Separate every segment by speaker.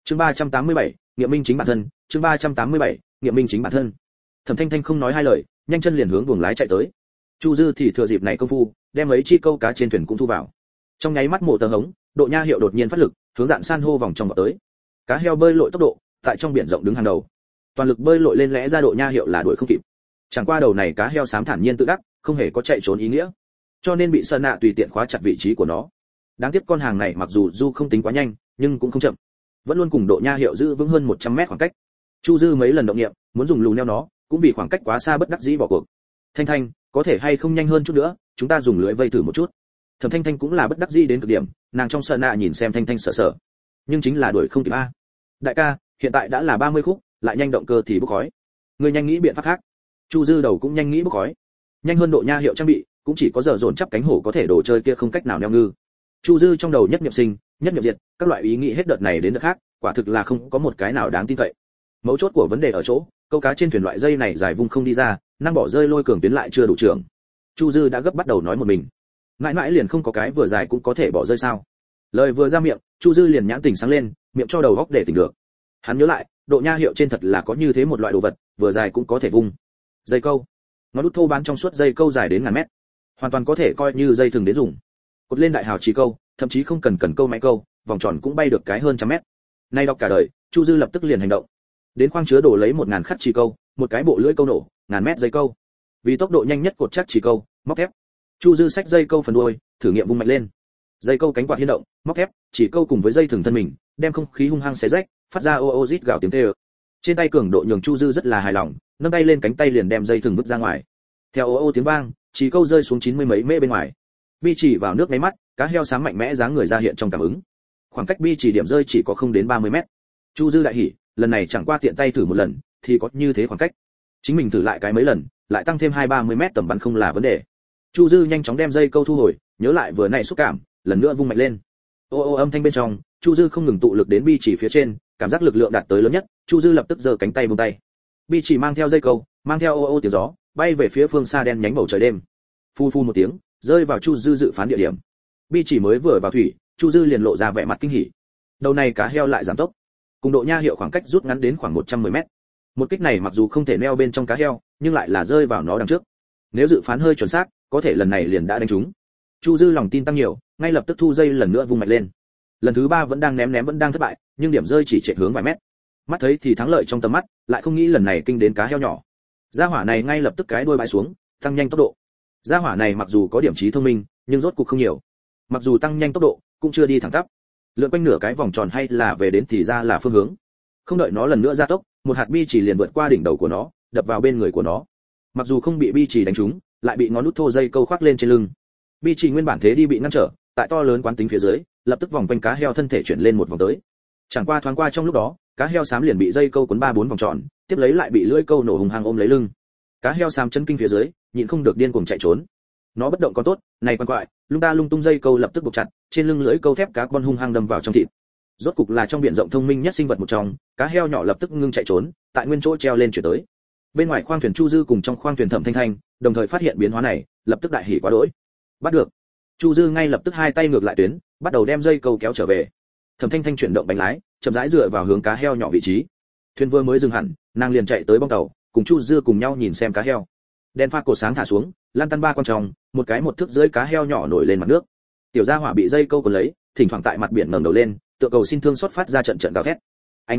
Speaker 1: Chương 387, nghiệm minh chính bản thân, chương 387, nghiệm minh chính bản thân. Thẩm Thanh Thanh không nói hai lời, nhanh chân liền hướng buồng lái chạy tới. Chu Dư thì thừa dịp này công phu, đem mấy chi câu cá trên thuyền cũng thu vào. Trong nháy mắt mổ tờ hống, Độ Nha Hiệu đột nhiên phát lực, hướng dạn san hô vòng trong vào tới. Cá heo bơi lội tốc độ, tại trong biển rộng đứng hàng đầu. Toàn lực bơi lội lên lẽ ra Độ Nha Hiệu là đuổi không kịp. Chẳng qua đầu này cá heo xám thản nhiên tự đắc, không hề có chạy trốn ý nghĩa, cho nên bị Sơn Nạ tùy tiện khóa chặt vị trí của nó. Đáng tiếc con hàng này mặc dù du không tính quá nhanh, nhưng cũng không chậm, vẫn luôn cùng Độ Nha Hiệu giữ vững hơn 100 mét khoảng cách. Chu Dư mấy lần động niệm, muốn dùng lù neo nó, cũng vì khoảng cách quá xa bất đắc dĩ bỏ cuộc. Thanh Thanh, có thể hay không nhanh hơn chút nữa, chúng ta dùng lưới vây thử một chút. Thẩm Thanh Thanh cũng là bất đắc dĩ đến cực điểm, nàng trong Sơn Nạ nhìn xem Thanh Thanh sợ sợ, nhưng chính là đuổi không kịp a. Đại ca, hiện tại đã là 30 khúc, lại nhanh động cơ thì bốc khói. Ngươi nhanh nghĩ biện pháp khác. Chu Dư đầu cũng nhanh nghĩ bốc khói. Nhanh hơn Độ Nha Hiệu trang bị, cũng chỉ có giờ dồn chắp cánh hổ có thể đồ chơi kia không cách nào neo ngư. Chu Dư trong đầu nhất niệm sinh, nhất niệm diệt, các loại ý nghĩ hết đợt này đến đợt khác, quả thực là không có một cái nào đáng tin cậy. Mấu chốt của vấn đề ở chỗ, câu cá trên thuyền loại dây này dài vung không đi ra, năng bỏ rơi lôi cường tuyến lại chưa đủ trưởng. Chu Dư đã gấp bắt đầu nói một mình. Mãi mãi liền không có cái vừa dài cũng có thể bỏ rơi sao? Lời vừa ra miệng, Chu Dư liền nhãn tỉnh sáng lên, miệng cho đầu góc để tỉnh được. Hắn nhớ lại, Độ Nha Hiệu trên thật là có như thế một loại đồ vật, vừa dài cũng có thể vung. Dây câu. Nó đút thô bán trong suốt dây câu dài đến ngàn mét, hoàn toàn có thể coi như dây thừng đến dùng. Cột lên đại hào chỉ câu, thậm chí không cần cần câu máy câu, vòng tròn cũng bay được cái hơn trăm mét. Nay đọc cả đời, Chu Dư lập tức liền hành động. Đến khoang chứa đổ lấy 1000 khắc chỉ câu, một cái bộ lưỡi câu nổ, ngàn mét dây câu. Vì tốc độ nhanh nhất cột chắc chỉ câu, móc thép. Chu Dư xách dây câu phần đuôi, thử nghiệm vung mạnh lên. Dây câu cánh quạt hiên động, móc thép, chỉ câu cùng với dây thừng thân mình, đem không khí hung hăng xé rách, phát ra ô ô rít gào tiếng kêu. Trên tay cường độ nhường Chu Dư rất là hài lòng, nâng tay lên cánh tay liền đem dây thừng vứt ra ngoài. Theo ô ô tiếng vang, chỉ câu rơi xuống 90 mấy mễ bên ngoài. Bi chỉ vào nước mấy mắt, cá heo sáng mạnh mẽ dáng người ra hiện trong cảm ứng. Khoảng cách bi chỉ điểm rơi chỉ có không đến 30 mét. Chu Dư đại hỉ, lần này chẳng qua tiện tay thử một lần, thì có như thế khoảng cách. Chính mình thử lại cái mấy lần, lại tăng thêm 2-30 mét tầm bắn không là vấn đề. Chu Dư nhanh chóng đem dây câu thu hồi, nhớ lại vừa nãy xúc cảm, lần nữa vung mạnh lên. Ô ô âm thanh bên trong, Chu Dư không ngừng tụ lực đến bi chỉ phía trên, cảm giác lực lượng đạt tới lớn nhất, Chu Dư lập tức giơ cánh tay buông tay. Bi chỉ mang theo dây câu, mang theo ô ô tiếng gió, bay về phía phương xa đen nhánh bầu trời đêm. Phu phu một tiếng, rơi vào Chu Dư dự phán địa điểm. Bi chỉ mới vừa vào thủy, Chu Dư liền lộ ra vẻ mặt kinh hỉ. Đầu này cá heo lại giảm tốc, cùng Độ Nha Hiệu khoảng cách rút ngắn đến khoảng 110 mét. Một kích này mặc dù không thể neo bên trong cá heo, nhưng lại là rơi vào nó đằng trước. Nếu dự phán hơi chuẩn xác, có thể lần này liền đã đánh trúng. Chu Dư lòng tin tăng nhiều, ngay lập tức thu dây lần nữa vung mạnh lên. Lần thứ 3 vẫn đang ném vẫn đang thất bại, nhưng điểm rơi chỉ chạy hướng vài mét. Mắt thấy thì thắng lợi trong tầm mắt, lại không nghĩ lần này kinh đến cá heo nhỏ. Gia hỏa này ngay lập tức cái đuôi bãi xuống, tăng nhanh tốc độ. Gia hỏa này mặc dù có điểm trí thông minh, nhưng rốt cuộc không nhiều. Mặc dù tăng nhanh tốc độ, cũng chưa đi thẳng tắp. Lượn quanh nửa cái vòng tròn hay là về đến thì ra là phương hướng. Không đợi nó lần nữa gia tốc, một hạt bi chỉ liền vượt qua đỉnh đầu của nó, đập vào bên người của nó. Mặc dù không bị bi chỉ đánh trúng, lại bị ngón nút thô dây câu khoác lên trên lưng. Bi chỉ nguyên bản thế đi bị ngăn trở, tại to lớn quán tính phía dưới, lập tức vòng quanh cá heo thân thể chuyển lên một vòng tới. Chẳng qua thoáng qua trong lúc đó, cá heo xám liền bị dây câu cuốn 3-4 vòng tròn, tiếp lấy lại bị lưỡi câu nổ hùng hăng ôm lấy lưng. Cá heo xám chân kinh phía dưới, nhịn không được điên cuồng chạy trốn. Nó bất động còn tốt, này quan quại, lung ta lung tung dây câu lập tức buộc chặt, trên lưng lưỡi câu thép cá con hung hăng đâm vào trong thịt. Rốt cục là trong biển rộng thông minh nhất sinh vật một trong, cá heo nhỏ lập tức ngưng chạy trốn, tại nguyên chỗ treo lên chuyển tới. Bên ngoài khoang thuyền Chu Dư cùng trong khoang thuyền Thẩm Thanh Thanh, đồng thời phát hiện biến hóa này, lập tức đại hỉ quá đỗi. Bắt được. Chu Dư ngay lập tức hai tay ngược lại tuyến, bắt đầu đem dây câu kéo trở về. Thẩm Thanh Thanh chuyển động bánh lái, chậm rãi dựa vào hướng cá heo nhỏ vị trí. Thuyền vừa mới dừng hẳn, nàng liền chạy tới bong tàu, cùng Chu Dư cùng nhau nhìn xem cá heo. Đèn pha cột sáng thả xuống, lan tăn ba con tròng, một cái một thước dưới cá heo nhỏ nổi lên mặt nước. Tiểu gia hỏa bị dây câu cuốn lấy, thỉnh thoảng tại mặt biển ngẩng đầu lên, tựa cầu xin thương xót phát ra trận trận gào thét.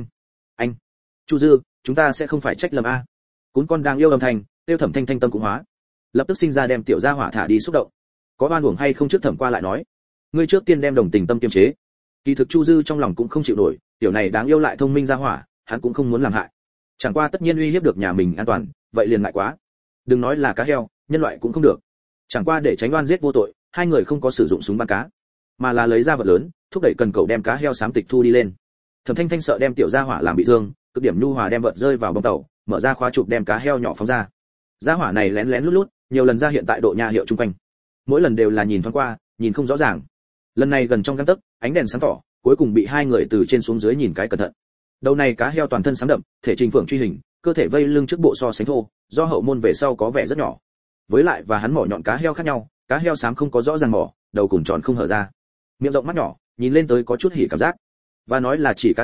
Speaker 1: Anh, Chu Dư, chúng ta sẽ không phải trách lầm a. Cún con đang yêu âm thanh, tiêu Thẩm Thanh Thanh tâm cũng hóa. Lập tức sinh ra đem tiểu gia hỏa thả đi xúc động. Có oan uổng hay không trước thẩm qua lại nói. Ngươi trước tiên đem đồng tình tâm kiềm chế. Kỳ thực Chu Dư trong lòng cũng không chịu nổi, tiểu này đáng yêu lại thông minh gia hỏa, hắn cũng không muốn làm hại. Chẳng qua tất nhiên uy hiếp được nhà mình an toàn, vậy liền ngại quá. Đừng nói là cá heo, nhân loại cũng không được. Chẳng qua để tránh oan giết vô tội, hai người không có sử dụng súng bắn cá, mà là lấy ra vật lớn, thúc đẩy cần cầu đem cá heo xám tịch thu đi lên. Thẩm Thanh Thanh sợ đem tiểu gia hỏa làm bị thương, cực điểm nhu hòa đem vật rơi vào bong tàu, mở ra khóa chụp đem cá heo nhỏ phóng ra. Gia hỏa này lén lén lút lút, nhiều lần ra hiện tại Độ Nha Hiệu chung quanh. Mỗi lần đều là nhìn thoáng qua, nhìn không rõ ràng. Lần này gần trong gang tấc, ánh đèn sáng tỏ, cuối cùng bị hai người từ trên xuống dưới nhìn cái cẩn thận. Đầu này cá heo toàn thân sáng đậm, thể trình phượng truy hình, cơ thể vây lưng trước bộ so sánh thô, do hậu môn về sau có vẻ rất nhỏ. Với lại và hắn mỏ nhọn cá heo khác nhau, cá heo xám không có rõ ràng mỏ, đầu cùng tròn không hở ra. Miệng rộng mắt nhỏ, nhìn lên tới có chút hỉ cảm giác. Và nói là chỉ cá heo,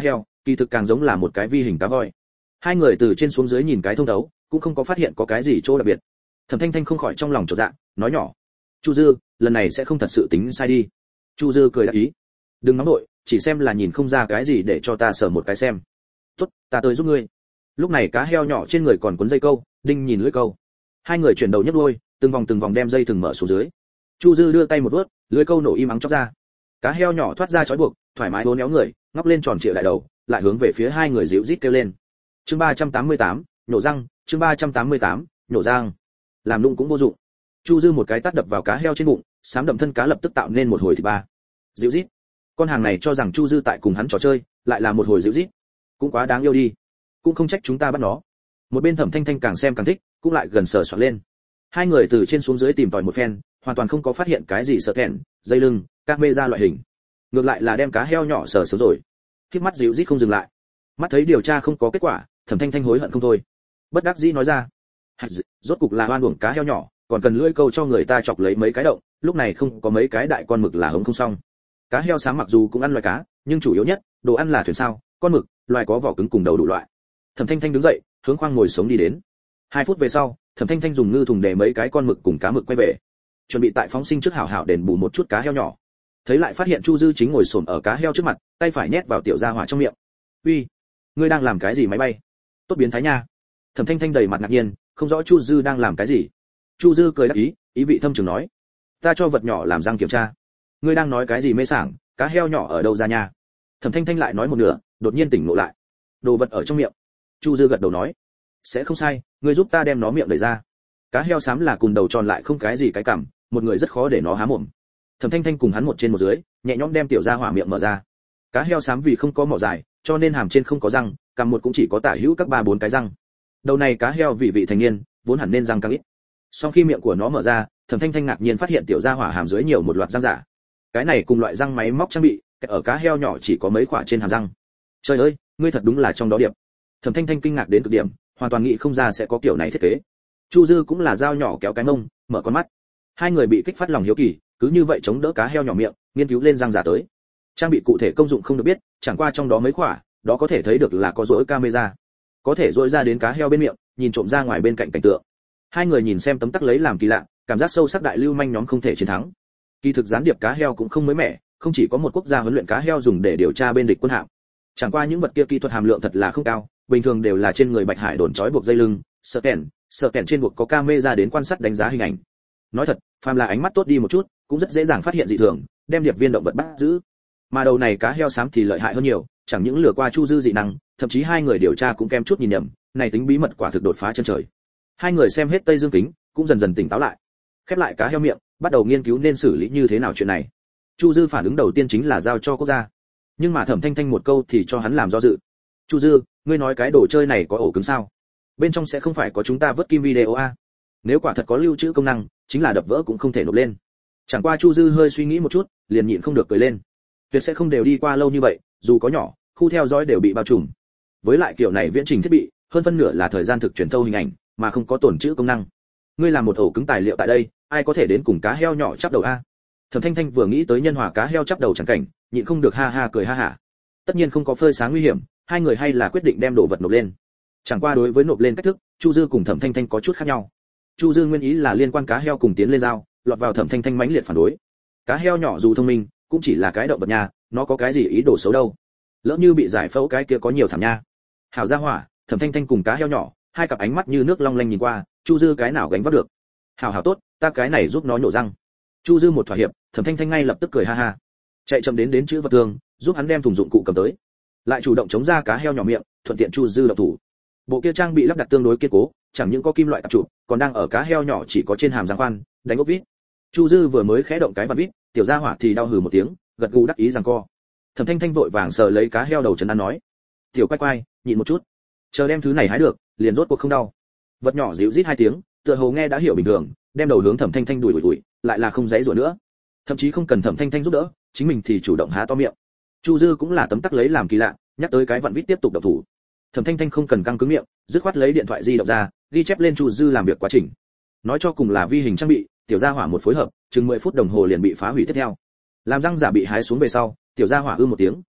Speaker 1: kỳ thực càng giống là một cái vi hình cá voi. Hai người từ trên xuống dưới nhìn cái thông thấu, cũng không có phát hiện có cái gì chỗ đặc biệt. Thẩm Thanh Thanh không khỏi trong lòng chột dạ, nói nhỏ: "Chu Dư, lần này sẽ không thật sự tính sai đi." Chu Dư cười đáp ý: "Đừng nóng nội, chỉ xem là nhìn không ra cái gì để cho ta sờ một cái xem." "Tốt, ta tới giúp ngươi." Lúc này cá heo nhỏ trên người còn cuốn dây câu, đinh nhìn lưỡi câu. Hai người chuyển đầu nhấc đuôi, từng vòng đem dây thừng mở xuống dưới. Chu Dư đưa tay một vuốt, lưỡi câu nổ im ắng chóc ra. Cá heo nhỏ thoát ra trói buộc, thoải mái uốn éo người, ngóc lên tròn trịa đại đầu, lại hướng về phía hai người dịu rít kêu lên. Chương 388, nhổ răng, chương 388, nhổ răng. Làm nụng cũng vô dụng. Chu Dư một cái tát đập vào cá heo trên bụng, xám đậm thân cá lập tức tạo nên một hồi thịt ba. Dịu rít. Con hàng này cho rằng Chu Dư tại cùng hắn trò chơi, lại là một hồi dịu rít. Cũng quá đáng yêu đi. Cũng không trách chúng ta bắt nó. Một bên Thẩm Thanh Thanh càng xem càng thích, cũng lại gần sờ soạn lên. Hai người từ trên xuống dưới tìm tòi một phen, hoàn toàn không có phát hiện cái gì sợ kẹn, dây lưng, các mê ra loại hình. Ngược lại là đem cá heo nhỏ sờ sớm rồi. Khiếp mắt dịu rít không dừng lại. Mắt thấy điều tra không có kết quả, Thẩm Thanh Thanh hối hận không thôi. Bất đắc dĩ nói ra: "Rốt cục là oan uổng cá heo nhỏ, còn cần lưỡi câu cho người ta chọc lấy mấy cái động, lúc này không có mấy cái đại con mực là hống không xong." Cá heo sáng mặc dù cũng ăn loài cá, nhưng chủ yếu nhất, đồ ăn là thuyền sao, con mực, loài có vỏ cứng cùng đầu đủ loại. Thẩm Thanh Thanh đứng dậy, hướng khoang ngồi sống đi đến. 2 phút về sau, Thẩm Thanh Thanh dùng ngư thùng để mấy cái con mực cùng cá mực quay về, chuẩn bị tại phóng sinh trước hảo hảo đền bù một chút cá heo nhỏ. Thấy lại phát hiện Chu Dư chính ngồi xổm ở cá heo trước mặt, tay phải nhét vào tiểu gia hỏa trong miệng. "Uy, ngươi đang làm cái gì máy bay?" "Tốt biến thái nha." Thẩm Thanh Thanh đầy mặt ngạc nhiên, không rõ Chu Dư đang làm cái gì. Chu Dư cười đáp ý, ý vị thâm trường nói: "Ta cho vật nhỏ làm răng kiểm tra." "Ngươi đang nói cái gì mê sảng, cá heo nhỏ ở đâu ra nha?" Thẩm Thanh Thanh lại nói một nửa, đột nhiên tỉnh ngộ lại. "Đồ vật ở trong miệng." Chu Dư gật đầu nói: "Sẽ không sai, ngươi giúp ta đem nó miệng đẩy ra." Cá heo xám là cùn đầu tròn lại không cái gì cái cằm, một người rất khó để nó há mồm. Thẩm Thanh Thanh cùng hắn một trên một dưới, nhẹ nhõm đem tiểu gia hỏa miệng mở ra. Cá heo xám vì không có mỏ dài, cho nên hàm trên không có răng, cằm một cũng chỉ có tả hữu các 3-4 cái răng. Đầu này cá heo vì vị thành niên, vốn hẳn nên răng càng ít. Sau khi miệng của nó mở ra, Thẩm Thanh Thanh ngạc nhiên phát hiện tiểu gia hỏa hàm dưới nhiều một loạt răng giả. Cái này cùng loại răng máy móc trang bị, ở cá heo nhỏ chỉ có mấy khỏa trên hàm răng. Trời ơi, ngươi thật đúng là trong đó điệp. Thẩm Thanh Thanh kinh ngạc đến cực điểm, hoàn toàn nghĩ không ra sẽ có kiểu này thiết kế. Chu Dư cũng là dao nhỏ kéo cái mông, mở con mắt. Hai người bị kích phát lòng hiếu kỳ, cứ như vậy chống đỡ cá heo nhỏ miệng, nghiên cứu lên răng giả tới. Trang bị cụ thể công dụng không được biết, chẳng qua trong đó mấy khỏa, đó có thể thấy được là có rỗi camera, có thể rỗi ra đến cá heo bên miệng, nhìn trộm ra ngoài bên cạnh cảnh tượng. Hai người nhìn xem tấm tắc lấy làm kỳ lạ, cảm giác sâu sắc đại lưu manh nhóm không thể chiến thắng. Kỳ thực gián điệp cá heo cũng không mới mẻ, không chỉ có một quốc gia huấn luyện cá heo dùng để điều tra bên địch quân hạm. Chẳng qua những vật kia kỹ thuật hàm lượng thật là không cao, bình thường đều là trên người Bạch Hải đồn trói buộc dây lưng, sợ kèn trên buộc có camera đến quan sát đánh giá hình ảnh. Nói thật, phàm là ánh mắt tốt đi một chút, cũng rất dễ dàng phát hiện dị thường, đem điệp viên động vật bắt giữ. Mà đầu này cá heo xám thì lợi hại hơn nhiều, chẳng những lừa qua Chu Dư dị năng, thậm chí hai người điều tra cũng kém chút nhìn nhầm, này tính bí mật quả thực đột phá chân trời. Hai người xem hết Tây Dương Kính, cũng dần dần tỉnh táo lại. Khép lại cá heo miệng, bắt đầu nghiên cứu nên xử lý như thế nào chuyện này. Chu Dư phản ứng đầu tiên chính là giao cho quốc gia, nhưng mà Thẩm Thanh Thanh một câu thì cho hắn làm do dự. "Chu Dư, ngươi nói cái đồ chơi này có ổ cứng sao? Bên trong sẽ không phải có chúng ta vớt kim video a? Nếu quả thật có lưu trữ công năng, chính là đập vỡ cũng không thể nộp lên." Chẳng qua Chu Dư hơi suy nghĩ một chút, liền nhịn không được cười lên. Tuyệt sẽ không đều đi qua lâu như vậy, dù có nhỏ, khu theo dõi đều bị bao trùm. Với lại kiểu này viễn trình thiết bị, hơn phân nửa là thời gian thực truyền thâu hình ảnh, mà không có tồn trữ công năng. Ngươi làm một ổ cứng tài liệu tại đây, ai có thể đến cùng cá heo nhỏ chắp đầu a? Thẩm Thanh Thanh vừa nghĩ tới nhân hòa cá heo chắp đầu chẳng cảnh, nhịn không được ha ha cười ha hả. Tất nhiên không có phơi sáng nguy hiểm, hai người hay là quyết định đem đồ vật nộp lên. Chẳng qua đối với nộp lên cách thức, Chu Dư cùng Thẩm Thanh Thanh có chút khác nhau. Chu Dư nguyên ý là liên quan cá heo cùng tiến lên giao, lọt vào Thẩm Thanh Thanh mãnh liệt phản đối. Cá heo nhỏ dù thông minh, cũng chỉ là cái động vật nhà, nó có cái gì ý đồ xấu đâu. Lỡ như bị giải phẫu cái kia có nhiều thảm nha. Hảo gia hỏa, Thẩm Thanh Thanh cùng cá heo nhỏ, hai cặp ánh mắt như nước long lanh nhìn qua, Chu Dư cái nào gánh vác được. Hảo tốt, ta cái này giúp nó nhổ răng. Chu Dư một thỏa hiệp, Thẩm Thanh Thanh ngay lập tức cười ha ha. Chạy chậm đến chữ vật thương, giúp hắn đem thùng dụng cụ cầm tới. Lại chủ động chống ra cá heo nhỏ miệng, thuận tiện Chu Dư động thủ. Bộ kia trang bị lắp đặt tương đối kiên cố, chẳng những có kim loại tập trụ, còn đang ở cá heo nhỏ chỉ có trên hàm răng khoan, đánh ốc vít. Chu Dư vừa mới khẽ động cái vặn vít, tiểu gia hỏa thì đau hừ một tiếng, gật gù đắc ý rằng co. Thẩm Thanh Thanh vội vàng sờ lấy cá heo đầu trấn an nói: "Tiểu quay quay, nhịn một chút, chờ đem thứ này hái được, liền rốt cuộc không đau." Vật nhỏ dịu rít 2 tiếng, tựa hồ nghe đã hiểu bình thường, đem đầu hướng Thẩm Thanh Thanh đùi đùi, lại là không giãy giụa nữa. Thậm chí không cần Thẩm Thanh Thanh giúp đỡ, chính mình thì chủ động há to miệng. Chu Dư cũng là tấm tắc lấy làm kỳ lạ, nhắc tới cái vặn vít tiếp tục động thủ. Thẩm Thanh Thanh không cần căng cứng miệng, dứt khoát lấy điện thoại di động ra, ghi chép lên Chu Dư làm việc quá trình. Nói cho cùng là vi hình trang bị, tiểu gia hỏa một phối hợp, chừng 10 phút đồng hồ liền bị phá hủy tiếp theo. Làm răng giả bị hái xuống về sau, tiểu gia hỏa một tiếng,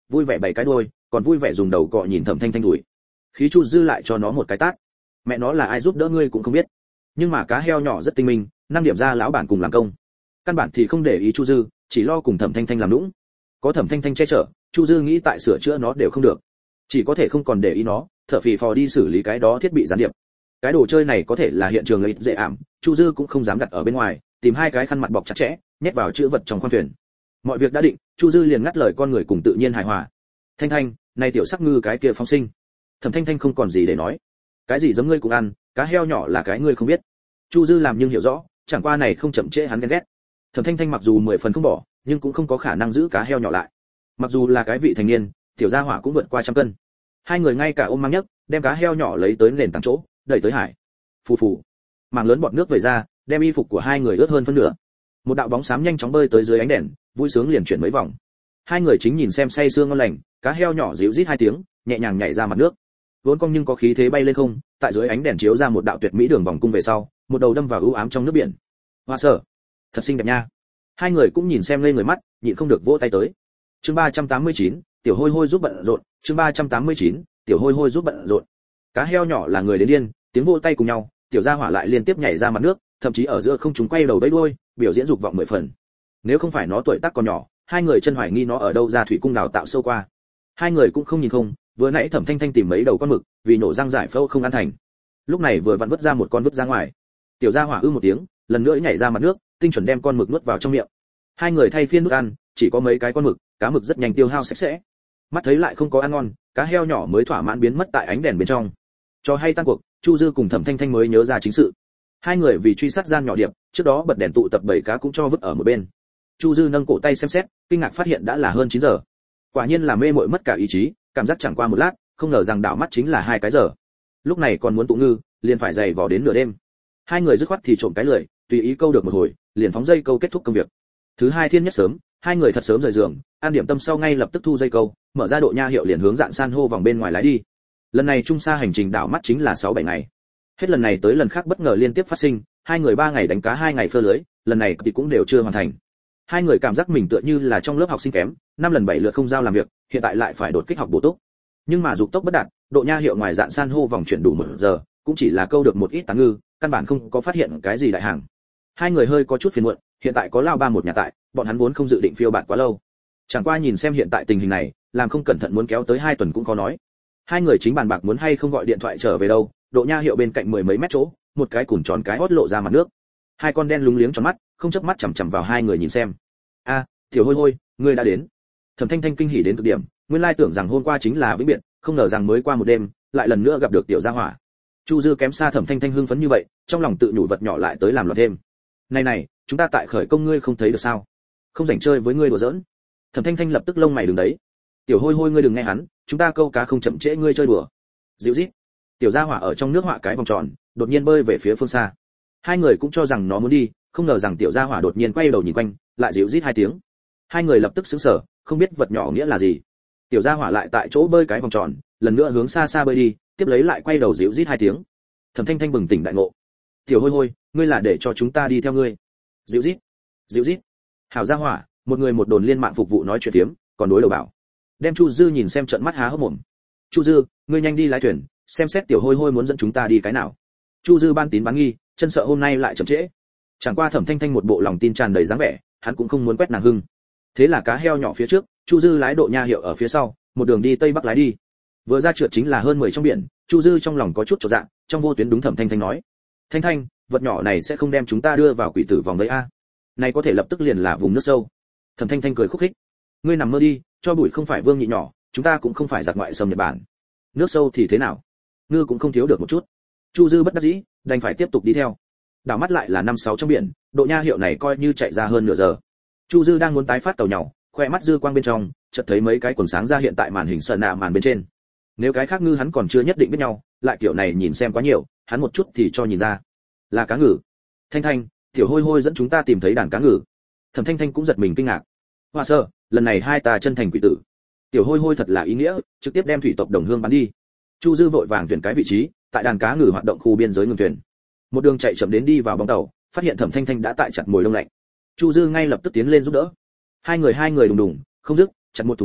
Speaker 1: vui vẻ bày cái đuôi, còn vui vẻ dùng đầu cọ nhìn Thẩm Thanh Thanh đuổi. Khí Chu Dư lại cho nó một cái tát. Mẹ nó là ai giúp đỡ ngươi cũng không biết. Nhưng mà cá heo nhỏ rất tinh minh, 5 điểm ra lão bản cùng làm công. Căn bản thì không để ý Chu Dư, chỉ lo cùng Thẩm Thanh Thanh làm nũng. Có Thẩm Thanh Thanh che chở, Chu Dư nghĩ tại sửa chữa nó đều không được. Chỉ có thể không còn để ý nó, thở phì phò đi xử lý cái đó thiết bị gián điệp. Cái đồ chơi này có thể là hiện trường lấy dễ ảm, Chu Dư cũng không dám đặt ở bên ngoài, tìm 2 cái khăn mặt bọc chặt chẽ, nhét vào chữ vật trong khoang thuyền. Mọi việc đã định, Chu Dư liền ngắt lời con người cùng tự nhiên hài hòa. Thanh Thanh, này tiểu sắc ngư cái kia phóng sinh. Thẩm Thanh Thanh không còn gì để nói. Cái gì giống ngươi cũng ăn, cá heo nhỏ là cái ngươi không biết. Chu Dư làm nhưng hiểu rõ, chẳng qua này không chậm trễ hắn ghen ghét. Thẩm Thanh Thanh mặc dù 10 phần không bỏ, nhưng cũng không có khả năng giữ cá heo nhỏ lại. Mặc dù là cái vị thành niên, tiểu gia hỏa cũng vượt qua 100 cân. Hai người ngay cả ôm mang nhấc, đem cá heo nhỏ lấy tới nền tảng chỗ, đẩy tới hải. Phù phù. Mảng lớn bọt nước vẩy ra, đem y phục của hai người ướt hơn phân nửa. Một đạo bóng xám nhanh chóng bơi tới dưới ánh đèn, vui sướng liền chuyển mấy vòng. Hai người chính nhìn xem say sưa ngon lành, cá heo nhỏ ríu rít 2 tiếng, nhẹ nhàng nhảy ra mặt nước. Vốn cong nhưng có khí thế bay lên không, tại dưới ánh đèn chiếu ra một đạo tuyệt mỹ đường vòng cung về sau, một đầu đâm vào u ám trong nước biển. Hoa sở, thật xinh đẹp nha. Hai người cũng nhìn xem lên người mắt, nhịn không được vỗ tay tới. Chương 389, tiểu hôi hôi giúp bận rộn, chương 389, tiểu hôi hôi giúp bận rộn. Cá heo nhỏ là người đến điên, tiếng vỗ tay cùng nhau, tiểu gia hỏa lại liên tiếp nhảy ra mặt nước, thậm chí ở giữa không chúng quay đầu vẫy đuôi, biểu diễn dục vọng 10 phần. Nếu không phải nó tuổi tác còn nhỏ, hai người chân hoài nghi nó ở đâu ra thủy cung đào tạo sâu qua. Hai người cũng không nhìn không, vừa nãy Thẩm Thanh Thanh tìm mấy đầu con mực, vì nổ răng giải phẫu không ăn thành. Lúc này vừa vặn vứt ra một con vứt ra ngoài. Tiểu gia hỏa một tiếng, lần nữa nhảy ra mặt nước, tinh chuẩn đem con mực nuốt vào trong miệng. Hai người thay phiên nuốt ăn, chỉ có mấy cái con mực, cá mực rất nhanh tiêu hao sạch sẽ. Mắt thấy lại không có ăn ngon, cá heo nhỏ mới thỏa mãn biến mất tại ánh đèn bên trong. Cho hay tan cuộc, Chu Dư cùng Thẩm Thanh Thanh mới nhớ ra chính sự. Hai người vì truy sát gian nhỏ điệp, trước đó bật đèn tụ tập 7 cá cũng cho vứt ở một bên. Chu Dư nâng cổ tay xem xét, kinh ngạc phát hiện đã là hơn 9 giờ. Quả nhiên là mê muội mất cả ý chí, cảm giác chẳng qua một lát, không ngờ rằng đảo mắt chính là 2 cái giờ. Lúc này còn muốn tụ ngư, liền phải dày vò đến nửa đêm. Hai người dứt khoát thì trộm cái lười, tùy ý câu được một hồi, liền phóng dây câu kết thúc công việc. Thứ hai thiên nhất sớm, hai người thật sớm rời giường, ăn điểm tâm sau ngay lập tức thu dây câu, mở ra độ nha hiệu liền hướng Dạn San hô vòng bên ngoài lái đi. Lần này trung xa hành trình đảo mắt chính là 6-7 ngày. Hết lần này tới lần khác bất ngờ liên tiếp phát sinh, hai người 3 ngày đánh cá 2 ngày phơ lưới, lần này thì cũng đều chưa hoàn thành. Hai người cảm giác mình tựa như là trong lớp học sinh kém, 5 lần 7 lượt không giao làm việc, hiện tại lại phải đột kích học bổ túc. Nhưng mà dục tốc bất đạt, độ nha hiệu ngoài Dạn San hô vòng chuyển đủ 1 giờ, cũng chỉ là câu được một ít tán ngư, căn bản không có phát hiện cái gì đại hàng. Hai người hơi có chút phiền muộn, hiện tại có lao ba một nhà tại, bọn hắn vốn không dự định phiêu bạt quá lâu. Chẳng qua nhìn xem hiện tại tình hình này, làm không cẩn thận muốn kéo tới 2 tuần cũng khó nói. Hai người chính bàn bạc muốn hay không gọi điện thoại trở về đâu, độ nha hiệu bên cạnh 10 mấy mét chỗ, một cái cùn tròn cái hót lộ ra mặt nước. Hai con đen lúng liếng tròn mắt, không chớp mắt chằm chằm vào hai người nhìn xem. A, tiểu hôi hôi, ngươi đã đến. Thẩm Thanh Thanh kinh hỉ đến cực điểm, nguyên lai tưởng rằng hôm qua chính là vĩnh biệt, không ngờ rằng mới qua một đêm, lại lần nữa gặp được tiểu gia hỏa. Chu Dư kém xa Thẩm Thanh Thanh hưng phấn như vậy, trong lòng tự nhủ vật nhỏ lại tới làm loạn thêm. Này này, chúng ta tại khởi công ngươi không thấy được sao? Không rảnh chơi với ngươi đùa giỡn. Thẩm Thanh Thanh lập tức lông mày đứng đấy. Tiểu hôi hôi ngươi đừng nghe hắn, chúng ta câu cá không chậm trễ ngươi chơi đùa. Dịu rít. Tiểu gia hỏa ở trong nước họa cái vòng tròn, đột nhiên bơi về phía phương xa. Hai người cũng cho rằng nó muốn đi, không ngờ rằng tiểu gia hỏa đột nhiên quay đầu nhìn quanh, lại dịu rít 2 tiếng. Hai người lập tức sững sờ, không biết vật nhỏ nghĩa là gì. Tiểu gia hỏa lại tại chỗ bơi cái vòng tròn, lần nữa hướng xa xa bơi đi, tiếp lấy lại quay đầu dịu rít 2 tiếng. Thẩm Thanh Thanh bừng tỉnh đại ngộ. Tiểu hôi hôi, ngươi là để cho chúng ta đi theo ngươi. Dịu rít, dịu rít. Hảo gia hỏa, một người một đồn liên mạng phục vụ nói chuyện phiếm, còn đối đầu bảo. Đem Chu Dư nhìn xem trận mắt há hốc mồm. Chu Dư, ngươi nhanh đi lái thuyền, xem xét tiểu hôi hôi muốn dẫn chúng ta đi cái nào. Chu Dư ban tín bán nghi, chân sợ hôm nay lại chậm trễ. Chẳng qua Thẩm Thanh Thanh một bộ lòng tin tràn đầy dáng vẻ, hắn cũng không muốn quét nàng hưng. Thế là cá heo nhỏ phía trước, Chu Dư lái độ nha hiệu ở phía sau, một đường đi tây bắc lái đi. Vừa ra trượt chính là hơn 10 trong biển, Chu Dư trong lòng có chút chột dạ, trong vô tuyến đúng Thẩm Thanh Thanh nói: "Thanh Thanh, vật nhỏ này sẽ không đem chúng ta đưa vào quỷ tử vòng đấy a? Này có thể lập tức liền là vùng nước sâu." Thẩm Thanh Thanh cười khúc khích: "Ngươi nằm mơ đi, cho bụi không phải Vương Nhị nhỏ, chúng ta cũng không phải giặc ngoại xâm Nhật Bản. Nước sâu thì thế nào? Ngư cũng không thiếu được một chút." Chu Dư bất đắc dĩ, đành phải tiếp tục đi theo. Đảo mắt lại là 5-6 trong biển, độ nha hiệu này coi như chạy ra hơn nửa giờ. Chu Dư đang muốn tái phát tàu nhỏ, khoe mắt dư quang bên trong, chợt thấy mấy cái quần sáng ra hiện tại màn hình sờ nạ màn bên trên. Nếu cái khác ngư hắn còn chưa nhất định biết nhau, lại kiểu này nhìn xem quá nhiều, hắn một chút thì cho nhìn ra là cá ngừ. Thanh Thanh, tiểu hôi hôi dẫn chúng ta tìm thấy đàn cá ngừ. Thẩm Thanh Thanh cũng giật mình kinh ngạc. Hoa sơ, lần này hai ta chân thành quỷ tử. Tiểu hôi hôi thật là ý nghĩa, trực tiếp đem thủy tộc đồng hương bắn đi. Chu Dư vội vàng tuyển cái vị trí, tại đàn cá ngừ hoạt động khu biên giới ngừng thuyền. Một đường chạy chậm đến đi vào bóng tàu, phát hiện Thẩm Thanh Thanh đã tại chặt mồi lông lạnh. Chu Dư ngay lập tức tiến lên giúp đỡ. Hai người đùng đùng, không dứt, chặt một thùng lớn,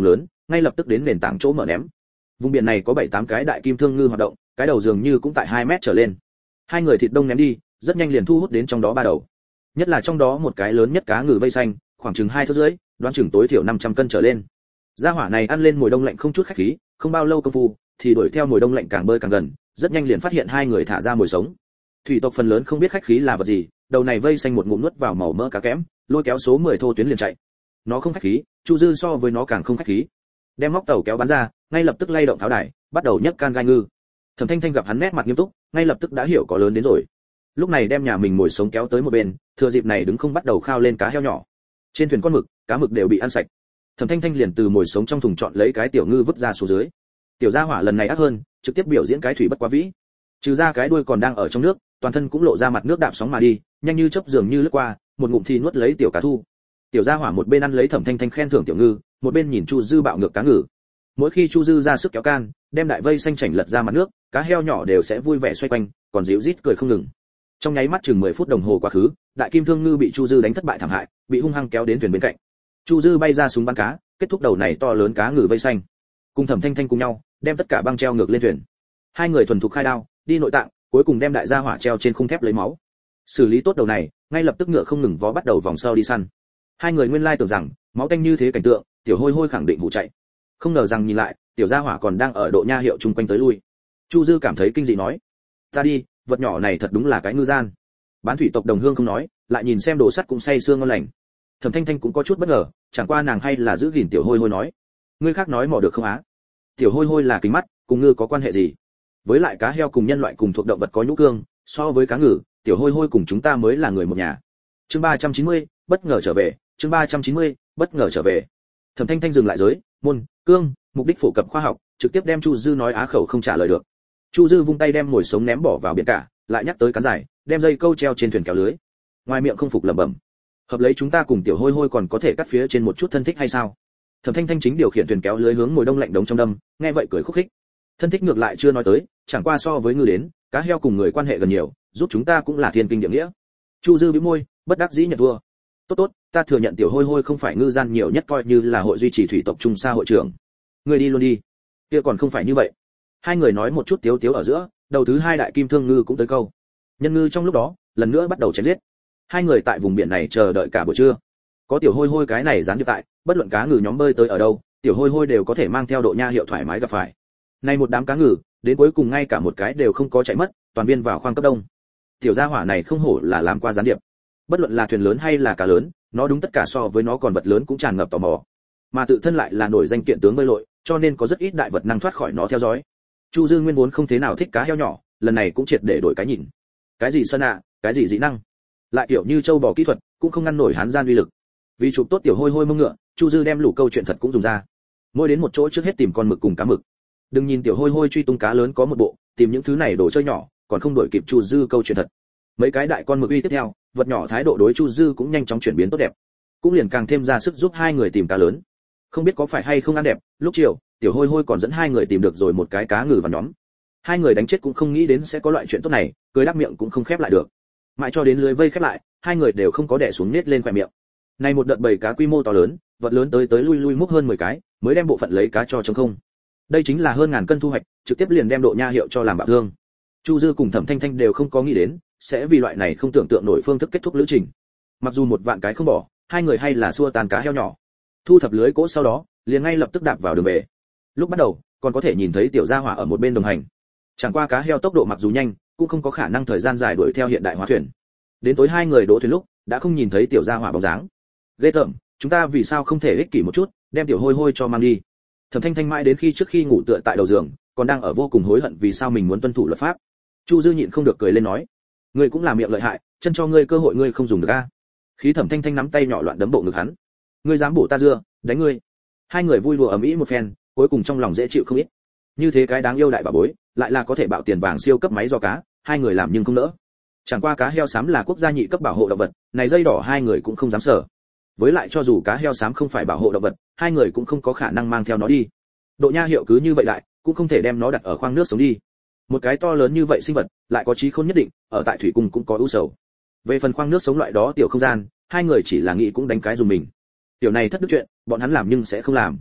Speaker 1: ngay lập tức đến nền tảng chỗ mở ném. Vùng biển này có 7-8 cái đại kim thương ngư hoạt động, cái đầu dường như cũng tại 2 mét trở lên. Hai người thịt đông ném đi, rất nhanh liền thu hút đến trong đó 3 đầu. Nhất là trong đó một cái lớn nhất cá ngừ vây xanh, khoảng chừng 2 thước rưỡi, đoán chừng tối thiểu 500 cân trở lên. Gia hỏa này ăn lên mồi đông lạnh không chút khách khí, không bao lâu công phu thì đuổi theo mồi đông lạnh càng bơi càng gần, rất nhanh liền phát hiện hai người thả ra mồi sống. Thủy tộc phần lớn không biết khách khí là vật gì, đầu này vây xanh một ngụm nuốt vào màu mỡ cá kém, lôi kéo số 10 thô tuyến liền chạy. Nó không khách khí, Chu Dư so với nó càng không khách khí. Đem móc tàu kéo bắn ra, ngay lập tức lay động tháo đài, bắt đầu nhấc can gai ngư. Thẩm Thanh Thanh gặp hắn nét mặt nghiêm túc, ngay lập tức đã hiểu có lớn đến rồi. Lúc này đem nhà mình mồi sống kéo tới một bên, thừa dịp này đứng không bắt đầu khao lên cá heo nhỏ. Trên thuyền con mực, cá mực đều bị ăn sạch. Thẩm Thanh Thanh liền từ mồi sống trong thùng chọn lấy cái tiểu ngư vứt ra xuống dưới. Tiểu gia hỏa lần này ác hơn, trực tiếp biểu diễn cái thủy bất quá vĩ. Trừ ra cái đuôi còn đang ở trong nước, toàn thân cũng lộ ra mặt nước đạp sóng mà đi, nhanh như chớp dường như lướt qua, một ngụm thì nuốt lấy tiểu cá thu. Tiểu gia hỏa một bên ăn lấy Thẩm Thanh Thanh khen thưởng tiểu ngư, một bên nhìn Chu Dư bạo ngược cá ngừ. Mỗi khi Chu Dư ra sức kéo can, đem đại vây xanh chảnh lật ra mặt nước, cá heo nhỏ đều sẽ vui vẻ xoay quanh, còn díu rít cười không ngừng. Trong nháy mắt chừng 10 phút đồng hồ quá khứ, đại kim thương ngư bị Chu Dư đánh thất bại thảm hại, bị hung hăng kéo đến thuyền bên cạnh. Chu Dư bay ra súng bắn cá, kết thúc đầu này to lớn cá ngừ vây xanh. Cùng Thẩm Thanh Thanh cùng nhau, đem tất cả băng treo ngược lên thuyền. Hai người thuần thục khai đao, đi nội tạng, cuối cùng đem đại gia hỏa treo trên khung thép lấy máu. Xử lý tốt đầu này, ngay lập tức ngựa không ngừng vó bắt đầu vòng sau đi săn. Hai người nguyên lai tưởng rằng máu tanh như thế cảnh tượng, tiểu hôi hôi khẳng định hụ chạy. Không ngờ rằng nhìn lại, tiểu gia hỏa còn đang ở độ nha hiệu chung quanh tới lui. Chu Dư cảm thấy kinh dị nói: "Ta đi, vật nhỏ này thật đúng là cái ngư gian." Bán thủy tộc đồng hương không nói, lại nhìn xem đồ sắt cũng say sương ngon lành. Thẩm Thanh Thanh cũng có chút bất ngờ, chẳng qua nàng hay là giữ gìn tiểu hôi hôi nói: "Ngươi khác nói mò được không á? Tiểu hôi hôi là kính mắt, cùng ngư có quan hệ gì? Với lại cá heo cùng nhân loại cùng thuộc động vật có nhũ cương, so với cá ngừ, tiểu hôi hôi cùng chúng ta mới là người một nhà." Chương 390, bất ngờ trở về, chương 390, bất ngờ trở về. Thẩm Thanh Thanh dừng lại giới, môn, cương, mục đích phổ cập khoa học, trực tiếp đem Chu Dư nói á khẩu không trả lời được. Chu Dư vung tay đem mồi sống ném bỏ vào biển cả, lại nhắc tới cán dài, đem dây câu treo trên thuyền kéo lưới. Ngoài miệng không phục lẩm bẩm: "Hợp lấy chúng ta cùng tiểu hôi hôi còn có thể cắt phía trên một chút thân thích hay sao?" Thẩm Thanh Thanh chính điều khiển thuyền kéo lưới hướng mồi đông lạnh đống trong đâm, nghe vậy cười khúc khích. Thân thích ngược lại chưa nói tới, chẳng qua so với ngư đến, cá heo cùng người quan hệ gần nhiều, giúp chúng ta cũng là thiên kinh địa nghĩa. Chu Dư bĩu môi, bất đắc dĩ nhận thua. Tốt tốt, ta thừa nhận tiểu hôi hôi không phải ngư gian nhiều nhất, coi như là hội duy trì thủy tộc trung xa hội trưởng. Người đi luôn đi. Kia còn không phải như vậy. Hai người nói một chút tiếu tiếu ở giữa, đầu thứ hai đại kim thương ngư cũng tới câu. Nhân ngư trong lúc đó, lần nữa bắt đầu chém giết. Hai người tại vùng biển này chờ đợi cả buổi trưa. Có tiểu hôi hôi cái này gián điệp tại, bất luận cá ngừ nhóm bơi tới ở đâu, tiểu hôi hôi đều có thể mang theo độ nha hiệu thoải mái gặp phải. Này một đám cá ngừ, đến cuối cùng ngay cả một cái đều không có chạy mất, toàn viên vào khoang cấp đông. Tiểu gia hỏa này không hổ là làm qua gián điệp. Bất luận là thuyền lớn hay là cá lớn, nó đúng tất cả so với nó còn vật lớn cũng tràn ngập tò mò. Mà tự thân lại là nổi danh kiện tướng bơi lội, cho nên có rất ít đại vật năng thoát khỏi nó theo dõi. Chu Dương nguyên vốn không thế nào thích cá heo nhỏ, lần này cũng triệt để đổi cái nhìn. Cái gì sơn ạ, cái gì dị năng, lại kiểu như châu bò kỹ thuật, cũng không ngăn nổi hán gian uy lực. Vì chụp tốt tiểu hôi hôi mông ngựa, Chu Dư đem lũ câu chuyện thật cũng dùng ra. Mỗi đến một chỗ trước hết tìm con mực cùng cá mực. Đừng nhìn tiểu hôi hôi truy tung cá lớn có một bộ, tìm những thứ này đồ chơi nhỏ, còn không đổi kịp Chu Dư câu chuyện thật. Mấy cái đại con mực uy tiếp theo, vật nhỏ thái độ đối Chu Dư cũng nhanh chóng chuyển biến tốt đẹp, cũng liền càng thêm ra sức giúp hai người tìm cá lớn. Không biết có phải hay không ăn đẹp, lúc chiều, tiểu hôi hôi còn dẫn hai người tìm được rồi một cái cá ngừ vào nhóm. Hai người đánh chết cũng không nghĩ đến sẽ có loại chuyện tốt này, cười đáp miệng cũng không khép lại được. Mãi cho đến lưới vây khép lại, hai người đều không có đè xuống nết lên khóe miệng. Này một đợt bầy cá quy mô to lớn, vật lớn tới lui lui múc hơn 10 cái, mới đem bộ phận lấy cá cho trống không. Đây chính là hơn ngàn cân thu hoạch, trực tiếp liền đem độ nha hiệu cho làm bạo thương. Chu Dư cùng Thẩm Thanh Thanh đều không có nghĩ đến, sẽ vì loại này không tưởng tượng nổi phương thức kết thúc lữ trình. Mặc dù một vạn cái không bỏ, hai người hay là xua tan cá heo nhỏ. Thu thập lưới cỗ sau đó, liền ngay lập tức đạp vào đường về. Lúc bắt đầu, còn có thể nhìn thấy tiểu gia hỏa ở một bên đồng hành. Chẳng qua cá heo tốc độ mặc dù nhanh, cũng không có khả năng thời gian dài đuổi theo hiện đại hóa thuyền. Đến tối hai người đỗ thuyền lúc, đã không nhìn thấy tiểu gia hỏa bóng dáng. Ghê tởm, chúng ta vì sao không thể ích kỷ một chút, đem tiểu hôi hôi cho mang đi. Thẩm Thanh Thanh mãi đến khi trước khi ngủ tựa tại đầu giường, còn đang ở vô cùng hối hận vì sao mình muốn tuân thủ luật pháp. Chu Dư nhịn không được cười lên nói: "Ngươi cũng là miệng lợi hại, chân cho ngươi cơ hội ngươi không dùng được a." Khí Thẩm Thanh Thanh nắm tay nhỏ loạn đấm bộ ngực hắn. "Ngươi dám bổ ta dưa, đánh ngươi." Hai người vui đùa ầm ĩ một phen, cuối cùng trong lòng dễ chịu không ít. Như thế cái đáng yêu đại bà bối, lại là có thể bạo tiền vàng siêu cấp máy do cá, hai người làm nhưng không nỡ. Chẳng qua cá heo xám là quốc gia nhị cấp bảo hộ động vật, này dây đỏ hai người cũng không dám sở. Với lại cho dù cá heo xám không phải bảo hộ động vật, hai người cũng không có khả năng mang theo nó đi. Độ nha hiệu cứ như vậy lại, cũng không thể đem nó đặt ở khoang nước sống đi. Một cái to lớn như vậy sinh vật, lại có trí khôn nhất định, ở tại thủy cung cũng có ưu sầu. Về phần khoang nước sống loại đó tiểu không gian, hai người chỉ là nghĩ cũng đánh cái dùng mình. Tiểu này thất đức chuyện, bọn hắn làm nhưng sẽ không làm.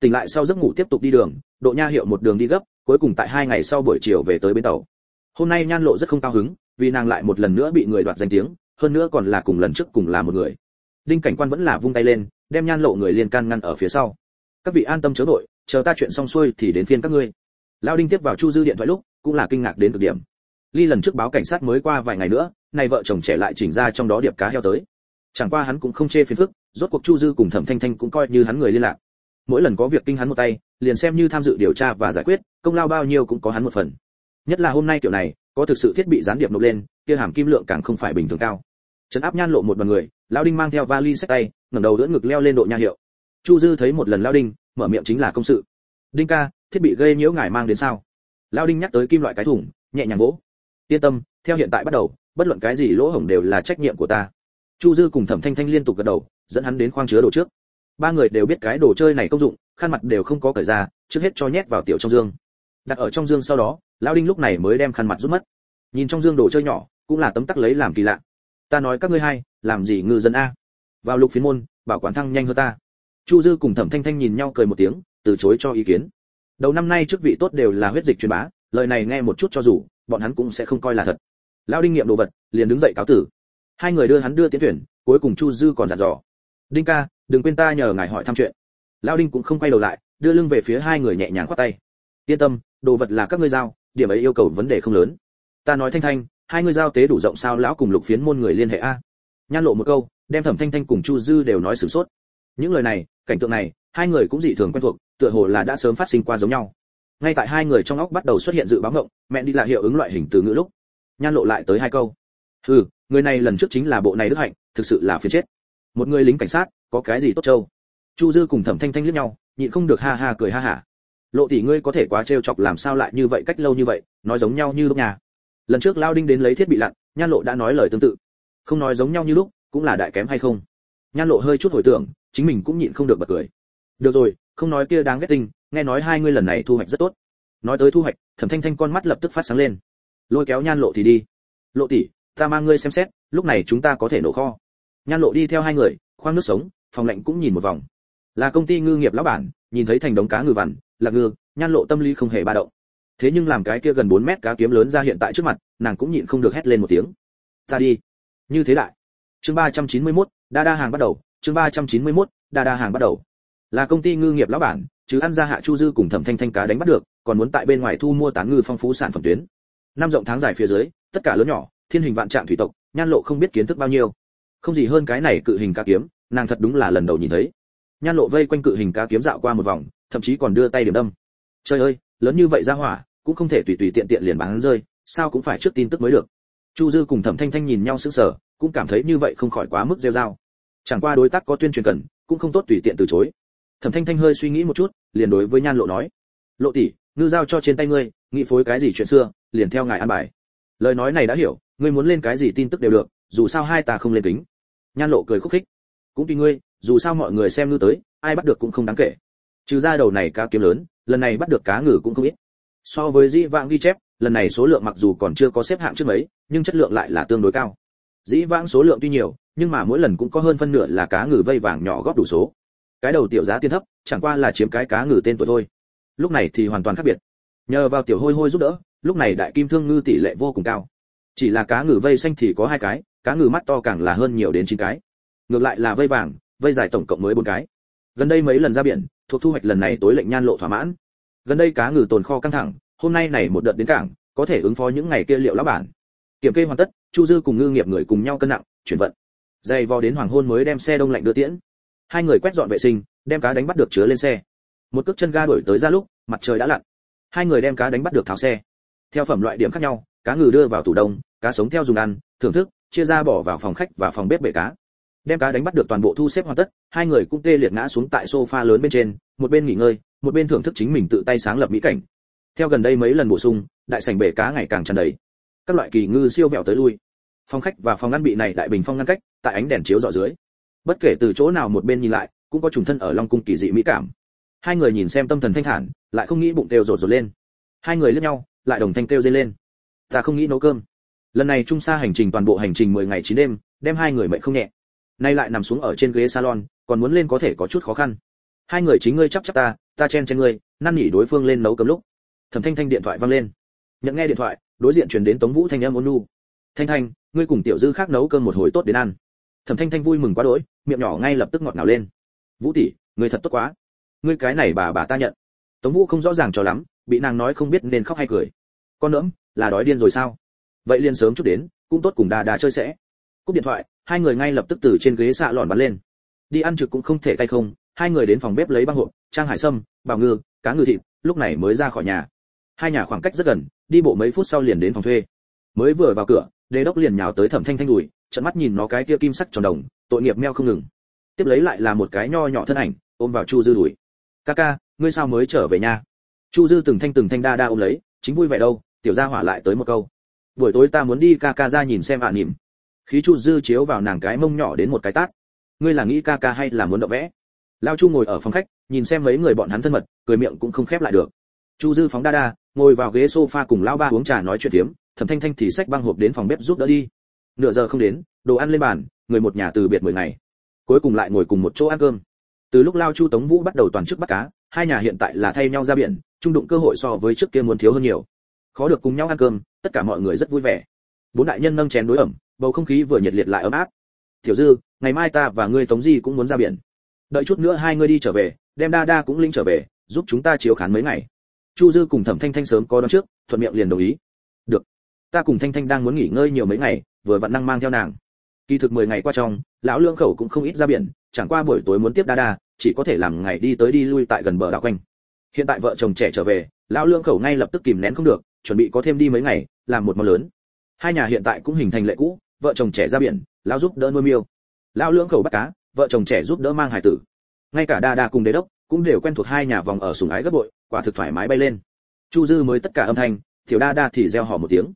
Speaker 1: Tỉnh lại sau giấc ngủ tiếp tục đi đường, Độ Nha Hiệu một đường đi gấp, cuối cùng tại 2 ngày sau buổi chiều về tới bến tàu. Hôm nay Nhan Lộ rất không cao hứng, vì nàng lại một lần nữa bị người đoạt danh tiếng, hơn nữa còn là cùng lần trước cùng là một người. Đinh cảnh quan vẫn là vung tay lên, đem Nhan Lộ người liên can ngăn ở phía sau. Các vị an tâm chớ vội, chờ ta chuyện xong xuôi thì đến phiên các ngươi. Lão Đinh tiếp vào Chu Dư điện thoại lúc, cũng là kinh ngạc đến cực điểm. Ly lần trước báo cảnh sát mới qua vài ngày nữa, này vợ chồng trẻ lại chỉnh ra trong đó điệp cá heo tới. Chẳng qua hắn cũng không chê phiền phức, rốt cuộc Chu Dư cùng Thẩm Thanh Thanh cũng coi như hắn người liên lạc. Mỗi lần có việc kinh hắn một tay, liền xem như tham dự điều tra và giải quyết, công lao bao nhiêu cũng có hắn một phần. Nhất là hôm nay kiểu này, có thực sự thiết bị gián điệp nộp lên, kia hàm kim lượng càng không phải bình thường cao. Trấn áp Nhan Lộ một đoàn người, Lão Đinh mang theo vali xách tay, ngẩng đầu đỡ ngực leo lên Độ Nha Hiệu. Chu Dư thấy một lần Lão Đinh, mở miệng chính là công sự. Đinh ca, thiết bị gây nhiễu ngài mang đến sao? Lão Đinh nhắc tới kim loại cái thùng, nhẹ nhàng vỗ. Yên tâm, theo hiện tại bắt đầu, bất luận cái gì lỗ hổng đều là trách nhiệm của ta. Chu Dư cùng Thẩm Thanh Thanh liên tục gật đầu, dẫn hắn đến khoang chứa đồ trước. Ba người đều biết cái đồ chơi này công dụng, khăn mặt đều không có cởi ra, trước hết cho nhét vào tiểu trong dương. Đặt ở trong dương sau đó, Lão Đinh lúc này mới đem khăn mặt rút mất. Nhìn trong dương đồ chơi nhỏ, cũng là tấm tắc lấy làm kỳ lạ. Ta nói các ngươi hai, làm gì ngư dân a? Vào Lục Phiến môn, bảo quản thăng nhanh hơn ta. Chu Dư cùng Thẩm Thanh Thanh nhìn nhau cười một tiếng, từ chối cho ý kiến. Đầu năm nay chức vị tốt đều là huyết dịch truyền bá, lời này nghe một chút cho dù, bọn hắn cũng sẽ không coi là thật. Lão Đinh nghiệm đồ vật, liền đứng dậy cáo tử. Hai người đưa hắn đưa tiến thuyền, cuối cùng Chu Dư còn dặn dò: "Đinh ca, đừng quên ta nhờ ngài hỏi thăm chuyện." Lão Đinh cũng không quay đầu lại, đưa lưng về phía hai người nhẹ nhàng khoát tay. "Yên tâm, đồ vật là các ngươi giao, điểm ấy yêu cầu vấn đề không lớn. Ta nói Thanh Thanh, hai người giao tế đủ rộng sao lão cùng Lục Phiến môn người liên hệ a?" Nhan Lộ một câu, đem Thẩm Thanh Thanh cùng Chu Dư đều nói sửng sốt. Những lời này, cảnh tượng này, hai người cũng dị thường quen thuộc, tựa hồ là đã sớm phát sinh qua giống nhau. Ngay tại hai người trong óc bắt đầu xuất hiện dự báo ngộng, mẹ đi là hiệu ứng loại hình từ ngữ lúc, Nhan Lộ lại tới hai câu. "Hừ, người này lần trước chính là bộ này đức hạnh, thực sự là phiền chết. Một người lính cảnh sát, có cái gì tốt trâu?" Chu Dư cùng Thẩm Thanh Thanh liếc nhau, nhịn không được ha ha cười ha hả. "Lộ tỷ ngươi có thể quá trêu chọc làm sao lại như vậy cách lâu như vậy, nói giống nhau như lúc nhà." Lần trước Lao Đinh đến lấy thiết bị lặn, Nhan Lộ đã nói lời tương tự. Không nói giống nhau như lúc, cũng là đại kém hay không? Nhan Lộ hơi chút hồi tưởng, chính mình cũng nhịn không được bật cười. "Được rồi, không nói kia đáng ghét tinh, nghe nói hai ngươi lần này thu hoạch rất tốt." Nói tới thu hoạch, Thẩm Thanh Thanh con mắt lập tức phát sáng lên, lôi kéo Nhan Lộ thì đi. "Lộ tỷ, ta mang ngươi xem xét, lúc này chúng ta có thể nổ kho." Nhan Lộ đi theo hai người, khoang nước sống, phòng lạnh cũng nhìn một vòng. Là công ty ngư nghiệp lão bản, nhìn thấy thành đống cá ngừ vằn, là ngư, Nhan Lộ tâm lý không hề ba động. Thế nhưng làm cái kia gần 4 mét cá kiếm lớn ra hiện tại trước mặt, nàng cũng nhịn không được hét lên một tiếng. "Ta đi." Như thế lại. Chương 391, đa đa hàng bắt đầu, chương 391, đa đa hàng bắt đầu. Là công ty ngư nghiệp lão bản, chứ ăn ra hạ Chu Dư cùng Thẩm Thanh Thanh cá đánh bắt được, còn muốn tại bên ngoài thu mua tán ngư phong phú sản phẩm tuyến. Năm rộng tháng dài phía dưới, tất cả lớn nhỏ, thiên hình vạn trạng thủy tộc, Nhan Lộ không biết kiến thức bao nhiêu. Không gì hơn cái này cự hình cá kiếm, nàng thật đúng là lần đầu nhìn thấy. Nhan Lộ vây quanh cự hình cá kiếm dạo qua một vòng, thậm chí còn đưa tay điểm đâm. Trời ơi, lớn như vậy ra hỏa, cũng không thể tùy tùy tiện tiện liền bán rơi, sao cũng phải trước tin tức mới được. Chu Dư cùng Thẩm Thanh Thanh nhìn nhau sững sờ, cũng cảm thấy như vậy không khỏi quá mức rêu rao. Chẳng qua đối tác có tuyên truyền cần, cũng không tốt tùy tiện từ chối. Thẩm Thanh Thanh hơi suy nghĩ một chút, liền đối với Nhan Lộ nói: "Lộ tỷ, ngư giao cho trên tay ngươi, nghĩ phối cái gì chuyện xưa, liền theo ngài an bài." Lời nói này đã hiểu, ngươi muốn lên cái gì tin tức đều được, dù sao hai ta không lên kính. Nhan Lộ cười khúc khích: "Cũng tùy ngươi, dù sao mọi người xem ngư tới, ai bắt được cũng không đáng kể. Trừ ra đầu này cá kiếm lớn, lần này bắt được cá ngừ cũng không ít. So với dĩ vãng ghi chép, lần này số lượng mặc dù còn chưa có xếp hạng trước mấy, nhưng chất lượng lại là tương đối cao. Dĩ vãng số lượng tuy nhiều, nhưng mà mỗi lần cũng có hơn phân nửa là cá ngừ vây vàng nhỏ góp đủ số. Cái đầu tiểu giá tiền thấp, chẳng qua là chiếm cái cá ngừ tên tuổi thôi. Lúc này thì hoàn toàn khác biệt. Nhờ vào tiểu hôi hôi giúp đỡ, lúc này đại kim thương ngư tỷ lệ vô cùng cao. Chỉ là cá ngừ vây xanh thì có 2 cái, cá ngừ mắt to càng là hơn nhiều đến 9 cái. Ngược lại là vây vàng, vây dài tổng cộng mới 4 cái. Gần đây mấy lần ra biển, thuộc thu hoạch lần này tối lệnh Nhan Lộ thỏa mãn. Gần đây cá ngừ tồn kho căng thẳng, hôm nay này một đợt đến cảng, có thể ứng phó những ngày kia liệu lão bản. Kiểm kê hoàn tất, Chu Dư cùng ngư nghiệp người cùng nhau cân nặng, chuyển vận. Dày vò đến hoàng hôn mới đem xe đông lạnh đưa tiễn. Hai người quét dọn vệ sinh, đem cá đánh bắt được chứa lên xe. Một cước chân ga đổi tới ra lúc, mặt trời đã lặn. Hai người đem cá đánh bắt được tháo xe. Theo phẩm loại điểm khác nhau, cá ngừ đưa vào tủ đông, cá sống theo dùng ăn, thưởng thức, chia ra bỏ vào phòng khách và phòng bếp bể cá. Đem cá đánh bắt được toàn bộ thu xếp hoàn tất, hai người cũng tê liệt ngã xuống tại sofa lớn bên trên, một bên nghỉ ngơi, một bên thưởng thức chính mình tự tay sáng lập mỹ cảnh. Theo gần đây mấy lần bổ sung, đại sảnh bể cá ngày càng tràn đầy. Các loại kỳ ngư siêu vẹo tới lui. Phòng khách và phòng ăn bị này đại bình phong ngăn cách, tại ánh đèn chiếu rọi dưới. Bất kể từ chỗ nào một bên nhìn lại, cũng có trùng thân ở Long cung kỳ dị mỹ cảm. Hai người nhìn xem tâm thần thanh thản, lại không nghĩ bụng kêu rột rột lên. Hai người liếc nhau, lại đồng thanh kêu dây lên. Ta không nghĩ nấu cơm. Lần này trung xa hành trình toàn bộ hành trình 10 ngày 9 đêm, đem hai người mệt không nhẹ. Nay lại nằm xuống ở trên ghế salon, còn muốn lên có thể có chút khó khăn. Hai người chính ngươi chắp ta, ta chen ngươi, năn nỉ đối phương lên nấu cơm lúc. Thẩm Thanh Thanh điện thoại vang lên. Nhận nghe điện thoại, đối diện truyền đến Tống Vũ thanh âm ôn nhu. Thanh Thanh, ngươi cùng tiểu dư khác nấu cơm một hồi tốt đến ăn. Thẩm Thanh Thanh vui mừng quá đỗi, miệng nhỏ ngay lập tức ngọt ngào lên. Vũ tỷ, ngươi thật tốt quá. Ngươi cái này bà ta nhận. Tống Vũ không rõ ràng cho lắm, bị nàng nói không biết nên khóc hay cười. Con nỡm, là đói điên rồi sao? Vậy liền sớm chút đến, cũng tốt cùng đà đà chơi sẽ. Cúp điện thoại, hai người ngay lập tức từ trên ghế xạ lòn bắn lên. Đi ăn trực cũng không thể cay không, hai người đến phòng bếp lấy băng hộp, trang hải sâm, bào ngư, cá ngừ thịt, lúc này mới ra khỏi nhà. Hai nhà khoảng cách rất gần, đi bộ mấy phút sau liền đến phòng thuê. Mới vừa vào cửa, Đế đốc liền nhào tới Thẩm Thanh Thanh đùi, trợn mắt nhìn nó cái kia kim sắc tròn đồng, tội nghiệp meo không ngừng. Tiếp lấy lại là một cái nho nhỏ thân ảnh, ôm vào Chu Dư đùi. "Ca, ngươi sao mới trở về nhà?" Chu Dư từng thanh đa ôm lấy, chính vui vẻ đâu, tiểu gia hỏa lại tới một câu. "Buổi tối ta muốn đi ca ra nhìn xem nỉm." Khí Chu Dư chiếu vào nàng cái mông nhỏ đến một cái tát. "Ngươi là nghĩ ca hay là muốn đậu vẽ?" Lao Chu ngồi ở phòng khách, nhìn xem mấy người bọn hắn thân mật, cười miệng cũng không khép lại được. Chu Dư phóng đa, ngồi vào ghế sofa cùng lão ba uống trà nói chuyện phiếm, Thẩm Thanh Thanh thì xách băng hộp đến phòng bếp giúp đỡ đi. Nửa giờ không đến, đồ ăn lên bàn, người một nhà từ biệt 10 ngày. Cuối cùng lại ngồi cùng một chỗ ăn cơm. Từ lúc Lao Chu Tống Vũ bắt đầu toàn chức bắt cá, hai nhà hiện tại là thay nhau ra biển, chung đụng cơ hội so với trước kia muốn thiếu hơn nhiều. Khó được cùng nhau ăn cơm, tất cả mọi người rất vui vẻ. Bốn đại nhân nâng chén đối ẩm, bầu không khí vừa nhiệt liệt lại ấm áp. "Tiểu Dư, ngày mai ta và ngươi Tống Di cũng muốn ra biển. Đợi chút nữa hai ngươi đi trở về, đem đa cũng linh trở về, giúp chúng ta chiếu khán mấy ngày." Chu Dư cùng Thẩm Thanh Thanh sớm có đón trước, thuận miệng liền đồng ý. "Được, ta cùng Thanh Thanh đang muốn nghỉ ngơi nhiều mấy ngày, vừa vặn năng mang theo nàng." Kỳ thực 10 ngày qua trong, lão Lương Khẩu cũng không ít ra biển, chẳng qua buổi tối muốn tiếp đa, chỉ có thể làm ngày đi tới đi lui tại gần bờ đảo quanh. Hiện tại vợ chồng trẻ trở về, lão Lương Khẩu ngay lập tức kìm nén không được, chuẩn bị có thêm đi mấy ngày, làm một món lớn. Hai nhà hiện tại cũng hình thành lệ cũ, vợ chồng trẻ ra biển, lão giúp đỡ nuôi miêu, lão Lương Khẩu bắt cá, vợ chồng trẻ giúp đỡ mang hải tử. Ngay cả đa cùng Đế đốc cũng đều quen thuộc hai nhà vòng ở sủng ái gấp bội, quả thực thoải mái bay lên. Chu Dư mới tất cả âm thanh, tiểu đa thì reo hò một tiếng.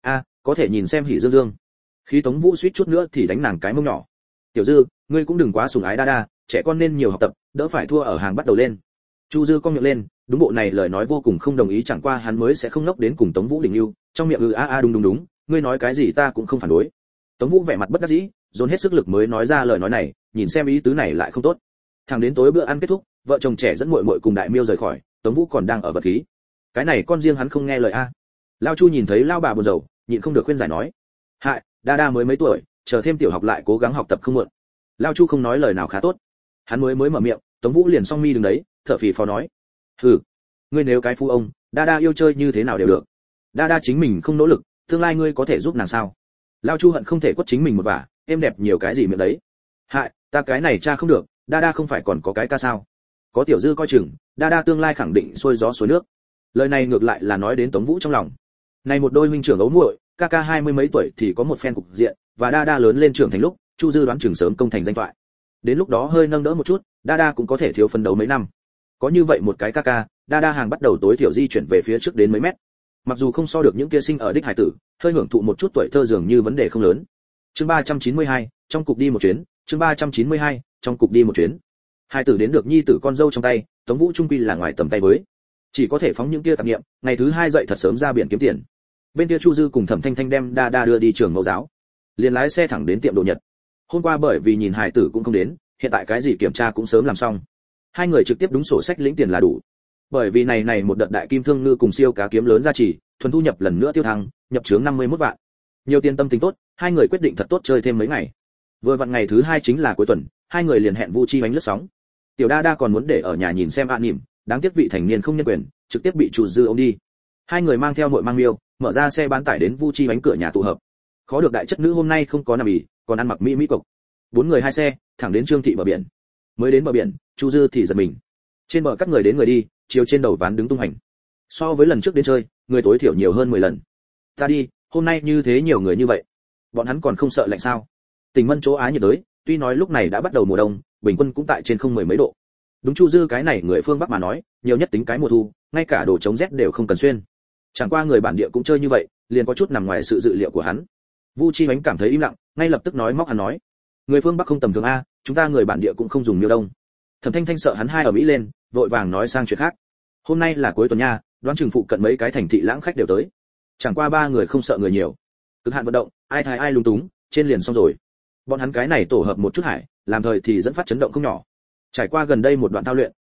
Speaker 1: Có thể nhìn xem hỉ dương dương. Khí Tống Vũ suýt chút nữa thì đánh nàng cái mông nhỏ. "Tiểu Dư, ngươi cũng đừng quá sủng ái đa, trẻ con nên nhiều học tập, đỡ phải thua ở hàng bắt đầu lên." Chu Dư cong miệng lên, đúng bộ này lời nói vô cùng không đồng ý, chẳng qua hắn mới sẽ không ngốc đến cùng Tống Vũ đỉnh lưu, trong miệng đúng, ngươi nói cái gì ta cũng không phản đối. Tống Vũ vẻ mặt bất đắc dĩ, dồn hết sức lực mới nói ra lời nói này, nhìn xem ý tứ này lại không tốt. Thẳng đến tối bữa ăn kết thúc, vợ chồng trẻ dẫn muội cùng đại miêu rời khỏi, Tống Vũ còn đang ở vật khí. Cái này con riêng hắn không nghe lời a. Lao Chu nhìn thấy lao bà buồn rầu, nhịn không được khuyên giải nói. "Hại, đa mới mấy tuổi, chờ thêm tiểu học lại cố gắng học tập không muộn." Lao Chu không nói lời nào khá tốt. Hắn mới mở miệng, Tống Vũ liền song mi đứng đấy, thở phì phò nói. "Hừ, ngươi nếu cái phu ông, đa yêu chơi như thế nào đều được. Đa chính mình không nỗ lực, tương lai ngươi có thể giúp nàng sao?" Lao Chu hận không thể quất chính mình một vả, em đẹp nhiều cái gì miệng đấy. "Hại, ta cái này cha không được, đa không phải còn có cái ca sao? Có tiểu Dư coi chừng, đa tương lai khẳng định xuôi gió xuôi nước." Lời này ngược lại là nói đến Tống Vũ trong lòng. Này một đôi huynh trưởng ấu muội, ca 20 mấy tuổi thì có một phen cục diện, và đa lớn lên trưởng thành lúc, Chu Dư đoán chừng sớm công thành danh toại. Đến lúc đó hơi nâng đỡ một chút, đa cũng có thể thiếu phấn đấu mấy năm. Có như vậy một cái ca, đa hàng bắt đầu tối thiểu di chuyển về phía trước đến mấy mét. Mặc dù không so được những kia sinh ở đích hải tử, hơi hưởng thụ một chút tuổi thơ dường như vấn đề không lớn. Chương 392, trong cục đi một chuyến, chương 392, trong cục đi một chuyến. Hải tử đến được nhi tử con dâu trong tay, Tống Vũ trung quy là ngoài tầm tay với. Chỉ có thể phóng những kia tạp niệm, ngày thứ hai dậy thật sớm ra biển kiếm tiền. Bên kia Chu Dư cùng Thẩm Thanh Thanh đem đa đưa đi trường mẫu giáo, liền lái xe thẳng đến tiệm đồ Nhật. Hôm qua bởi vì nhìn hải tử cũng không đến, hiện tại cái gì kiểm tra cũng sớm làm xong. Hai người trực tiếp đúng sổ sách lĩnh tiền là đủ. Bởi vì này một đợt đại kim thương ngư cùng siêu cá kiếm lớn ra chỉ, thuần thu nhập lần nữa tiêu thăng, nhập chướng 51 vạn. Nhiều tiền tâm tình tốt, hai người quyết định thật tốt chơi thêm mấy ngày. Vừa vặn ngày thứ hai chính là cuối tuần, hai người liền hẹn Vu Chi bánh lướt sóng. Tiểu đa còn muốn để ở nhà nhìn xem nỉm, đáng tiếc vị thành niên không nhân quyền, trực tiếp bị Chu Dư ôm đi. Hai người mang theo muội mang miêu, mở ra xe bán tải đến Vu Chi bánh cửa nhà tụ hợp. Khó được đại chất nữ hôm nay không có nằm ỉ, còn ăn mặc mỹ cộc. Bốn người hai xe, thẳng đến Trương thị bờ biển. Mới đến bờ biển, Chu Dư thì giật mình. Trên bờ các người đến người đi, chiều trên đầu ván đứng tung hành. So với lần trước đến chơi, người tối thiểu nhiều hơn 10 lần. Ta đi, hôm nay như thế nhiều người như vậy. Bọn hắn còn không sợ lạnh sao? Tình Mân chỗ Á nhiệt đới, tuy nói lúc này đã bắt đầu mùa đông, bình quân cũng tại trên không mười mấy độ. Đúng Chu Dư cái này người phương Bắc mà nói, nhiều nhất tính cái mùa thu, ngay cả đồ chống rét đều không cần xuyên. Chẳng qua người bản địa cũng chơi như vậy, liền có chút nằm ngoài sự dự liệu của hắn. Vu Chi Bánh cảm thấy im lặng, ngay lập tức nói móc hắn nói, người phương Bắc không tầm thường a, chúng ta người bản địa cũng không dùng miêu đông. Thẩm Thanh Thanh sợ hắn hai ở Mỹ lên, vội vàng nói sang chuyện khác. Hôm nay là cuối tuần nha, đoán chừng phụ cận mấy cái thành thị lãng khách đều tới. Chẳng qua ba người không sợ người nhiều. Cực hạn vận động, ai thai ai lung túng, trên liền xong rồi. Bọn hắn cái này tổ hợp một chút hải, làm thời thì dẫn phát chấn động không nhỏ. Trải qua gần đây một đoạn thao luyện,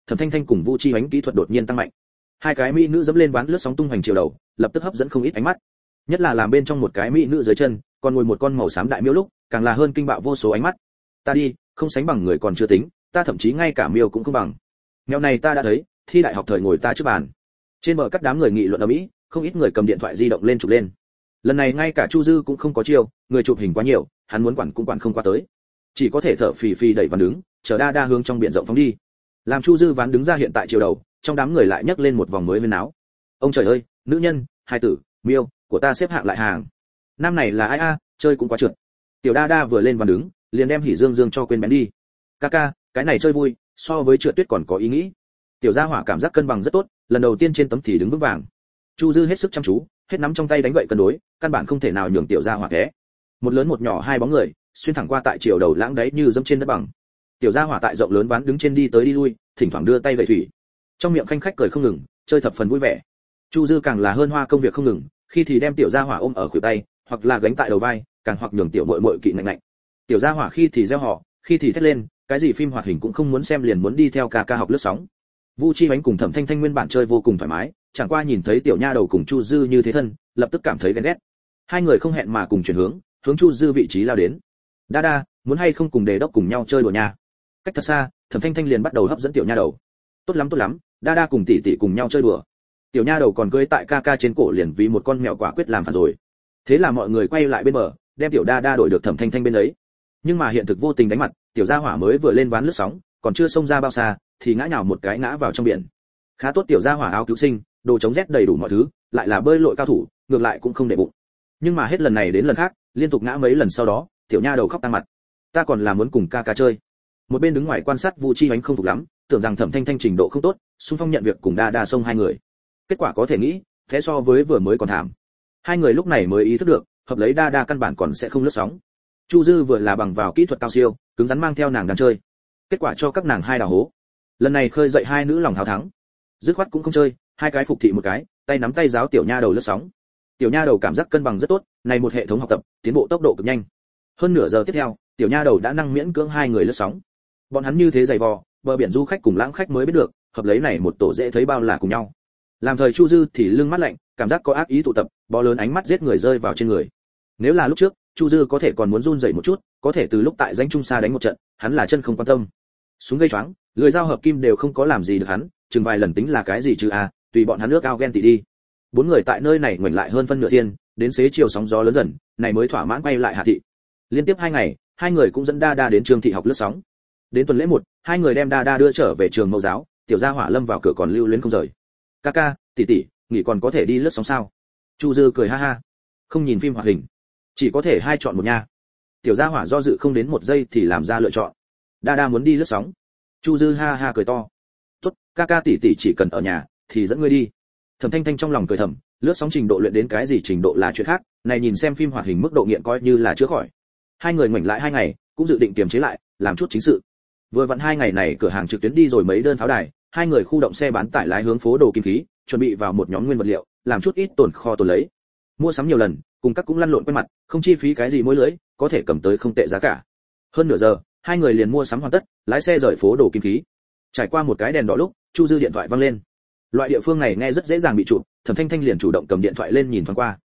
Speaker 1: Thẩm Thanh Thanh cùng Vu Chi Hoánh kỹ thuật đột nhiên tăng mạnh. Hai cái mỹ nữ dẫm lên ván lướt sóng tung hoành chiều đầu, lập tức hấp dẫn không ít ánh mắt. Nhất là làm bên trong một cái mỹ nữ dưới chân, còn ngồi một con màu xám đại miêu lúc, càng là hơn kinh bạo vô số ánh mắt. Ta đi, không sánh bằng người còn chưa tính, ta thậm chí ngay cả miêu cũng không bằng. Mèo này ta đã thấy, thi đại học thời ngồi ta trước bàn. Trên bờ cắt đám người nghị luận ầm ĩ, không ít người cầm điện thoại di động lên chụp lên. Lần này ngay cả Chu Dư cũng không có chiêu, người chụp hình quá nhiều, hắn muốn quản cũng quản không qua tới. Chỉ có thể thở phì phì đẩy ván đứng, chờ đa đa hướng trong biển rộng phóng đi. Làm Chu Dư ván đứng ra hiện tại chiều đầu, trong đám người lại nhấc lên một vòng mới huyên náo. Ông trời ơi, nữ nhân, hai tử, miêu, của ta xếp hạng lại hàng. Nam này là ai a, chơi cũng quá trượt. Tiểu đa đa vừa lên ván đứng, liền đem Hỉ Dương Dương cho quên bén đi. Ca, cái này chơi vui, so với trượt tuyết còn có ý nghĩ. Tiểu gia hỏa cảm giác cân bằng rất tốt, lần đầu tiên trên tấm thì đứng vững vàng. Chu Dư hết sức chăm chú, hết nắm trong tay đánh gậy cân đối, căn bản không thể nào nhường tiểu gia hỏa té. Một lớn một nhỏ hai bóng người, xuyên thẳng qua tại chiều đầu lãng đáy như dẫm trên đất bằng. Tiểu gia hỏa tại rộng lớn ván đứng trên đi tới đi lui, thỉnh thoảng đưa tay gậy thủy. Trong miệng khanh khách cười không ngừng, chơi thập phần vui vẻ. Chu Dư càng là hơn hoa công việc không ngừng, khi thì đem tiểu gia hỏa ôm ở khuỷu tay, hoặc là gánh tại đầu vai, càng hoặc nhường tiểu muội muội kỵ ngạnh. Tiểu gia hỏa khi thì reo hò, khi thì thét lên, cái gì phim hoạt hình cũng không muốn xem liền muốn đi theo ca học lướt sóng. Vu Chi Hoánh cùng Thẩm Thanh Thanh nguyên bản chơi vô cùng thoải mái, chẳng qua nhìn thấy tiểu nha đầu cùng Chu Dư như thế thân, lập tức cảm thấy ghen ghét. Hai người không hẹn mà cùng chuyển hướng Chu Dư vị trí lao đến. Đa, muốn hay không cùng đề đốc cùng nhau chơi đùa nha. Cách thật xa, Thẩm Thanh Thanh liền bắt đầu hấp dẫn tiểu nha đầu. Tốt lắm, Đa cùng tỷ tỷ cùng nhau chơi đùa. Tiểu nha đầu còn cưỡi tại ca trên cổ liền vì một con mèo quả quyết làm phản rồi. Thế là mọi người quay lại bên bờ, đem tiểu Đa đổi được Thẩm Thanh Thanh bên ấy. Nhưng mà hiện thực vô tình đánh mặt, tiểu gia hỏa mới vừa lên ván lướt sóng, còn chưa xông ra bao xa, thì ngã nhào một cái ngã vào trong biển. Khá tốt tiểu gia hỏa áo cứu sinh, đồ chống rét đầy đủ mọi thứ, lại là bơi lội cao thủ, ngược lại cũng không để bụng. Nhưng mà hết lần này đến lần khác, liên tục ngã mấy lần sau đó, tiểu nha đầu khóc tăng mặt. Ta còn là muốn cùng ca chơi. Một bên đứng ngoài quan sát Vu Chi Hoánh không phục lắm, tưởng rằng Thẩm Thanh Thanh trình độ không tốt, xung phong nhận việc cùng Đa xông hai người. Kết quả có thể nghĩ, thế so với vừa mới còn thảm. Hai người lúc này mới ý thức được, hợp lấy Đa căn bản còn sẽ không lướt sóng. Chu Dư vừa là bằng vào kỹ thuật cao siêu, cứng rắn mang theo nàng đang chơi. Kết quả cho các nàng hai đào hố. Lần này khơi dậy hai nữ lòng hào thắng. Dứt khoát cũng không chơi, hai cái phục thị một cái, tay nắm tay giáo tiểu nha đầu lướt sóng. Tiểu nha đầu cảm giác cân bằng rất tốt, này một hệ thống học tập, tiến bộ tốc độ cực nhanh. Hơn nửa giờ tiếp theo, tiểu nha đầu đã năng miễn cưỡng hai người lướt sóng. Bọn hắn như thế dày vò, bờ biển du khách cùng lãng khách mới biết được, hợp lấy này một tổ dễ thấy bao là cùng nhau. Làm thời Chu Dư thì lưng mắt lạnh, cảm giác có ác ý tụ tập, bó lớn ánh mắt giết người rơi vào trên người. Nếu là lúc trước, Chu Dư có thể còn muốn run rẩy một chút, có thể từ lúc tại danh trung xa đánh một trận, hắn là chân không quan tâm. Súng gây choáng, lưỡi dao hợp kim đều không có làm gì được hắn, chừng vài lần tính là cái gì chứ à, tùy bọn hắn nước ao ghen tị đi. Bốn người tại nơi này ngoảnh lại hơn phân nửa thiên, đến xế chiều sóng gió lớn dần, này mới thỏa mãn quay lại Hạ thị. Liên tiếp 2 ngày, hai người cũng dẫn Đa đến trường thị học lướt sóng. Đến tuần lễ 1, hai người đem Đa đưa trở về trường mẫu giáo, tiểu gia hỏa lâm vào cửa còn lưu luyến không rời. Ca, tỷ, nghỉ còn có thể đi lướt sóng sao? Chu Dư cười ha ha. Không nhìn phim hoạt hình, chỉ có thể hai chọn một nha. Tiểu gia hỏa do dự không đến 1 giây thì làm ra lựa chọn. Đa muốn đi lướt sóng. Chu Dư ha ha cười to. Tốt, ca tỷ chỉ cần ở nhà thì dẫn ngươi đi. Thẩm Thanh Thanh trong lòng cười thầm, lướt sóng trình độ luyện đến cái gì trình độ là chuyện khác, này nhìn xem phim hoạt hình mức độ nghiện coi như là chữa khỏi. Hai người ngoảnh lại 2 ngày, cũng dự định kiềm chế lại, làm chút chính sự. Vừa vặn 2 ngày này cửa hàng trực tuyến đi rồi mấy đơn pháo đài, hai người khu động xe bán tải lái hướng phố đồ kim khí, chuẩn bị vào một nhóm nguyên vật liệu, làm chút ít tồn kho tồn lấy. Mua sắm nhiều lần, cùng các cũng lăn lộn quen mặt, không chi phí cái gì mỗi lưỡi, có thể cầm tới không tệ giá cả. Hơn nửa giờ, hai người liền mua sắm hoàn tất, lái xe rời phố đồ kim khí. Trải qua một cái đèn đỏ lúc, Chu Dư điện thoại vang lên. Loại địa phương này nghe rất dễ dàng bị chụp, Thẩm Thanh Thanh liền chủ động cầm điện thoại lên nhìn thoáng qua.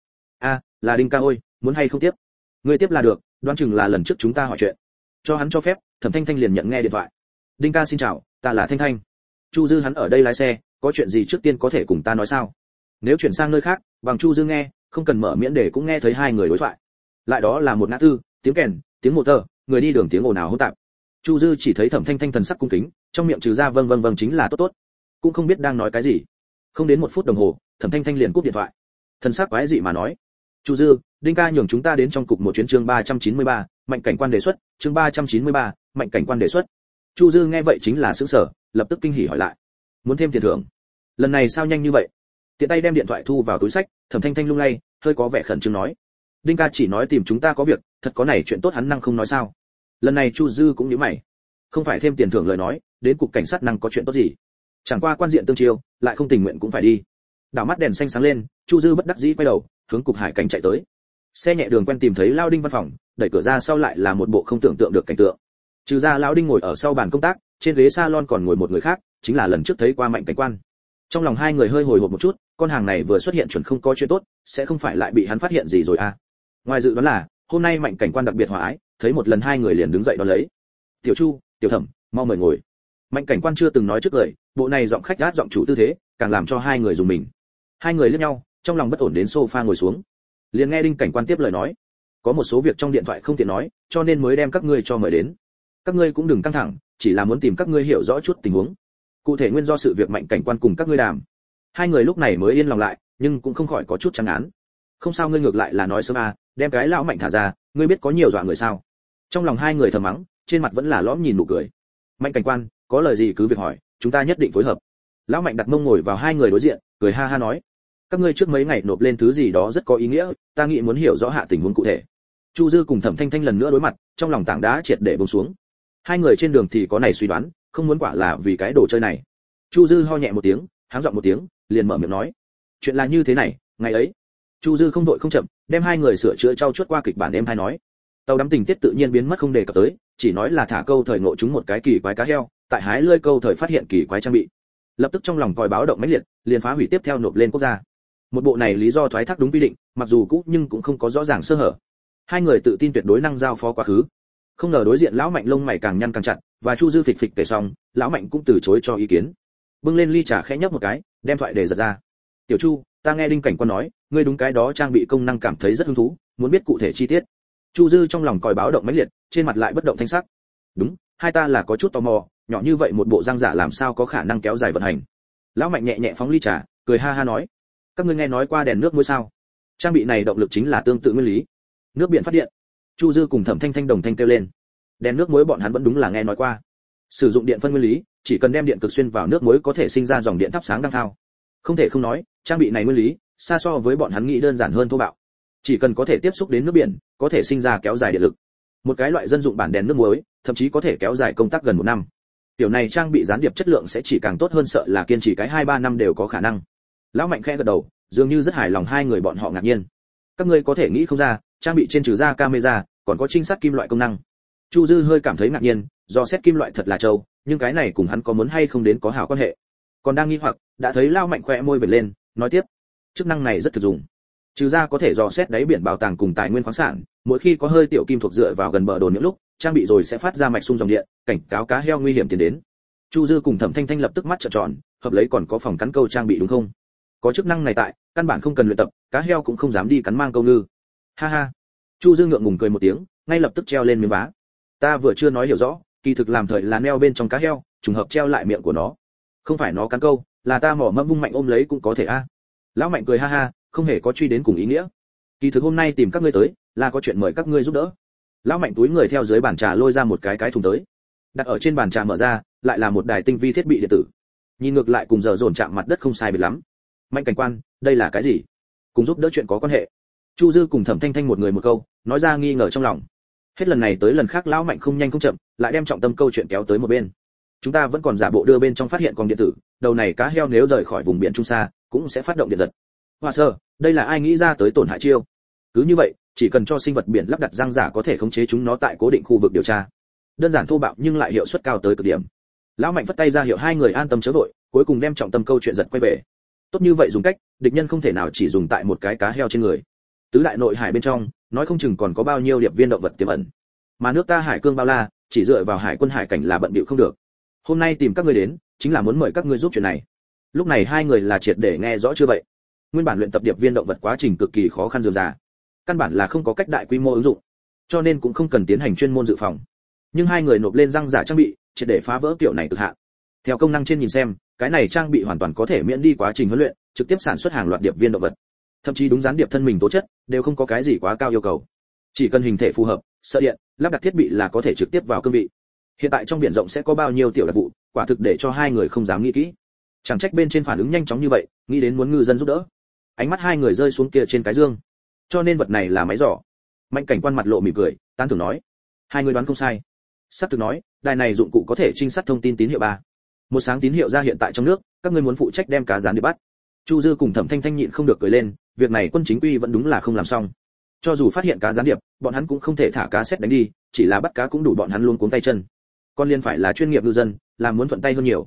Speaker 1: Là Đinh ca ơi, muốn hay không tiếp? Người tiếp là được, đoán chừng là lần trước chúng ta hỏi chuyện. Cho hắn cho phép, Thẩm Thanh Thanh liền nhận nghe điện thoại. Đinh ca xin chào, ta là Thanh Thanh. Chu Dư hắn ở đây lái xe, có chuyện gì trước tiên có thể cùng ta nói sao? Nếu chuyển sang nơi khác, bằng Chu Dư nghe, không cần mở miễn để cũng nghe thấy hai người đối thoại. Lại đó là một ngã tư, tiếng kèn, tiếng motor, người đi đường tiếng ồn ào hỗn tạp. Chu Dư chỉ thấy Thẩm Thanh Thanh thần sắc cung kính, trong miệng trừ ra vâng chính là tốt, cũng không biết đang nói cái gì. Không đến 1 phút đồng hồ, Thẩm Thanh Thanh liền cúp điện thoại. Thần sắc quái dị mà nói: "Chu Dư, Đinh ca nhường chúng ta đến trong cục một chuyến chương 393, mạnh cảnh quan đề xuất, chương 393, mạnh cảnh quan đề xuất." Chu Dư nghe vậy chính là sửng sở, lập tức kinh hỉ hỏi lại: "Muốn thêm tiền thưởng? Lần này sao nhanh như vậy?" Tiện tay đem điện thoại thu vào túi sách, Thẩm Thanh Thanh lung lay, hơi có vẻ khẩn trương nói: "Đinh ca chỉ nói tìm chúng ta có việc, thật có này chuyện tốt hắn năng không nói sao?" Lần này Chu Dư cũng nhíu mày. Không phải thêm tiền thưởng lời nói, đến cục cảnh sát năng có chuyện tốt gì? Chẳng qua quan diện tương chiêu, lại không tình nguyện cũng phải đi. Đảo mắt đèn xanh sáng lên, Chu Dư bất đắc dĩ quay đầu, hướng cục hải cảnh chạy tới. Xe nhẹ đường quen tìm thấy Lao Đinh văn phòng, đẩy cửa ra sau lại là một bộ không tưởng tượng được cảnh tượng. Trừ ra Lão Đinh ngồi ở sau bàn công tác, trên ghế salon còn ngồi một người khác, chính là lần trước thấy qua Mạnh cảnh quan. Trong lòng hai người hơi hồi hộp một chút, con hàng này vừa xuất hiện chuẩn không có chuyện tốt, sẽ không phải lại bị hắn phát hiện gì rồi à. Ngoài dự đoán là hôm nay Mạnh cảnh quan đặc biệt hòa ái, thấy một lần hai người liền đứng dậy đón lấy. Tiểu Chu, Tiểu Thẩm, mau mời ngồi. Mạnh cảnh quan chưa từng nói trước lời, bộ này giọng khách gát giọng chủ tư thế, càng làm cho hai người dùng mình. Hai người liếc nhau, trong lòng bất ổn đến sofa ngồi xuống. Liền nghe Đinh cảnh quan tiếp lời nói, có một số việc trong điện thoại không tiện nói, cho nên mới đem các ngươi cho mời đến. Các ngươi cũng đừng căng thẳng, chỉ là muốn tìm các ngươi hiểu rõ chút tình huống. Cụ thể nguyên do sự việc Mạnh cảnh quan cùng các ngươi đàm. Hai người lúc này mới yên lòng lại, nhưng cũng không khỏi có chút chán ngán. Không sao, ngươi ngược lại là nói sớm à, đem cái lão Mạnh thả ra, ngươi biết có nhiều dọa người sao? Trong lòng hai người thầm mắng, trên mặt vẫn là lõm nhìn nụ cười. Mạnh cảnh quan, có lời gì cứ việc hỏi, chúng ta nhất định phối hợp. Lão Mạnh đặt mông ngồi vào hai người đối diện, cười ha ha nói, các ngươi trước mấy ngày nộp lên thứ gì đó rất có ý nghĩa, ta nghĩ muốn hiểu rõ hạ tình huống cụ thể. Chu Dư cùng Thẩm Thanh Thanh lần nữa đối mặt, trong lòng tảng đá triệt để buông xuống. Hai người trên đường thì có này suy đoán, không muốn quả là vì cái đồ chơi này. Chu Dư ho nhẹ một tiếng, háng giọng một tiếng, liền mở miệng nói, chuyện là như thế này, ngày ấy. Chu Dư không vội không chậm, đem hai người sửa chữa trau chuốt qua kịch bản em hay nói. Tàu đắm tình tiết tự nhiên biến mất không đề cập tới, chỉ nói là thả câu thời ngộ chúng một cái kỳ quái cá heo, tại hái lơi câu thời phát hiện kỳ quái trang bị. Lập tức trong lòng còi báo động mãnh liệt, liền phá hủy tiếp theo nộp lên quốc gia. Một bộ này lý do thoái thác đúng quy định, mặc dù cũ nhưng cũng không có rõ ràng sơ hở. Hai người tự tin tuyệt đối năng giao phó quá khứ. Không ngờ đối diện lão Mạnh lông mày càng nhăn càng chặt, và Chu Dư phịch phịch kể xong, lão Mạnh cũng từ chối cho ý kiến. Bưng lên ly trà khẽ nhấp một cái, đem thoại để giật ra. Tiểu Chu, ta nghe Đinh cảnh quan nói, ngươi đúng cái đó trang bị công năng cảm thấy rất hứng thú, muốn biết cụ thể chi tiết. Chu Dư trong lòng còi báo động mãnh liệt, trên mặt lại bất động thanh sắc. Đúng, hai ta là có chút tò mò, nhỏ như vậy một bộ răng giả làm sao có khả năng kéo dài vận hành. Lão Mạnh nhẹ nhẹ phóng ly trà, cười ha ha nói, các ngươi nghe nói qua đèn nước muối sao? Trang bị này động lực chính là tương tự nguyên lý. Nước biển phát điện. Chu Dư cùng Thẩm Thanh Thanh đồng thanh kêu lên. Đèn nước muối bọn hắn vẫn đúng là nghe nói qua. Sử dụng điện phân nguyên lý, chỉ cần đem điện cực xuyên vào nước muối có thể sinh ra dòng điện thắp sáng đăng thao. Không thể không nói, trang bị này nguyên lý xa so với bọn hắn nghĩ đơn giản hơn thô bạo. Chỉ cần có thể tiếp xúc đến nước biển, có thể sinh ra kéo dài điện lực. Một cái loại dân dụng bản đèn nước muối, thậm chí có thể kéo dài công tác gần 1 năm. Tiểu này trang bị gián điệp chất lượng sẽ chỉ càng tốt hơn, sợ là kiên trì cái 2-3 năm đều có khả năng. Lão Mạnh khẽ gật đầu, dường như rất hài lòng hai người bọn họ ngạc nhiên. Các ngươi có thể nghĩ không ra, trang bị trên trừ ra camera, còn có trinh sát kim loại công năng. Chu Dư hơi cảm thấy ngạc nhiên, do xét kim loại thật là trâu, nhưng cái này cùng hắn có muốn hay không đến có hảo quan hệ. Còn đang nghi hoặc, đã thấy Lão Mạnh khẽ môi vểnh lên, nói tiếp, chức năng này rất thực dụng. Trừ ra có thể dò xét đáy biển bảo tàng cùng tài nguyên khoáng sản, mỗi khi có hơi tiểu kim thuộc dựa vào gần bờ đồn những lúc, trang bị rồi sẽ phát ra mạch xung dòng điện, cảnh cáo cá heo nguy hiểm tiến đến. Chu Dư cùng Thẩm Thanh Thanh lập tức mắt trợn tròn, hợp lấy còn có phòng cắn câu trang bị đúng không? Có chức năng này tại, căn bản không cần luyện tập, cá heo cũng không dám đi cắn mang câu ngư. Ha ha. Chu Dư ngượng ngùng cười một tiếng, ngay lập tức treo lên miếng vá. Ta vừa chưa nói hiểu rõ, kỳ thực làm thời là neo bên trong cá heo, trùng hợp treo lại miệng của nó. Không phải nó cắn câu, là ta mỏ mẫm vung mạnh ôm lấy cũng có thể a. Lão Mạnh cười ha ha, không hề có truy đến cùng ý nghĩa. Kỳ thực hôm nay tìm các ngươi tới, là có chuyện mời các ngươi giúp đỡ. Lão Mạnh túi người theo dưới bàn trà lôi ra một cái thùng tới. Đặt ở trên bàn trà mở ra, lại là một đài tinh vi thiết bị điện tử. Nhìn ngược lại cùng giờ dồn chạm mặt đất không sai biệt lắm. Mạnh cảnh quan, đây là cái gì? Cùng giúp đỡ chuyện có quan hệ. Chu Dư cùng Thẩm Thanh Thanh một người một câu, nói ra nghi ngờ trong lòng. Hết lần này tới lần khác lão Mạnh không nhanh không chậm, lại đem trọng tâm câu chuyện kéo tới một bên. Chúng ta vẫn còn giả bộ đưa bên trong phát hiện con điện tử, đầu này cá heo nếu rời khỏi vùng biển Trung Sa, cũng sẽ phát động điện giật. Hoa sơ, đây là ai nghĩ ra tới tổn hại chiêu? Cứ như vậy, chỉ cần cho sinh vật biển lắp đặt răng giả có thể khống chế chúng nó tại cố định khu vực điều tra. Đơn giản thô bạo nhưng lại hiệu suất cao tới cực điểm. Lão Mạnh vất tay ra hiệu hai người an tâm chớ vội, cuối cùng đem trọng tâm câu chuyện giật quay về. Tốt như vậy dùng cách, địch nhân không thể nào chỉ dùng tại một cái cá heo trên người. Tứ đại nội hải bên trong, nói không chừng còn có bao nhiêu điệp viên động vật tiềm ẩn. Mà nước ta hải cương bao la, chỉ dựa vào hải quân hải cảnh là bận bịu không được. Hôm nay tìm các ngươi đến, chính là muốn mời các ngươi giúp chuyện này. Lúc này hai người là triệt để nghe rõ chưa vậy? Nguyên bản luyện tập điệp viên động vật quá trình cực kỳ khó khăn dườm rà, căn bản là không có cách đại quy mô ứng dụng, cho nên cũng không cần tiến hành chuyên môn dự phòng. Nhưng hai người nộp lên răng giả trang bị, triệt để phá vỡ kiểu này cực hạn. Theo công năng trên nhìn xem, cái này trang bị hoàn toàn có thể miễn đi quá trình huấn luyện, trực tiếp sản xuất hàng loạt điệp viên động vật. Thậm chí đúng gián điệp thân mình tố chất, đều không có cái gì quá cao yêu cầu. Chỉ cần hình thể phù hợp, sợ điện, lắp đặt thiết bị là có thể trực tiếp vào cương vị. Hiện tại trong biển rộng sẽ có bao nhiêu tiểu đặc vụ, quả thực để cho hai người không dám nghĩ kỹ. Chẳng trách bên trên phản ứng nhanh chóng như vậy, nghĩ đến muốn ngư dân giúp đỡ. Ánh mắt hai người rơi xuống kia trên cái dương. Cho nên vật này là máy giỏ. Mạnh cảnh quan mặt lộ mỉm cười, tán thưởng nói: hai người đoán không sai. Sắp thực nói, đài này dụng cụ có thể trinh sát thông tin tín hiệu 3. Một sáng tín hiệu ra hiện tại trong nước, các ngươi muốn phụ trách đem cá gián để bắt. Chu Dư cùng Thẩm Thanh Thanh nhịn không được cười lên, việc này quân chính quy vẫn đúng là không làm xong. Cho dù phát hiện cá gián điệp, bọn hắn cũng không thể thả cá xét đánh đi, chỉ là bắt cá cũng đủ bọn hắn luôn cuống tay chân. Con liên phải là chuyên nghiệp ngư dân, làm muốn thuận tay hơn nhiều.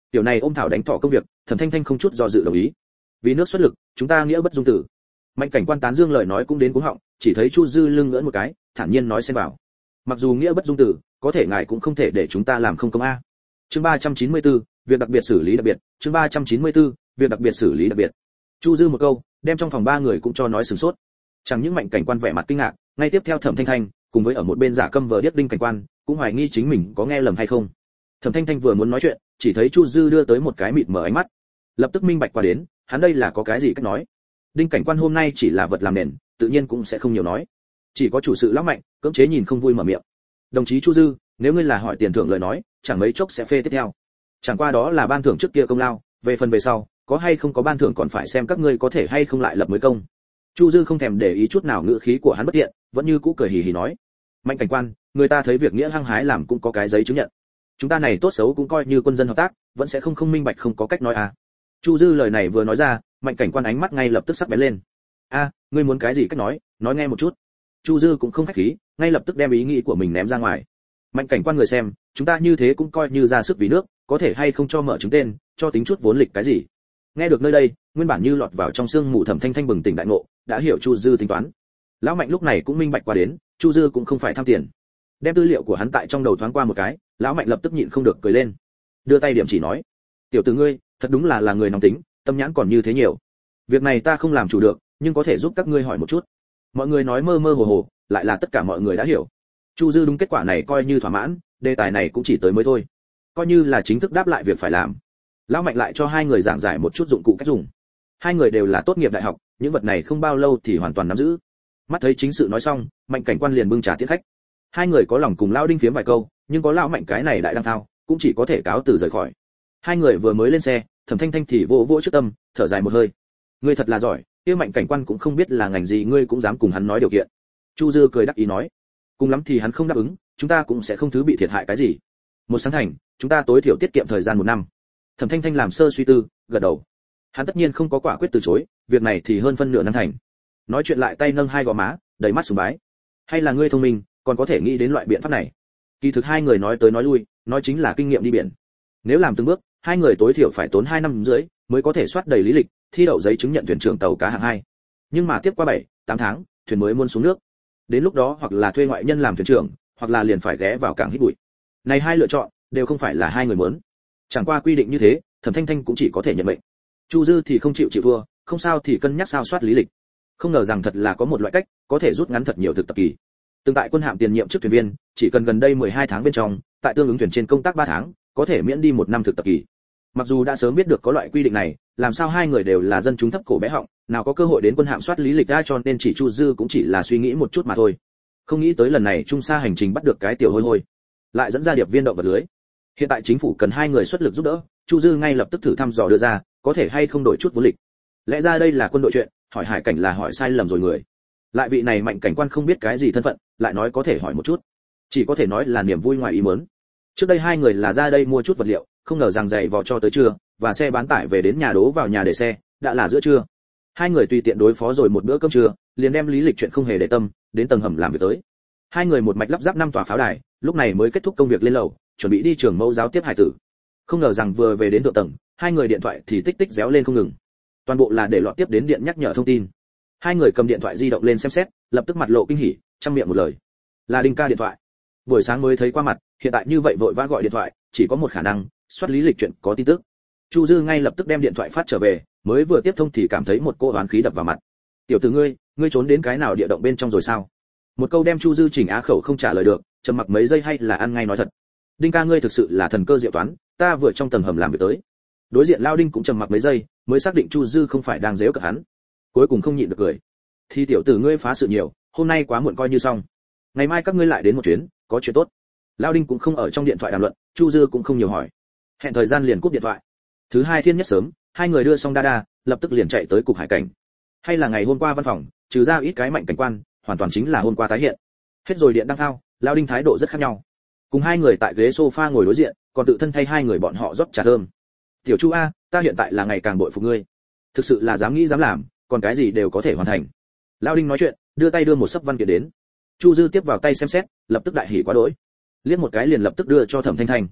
Speaker 1: Tiểu này ôm thảo đánh thỏ công việc, Thẩm Thanh Thanh không chút do dự đồng ý. Vì nước xuất lực, chúng ta nghĩa bất dung tử. Mạnh cảnh quan tán dương lời nói cũng đến cuống họng, chỉ thấy Chu Dư lưng ngỡn một cái, thản nhiên nói xen vào. Mặc dù nghĩa bất dung tử, có thể ngài cũng không thể để chúng ta làm không công a. Chương 394, việc đặc biệt xử lý đặc biệt, chương 394, việc đặc biệt xử lý đặc biệt. Chu Dư một câu, đem trong phòng ba người cũng cho nói sửng sốt. Chẳng những Mạnh cảnh quan vẻ mặt kinh ngạc, ngay tiếp theo Thẩm Thanh Thanh, cùng với ở một bên giả câm vờ điếc Đinh cảnh quan, cũng hoài nghi chính mình có nghe lầm hay không. Thẩm Thanh Thanh vừa muốn nói chuyện, chỉ thấy Chu Dư đưa tới một cái mịt mờ ánh mắt, lập tức minh bạch qua đến, hắn đây là có cái gì cách nói. Đinh cảnh quan hôm nay chỉ là vật làm nền, tự nhiên cũng sẽ không nhiều nói. Chỉ có chủ sự lão Mạnh, cưỡng chế nhìn không vui mở miệng. Đồng chí Chu Dư, nếu ngươi là hỏi tiền thưởng lời nói, chẳng mấy chốc sẽ phê tiếp theo. Chẳng qua đó là ban thưởng trước kia công lao, về phần về sau, có hay không có ban thưởng còn phải xem các ngươi có thể hay không lại lập mới công. Chu Dư không thèm để ý chút nào ngữ khí của hắn bất tiện, vẫn như cũ cười hì hì nói. Mạnh cảnh quan, người ta thấy việc nghĩa hăng hái làm cũng có cái giấy chứng nhận. Chúng ta này tốt xấu cũng coi như quân dân hợp tác, vẫn sẽ không minh bạch không có cách nói à. Chu Dư lời này vừa nói ra, Mạnh cảnh quan ánh mắt ngay lập tức sắc bén lên. A, ngươi muốn cái gì cách nói nghe một chút. Chu Dư cũng không khách khí, ngay lập tức đem ý nghĩ của mình ném ra ngoài. Mạnh cảnh quan người xem, chúng ta như thế cũng coi như ra sức vì nước, có thể hay không cho mở chứng tên, cho tính chút vốn lịch cái gì. Nghe được nơi đây, nguyên bản như lọt vào trong sương mù Thẩm Thanh Thanh bừng tỉnh đại ngộ, đã hiểu Chu Dư tính toán. Lão Mạnh lúc này cũng minh bạch qua đến, Chu Dư cũng không phải tham tiền. Đem tư liệu của hắn tại trong đầu thoáng qua một cái, lão Mạnh lập tức nhịn không được cười lên, đưa tay điểm chỉ nói: "Tiểu tử ngươi, thật đúng là người nóng tính, tâm nhãn còn như thế nhiều. Việc này ta không làm chủ được, nhưng có thể giúp các ngươi hỏi một chút." Mọi người nói mơ mơ hồ hồ, lại là tất cả mọi người đã hiểu. Chu Dư đúng kết quả này coi như thỏa mãn, đề tài này cũng chỉ tới mới thôi, coi như là chính thức đáp lại việc phải làm. Lão Mạnh lại cho hai người giảng giải một chút dụng cụ cách dùng. Hai người đều là tốt nghiệp đại học, những vật này không bao lâu thì hoàn toàn nắm giữ. Mắt thấy chính sự nói xong, Mạnh cảnh quan liền bưng trà tiễn khách. Hai người có lòng cùng lão Đinh phiếm vài câu, nhưng có lão Mạnh cái này đại đăng thao, cũng chỉ có thể cáo từ rời khỏi. Hai người vừa mới lên xe, Thẩm Thanh Thanh thì vỗ vỗ trước tâm, thở dài một hơi. Ngươi thật là giỏi, kia Mạnh cảnh quan cũng không biết là ngành gì ngươi cũng dám cùng hắn nói điều kiện. Chu Dư cười đắc ý nói, cùng lắm thì hắn không đáp ứng, chúng ta cũng sẽ không thứ bị thiệt hại cái gì. Một sáng thành, chúng ta tối thiểu tiết kiệm thời gian 1 năm. Thẩm Thanh Thanh làm sơ suy tư, gật đầu. Hắn tất nhiên không có quả quyết từ chối, việc này thì hơn phân nửa năm thành. Nói chuyện lại tay nâng hai gò má, đầy mắt sùng bái. Hay là ngươi thông minh, còn có thể nghĩ đến loại biện pháp này. Kỳ thực hai người nói tới nói lui, nói chính là kinh nghiệm đi biển. Nếu làm từng bước, hai người tối thiểu phải tốn 2 năm rưỡi mới có thể soát đầy lý lịch, thi đậu giấy chứng nhận thuyền trưởng tàu cá hạng 2. Nhưng mà tiếp qua 7-8 tháng, thuyền mới muốn xuống nước. Đến lúc đó hoặc là thuê ngoại nhân làm thuyền trưởng, hoặc là liền phải ghé vào cảng hít bụi. Này hai lựa chọn đều không phải là hai người muốn. Chẳng qua quy định như thế, Thẩm Thanh Thanh cũng chỉ có thể nhận mệnh. Chu Dư thì không chịu thua, không sao thì cân nhắc sao soát lý lịch. Không ngờ rằng thật là có một loại cách có thể rút ngắn thật nhiều thực tập kỳ. Từng tại quân hạm tiền nhiệm chức thuyền viên, chỉ cần gần đây 12 tháng bên trong, tại tương ứng thuyền trên công tác 3 tháng, có thể miễn đi 1 năm thực tập kỳ. Mặc dù đã sớm biết được có loại quy định này, làm sao hai người đều là dân chúng thấp cổ bé họng, nào có cơ hội đến quân hạm soát lý lịch ra, cho nên chỉ Chu Dư cũng chỉ là suy nghĩ một chút mà thôi. Không nghĩ tới lần này trung sa hành trình bắt được cái tiểu hôi hôi, lại dẫn ra điệp viên động vật lưới. Hiện tại chính phủ cần hai người xuất lực giúp đỡ, Chu Dư ngay lập tức thử thăm dò đưa ra, có thể hay không đổi chút vốn lịch. Lẽ ra đây là quân đội chuyện, hỏi Hải Cảnh là hỏi sai lầm rồi người. Lại vị này Mạnh cảnh quan không biết cái gì thân phận, lại nói có thể hỏi một chút. Chỉ có thể nói là niềm vui ngoài ý muốn. Trước đây hai người là ra đây mua chút vật liệu, không ngờ rằng giày vò cho tới trưa, và xe bán tải về đến nhà đố vào nhà để xe, đã là giữa trưa. Hai người tùy tiện đối phó rồi một bữa cơm trưa, liền đem lý lịch chuyện không hề để tâm, đến tầng hầm làm việc tới. Hai người một mạch lắp ráp 5 tòa pháo đài, lúc này mới kết thúc công việc lên lầu, chuẩn bị đi trường mẫu giáo tiếp hải tử. Không ngờ rằng vừa về đến thượng tầng, hai người điện thoại thì tích tích réo lên không ngừng. Toàn bộ là để lọt tiếp đến điện nhắc nhở thông tin. Hai người cầm điện thoại di động lên xem xét, lập tức mặt lộ kinh hỉ, trăm miệng một lời: là Đinh ca điện thoại. Buổi sáng mới thấy qua mặt, hiện tại như vậy vội vã gọi điện thoại, chỉ có một khả năng, soát lý lịch chuyện có tin tức. Chu Dư ngay lập tức đem điện thoại phát trở về, mới vừa tiếp thông thì cảm thấy một cỗ oán khí đập vào mặt. Tiểu tử ngươi trốn đến cái nào địa động bên trong rồi sao? Một câu đem Chu Dư chỉnh á khẩu không trả lời được, trầm mặc mấy giây hay là ăn ngay nói thật. Đinh ca ngươi thực sự là thần cơ diệu toán, ta vừa trong tầng hầm làm việc tới. Đối diện Lao Đinh cũng trầm mặc mấy giây, mới xác định Chu Dư không phải đang giễu cợt hắn. Cuối cùng không nhịn được cười. Thì tiểu tử ngươi phá sự nhiều, hôm nay quá muộn coi như xong. Ngày mai các ngươi lại đến một chuyến, có chuyện tốt. Lao Đinh cũng không ở trong điện thoại đàm luận, Chu Dư cũng không nhiều hỏi. Hẹn thời gian liền cúp điện thoại. Thứ hai thiên nhất sớm, hai người đưa xong đa, lập tức liền chạy tới cục Hải Cảnh. Hay là ngày hôm qua văn phòng, trừ ra ít cái Mạnh cảnh quan, hoàn toàn chính là hôm qua tái hiện. Hết rồi điện đăng thao, Lao Đinh thái độ rất khác nhau. Cùng hai người tại ghế sofa ngồi đối diện, còn tự thân thay hai người bọn họ rót trà thơm. Tiểu Chu a, ta hiện tại là ngày càng bội phục ngươi. Thực sự là dám nghĩ dám làm, còn cái gì đều có thể hoàn thành. Lao Đinh nói chuyện, đưa tay đưa một sấp văn kiện đến. Chu Dư tiếp vào tay xem xét, lập tức đại hỉ quá đỗi. Liếc một cái liền lập tức đưa cho Thẩm Thanh Thanh.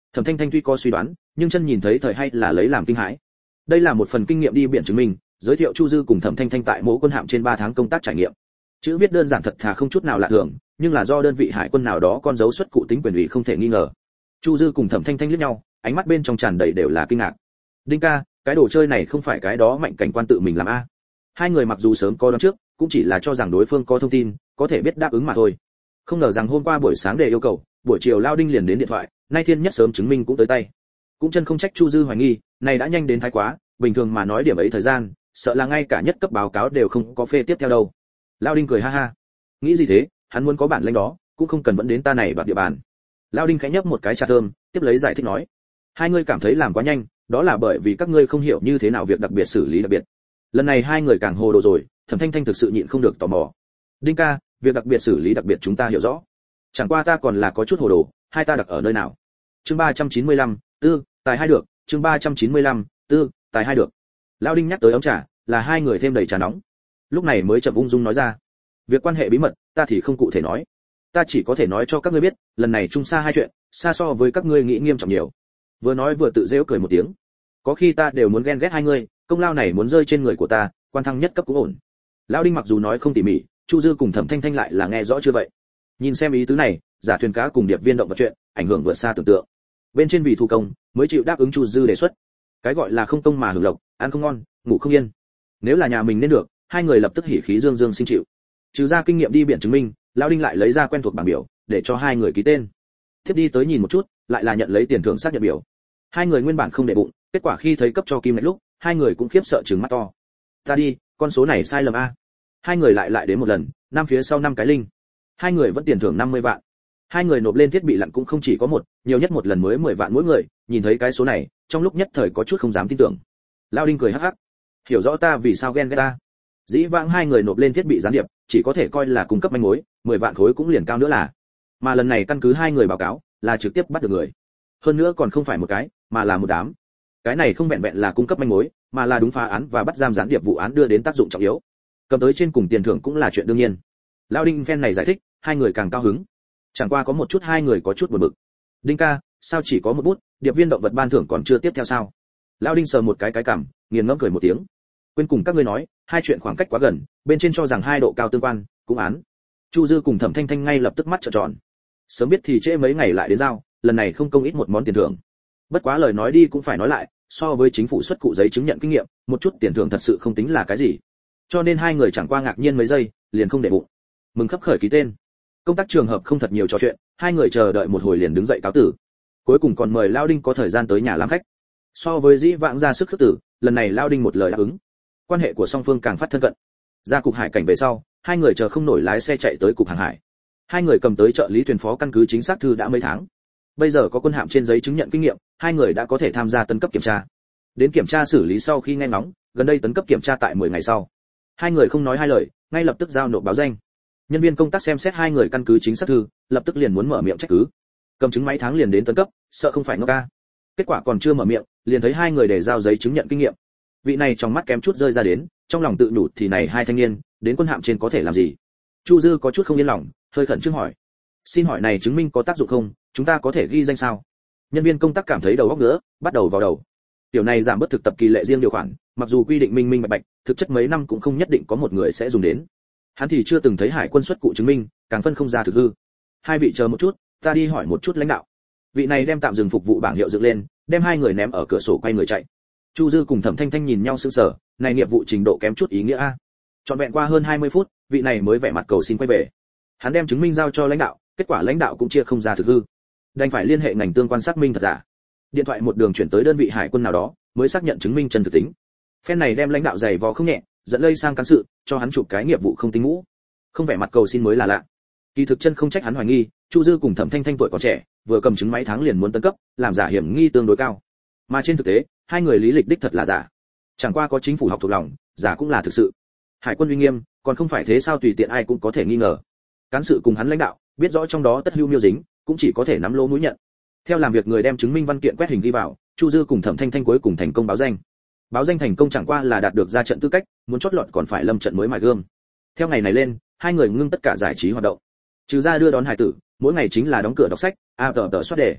Speaker 1: Thẩm Thanh Thanh tuy có suy đoán, nhưng chân nhìn thấy thời hay là lấy làm kinh hãi. Đây là một phần kinh nghiệm đi biển chứng minh, giới thiệu Chu Dư cùng Thẩm Thanh Thanh tại Mỗ Quân hạm trên 3 tháng công tác trải nghiệm. Chữ viết đơn giản thật thà không chút nào lạ thường, nhưng là do đơn vị hải quân nào đó con dấu xuất cụ tính quyền ủy không thể nghi ngờ. Chu Dư cùng Thẩm Thanh Thanh liếc nhau, ánh mắt bên trong tràn đầy đều là kinh ngạc. Đinh ca, cái đồ chơi này không phải cái đó Mạnh cảnh quan tự mình làm a? Hai người mặc dù sớm có đoán trước, cũng chỉ là cho rằng đối phương có thông tin, có thể biết đáp ứng mà thôi. Không ngờ rằng hôm qua buổi sáng để yêu cầu, buổi chiều Lao Đinh liền đến điện thoại, nay thiên nhất sớm chứng minh cũng tới tay. Cũng chân không trách Chu Dư hoài nghi, này đã nhanh đến thái quá, bình thường mà nói điểm ấy thời gian, sợ là ngay cả nhất cấp báo cáo đều không có phê tiếp theo đâu. Lao Đinh cười ha ha. Nghĩ gì thế, hắn muốn có bản lĩnh đó, cũng không cần vẫn đến ta này đoạt địa bàn. Lao Đinh khẽ nhấp một cái trà thơm, tiếp lấy giải thích nói: hai người cảm thấy làm quá nhanh, đó là bởi vì các ngươi không hiểu như thế nào việc đặc biệt xử lý đặc biệt. Lần này hai người càng hồ đồ rồi, Thẩm Thanh Thanh thực sự nhịn không được tò mò. Đinh ca, việc đặc biệt xử lý đặc biệt chúng ta hiểu rõ. Chẳng qua ta còn là có chút hồ đồ, hai ta đặc ở nơi nào? Chương 395, tư, tài hai được, chương 395, tư, tài hai được. Lao Đinh nhắc tới ấm trà, là hai người thêm đầy trà nóng. Lúc này mới chậm ung dung nói ra: việc quan hệ bí mật, ta thì không cụ thể nói. Ta chỉ có thể nói cho các ngươi biết, lần này chung xa hai chuyện, xa so với các ngươi nghĩ nghiêm trọng nhiều. Vừa nói vừa tự giễu cười một tiếng. Có khi ta đều muốn ghen ghét hai ngươi, công lao này muốn rơi trên người của ta, quan thăng nhất cấp cũng ổn. Lão Đinh mặc dù nói không tỉ mỉ, Chu Dư cùng Thẩm Thanh Thanh lại là nghe rõ chưa vậy. Nhìn xem ý tứ này, giả thuyền cá cùng điệp viên động vật chuyện, ảnh hưởng vượt xa tưởng tượng. Bên trên vì thu công, mới chịu đáp ứng Chu Dư đề xuất. Cái gọi là không công mà hưởng lộc, ăn không ngon, ngủ không yên. Nếu là nhà mình nên được, hai người lập tức hỉ khí dương dương xin chịu. Trừ ra kinh nghiệm đi biển chứng minh, Lão Đinh lại lấy ra quen thuộc bảng biểu, để cho hai người ký tên. Tiếp đi tới nhìn một chút, lại là nhận lấy tiền thưởng xác nhận biểu. Hai người nguyên bản không để bụng, kết quả khi thấy cấp cho kim ngạch lúc, hai người cũng khiếp sợ trừng mắt to. Ta đi, con số này sai lầm a. Hai người lại đến một lần, năm phía sau năm cái linh. Hai người vẫn tiền thưởng 50 vạn. Hai người nộp lên thiết bị lặn cũng không chỉ có một, nhiều nhất một lần mới 10 vạn mỗi người, nhìn thấy cái số này, trong lúc nhất thời có chút không dám tin tưởng. Lao Đinh cười hắc hắc. Hiểu rõ ta vì sao ghen ghét ta. Dĩ vãng hai người nộp lên thiết bị gián điệp, chỉ có thể coi là cung cấp manh mối, 10 vạn khối cũng liền cao nữa là. Mà lần này căn cứ hai người báo cáo, là trực tiếp bắt được người. Hơn nữa còn không phải một cái, mà là một đám. Cái này không vẹn vẹn là cung cấp manh mối, mà là đúng phá án và bắt giam gián điệp vụ án đưa đến tác dụng trọng yếu. Cầm tới trên cùng tiền thưởng cũng là chuyện đương nhiên. Lão Đinh phen này giải thích, hai người càng cao hứng. Chẳng qua có một chút hai người có chút buồn bực. Đinh ca, sao chỉ có một bút, điệp viên động vật ban thưởng còn chưa tiếp theo sao? Lão Đinh sờ một cái cằm, nghiền ngẫm cười một tiếng. Quên cùng các ngươi nói, hai chuyện khoảng cách quá gần, bên trên cho rằng hai độ cao tương quan, cũng án. Chu Dư cùng Thẩm Thanh Thanh ngay lập tức mắt trợn tròn. Sớm biết thì trễ mấy ngày lại đến giao, lần này không công ít một món tiền thưởng. Bất quá lời nói đi cũng phải nói lại, so với chính phủ xuất cụ giấy chứng nhận kinh nghiệm, một chút tiền thưởng thật sự không tính là cái gì. Cho nên hai người chẳng qua ngạc nhiên mấy giây, liền không để bụng. Mừng khấp khởi ký tên. Công tác trường hợp không thật nhiều trò chuyện, hai người chờ đợi một hồi liền đứng dậy cáo tử. Cuối cùng còn mời Lao Đinh có thời gian tới nhà làm khách. So với dĩ vãng ra sức khước tử, lần này Lao Đinh một lời đáp ứng. Quan hệ của song phương càng phát thân cận. Ra cục hải cảnh về sau, hai người chờ không nổi lái xe chạy tới cục hàng hải. Hai người cầm tới trợ lý thuyền phó căn cứ chính xác thư đã mấy tháng. Bây giờ có quân hạm trên giấy chứng nhận kinh nghiệm, hai người đã có thể tham gia tấn cấp kiểm tra. Đến kiểm tra xử lý sau khi nghe ngóng, gần đây tấn cấp kiểm tra tại 10 ngày sau. Hai người không nói hai lời, ngay lập tức giao nộp báo danh. Nhân viên công tác xem xét hai người căn cứ chính xác thư, lập tức liền muốn mở miệng trách cứ. Cầm chứng mấy tháng liền đến tấn cấp, sợ không phải ngốc ca. Kết quả còn chưa mở miệng, liền thấy hai người để giao giấy chứng nhận kinh nghiệm. Vị này trong mắt kém chút rơi ra đến, trong lòng tự nhủ thì này hai thanh niên, đến quân hạm trên có thể làm gì? Chu Dư có chút không yên lòng, hơi khẩn trương hỏi: xin hỏi này chứng minh có tác dụng không, chúng ta có thể ghi danh sao? Nhân viên công tác cảm thấy đầu óc nữa, bắt đầu vào đầu. Tiểu này giảm bớt thực tập kỳ lệ riêng điều khoản, mặc dù quy định minh minh bạch bạch, thực chất mấy năm cũng không nhất định có một người sẽ dùng đến. Hắn thì chưa từng thấy hải quân xuất cụ chứng minh, càng phân không ra thực hư. Hai vị chờ một chút, ta đi hỏi một chút lãnh đạo. Vị này đem tạm dừng phục vụ bảng hiệu dựng lên, đem hai người ném ở cửa sổ quay người chạy. Chu Dư cùng Thẩm Thanh Thanh nhìn nhau sững sờ, này nghiệp vụ trình độ kém chút ý nghĩa a. Trọn vẹn qua hơn 20 phút, vị này mới vẻ mặt cầu xin quay về. Hắn đem chứng minh giao cho lãnh đạo, kết quả lãnh đạo cũng chia không ra thực hư, đành phải liên hệ ngành tương quan xác minh thật giả. Điện thoại một đường chuyển tới đơn vị hải quân nào đó, mới xác nhận chứng minh chân thực tính. Phen này đem lãnh đạo giày vò không nhẹ, dẫn lây sang cán sự, cho hắn chụp cái nghiệp vụ không tính ngũ. Không vẻ mặt cầu xin mới là lạ. Kỳ thực chân không trách hắn hoài nghi, Chu Dư cùng Thẩm Thanh Thanh tuổi còn trẻ, vừa cầm chứng mấy tháng liền muốn tấn cấp, làm giả hiểm nghi tương đối cao. Mà trên thực tế, hai người lý lịch đích thật là giả. Chẳng qua có chính phủ học thuộc lòng, giả cũng là thực sự. Hải quân uy nghiêm, còn không phải thế sao tùy tiện ai cũng có thể nghi ngờ. Cán sự cùng hắn lãnh đạo, biết rõ trong đó tất hưu miêu dính, cũng chỉ có thể nắm lỗ mũi nhận. Theo làm việc người đem chứng minh văn kiện quét hình ghi vào, Chu Dư cùng Thẩm Thanh Thanh cuối cùng thành công báo danh. Báo danh thành công chẳng qua là đạt được ra trận tư cách, muốn chót lọt còn phải lâm trận mới mài gương. Theo ngày này lên, hai người ngưng tất cả giải trí hoạt động. Trừ ra đưa đón hải tử, mỗi ngày chính là đóng cửa đọc sách, tờ soát đề.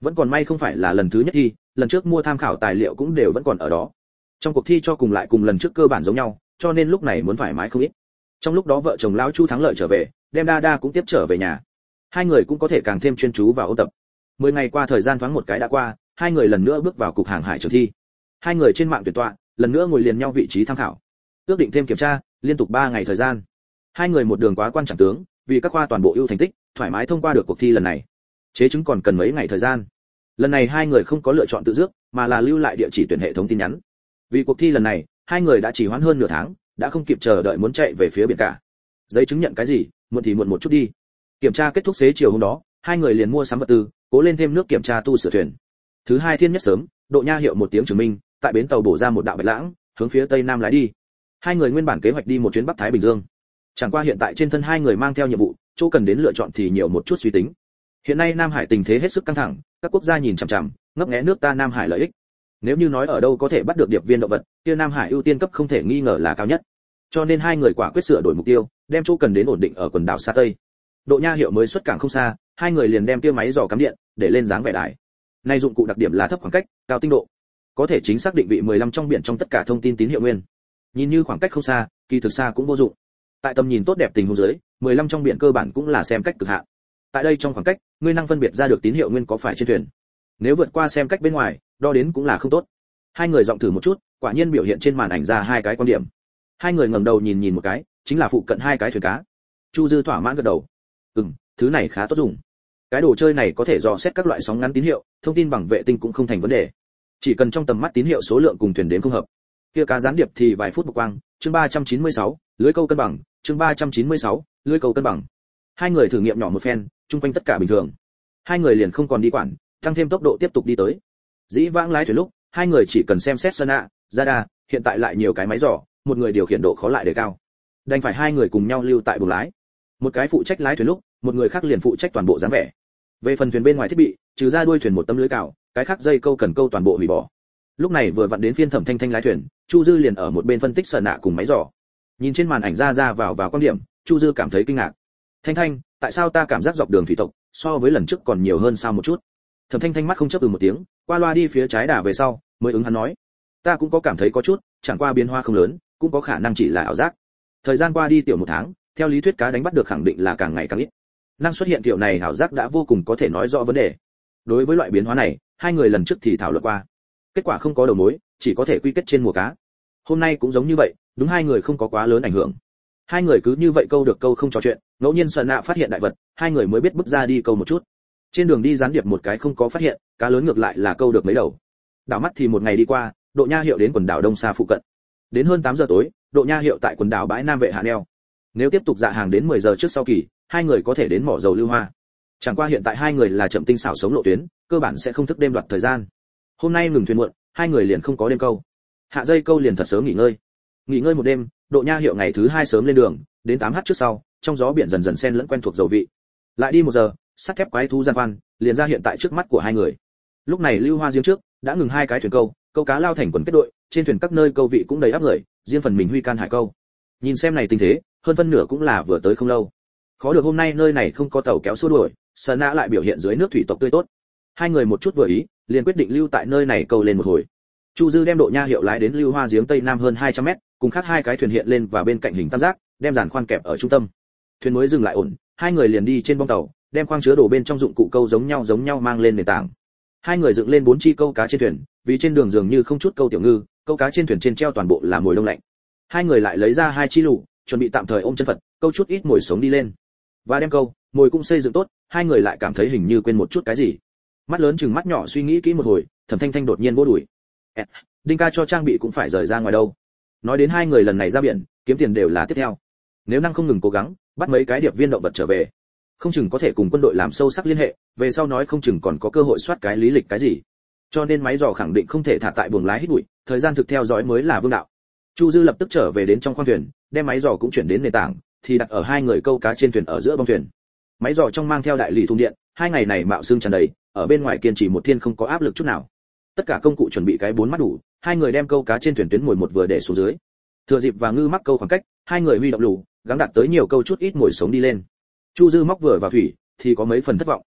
Speaker 1: Vẫn còn may không phải là lần thứ nhất thi, lần trước mua tham khảo tài liệu cũng đều vẫn còn ở đó. Trong cuộc thi cho cùng lại cùng lần trước cơ bản giống nhau, cho nên lúc này muốn thoải mái không ít. Trong lúc đó vợ chồng lão Chu thắng lợi trở về, đem Đa Đa cũng tiếp trở về nhà. Hai người cũng có thể càng thêm chuyên chú vào ôn tập. 10 ngày qua thời gian thoáng một cái đã qua, hai người lần nữa bước vào cục hàng hải trường thi. Hai người trên mạng tuyển tọa, lần nữa ngồi liền nhau vị trí tham khảo. Ước định thêm kiểm tra, liên tục 3 ngày thời gian. Hai người một đường quá quan trọng tướng, vì các khoa toàn bộ ưu thành tích, thoải mái thông qua được cuộc thi lần này. Chế chứng còn cần mấy ngày thời gian. Lần này hai người không có lựa chọn tự dước, mà là lưu lại địa chỉ tuyển hệ thống tin nhắn. Vì cuộc thi lần này, hai người đã trì hoãn hơn nửa tháng, đã không kịp chờ đợi muốn chạy về phía biển cả. Giấy chứng nhận cái gì, muộn thì muộn một chút đi. Kiểm tra kết thúc xế chiều hôm đó, hai người liền mua sắm vật tư, cố lên thêm nước kiểm tra tu sửa thuyền. Thứ hai thiên nhất sớm, Độ Nha hiệu một tiếng chứng minh, tại bến tàu bổ ra một đạo bạch lãng, hướng phía tây nam lái đi. Hai người nguyên bản kế hoạch đi một chuyến Bắc Thái Bình Dương. Chẳng qua hiện tại trên thân hai người mang theo nhiệm vụ, chỗ cần đến lựa chọn thì nhiều một chút suy tính. Hiện nay Nam Hải tình thế hết sức căng thẳng, các quốc gia nhìn chằm chằm, ngấp nghé nước ta Nam Hải lợi ích. Nếu như nói ở đâu có thể bắt được điệp viên động vật, kia Nam Hải ưu tiên cấp không thể nghi ngờ là cao nhất. Cho nên hai người quả quyết sửa đổi mục tiêu, đem chỗ cần đến ổn định ở quần đảo xa Tây. Độ Nha hiệu mới xuất cảng không xa, hai người liền đem kia máy dò cắm điện để lên dáng vẻ đài. Nay dụng cụ đặc điểm là thấp khoảng cách, cao tinh độ, có thể chính xác định vị 15 trong biển trong tất cả thông tin tín hiệu nguyên. Nhìn như khoảng cách không xa, kỳ thực xa cũng vô dụng. Tại tầm nhìn tốt đẹp tình huống dưới, 15 trong biển cơ bản cũng là xem cách cực hạn. Tại đây trong khoảng cách, ngươi năng phân biệt ra được tín hiệu nguyên có phải trên thuyền. Nếu vượt qua xem cách bên ngoài, đo đến cũng là không tốt. Hai người giọng thử một chút, quả nhiên biểu hiện trên màn ảnh ra hai cái quan điểm. Hai người ngẩng đầu nhìn một cái, chính là phụ cận hai cái thuyền cá. Chu Dư thỏa mãn gật đầu. Thứ này khá tốt dùng. Cái đồ chơi này có thể dò xét các loại sóng ngắn tín hiệu, thông tin bằng vệ tinh cũng không thành vấn đề. Chỉ cần trong tầm mắt tín hiệu số lượng cùng thuyền đến không hợp. Kia cá gián điệp thì vài phút bộc quang, chương 396, lưới câu cân bằng, chương 396, lưới câu cân bằng. Hai người thử nghiệm nhỏ một phen, chung quanh tất cả bình thường. Hai người liền không còn đi quản, tăng thêm tốc độ tiếp tục đi tới. Dĩ vãng lái thuyền lúc, hai người chỉ cần xem xét sonar, radar, hiện tại lại nhiều cái máy dò, một người điều khiển độ khó lại đề cao. Đành phải hai người cùng nhau lưu tại buồng lái. Một cái phụ trách lái thuyền lúc, một người khác liền phụ trách toàn bộ dáng vẻ. Về phần thuyền bên ngoài thiết bị, trừ ra đuôi thuyền một tấm lưới cào, cái khác dây câu cần câu toàn bộ hủy bỏ. Lúc này vừa vặn đến phiên Thẩm Thanh Thanh lái thuyền, Chu Dư liền ở một bên phân tích sờ nạ cùng máy dò. Nhìn trên màn ảnh ra vào quan điểm, Chu Dư cảm thấy kinh ngạc. Thanh Thanh, tại sao ta cảm giác dọc đường thủy tộc so với lần trước còn nhiều hơn sao một chút? Thẩm Thanh Thanh mắt không chấp một tiếng, qua loa đi phía trái đà về sau, mới ứng hắn nói, ta cũng có cảm thấy có chút, chẳng qua biến hóa không lớn, cũng có khả năng chỉ là ảo giác. Thời gian qua đi tiểu một tháng, theo lý thuyết cá đánh bắt được khẳng định là càng ngày càng ít. Năng xuất hiện kiểu này ảo giác đã vô cùng có thể nói rõ vấn đề. Đối với loại biến hóa này, hai người lần trước thì thảo luận qua. Kết quả không có đầu mối, chỉ có thể quy kết trên mùa cá. Hôm nay cũng giống như vậy, đúng hai người không có quá lớn ảnh hưởng. Hai người cứ như vậy câu được câu không trò chuyện, ngẫu nhiên Sơn Nạ phát hiện đại vật, hai người mới biết bước ra đi câu một chút. Trên đường đi gián điệp một cái không có phát hiện, cá lớn ngược lại là câu được mấy đầu. Đảo mắt thì một ngày đi qua, Độ Nha hiệu đến quần đảo Đông Sa phụ cận. Đến hơn 8 giờ tối, Độ Nha hiệu tại quần đảo bãi Nam Vệ hạ neo. Nếu tiếp tục dạ hàng đến 10 giờ trước sau kỳ, hai người có thể đến mỏ dầu Lưu Hoa. Chẳng qua hiện tại hai người là chậm tinh xảo sống lộ tuyến, cơ bản sẽ không thức đêm đoạt thời gian. Hôm nay ngừng thuyền muộn, hai người liền không có đêm câu. Hạ dây câu liền thật sớm nghỉ ngơi. Nghỉ ngơi một đêm, Độ Nha hiệu ngày thứ hai sớm lên đường, đến 8h trước sau, trong gió biển dần dần xen lẫn quen thuộc dầu vị. Lại đi 1 giờ, sắt thép quái thú gian quan liền ra hiện tại trước mắt của hai người. Lúc này Lưu Hoa giếng trước đã ngừng hai cái thuyền câu cá lao thành quần kết đội, trên thuyền các nơi câu vị cũng đầy ắp người, riêng phần mình huy can hải câu. Nhìn xem này tình thế, hơn phân nửa cũng là vừa tới không lâu. Khó được hôm nay nơi này không có tàu kéo xua đuổi, Sơn Nã lại biểu hiện dưới nước thủy tộc tươi tốt. Hai người một chút vừa ý, liền quyết định lưu tại nơi này câu lên một hồi. Chu Dư đem Độ Nha hiệu lái đến Lưu Hoa giếng tây nam hơn 200 mét, cùng khác hai cái thuyền hiện lên và bên cạnh hình tam giác, đem giàn khoan kẹp ở trung tâm. Thuyền mới dừng lại ổn, hai người liền đi trên bong tàu, đem khoang chứa đồ bên trong dụng cụ câu giống nhau mang lên nền tảng. Hai người dựng lên 4 chi câu cá trên thuyền, vì trên đường dường như không chút câu tiểu ngư, câu cá trên thuyền trên treo toàn bộ là mồi đông lạnh. Hai người lại lấy ra 2 chi lũ, chuẩn bị tạm thời ôm chân Phật, câu chút ít mồi sống đi lên. Và đem câu, mồi cũng xây dựng tốt, hai người lại cảm thấy hình như quên một chút cái gì. Mắt lớn chừng mắt nhỏ suy nghĩ kỹ một hồi, Thẩm Thanh Thanh đột nhiên vỗ đùi. Đinh ca cho trang bị cũng phải rời ra ngoài đâu. Nói đến hai người lần này ra biển, kiếm tiền đều là tiếp theo. Nếu năng không ngừng cố gắng, bắt mấy cái điệp viên động vật trở về, không chừng có thể cùng quân đội làm sâu sắc liên hệ, về sau nói không chừng còn có cơ hội soát cái lý lịch cái gì. Cho nên máy dò khẳng định không thể thả tại buồng lái hít bụi, thời gian thực theo dõi mới là vương đạo. Chu Dư lập tức trở về đến trong khoang thuyền, đem máy dò cũng chuyển đến nền tảng, thì đặt ở hai người câu cá trên thuyền ở giữa bong thuyền. Máy dò trong mang theo đại lì thùng điện, hai ngày này mạo xương tràn đầy, ở bên ngoài kiên trì một thiên không có áp lực chút nào. Tất cả công cụ chuẩn bị cái 4 mắt đủ, hai người đem câu cá trên thuyền tuyến mồi một vừa để xuống dưới. Thừa dịp và ngư mắc câu khoảng cách, hai người huy động lù, gắng đạt tới nhiều câu chút ít mồi sống đi lên. Chu Dư móc vừa vào thủy, thì có mấy phần thất vọng.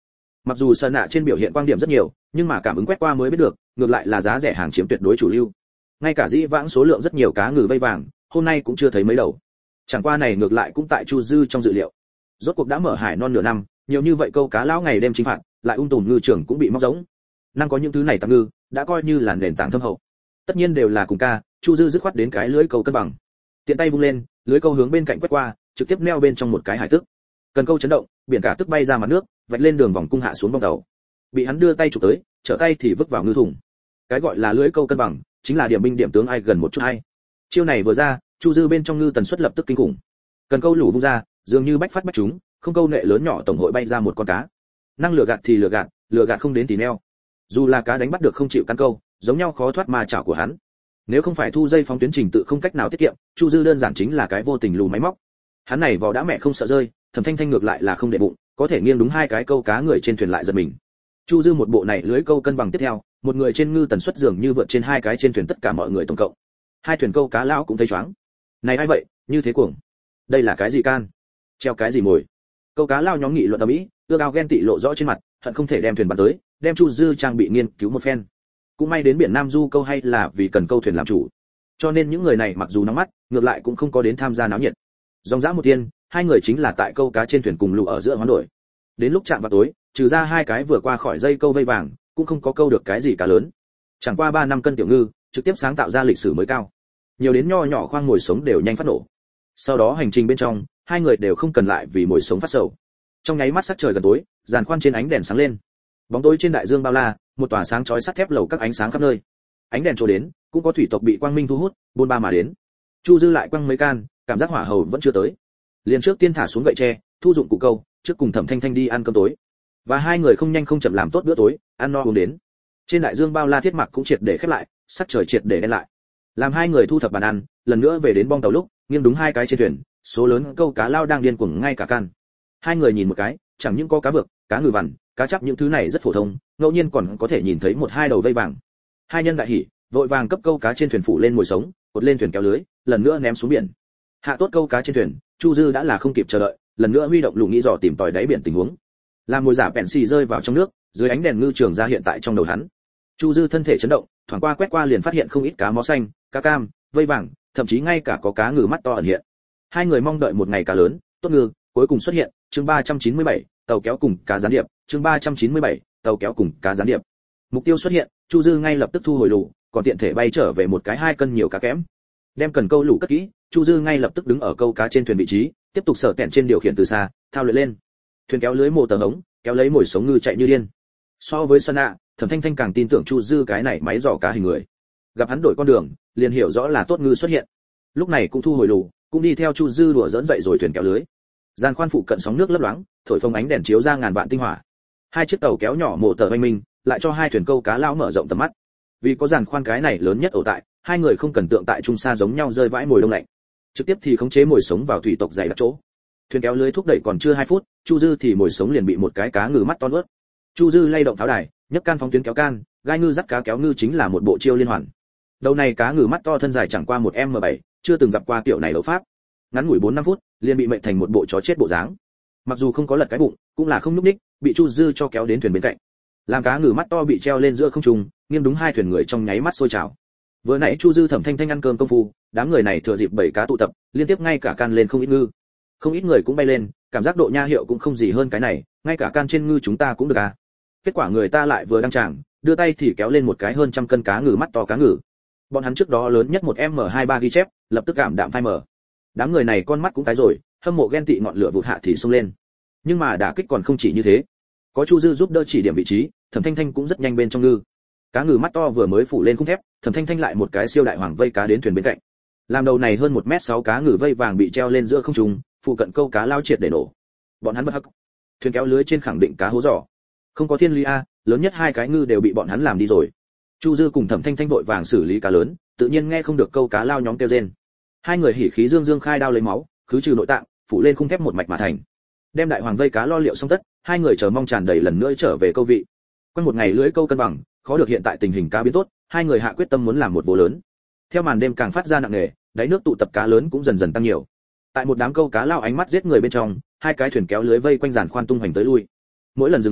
Speaker 1: Mặc dù Sơn Nạ trên biểu hiện quan điểm rất nhiều, nhưng mà cảm ứng quét qua mới biết được, ngược lại là giá rẻ hàng chiếm tuyệt đối chủ lưu. Ngay cả dĩ vãng số lượng rất nhiều cá ngừ vây vàng, hôm nay cũng chưa thấy mấy đầu. Chẳng qua này ngược lại cũng tại Chu Dư trong dự liệu. Rốt cuộc đã mở hải non nửa năm, nhiều như vậy câu cá lão ngày đêm chính phạt, lại tùm ngư trưởng cũng bị móc giống. Năng có những thứ này tạm ngư, đã coi như là nền tảng thâm hậu. Tất nhiên đều là cùng ca, Chu Dư dứt khoát đến cái lưới câu cân bằng. Tiện tay vung lên, lưới câu hướng bên cạnh quét qua, trực tiếp neo bên trong một cái hải tức. Cần câu chấn động, biển cả tức bay ra mặt nước, vạch lên đường vòng cung hạ xuống bong tàu. Bị hắn đưa tay chụp tới, trở tay thì vứt vào ngư thùng. Cái gọi là lưới câu cân bằng, chính là điểm binh điểm tướng ai gần một chút hay. Chiêu này vừa ra, Chu Dư bên trong ngư tần suất lập tức kinh khủng. Cần câu lũ vung ra, dường như bách phát bách trúng, không câu nệ lớn nhỏ tổng hội bay ra một con cá. Năng lừa gạt thì lừa gạt không đến thì neo. Dù là cá đánh bắt được không chịu cắn câu, giống nhau khó thoát ma chảo của hắn. Nếu không phải thu dây phóng tuyến trình tự không cách nào tiết kiệm, Chu Dư đơn giản chính là cái vô tình lù máy móc. Hắn này vò đã mẹ không sợ rơi, Thẩm Thanh Thanh ngược lại là không để bụng, có thể nghiêng đúng hai cái câu cá người trên thuyền lại giật mình. Chu Dư một bộ này lưới câu cân bằng tiếp theo, một người trên ngư tần suất dường như vượt trên hai cái trên thuyền tất cả mọi người tổng cộng. Hai thuyền câu cá lão cũng thấy choáng. Này ai vậy, như thế cuồng. Đây là cái gì can? Treo cái gì mồi? Câu cá lao nhóm nghị luận ầm ĩ, ưa ao ghen tị lộ rõ trên mặt, hận không thể đem thuyền bắn tới, đem Chu Dư trang bị nghiên cứu một phen. Cũng may đến biển Nam Du câu hay là vì cần câu thuyền làm chủ. Cho nên những người này mặc dù nóng mắt, ngược lại cũng không có đến tham gia náo nhiệt. Dòng dã một tiên, hai người chính là tại câu cá trên thuyền cùng lù ở giữa hoán đổi. Đến lúc chạm vào tối, trừ ra hai cái vừa qua khỏi dây câu vây vàng, cũng không có câu được cái gì cá lớn. Chẳng qua 3 năm cân tiểu ngư, trực tiếp sáng tạo ra lịch sử mới cao. Nhiều đến nho nhỏ khoang mồi sống đều nhanh phát nổ. Sau đó hành trình bên trong, hai người đều không cần lại vì mồi sống phát sầu. Trong nháy mắt sắc trời gần tối, giàn khoan trên ánh đèn sáng lên. Bóng tối trên đại dương bao la, một tòa sáng chói sắt thép lầu các ánh sáng khắp nơi. Ánh đèn trổ đến, cũng có thủy tộc bị quang minh thu hút, buôn ba mà đến. Chu Dư lại quăng mấy can, cảm giác hỏa hầu vẫn chưa tới. Liền trước tiên thả xuống gậy tre, thu dụng cụ câu, trước cùng Thẩm Thanh Thanh đi ăn cơm tối. Và hai người không nhanh không chậm làm tốt bữa tối, ăn no uống đến. Trên đại dương bao la thiết mặc cũng triệt để khép lại, sắc trời triệt để đen lại. Làm hai người thu thập bàn ăn, lần nữa về đến bong tàu lúc, nghiêng đúng hai cái trên thuyền, số lớn câu cá lao đang điên cuồng ngay cả can. Hai người nhìn một cái, chẳng những có cá vược, cá ngừ vằn, cá chắp những thứ này rất phổ thông, ngẫu nhiên còn có thể nhìn thấy một hai đầu vây vàng. Hai nhân đại hỉ, vội vàng cấp câu cá trên thuyền phủ lên mồi sống, cột lên thuyền kéo lưới, lần nữa ném xuống biển. Hạ tốt câu cá trên thuyền, Chu Dư đã là không kịp chờ đợi, lần nữa huy động lũ nghĩ dò tìm tòi đáy biển tình huống. Làm mồi giả bèn xì rơi vào trong nước, dưới ánh đèn ngư trường ra hiện tại trong đầu hắn. Chu Dư thân thể chấn động, thoáng qua quét qua liền phát hiện không ít cá mó xanh, cá cam, vây vàng, thậm chí ngay cả có cá ngừ mắt to ẩn hiện. Hai người mong đợi một ngày cá lớn, tốt ngư, cuối cùng xuất hiện, chương 397, tàu kéo cùng cá gián điệp, chương 397, tàu kéo cùng cá gián điệp. Mục tiêu xuất hiện, Chu Dư ngay lập tức thu hồi lũ, còn tiện thể bay trở về một cái 2 cân nhiều cá kẽm. Đem cần câu lũ cất kỹ, Chu Dư ngay lập tức đứng ở câu cá trên thuyền vị trí, tiếp tục sở tẹn trên điều khiển từ xa, thao luyện lên. Thuyền kéo lưới mồ tờ hống, kéo lấy mồi sống ngư chạy như điên. So với Sơn Nạ, Thẩm Thanh Thanh càng tin tưởng Chu Dư cái này máy dò cá hình người. Gặp hắn đổi con đường, liền hiểu rõ là tốt ngư xuất hiện. Lúc này cũng thu hồi lũ, cũng đi theo Chu Dư đùa giỡn dậy rồi thuyền kéo lưới. Gian khoan phụ cận sóng nước lấp loáng, thổi phồng ánh đèn chiếu ra ngàn vạn tinh hỏa. Hai chiếc tàu kéo nhỏ mộ tờ oanh minh, lại cho hai thuyền câu cá lão mở rộng tầm mắt. Vì có giàn khoan cái này lớn nhất ở tại, hai người không cần tượng tại trung xa giống nhau rơi vãi mồi đông lạnh, trực tiếp thì khống chế mồi sống vào thủy tộc dày đặc chỗ. Thuyền kéo lưới thúc đẩy còn chưa 2 phút, Chu Dư thì mồi sống liền bị một cái cá ngừ mắt to nuốt. Chu Dư lay động pháo đài, nhấc can phóng tuyến kéo can, gai ngư dắt cá kéo ngư chính là một bộ chiêu liên hoàn. Đầu này cá ngừ mắt to thân dài chẳng qua 1m7, chưa từng gặp qua kiểu này đấu pháp. Ngắn ngủi 4-5 phút, liền bị mệnh thành một bộ chó chết bộ dáng. Mặc dù không có lật cái bụng, cũng là không nhúc nhích, bị Chu Dư cho kéo đến thuyền bên cạnh. Làm cá ngừ mắt to bị treo lên giữa không trung, nghiêng đúng hai thuyền người trong nháy mắt sôi trào. Vừa nãy Chu Dư Thẩm Thanh Thanh ăn cơm công phu, đám người này thừa dịp 7 cá tụ tập, liên tiếp ngay cả can lên không ít ngư. Không ít người cũng bay lên, cảm giác độ nha hiệu cũng không gì hơn cái này, ngay cả can trên ngư chúng ta cũng được à. Kết quả người ta lại vừa đăng tràng, đưa tay thì kéo lên một cái hơn 100 cân cá ngừ mắt to cá ngừ. Bọn hắn trước đó lớn nhất 1m23 ghi chép, lập tức cảm đạm phai mờ. Đám người này con mắt cũng tái rồi, hâm mộ ghen tị ngọn lửa vụt hạ thì xông lên. Nhưng mà đả kích còn không chỉ như thế. Có Chu Dư giúp đỡ chỉ điểm vị trí, Thẩm Thanh Thanh cũng rất nhanh bên trong ngư. Cá ngừ mắt to vừa mới phủ lên khung thép, Thẩm Thanh Thanh lại một cái siêu đại hoàng vây cá đến thuyền bên cạnh. Làm đầu này hơn 1m6 cá ngừ vây vàng bị treo lên giữa không trung, phụ cận câu cá lao triệt để nổ. Bọn hắn bất hắc. Thuyền kéo lưới trên khẳng định cá hố giỏ. Không có thiên lý a, lớn nhất 2 cái ngư đều bị bọn hắn làm đi rồi. Chu Dư cùng Thẩm Thanh Thanh vội vàng xử lý cá lớn, tự nhiên nghe không được câu cá lao nhóm kêu rên. Hai người hỉ khí dương dương khai đao lấy máu, khứ trừ nội tạng, phủ lên khung thép một mạch mà thành. Đem đại hoàng vây cá lo liệu xong tất, hai người chờ mong tràn đầy lần nữa trở về câu vị. Quanh một ngày lưới câu cân bằng, khó được hiện tại tình hình cá biến tốt, hai người hạ quyết tâm muốn làm một vố lớn. Theo màn đêm càng phát ra nặng nề, đáy nước tụ tập cá lớn cũng dần dần tăng nhiều. Tại một đám câu cá lao ánh mắt giết người bên trong, hai cái thuyền kéo lưới vây quanh giàn khoan tung hoành tới lui. Mỗi lần dừng lại,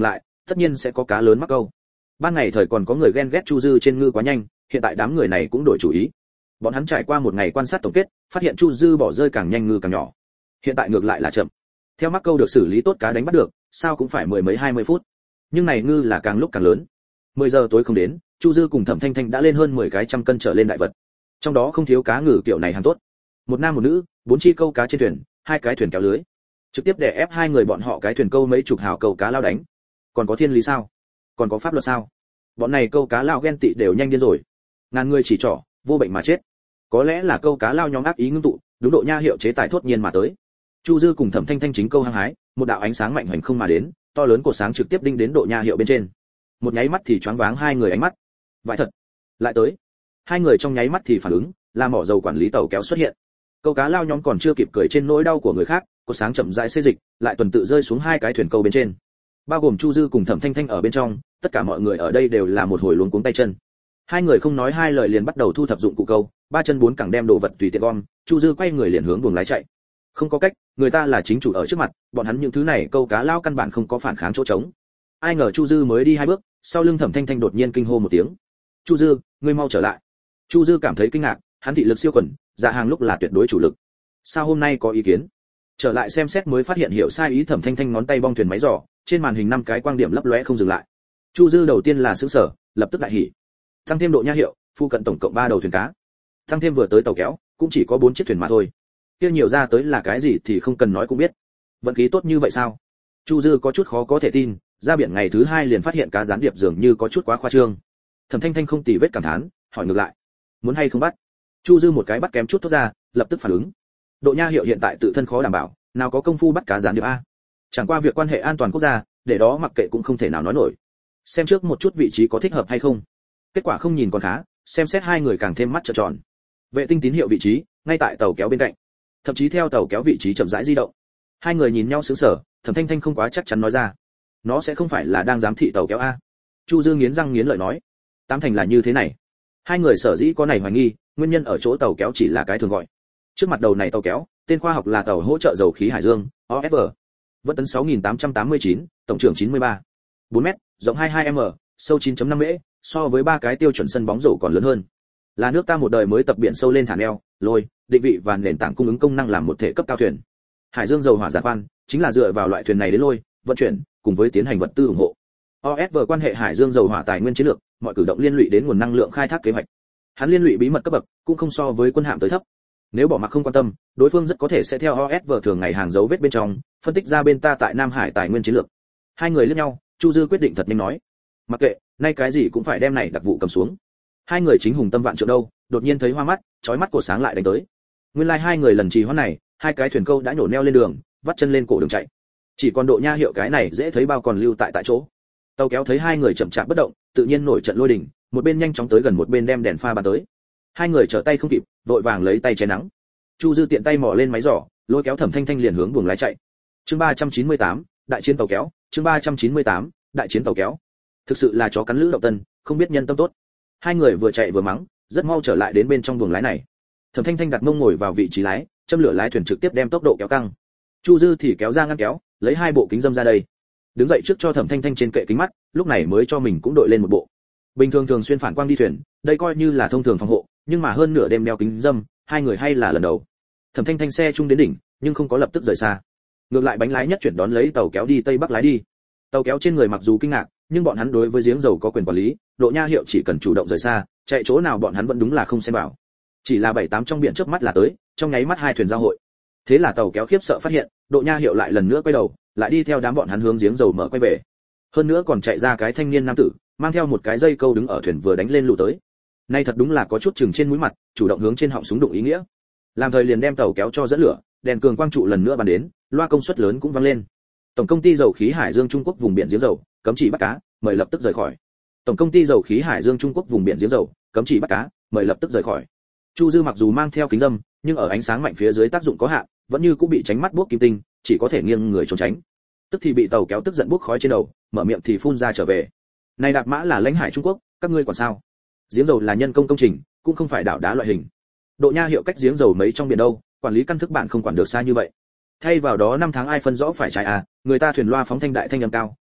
Speaker 1: tất nhiên sẽ có cá lớn mắc câu. Ban ngày thời còn có người ghen ghét Chu Dư trên ngư quá nhanh, hiện tại đám người này cũng đổi chủ ý. Bọn hắn trải qua một ngày quan sát tổng kết, phát hiện Chu Dư bỏ rơi càng nhanh ngư càng nhỏ. Hiện tại ngược lại là chậm. Theo mắc câu được xử lý tốt cá đánh bắt được, sao cũng phải mười mấy 20 phút. Nhưng này ngư là càng lúc càng lớn. 10 giờ tối không đến, Chu Dư cùng Thẩm Thanh Thanh đã lên hơn 10 cái trăm cân trở lên đại vật. Trong đó không thiếu cá ngừ kiểu này hàng tốt. Một nam một nữ, 4 chi câu cá trên thuyền, 2 cái thuyền kéo lưới. Trực tiếp đè ép hai người bọn họ cái thuyền câu mấy chục hào câu cá lao đánh. Còn có thiên lý sao? Còn có pháp luật sao? Bọn này câu cá lao ghen tị đều nhanh điên rồi. Ngàn người chỉ trỏ, vô bệnh mà chết. Có lẽ là câu cá lao nhóm ác ý ngưng tụ, đúng độ nha hiệu chế tài thốt nhiên mà tới. Chu Dư cùng Thẩm Thanh Thanh chính câu hăng hái, một đạo ánh sáng mạnh hoành không mà đến, to lớn cột sáng trực tiếp đinh đến độ nha hiệu bên trên. Một nháy mắt thì choáng váng hai người ánh mắt. Vãi thật, lại tới. Hai người trong nháy mắt thì phản ứng, là mỏ dầu quản lý tàu kéo xuất hiện. Câu cá lao nhóm còn chưa kịp cười trên nỗi đau của người khác, cột sáng chậm rãi xê dịch, lại tuần tự rơi xuống hai cái thuyền câu bên trên. Bao gồm Chu Dư cùng Thẩm Thanh Thanh ở bên trong, tất cả mọi người ở đây đều là một hồi luống cuống tay chân. Hai người không nói hai lời liền bắt đầu thu thập dụng cụ câu, ba chân bốn cẳng đem đồ vật tùy tiện gom, Chu Dư quay người liền hướng buồng lái chạy. Không có cách, người ta là chính chủ ở trước mặt, bọn hắn những thứ này câu cá lao căn bản không có phản kháng chỗ trống. Ai ngờ Chu Dư mới đi hai bước, sau lưng Thẩm Thanh Thanh đột nhiên kinh hô một tiếng. "Chu Dư, ngươi mau trở lại." Chu Dư cảm thấy kinh ngạc, hắn thị lực siêu quần, dạ hàng lúc là tuyệt đối chủ lực. Sao hôm nay có ý kiến? Trở lại xem xét mới phát hiện hiểu sai ý, Thẩm Thanh Thanh ngón tay bong thuyền máy giỏ, trên màn hình 5 cái quang điểm lấp lóe không dừng lại. Chu Dư đầu tiên là sửng sở, lập tức đại hỉ. Tăng thêm độ nha hiệu, phu cận tổng cộng 3 đầu thuyền cá. Tăng thêm vừa tới tàu kéo, cũng chỉ có 4 chiếc thuyền mà thôi. Kia nhiều ra tới là cái gì thì không cần nói cũng biết. Vận khí tốt như vậy sao? Chu Dư có chút khó có thể tin, ra biển ngày thứ 2 liền phát hiện cá gián điệp dường như có chút quá khoa trương. Thẩm Thanh Thanh không tì vết cảm thán, hỏi ngược lại, muốn hay không bắt? Chu Dư một cái bắt kém chút thoát ra, lập tức phản ứng. Độ nha hiệu hiện tại tự thân khó đảm bảo, nào có công phu bắt cá gián điệp a? Chẳng qua việc quan hệ an toàn quốc gia, để đó mặc kệ cũng không thể nào nói nổi. Xem trước một chút vị trí có thích hợp hay không. Kết quả không nhìn còn khá, xem xét hai người càng thêm mắt trợn tròn. Vệ tinh tín hiệu vị trí, ngay tại tàu kéo bên cạnh. Thậm chí theo tàu kéo vị trí chậm rãi di động. Hai người nhìn nhau sững sờ, Thẩm Thanh Thanh không quá chắc chắn nói ra. Nó sẽ không phải là đang giám thị tàu kéo a? Chu Dư nghiến răng nghiến lợi nói. Tám thành là như thế này. Hai người sở dĩ có này hoài nghi, nguyên nhân ở chỗ tàu kéo chỉ là cái thường gọi. Trước mặt đầu này tàu kéo, tên khoa học là tàu hỗ trợ dầu khí Hải Dương, OFV. Vận tấn 6889, tổng trưởng 93. 4m, rộng 22m, sâu 9.5 m, so với 3 cái tiêu chuẩn sân bóng rổ còn lớn hơn. Là nước ta một đời mới tập biển sâu lên thả neo, lôi, định vị và nền tảng cung ứng công năng làm một thể cấp cao thuyền. Hải Dương dầu hỏa giàn khoan, chính là dựa vào loại thuyền này đến lôi, vận chuyển, cùng với tiến hành vật tư ủng hộ. OFV quan hệ Hải Dương dầu hỏa tài nguyên chiến lược, mọi cử động liên lụy đến nguồn năng lượng khai thác kế hoạch. Hắn liên lụy bí mật cấp bậc, cũng không so với quân hạm tới thấp. Nếu bỏ mặc không quan tâm, đối phương rất có thể sẽ theo OSV thường ngày hàng dấu vết bên trong, phân tích ra bên ta tại Nam Hải tài nguyên chiến lược. Hai người liếc nhau, Chu Dư quyết định thật nhanh nói, mặc kệ, nay cái gì cũng phải đem này đặc vụ cầm xuống. Hai người chính hùng tâm vạn trượng đâu, đột nhiên thấy hoa mắt, chói mắt của sáng lại đánh tới. Nguyên lai hai người lần trì hoãn này, hai cái thuyền câu đã nhổ neo lên đường, vắt chân lên cổ đường chạy. Chỉ còn độ nha hiệu cái này dễ thấy bao còn lưu tại chỗ. Tàu kéo thấy hai người chậm chạp bất động, tự nhiên nổi trận lôi đình, một bên nhanh chóng tới gần một bên đem đèn pha bắn tới. Hai người trở tay không kịp, vội vàng lấy tay che nắng. Chu Dư tiện tay mò lên máy giỏ, lôi kéo Thẩm Thanh Thanh liền hướng buồng lái chạy. Chương 398, đại chiến tàu kéo, chương 398, đại chiến tàu kéo. Thực sự là chó cắn lữ động tân, không biết nhân tâm tốt. Hai người vừa chạy vừa mắng, rất mau trở lại đến bên trong buồng lái này. Thẩm Thanh Thanh đặt mông ngồi vào vị trí lái, châm lửa lái thuyền trực tiếp đem tốc độ kéo căng. Chu Dư thì kéo ra ngăn kéo, lấy 2 bộ kính râm ra đây. Đứng dậy trước cho Thẩm Thanh Thanh trên kệ kính mắt, lúc này mới cho mình cũng đội lên một bộ. Bình thường thường xuyên phản quang đi thuyền, đây coi như là thông thường phòng hộ, nhưng mà hơn nửa đêm đeo kính râm, hai người hay là lần đầu. Thẩm Thanh Thanh xe chung đến đỉnh, nhưng không có lập tức rời xa. Ngược lại bánh lái nhất chuyển đón lấy tàu kéo đi tây bắc lái đi. Tàu kéo trên người mặc dù kinh ngạc, nhưng bọn hắn đối với giếng dầu có quyền quản lý, độ nha hiệu chỉ cần chủ động rời xa, chạy chỗ nào bọn hắn vẫn đúng là không xem vào. Chỉ là 7-8 trong biển chớp mắt là tới, trong nháy mắt hai thuyền giao hội. Thế là tàu kéo khiếp sợ phát hiện, độ nha hiệu lại lần nữa quay đầu, lại đi theo đám bọn hắn hướng giếng dầu mở quay về. Hơn nữa còn chạy ra cái thanh niên nam tử, mang theo một cái dây câu đứng ở thuyền vừa đánh lên lù tới. Nay thật đúng là có chút chừng trên mũi mặt, chủ động hướng trên họng súng đụng ý nghĩa. Làm thời liền đem tàu kéo cho dẫn lửa, đèn cường quang trụ lần nữa bắn đến, loa công suất lớn cũng vang lên. Tổng công ty dầu khí Hải Dương Trung Quốc vùng biển giếng dầu, cấm chỉ bắt cá, mời lập tức rời khỏi. Tổng công ty dầu khí Hải Dương Trung Quốc vùng biển giếng dầu, cấm chỉ bắt cá, mời lập tức rời khỏi. Chu Dư mặc dù mang theo kính râm, nhưng ở ánh sáng mạnh phía dưới tác dụng có hạn, vẫn như cũng bị tránh mắt buốc kim tinh, chỉ có thể nghiêng người trốn tránh. Tức thì bị tàu kéo tức giận buốc khói trên đầu, mở miệng thì phun ra trở về. Này đạp mã là lãnh hải Trung Quốc, các ngươi còn sao? Giếng dầu là nhân công công trình, cũng không phải đảo đá loại hình. Độ nha hiệu cách giếng dầu mấy trong biển đâu, quản lý căn thức bạn không quản được xa như vậy. Thay vào đó 5 tháng ai phân rõ phải trái à, người ta thuyền loa phóng thanh đại thanh âm cao,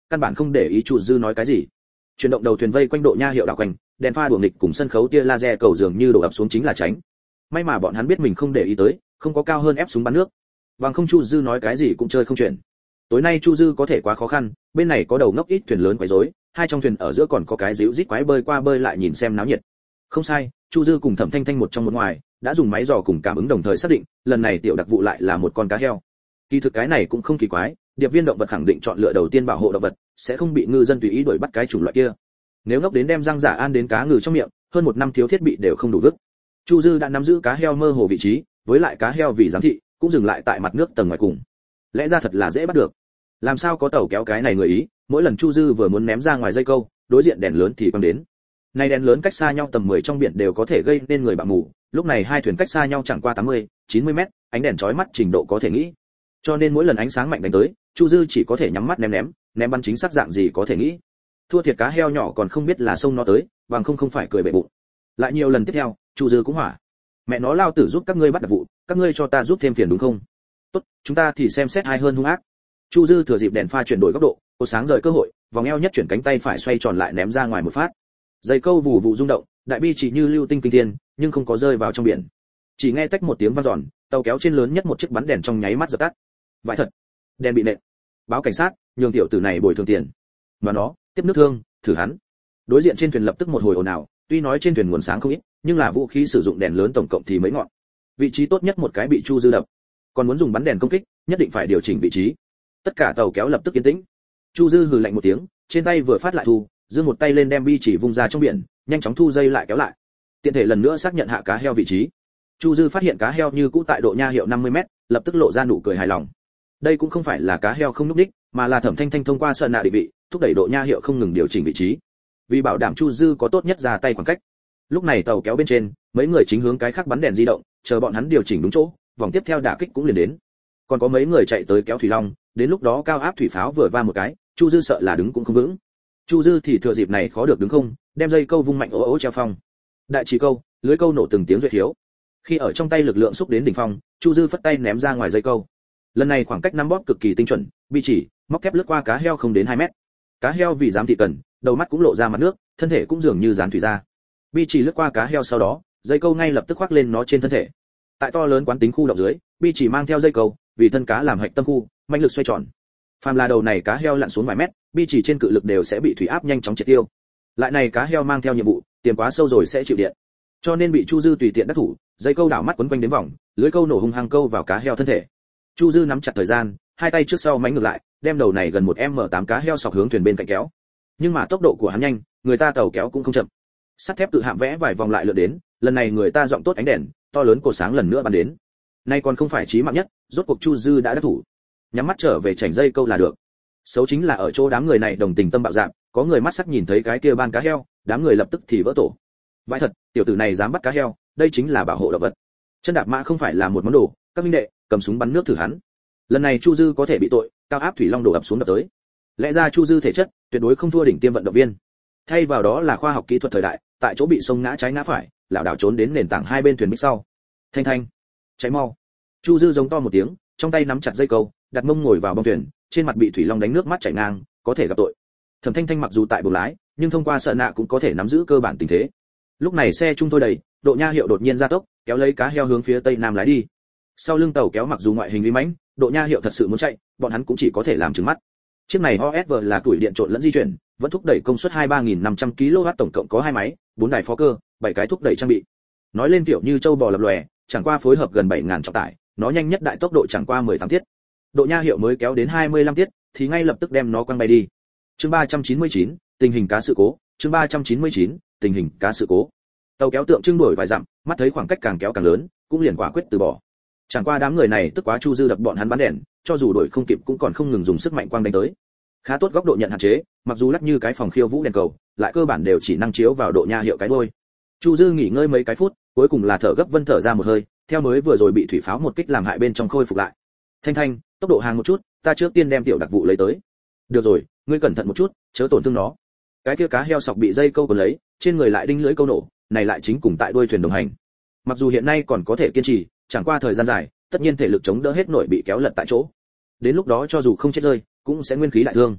Speaker 1: căn bản không để ý Chu Dư nói cái gì. Chuyển động đầu thuyền vây quanh Độ Nha Hiệu đảo quanh, đèn pha đuổi nghịch cùng sân khấu tia laser cầu dường như đổ ập xuống chính là tránh. May mà bọn hắn biết mình không để ý tới, không có cao hơn ép súng bắn nước. Bằng không Chu Dư nói cái gì cũng chơi không chuyển. Tối nay Chu Dư có thể quá khó khăn, bên này có đầu ngốc ít thuyền lớn quấy rối, hai trong thuyền ở giữa còn có cái díu rít quái bơi qua bơi lại nhìn xem náo nhiệt. Không sai, Chu Dư cùng Thẩm Thanh Thanh một trong một ngoài, đã dùng máy dò cùng cảm ứng đồng thời xác định, lần này tiểu đặc vụ lại là một con cá heo. Kỳ thực cái này cũng không kỳ quái, điệp viên động vật khẳng định chọn lựa đầu tiên bảo hộ động vật, sẽ không bị ngư dân tùy ý đuổi bắt cái chủng loại kia. Nếu ngốc đến đem răng giả an đến cá ngừ trong miệng, hơn một năm thiếu thiết bị đều không đủ vứt. Chu Dư đã nắm giữ cá heo mơ hồ vị trí, với lại cá heo vì giám thị, cũng dừng lại tại mặt nước tầng ngoài cùng. Lẽ ra thật là dễ bắt được. Làm sao có tàu kéo cái này người ý, mỗi lần Chu Dư vừa muốn ném ra ngoài dây câu, đối diện đèn lớn thì quăng đến. Này đèn lớn cách xa nhau tầm 10 trong biển đều có thể gây nên người bạo mù, lúc này hai thuyền cách xa nhau chẳng qua 80, 90 mét, ánh đèn chói mắt trình độ có thể nghĩ. Cho nên mỗi lần ánh sáng mạnh đánh tới, Chu Dư chỉ có thể nhắm mắt ném bắn chính xác dạng gì có thể nghĩ. Thua thiệt cá heo nhỏ còn không biết là sông nó tới, bằng không phải cười bể bụng. Lại nhiều lần tiếp theo, Chu Dư cũng hỏa. Mẹ nó lao tử giúp các ngươi bắt đặc vụ, các ngươi cho ta giúp thêm phiền đúng không? Tốt, chúng ta thì xem xét hai hơn hung ác. Chu Dư thừa dịp đèn pha chuyển đổi góc độ, cô sáng rời cơ hội, vòng eo nhất chuyển cánh tay phải xoay tròn lại ném ra ngoài một phát. Dây câu vù vù rung động, đại bi chỉ như lưu tinh kinh thiên, nhưng không có rơi vào trong biển. Chỉ nghe tách một tiếng vang dọn, tàu kéo trên lớn nhất một chiếc bắn đèn trong nháy mắt dập tắt. Vãi thật, đèn bị nện. Báo cảnh sát, nhường tiểu tử này bồi thường tiền. Mà nó, tiếp nước thương, thử hắn. Đối diện trên thuyền lập tức một hồi ồn ào, tuy nói trên thuyền nguồn sáng không ít, nhưng là vũ khí sử dụng đèn lớn tổng cộng thì mấy ngọn. Vị trí tốt nhất một cái bị Chu Dư đập. Còn muốn dùng bắn đèn công kích, nhất định phải điều chỉnh vị trí. Tất cả tàu kéo lập tức yên tĩnh. Chu Dư hừ lạnh một tiếng, trên tay vừa phát lại thu, giơ một tay lên đem bi chỉ vung ra trong biển, nhanh chóng thu dây lại kéo lại. Tiện thể lần nữa xác nhận hạ cá heo vị trí. Chu Dư phát hiện cá heo như cũ tại Độ Nha Hiệu 50m, lập tức lộ ra nụ cười hài lòng. Đây cũng không phải là cá heo không núp đích, mà là Thẩm Thanh Thanh thông qua sơn nạ định vị, thúc đẩy Độ Nha Hiệu không ngừng điều chỉnh vị trí. Vì bảo đảm Chu Dư có tốt nhất ra tay khoảng cách. Lúc này tàu kéo bên trên, mấy người chính hướng cái khác bắn đèn di động, chờ bọn hắn điều chỉnh đúng chỗ, vòng tiếp theo đả kích cũng liền đến. Còn có mấy người chạy tới kéo thủy long, đến lúc đó cao áp thủy pháo vừa va một cái, Chu Dư sợ là đứng cũng không vững. Chu Dư thì thừa dịp này khó được đứng không, đem dây câu vung mạnh ố ố treo phong. Đại chỉ câu, lưới câu nổ từng tiếng duyệt khiếu. Khi ở trong tay lực lượng xúc đến đỉnh phong, Chu Dư phất tay ném ra ngoài dây câu. Lần này khoảng cách nắm bóp cực kỳ tinh chuẩn, bi chỉ, móc thép lướt qua cá heo không đến 2 mét. Cá heo vì dám thị cần, đầu mắt cũng lộ ra mặt nước, thân thể cũng dường như dán thủy ra. Bi chỉ lướt qua cá heo sau đó, dây câu ngay lập tức khoác lên nó trên thân thể. Tại to lớn quán tính khu động dưới, bi chỉ mang theo dây câu, vì thân cá làm hạch tâm khu, mạnh lực xoay tròn. Phàm là đầu này cá heo lặn xuống vài mét, bi chỉ trên cự lực đều sẽ bị thủy áp nhanh chóng triệt tiêu. Lại này cá heo mang theo nhiệm vụ, tiềm quá sâu rồi sẽ chịu điện. Cho nên bị Chu Dư tùy tiện đắc thủ, dây câu đảo mắt quấn quanh đến vòng, lưới câu nổ hung hăng câu vào cá heo thân thể. Chu Dư nắm chặt thời gian, hai tay trước sau mánh ngược lại, đem đầu này gần 1m8 cá heo sọc hướng thuyền bên cạnh kéo. Nhưng mà tốc độ của hắn nhanh, người ta tàu kéo cũng không chậm. Sắt thép tự hạm vẽ vài vòng lại lượn đến, lần này người ta dọn tốt ánh đèn, to lớn cột sáng lần nữa bắn đến. Nay còn không phải chí mạng nhất, rốt cuộc Chu Dư đã đắc thủ. Nhắm mắt trở về chảnh dây câu là được. Xấu chính là ở chỗ đám người này đồng tình tâm bạo dạn, có người mắt sắc nhìn thấy cái kia ban cá heo, đám người lập tức thì vỡ tổ. Vãi thật, tiểu tử này dám bắt cá heo, đây chính là bảo hộ động vật. Chân đạp mã không phải là một món đồ, các minh đệ, cầm súng bắn nước thử hắn. Lần này Chu Dư có thể bị tội, cao áp thủy long đổ ập xuống đập tới. Lẽ ra Chu Dư thể chất tuyệt đối không thua đỉnh tiêm vận động viên. Thay vào đó là khoa học kỹ thuật thời đại, tại chỗ bị sông ngã trái ngã phải, lảo đảo trốn đến nền tảng hai bên thuyền bích sau. Thanh Thanh, cháy mau. Chu Dư giống to một tiếng, trong tay nắm chặt dây câu, đặt mông ngồi vào bong thuyền, trên mặt bị thủy long đánh nước mắt chảy ngang, có thể gặp tội. Thẩm Thanh Thanh mặc dù tại buồng lái, nhưng thông qua sợ nạ cũng có thể nắm giữ cơ bản tình thế. Lúc này xe trung thôi đầy, Độ Nha Hiệu đột nhiên gia tốc, kéo lấy cá heo hướng phía tây nam lái đi. Sau lưng tàu kéo mặc dù ngoại hình uy mãnh, Độ Nha Hiệu thật sự muốn chạy, bọn hắn cũng chỉ có thể làm trừng mắt. Chiếc này OSV là tuổi điện trộn lẫn di chuyển, vẫn thúc đẩy công suất 23.500 kW, tổng cộng có 2 máy, 4 đài phó cơ, 7 cái thúc đẩy trang bị. Nói lên kiểu như châu bò lập lòe, chẳng qua phối hợp gần 7.000 trọng tải, nó nhanh nhất đại tốc độ chẳng qua 18 tiết. Độ Nha Hiệu mới kéo đến 25 tiết, thì ngay lập tức đem nó quăng bay đi. Chương 399, tình hình cá sự cố, chương 399, tình hình cá sự cố. Tàu kéo tượng trưng đổi vài dặm, mắt thấy khoảng cách càng kéo càng lớn, cũng liền quả quyết từ bỏ. Chẳng qua đám người này tức quá Chu Dư đập bọn hắn bắn đèn, cho dù đổi không kịp cũng còn không ngừng dùng sức mạnh quang đánh tới. Khá tốt góc độ nhận hạn chế, mặc dù lắc như cái phòng khiêu vũ đèn cầu, lại cơ bản đều chỉ năng chiếu vào Độ Nha Hiệu cái đuôi. Chu Dư nghỉ ngơi mấy cái phút, cuối cùng là thở gấp vân thở ra một hơi, theo mới vừa rồi bị thủy pháo một kích làm hại bên trong khôi phục lại. Thanh Thanh, tốc độ hàng một chút, ta trước tiên đem tiểu đặc vụ lấy tới. Được rồi, ngươi cẩn thận một chút, chớ tổn thương nó. Cái kia cá heo sọc bị dây câu còn lấy, trên người lại đinh lưỡi câu nổ, này lại chính cùng tại đuôi thuyền đồng hành. Mặc dù hiện nay còn có thể kiên trì, chẳng qua thời gian dài, tất nhiên thể lực chống đỡ hết nổi bị kéo lật tại chỗ. Đến lúc đó cho dù không chết rơi, cũng sẽ nguyên khí đại thương.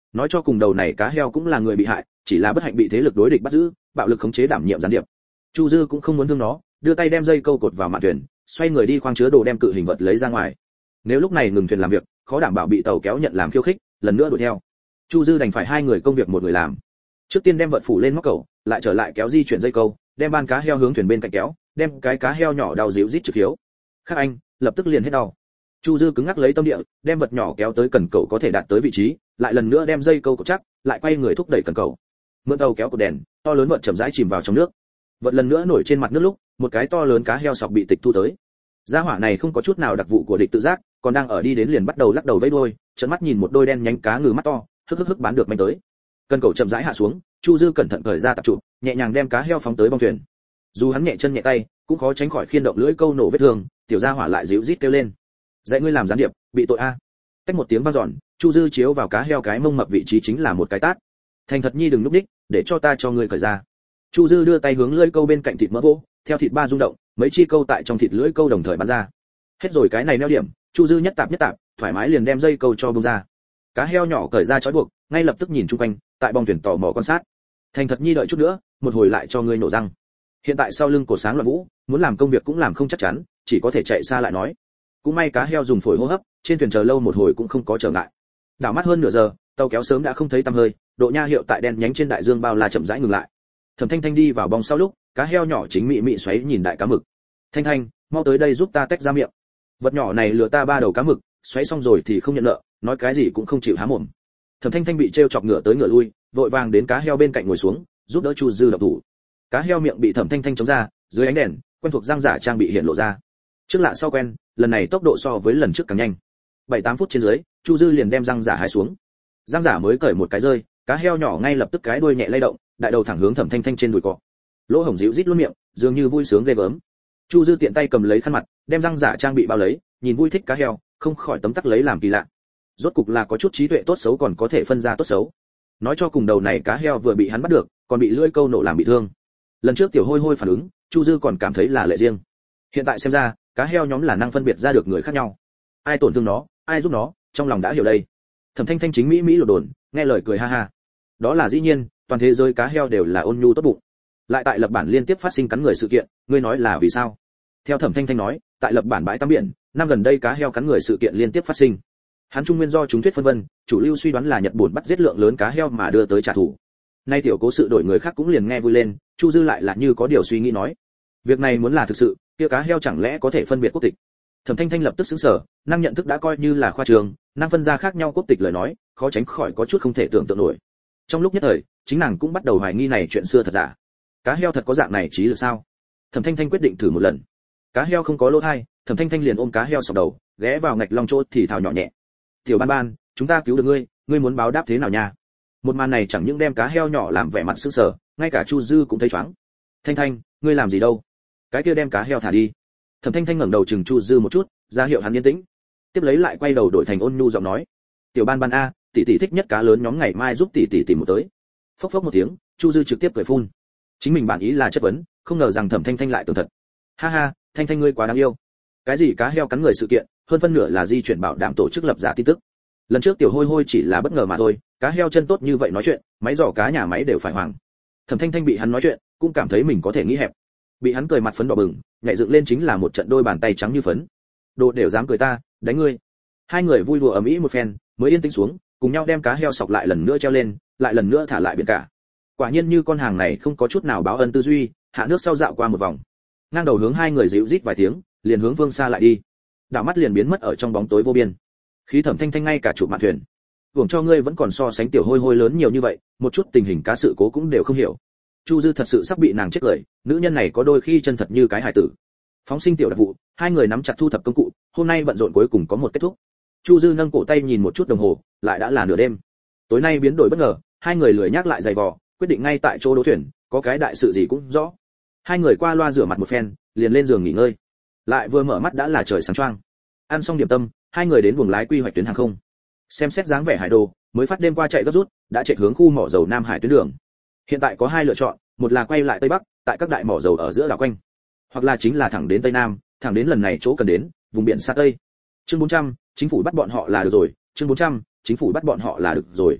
Speaker 1: Nói cho cùng đầu này cá heo cũng là người bị hại, chỉ là bất hạnh bị thế lực đối địch bắt giữ, bạo lực khống chế đảm nhiệm gián điệp. Chu Dư cũng không muốn thương nó, đưa tay đem dây câu cột vào mạn thuyền, xoay người đi khoang chứa đồ đem cự hình vật lấy ra ngoài. Nếu lúc này ngừng thuyền làm việc, khó đảm bảo bị tàu kéo nhận làm khiêu khích, lần nữa đuổi theo. Chu Dư đành phải hai người công việc một người làm. Trước tiên đem vật phủ lên móc cầu, lại trở lại kéo di chuyển dây câu, đem ban cá heo hướng thuyền bên cạnh kéo, đem cái cá heo nhỏ đau díu rít trực hiếu. Khác anh, lập tức liền hết đau. Chu Dư cứng ngắc lấy tâm địa, đem vật nhỏ kéo tới cần cầu có thể đạt tới vị trí, lại lần nữa đem dây câu cột chắc, lại quay người thúc đẩy cần cầu. Mượn tàu kéo cột đèn, to lớn vật chậm rãi chìm vào trong nước. Vật lần nữa nổi trên mặt nước lúc, một cái to lớn cá heo sọc bị tịch thu tới. Gia hỏa này không có chút nào đặc vụ của địch tự giác, còn đang ở đi đến liền bắt đầu lắc đầu vẫy đuôi, trợn mắt nhìn một đôi đen nhánh cá ngừ mắt to, hức bán được manh tới. Cần cầu chậm rãi hạ xuống, Chu Dư cẩn thận cởi ra tạp trụ, nhẹ nhàng đem cá heo phóng tới bong thuyền. Dù hắn nhẹ chân nhẹ tay, cũng khó tránh khỏi khiên động lưỡi câu nổ vết thương, tiểu gia hỏa lại díu rít kêu lên. Dạy ngươi làm gián điệp, bị tội a. Cách một tiếng vang dọn, Chu Dư chiếu vào cá heo cái mông mập vị trí chính là một cái tát. Thành thật nhi đừng núp đích, để cho ta cho ngươi cởi ra. Chu Dư đưa tay hướng lưỡi câu bên cạnh thịt mỡ vỗ, theo thịt ba rung động, mấy chi câu tại trong thịt lưỡi câu đồng thời bắn ra. Hết rồi cái này neo điểm, Chu Dư nhất tạp, thoải mái liền đem dây câu cho bung ra. Cá heo nhỏ cởi ra trói buộc, ngay lập tức nhìn chung quanh, tại bong thuyền tò mò quan sát. Thành thật nhi đợi chút nữa, một hồi lại cho ngươi nổ răng. Hiện tại sau lưng cổ sáng loạn vũ, muốn làm công việc cũng làm không chắc chắn, chỉ có thể chạy xa lại nói. Cũng may cá heo dùng phổi hô hấp, trên thuyền chờ lâu một hồi cũng không có trở ngại. Đảo mắt hơn nửa giờ, tàu kéo sớm đã không thấy tăm hơi, độ nha hiệu tại đen nhánh trên đại dương bao la chậm rãi ngừng lại. Thẩm Thanh Thanh đi vào bong sau lúc, cá heo nhỏ chính mị mị xoáy nhìn đại cá mực. Thanh Thanh, mau tới đây giúp ta tách ra miệng. Vật nhỏ này lừa ta ba đầu cá mực, xoáy xong rồi thì không nhận nợ, nói cái gì cũng không chịu há mồm. Thẩm Thanh Thanh bị trêu chọc ngựa tới ngựa lui, vội vàng đến cá heo bên cạnh ngồi xuống, giúp đỡ Chu Dư động thủ. Cá heo miệng bị Thẩm Thanh Thanh chống ra, dưới ánh đèn, quen thuộc răng giả trang bị hiện lộ ra. Trước lạ sau quen, lần này tốc độ so với lần trước càng nhanh. 7-8 phút trên dưới, Chu Dư liền đem răng giả hái xuống. Răng giả mới cởi một cái rơi, cá heo nhỏ ngay lập tức cái đuôi nhẹ lay động, đại đầu thẳng hướng Thẩm Thanh Thanh trên đùi cọ. Lỗ hổng dịu rít luôn miệng, dường như vui sướng ghê gớm. Chu Dư tiện tay cầm lấy khăn mặt, đem răng giả trang bị bao lấy, nhìn vui thích cá heo, không khỏi tấm tắc lấy làm kỳ lạ. Rốt cục là có chút trí tuệ tốt xấu còn có thể phân ra tốt xấu. Nói cho cùng đầu này cá heo vừa bị hắn bắt được, còn bị lưỡi câu nổ làm bị thương. Lần trước tiểu hôi hôi phản ứng, Chu Dư còn cảm thấy là lệ riêng. Hiện tại xem ra, cá heo nhóm là năng phân biệt ra được người khác nhau. Ai tổn thương nó, ai giúp nó, trong lòng đã hiểu đây. Thẩm Thanh Thanh chính mỹ lột đồn, nghe lời cười ha ha. Đó là dĩ nhiên, toàn thế giới cá heo đều là ôn nhu tốt bụng. Lại tại lập bản liên tiếp phát sinh cắn người sự kiện, ngươi nói là vì sao? Theo Thẩm Thanh Thanh nói, tại lập bản bãi tắm biển, năm gần đây cá heo cắn người sự kiện liên tiếp phát sinh. Hắn trung nguyên do chúng thuyết phân vân, chủ lưu suy đoán là Nhật Bản bắt giết lượng lớn cá heo mà đưa tới trả thù. Nay tiểu cố sự đổi người khác cũng liền nghe vui lên, Chu Dư lại là như có điều suy nghĩ nói, việc này muốn là thực sự, kia cá heo chẳng lẽ có thể phân biệt quốc tịch? Thẩm Thanh Thanh lập tức sững sờ, năng nhận thức đã coi như là khoa trường, năng phân ra khác nhau quốc tịch lời nói, khó tránh khỏi có chút không thể tưởng tượng nổi. Trong lúc nhất thời, chính nàng cũng bắt đầu hoài nghi này chuyện xưa thật giả. Cá heo thật có dạng này trí lực sao? Thẩm Thanh Thanh quyết định thử một lần. Cá heo không có lỗ thai, Thẩm Thanh Thanh liền ôm cá heo sọc đầu, ghé vào ngạch long chỗ thì thào nhỏ nhẹ. Tiểu Ban Ban, chúng ta cứu được ngươi, ngươi muốn báo đáp thế nào nha? Một màn này chẳng những đem cá heo nhỏ làm vẻ mặt sững sờ, ngay cả Chu Dư cũng thấy choáng. Thanh Thanh, ngươi làm gì đâu? Cái kia đem cá heo thả đi. Thẩm Thanh Thanh ngẩng đầu chừng Chu Dư một chút, ra hiệu hắn yên tĩnh. Tiếp lấy lại quay đầu đổi thành ôn nhu giọng nói, Tiểu Ban Ban a, tỷ tỷ thích nhất cá lớn nhóm ngày mai giúp tỷ tỷ tìm một tới. Phốc phốc một tiếng, Chu Dư trực tiếp cười phun. Chính mình bản ý là chất vấn, không ngờ rằng Thẩm Thanh Thanh lại tưởng thật. Ha ha, Thanh Thanh ngươi quá đáng yêu. Cái gì cá heo cắn người sự kiện, hơn phân nửa là di chuyển bảo đảm tổ chức lập giả tin tức. Lần trước tiểu hôi hôi chỉ là bất ngờ mà thôi, cá heo chân tốt như vậy nói chuyện, máy giỏ cá nhà máy đều phải hoàng. Thẩm Thanh Thanh bị hắn nói chuyện, cũng cảm thấy mình có thể nghĩ hẹp. Bị hắn cười mặt phấn đỏ bừng, nhảy dựng lên chính là một trận đôi bàn tay trắng như phấn. Đồ đều dám cười ta, đánh ngươi. Hai người vui đùa ầm ĩ một phen, mới yên tĩnh xuống, cùng nhau đem cá heo sọc lại lần nữa treo lên, lại lần nữa thả lại biển cả. Quả nhiên như con hàng này không có chút nào báo ân tư duy, hạ nước sau dạo qua một vòng. Ngang đầu hướng hai người dịu rít vài tiếng, liền hướng phương xa lại đi. Đảo mắt liền biến mất ở trong bóng tối vô biên. Khí Thẩm Thanh Thanh ngay cả chủ mạn thuyền. Hưởng cho ngươi vẫn còn so sánh tiểu hôi hôi lớn nhiều như vậy, một chút tình hình cá sự cố cũng đều không hiểu. Chu Dư thật sự sắp bị nàng chết cười, nữ nhân này có đôi khi chân thật như cái hải tử. Phóng sinh tiểu đặc vụ, hai người nắm chặt thu thập công cụ, hôm nay bận rộn cuối cùng có một kết thúc. Chu Dư nâng cổ tay nhìn một chút đồng hồ, lại đã là nửa đêm. Tối nay biến đổi bất ngờ, hai người lười nhác lại giày vò, quyết định ngay tại chỗ đỗ thuyền, có cái đại sự gì cũng rõ. Hai người qua loa rửa mặt một phen, liền lên giường nghỉ ngơi. Lại vừa mở mắt đã là trời sáng choang. Ăn xong điểm tâm, hai người đến buồng lái quy hoạch tuyến hàng không. Xem xét dáng vẻ hải đồ, mới phát đêm qua chạy gấp rút, đã chạy hướng khu mỏ dầu Nam Hải tuyến đường. Hiện tại có hai lựa chọn, một là quay lại tây bắc, tại các đại mỏ dầu ở giữa đảo quanh, hoặc là chính là thẳng đến tây nam, thẳng đến lần này chỗ cần đến, vùng biển xa tây. Chương 400, chính phủ bắt bọn họ là được rồi, chương 400, chính phủ bắt bọn họ là được rồi.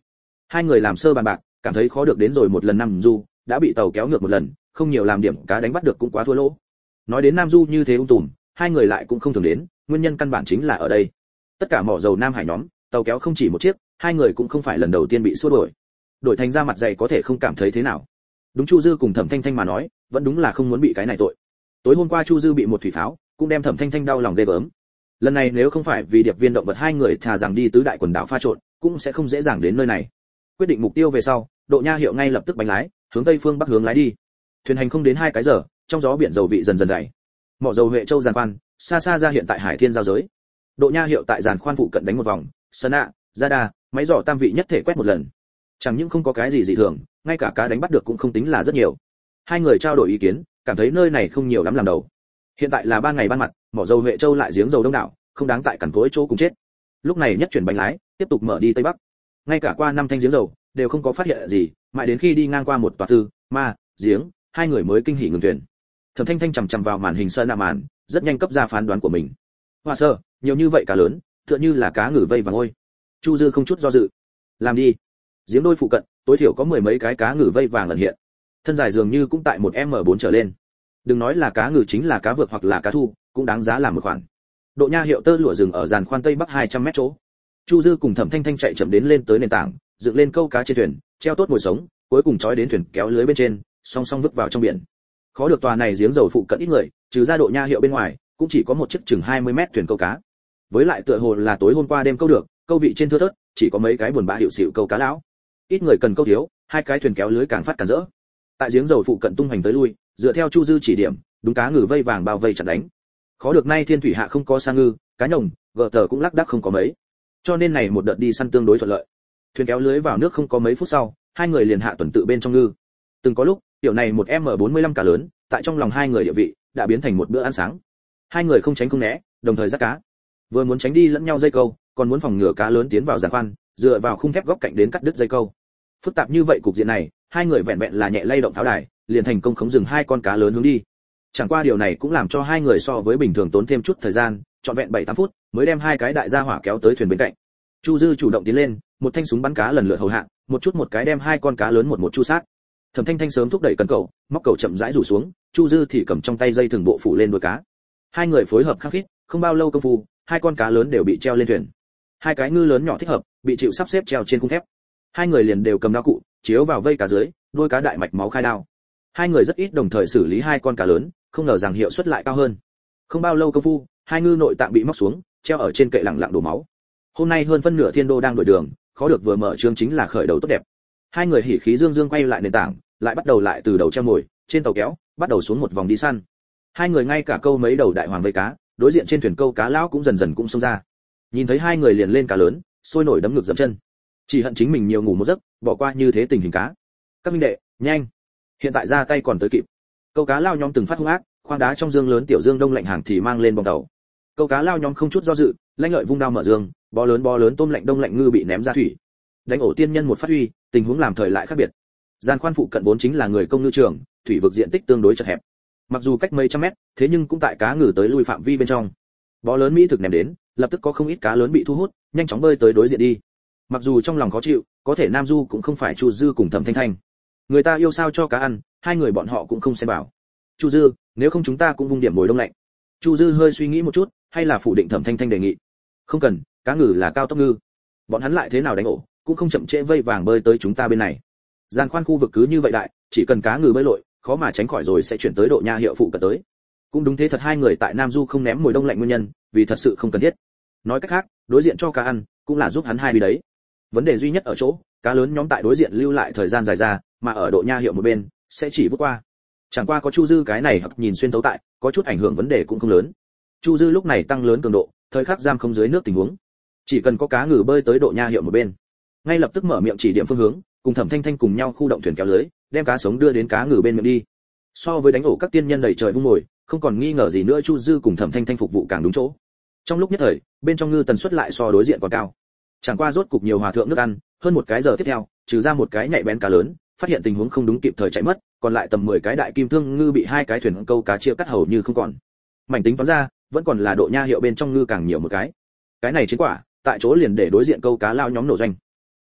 Speaker 1: Hai người làm sơ bàn bạc, cảm thấy khó được đến rồi một lần Nam Du, đã bị tàu kéo ngược một lần, không nhiều làm điểm cá đánh bắt được cũng quá thua lỗ. Nói đến Nam Du như thế tùm, hai người lại cũng không thường đến, nguyên nhân căn bản chính là ở đây. Tất cả mỏ dầu Nam Hải nhóm, tàu kéo không chỉ một chiếc, hai người cũng không phải lần đầu tiên bị xua đuổi. Đổi thành ra mặt dày có thể không cảm thấy thế nào. Đúng Chu Dư cùng Thẩm Thanh Thanh mà nói, vẫn đúng là không muốn bị cái này tội. Tối hôm qua Chu Dư bị một thủy pháo, cũng đem Thẩm Thanh Thanh đau lòng ghê gớm. Lần này nếu không phải vì điệp viên động vật hai người thà rằng đi tứ đại quần đảo pha trộn, cũng sẽ không dễ dàng đến nơi này. Quyết định mục tiêu về sau, Độ Nha Hiệu ngay lập tức bánh lái, hướng tây phương bắc hướng lái đi. Thuyền hành không đến 2 cái giờ, trong gió biển dầu vị dần dần dày. Mỏ dầu Huệ Châu giàn khoan, xa xa ra hiện tại Hải Thiên giao giới. Độ Nha Hiệu tại giàn khoan phụ cận đánh một vòng, Sơn ạ, Radar, máy dò tam vị nhất thể quét một lần. Chẳng những không có cái gì dị thường, ngay cả cá đánh bắt được cũng không tính là rất nhiều. Hai người trao đổi ý kiến, cảm thấy nơi này không nhiều lắm làm đầu. Hiện tại là ban ngày ban mặt, mỏ dầu Huệ Châu lại giếng dầu đông đảo, không đáng tại cằn cối chỗ cùng chết. Lúc này nhất chuyển bánh lái, tiếp tục mở đi tây bắc. Ngay cả qua 5 thanh giếng dầu, đều không có phát hiện gì, mãi đến khi đi ngang qua một tòa tư, ma, giếng, hai người mới kinh hỉ ngừng thuyền. Thẩm Thanh Thanh chằm chằm vào màn hình sơn nạ màn, rất nhanh cấp ra phán đoán của mình. Hoa sơ, nhiều như vậy cá lớn, tựa như là cá ngừ vây vàng ôi. Chu Dư không chút do dự. Làm đi. Giếng đôi phụ cận, tối thiểu có 10 mấy cái cá ngừ vây vàng ẩn hiện. Thân dài dường như cũng tại 1m4 trở lên. Đừng nói là cá ngừ chính là cá vược hoặc là cá thu, cũng đáng giá làm một khoản. Độ Nha Hiệu tơ lụa rừng ở giàn khoan tây bắc 200 mét chỗ. Chu Dư cùng Thẩm Thanh Thanh chạy chậm đến lên tới nền tảng, dựng lên câu cá trên thuyền, treo tốt mồi sống, cuối cùng trói đến thuyền kéo lưới bên trên, song song vứt vào trong biển. Khó được tòa này giếng dầu phụ cận ít người, trừ ra Độ Nha Hiệu bên ngoài, cũng chỉ có một chiếc chừng 20 mét thuyền câu cá. Với lại tựa hồ là tối hôm qua đêm câu được, câu vị trên thưa thớt, chỉ có mấy cái buồn bã hiệu xịu câu cá lão. Ít người cần câu thiếu, hai cái thuyền kéo lưới càng phát càng rỡ. Tại giếng dầu phụ cận tung hành tới lui, dựa theo Chu Dư chỉ điểm, đúng cá ngừ vây vàng bao vây chặn đánh. Khó được nay thiên thủy hạ không có sa ngư, cá nhồng, gờ tờ cũng lác đác không có mấy. Cho nên này một đợt đi săn tương đối thuận lợi. Thuyền kéo lưới vào nước không có mấy phút sau, hai người liền hạ tuần tự bên trong ngư. Từng có lúc, tiểu này một M45 cá lớn, tại trong lòng hai người địa vị đã biến thành một bữa ăn sáng. Hai người không tránh không né, đồng thời giắt cá. Vừa muốn tránh đi lẫn nhau dây câu, còn muốn phòng ngừa cá lớn tiến vào giàn khoan, dựa vào khung thép góc cạnh đến cắt đứt dây câu. Phức tạp như vậy cục diện này, hai người vẹn vẹn là nhẹ lay động pháo đài, liền thành công khống dừng hai con cá lớn hướng đi. Chẳng qua điều này cũng làm cho hai người so với bình thường tốn thêm chút thời gian, trọn vẹn 7-8 phút mới đem hai cái đại gia hỏa kéo tới thuyền bên cạnh. Chu Dư chủ động tiến lên, một thanh súng bắn cá lần lượt hầu hạ, một chút một cái đem hai con cá lớn một chu sát. Thẩm Thanh Thanh sớm thúc đẩy cần cầu, móc cầu chậm rãi rủ xuống, Chu Dư thì cầm trong tay dây thừng bộ phủ lên đuôi cá. Hai người phối hợp khắc khít, không bao lâu công phu, hai con cá lớn đều bị treo lên thuyền. Hai cái ngư lớn nhỏ thích hợp, bị chịu sắp xếp treo trên khung thép. Hai người liền đều cầm đao cụ, chiếu vào vây cá dưới, đuôi cá đại mạch máu khai đao. Hai người rất ít đồng thời xử lý hai con cá lớn, không ngờ rằng hiệu suất lại cao hơn. Không bao lâu công phu, hai ngư nội tạng bị móc xuống, treo ở trên kệ lẳng lặng đổ máu. Hôm nay hơn phân nửa thiên đô đang đổi đường, khó được vừa mở chương chính là khởi đầu tốt đẹp. Hai người hỉ khí dương dương quay lại nền tảng, lại bắt đầu lại từ đầu treo mồi, trên tàu kéo, bắt đầu xuống một vòng đi săn. Hai người ngay cả câu mấy đầu đại hoàng vây cá, đối diện trên thuyền câu cá lão cũng dần dần cũng xông ra. Nhìn thấy hai người liền lên cá lớn, sôi nổi đấm ngực dậm chân. Chỉ hận chính mình nhiều ngủ một giấc, bỏ qua như thế tình hình cá. Các minh đệ, nhanh, hiện tại ra tay còn tới kịp. Câu cá lao nhóm từng phát hung ác, khoang đá trong dương lớn tiểu dương đông lạnh hàng thì mang lên bong tàu. Câu cá lao nhóm không chút do dự, lanh lợi vung đao mở dương, bó lớn tôm lạnh đông lạnh ngư bị ném ra thủy. Đánh ổ tiên nhân một phát huy, tình huống làm thời lại khác biệt. Giàn khoan phụ cận vốn chính là người công ngư trường, thủy vực diện tích tương đối chật hẹp. Mặc dù cách mấy trăm mét, thế nhưng cũng tại cá ngừ tới lui phạm vi bên trong. Bó lớn mỹ thực ném đến, lập tức có không ít cá lớn bị thu hút, nhanh chóng bơi tới đối diện đi. Mặc dù trong lòng khó chịu, có thể Nam Du cũng không phải Chu Dư cùng Thẩm Thanh Thanh. Người ta yêu sao cho cá ăn, hai người bọn họ cũng không xem bảo. Chu Dư, nếu không chúng ta cũng vung điểm mồi đông lạnh. Chu Dư hơi suy nghĩ một chút, hay là phủ định Thẩm Thanh Thanh đề nghị. Không cần, cá ngừ là cao tốc ngư. Bọn hắn lại thế nào đánh ổ, cũng không chậm trễ vây vàng bơi tới chúng ta bên này. Giàn khoan khu vực cứ như vậy đại, chỉ cần cá ngừ bơi lội, khó mà tránh khỏi rồi sẽ chuyển tới Độ Nha Hiệu phụ cận tới. Cũng đúng thế thật, hai người tại Nam Du không ném mồi đông lạnh nguyên nhân, vì thật sự không cần thiết. Nói cách khác, đối diện cho cá ăn, cũng là giúp hắn hai đi đấy. Vấn đề duy nhất ở chỗ, cá lớn nhóm tại đối diện lưu lại thời gian dài ra, mà ở Độ Nha Hiệu một bên, sẽ chỉ vút qua. Chẳng qua có Chu Dư cái này hặc nhìn xuyên thấu tại, có chút ảnh hưởng vấn đề cũng không lớn. Chu Dư lúc này tăng lớn cường độ, thời khắc giam không dưới nước tình huống. Chỉ cần có cá ngừ bơi tới Độ Nha Hiệu một bên, ngay lập tức mở miệng chỉ điểm phương hướng, cùng Thẩm Thanh Thanh cùng nhau khu động thuyền kéo lưới, đem cá sống đưa đến cá ngừ bên miệng đi. So với đánh ổ các tiên nhân đầy trời vung mồi, không còn nghi ngờ gì nữa, Chu Dư cùng Thẩm Thanh Thanh phục vụ càng đúng chỗ. Trong lúc nhất thời, bên trong ngư tần suất lại so đối diện còn cao. Chẳng qua rốt cục nhiều hòa thượng nước ăn, hơn một cái giờ tiếp theo, trừ ra một cái nhạy bén cá lớn, phát hiện tình huống không đúng kịp thời chạy mất, còn lại tầm 10 cái đại kim thương ngư bị hai cái thuyền câu cá chia cắt hầu như không còn. Mảnh tính toán ra, vẫn còn là Độ Nha Hiệu bên trong ngư càng nhiều một cái. Cái này chiến quả, tại chỗ liền để đối diện câu cá lao nhóm nổ doanh.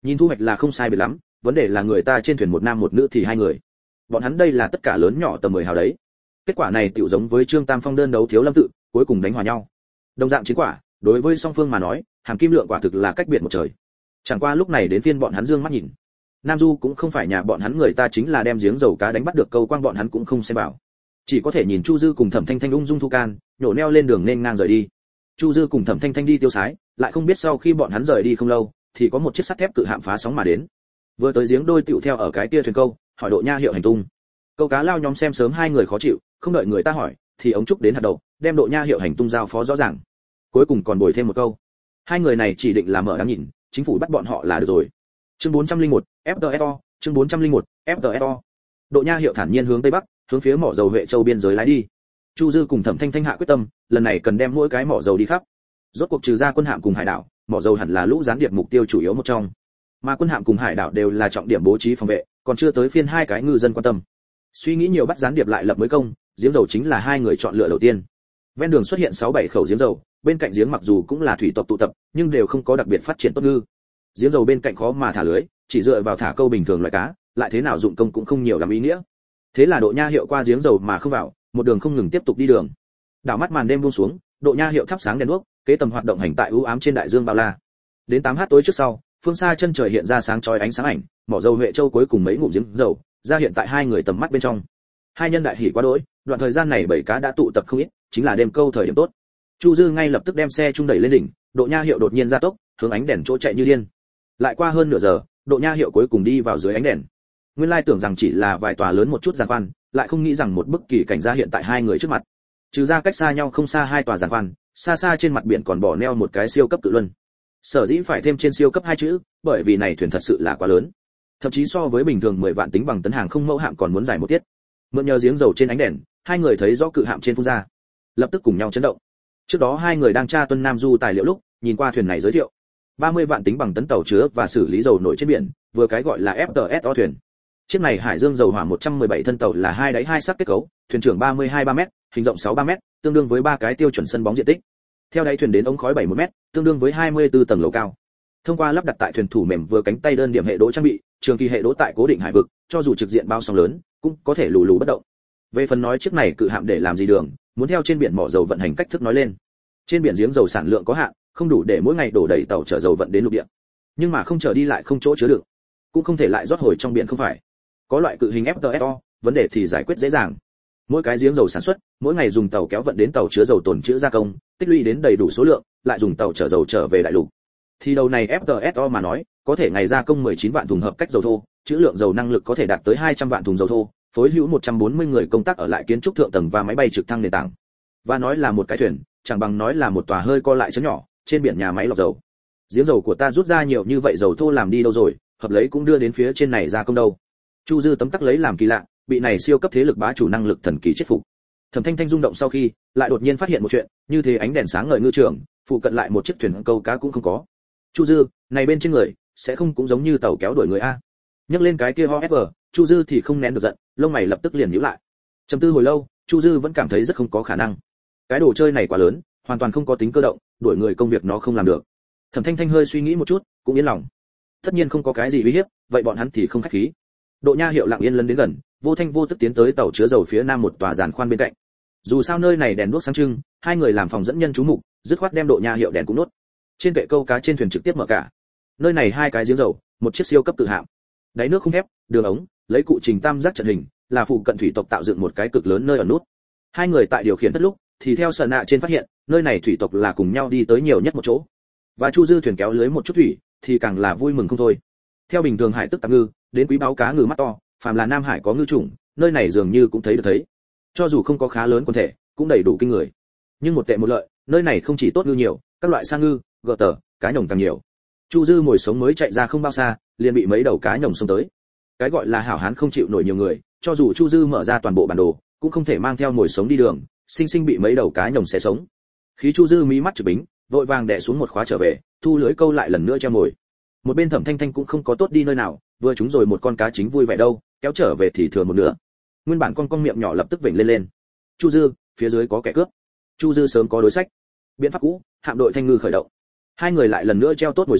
Speaker 1: Nhìn thu hoạch là không sai biệt lắm, vấn đề là người ta trên thuyền một nam một nữ thì hai người. Bọn hắn đây là tất cả lớn nhỏ tầm 10 hào đấy. Kết quả này tiểu giống với Trương Tam Phong đơn đấu thiếu lâm tự, cuối cùng đánh hòa nhau. Đồng dạng chiến quả, đối với song phương mà nói, hàm kim lượng quả thực là cách biệt một trời. Chẳng qua lúc này đến phiên bọn hắn dương mắt nhìn. Nam Du cũng không phải nhà bọn hắn, người ta chính là đem giếng dầu cá đánh bắt được câu quang, bọn hắn cũng không xem bảo. Chỉ có thể nhìn Chu Dư cùng Thẩm Thanh Thanh ung dung thu can, nhổ neo lên đường nên ngang rời đi. Chu Dư cùng Thẩm Thanh Thanh đi tiêu sái, lại không biết sau khi bọn hắn rời đi không lâu, thì có một chiếc sắt thép cự hạm phá sóng mà đến. Vừa tới giếng đôi tiểu theo ở cái kia thuyền câu, hỏi Độ Nha Hiệu hành tung. Câu cá lao nhóm xem sớm hai người khó chịu, không đợi người ta hỏi, thì ống trúc đến hạt đầu, đem Độ Nha Hiệu hành tung giao phó rõ ràng. Cuối cùng còn bồi thêm một câu. Hai người này chỉ định là mở đáng nhìn, chính phủ bắt bọn họ là được rồi. Chương 401, FTSO, chương 401, FTSO. Độ Nha Hiệu thản nhiên hướng tây bắc, hướng phía mỏ dầu Huệ Châu biên giới lái đi. Chu Dư cùng Thẩm Thanh Thanh hạ quyết tâm, lần này cần đem mỗi cái mỏ dầu đi khắp. Rốt cuộc trừ ra quân hạm cùng hải đảo, mỏ dầu hẳn là lũ gián điệp mục tiêu chủ yếu một trong. Mà quân hạm cùng hải đảo đều là trọng điểm bố trí phòng vệ, còn chưa tới phiên hai cái ngư dân quan tâm. Suy nghĩ nhiều bắt gián điệp lại lập mới công, giếng dầu chính là hai người chọn lựa đầu tiên. Ven đường xuất hiện 6-7 khẩu giếng dầu, bên cạnh giếng mặc dù cũng là thủy tộc tụ tập, nhưng đều không có đặc biệt phát triển tốt ngư. Giếng dầu bên cạnh khó mà thả lưới, chỉ dựa vào thả câu bình thường loại cá, lại thế nào dụng công cũng không nhiều làm ý nghĩa. Thế là Độ Nha Hiệu qua giếng dầu mà không vào, một đường không ngừng tiếp tục đi đường. Đảo mắt màn đêm buông xuống, Độ Nha Hiệu thắp sáng đèn đuốc, kế tầm hoạt động hành tại u ám trên đại dương bao la. Đến 8h tối trước sau, phương xa chân trời hiện ra sáng chói ánh sáng ảnh, mỏ dầu Huệ Châu cuối cùng mấy ngụm giếng dầu ra hiện tại hai người tầm mắt bên trong. Hai nhân đại hỉ quá đỗi, đoạn thời gian này bảy cá đã tụ tập không ít, chính là đêm câu thời điểm tốt. Chu Dư ngay lập tức đem xe trung đẩy lên đỉnh, Độ Nha Hiệu đột nhiên gia tốc, hướng ánh đèn chỗ chạy như điên. Lại qua hơn nửa giờ, Độ Nha Hiệu cuối cùng đi vào dưới ánh đèn. Nguyên lai tưởng rằng chỉ là vài tòa lớn một chút giàn khoan, lại không nghĩ rằng một bức kỳ cảnh ra hiện tại hai người trước mặt. Trừ ra cách xa nhau không xa hai tòa giàn khoan, xa xa trên mặt biển còn bỏ neo một cái siêu cấp cự luân. Sở dĩ phải thêm trên siêu cấp hai chữ, bởi vì này thuyền thật sự là quá lớn, thậm chí so với bình thường 10 vạn tính bằng tấn hàng không mẫu hạm còn muốn dài một tiết. Mượn nhờ giếng dầu trên ánh đèn, hai người thấy rõ cự hạm trên phun ra, lập tức cùng nhau chấn động. Trước đó hai người đang tra tuân Nam Du tài liệu lúc, nhìn qua thuyền này giới thiệu 30 vạn tính bằng tấn tàu chứa và xử lý dầu nổi trên biển, vừa cái gọi là FTSO thuyền. Chiếc này Hải Dương dầu hỏa 117 thân tàu là hai đáy hai sắc kết cấu, thuyền trưởng 32-3m, hình rộng 6-3m, tương đương với 3 cái tiêu chuẩn sân bóng diện tích. Theo đáy thuyền đến ống khói 71m, tương đương với 24 tầng lầu cao. Thông qua lắp đặt tại thuyền thủ mềm vừa cánh tay đơn điểm hệ đỗ trang bị, trường kỳ hệ đỗ tại cố định hải vực, cho dù trực diện bao sóng lớn, cũng có thể lù lù bất động. Về phần nói chiếc này cự hạm để làm gì đường, muốn theo trên biển mỏ dầu vận hành cách thức nói lên. Trên biển giếng dầu sản lượng có hạn, không đủ để mỗi ngày đổ đầy tàu chở dầu vận đến lục địa. Nhưng mà không chở đi lại không chỗ chứa đựng, cũng không thể lại rót hồi trong biển không phải. Có loại cự hình FTSO, vấn đề thì giải quyết dễ dàng. Mỗi cái giếng dầu sản xuất, mỗi ngày dùng tàu kéo vận đến tàu chứa dầu tồn trữ gia công, tích lũy đến đầy đủ số lượng, lại dùng tàu chở dầu trở về đại lục. Thì đầu này FTSO mà nói, có thể ngày gia công 19 vạn thùng hợp cách dầu thô, trữ lượng dầu năng lực có thể đạt tới 200 vạn thùng dầu thô, phối hữu 140 người công tác ở lại kiến trúc thượng tầng và máy bay trực thăng nền tảng. Và nói là một cái thuyền, chẳng bằng nói là một tòa hơi co lại chấn nhỏ, trên biển nhà máy lọc dầu. Giếng dầu của ta rút ra nhiều như vậy dầu thô làm đi đâu rồi, hợp lấy cũng đưa đến phía trên này gia công đâu. Chu Dư tấm tắc lấy làm kỳ lạ, bị này siêu cấp thế lực bá chủ năng lực thần kỳ chết phục. Thẩm Thanh Thanh rung động sau khi, lại đột nhiên phát hiện một chuyện, như thế ánh đèn sáng ngời ngư trường, phụ cận lại một chiếc thuyền câu cá cũng không có. Chu Dư, này bên trên người, sẽ không cũng giống như tàu kéo đuổi người a. Nhắc lên cái kia however, Chu Dư thì không nén được giận, lông mày lập tức liền nhíu lại. Trầm tư hồi lâu, Chu Dư vẫn cảm thấy rất không có khả năng. Cái đồ chơi này quá lớn, hoàn toàn không có tính cơ động, đuổi người công việc nó không làm được. Thẩm Thanh Thanh hơi suy nghĩ một chút, cũng yên lòng. Tất nhiên không có cái gì uy hiếp, vậy bọn hắn thì không khách khí. Độ Nha Hiệu lặng yên lấn đến gần, vô thanh vô tức tiến tới tàu chứa dầu phía nam một tòa giàn khoan bên cạnh. Dù sao nơi này đèn đuốc sáng trưng, hai người làm phòng dẫn nhân chú mục, dứt khoát đem Độ Nha Hiệu đèn cũng nốt. Trên kệ câu cá trên thuyền trực tiếp mở cả. Nơi này hai cái giếng dầu, một chiếc siêu cấp tự hạm. Đáy nước không thép, đường ống, lấy cụ trình tam giác trận hình, là phụ cận thủy tộc tạo dựng một cái cực lớn nơi ở nút. Hai người tại điều khiển thất lúc, thì theo sờ nạ trên phát hiện, nơi này thủy tộc là cùng nhau đi tới nhiều nhất một chỗ. Và Chu Dư thuyền kéo lưới một chút thủy, thì càng là vui mừng không thôi. Theo bình thường hải tức tạp ngư, đến quý báo cá ngừ mắt to, phàm là Nam Hải có ngư chủng, nơi này dường như cũng thấy được thấy. Cho dù không có khá lớn quần thể, cũng đầy đủ kinh người. Nhưng một tệ một lợi, nơi này không chỉ tốt ngư nhiều, các loại sang ngư, gợ tờ, cá nhồng càng nhiều. Chu Dư ngồi sống mới chạy ra không bao xa, liền bị mấy đầu cá nhồng xông tới. Cái gọi là hảo hán không chịu nổi nhiều người, cho dù Chu Dư mở ra toàn bộ bản đồ, cũng không thể mang theo ngồi sống đi đường, sinh sinh bị mấy đầu cá nhồng xé sống. Khí Chu Dư mí mắt chực bính, vội vàng đè xuống một khóa trở về, thu lưới câu lại lần nữa treo mồi. Một bên Thẩm Thanh Thanh cũng không có tốt đi nơi nào, vừa trúng rồi một con cá chính vui vẻ đâu, kéo trở về thì thừa một nửa. Nguyên bản con miệng nhỏ lập tức vểnh lên lên. Chu Dư, phía dưới có kẻ cướp. Chu Dư sớm có đối sách. Biện pháp cũ, hạm đội thanh ngư khởi động. Hai người lại lần nữa treo tốt ngồi sống,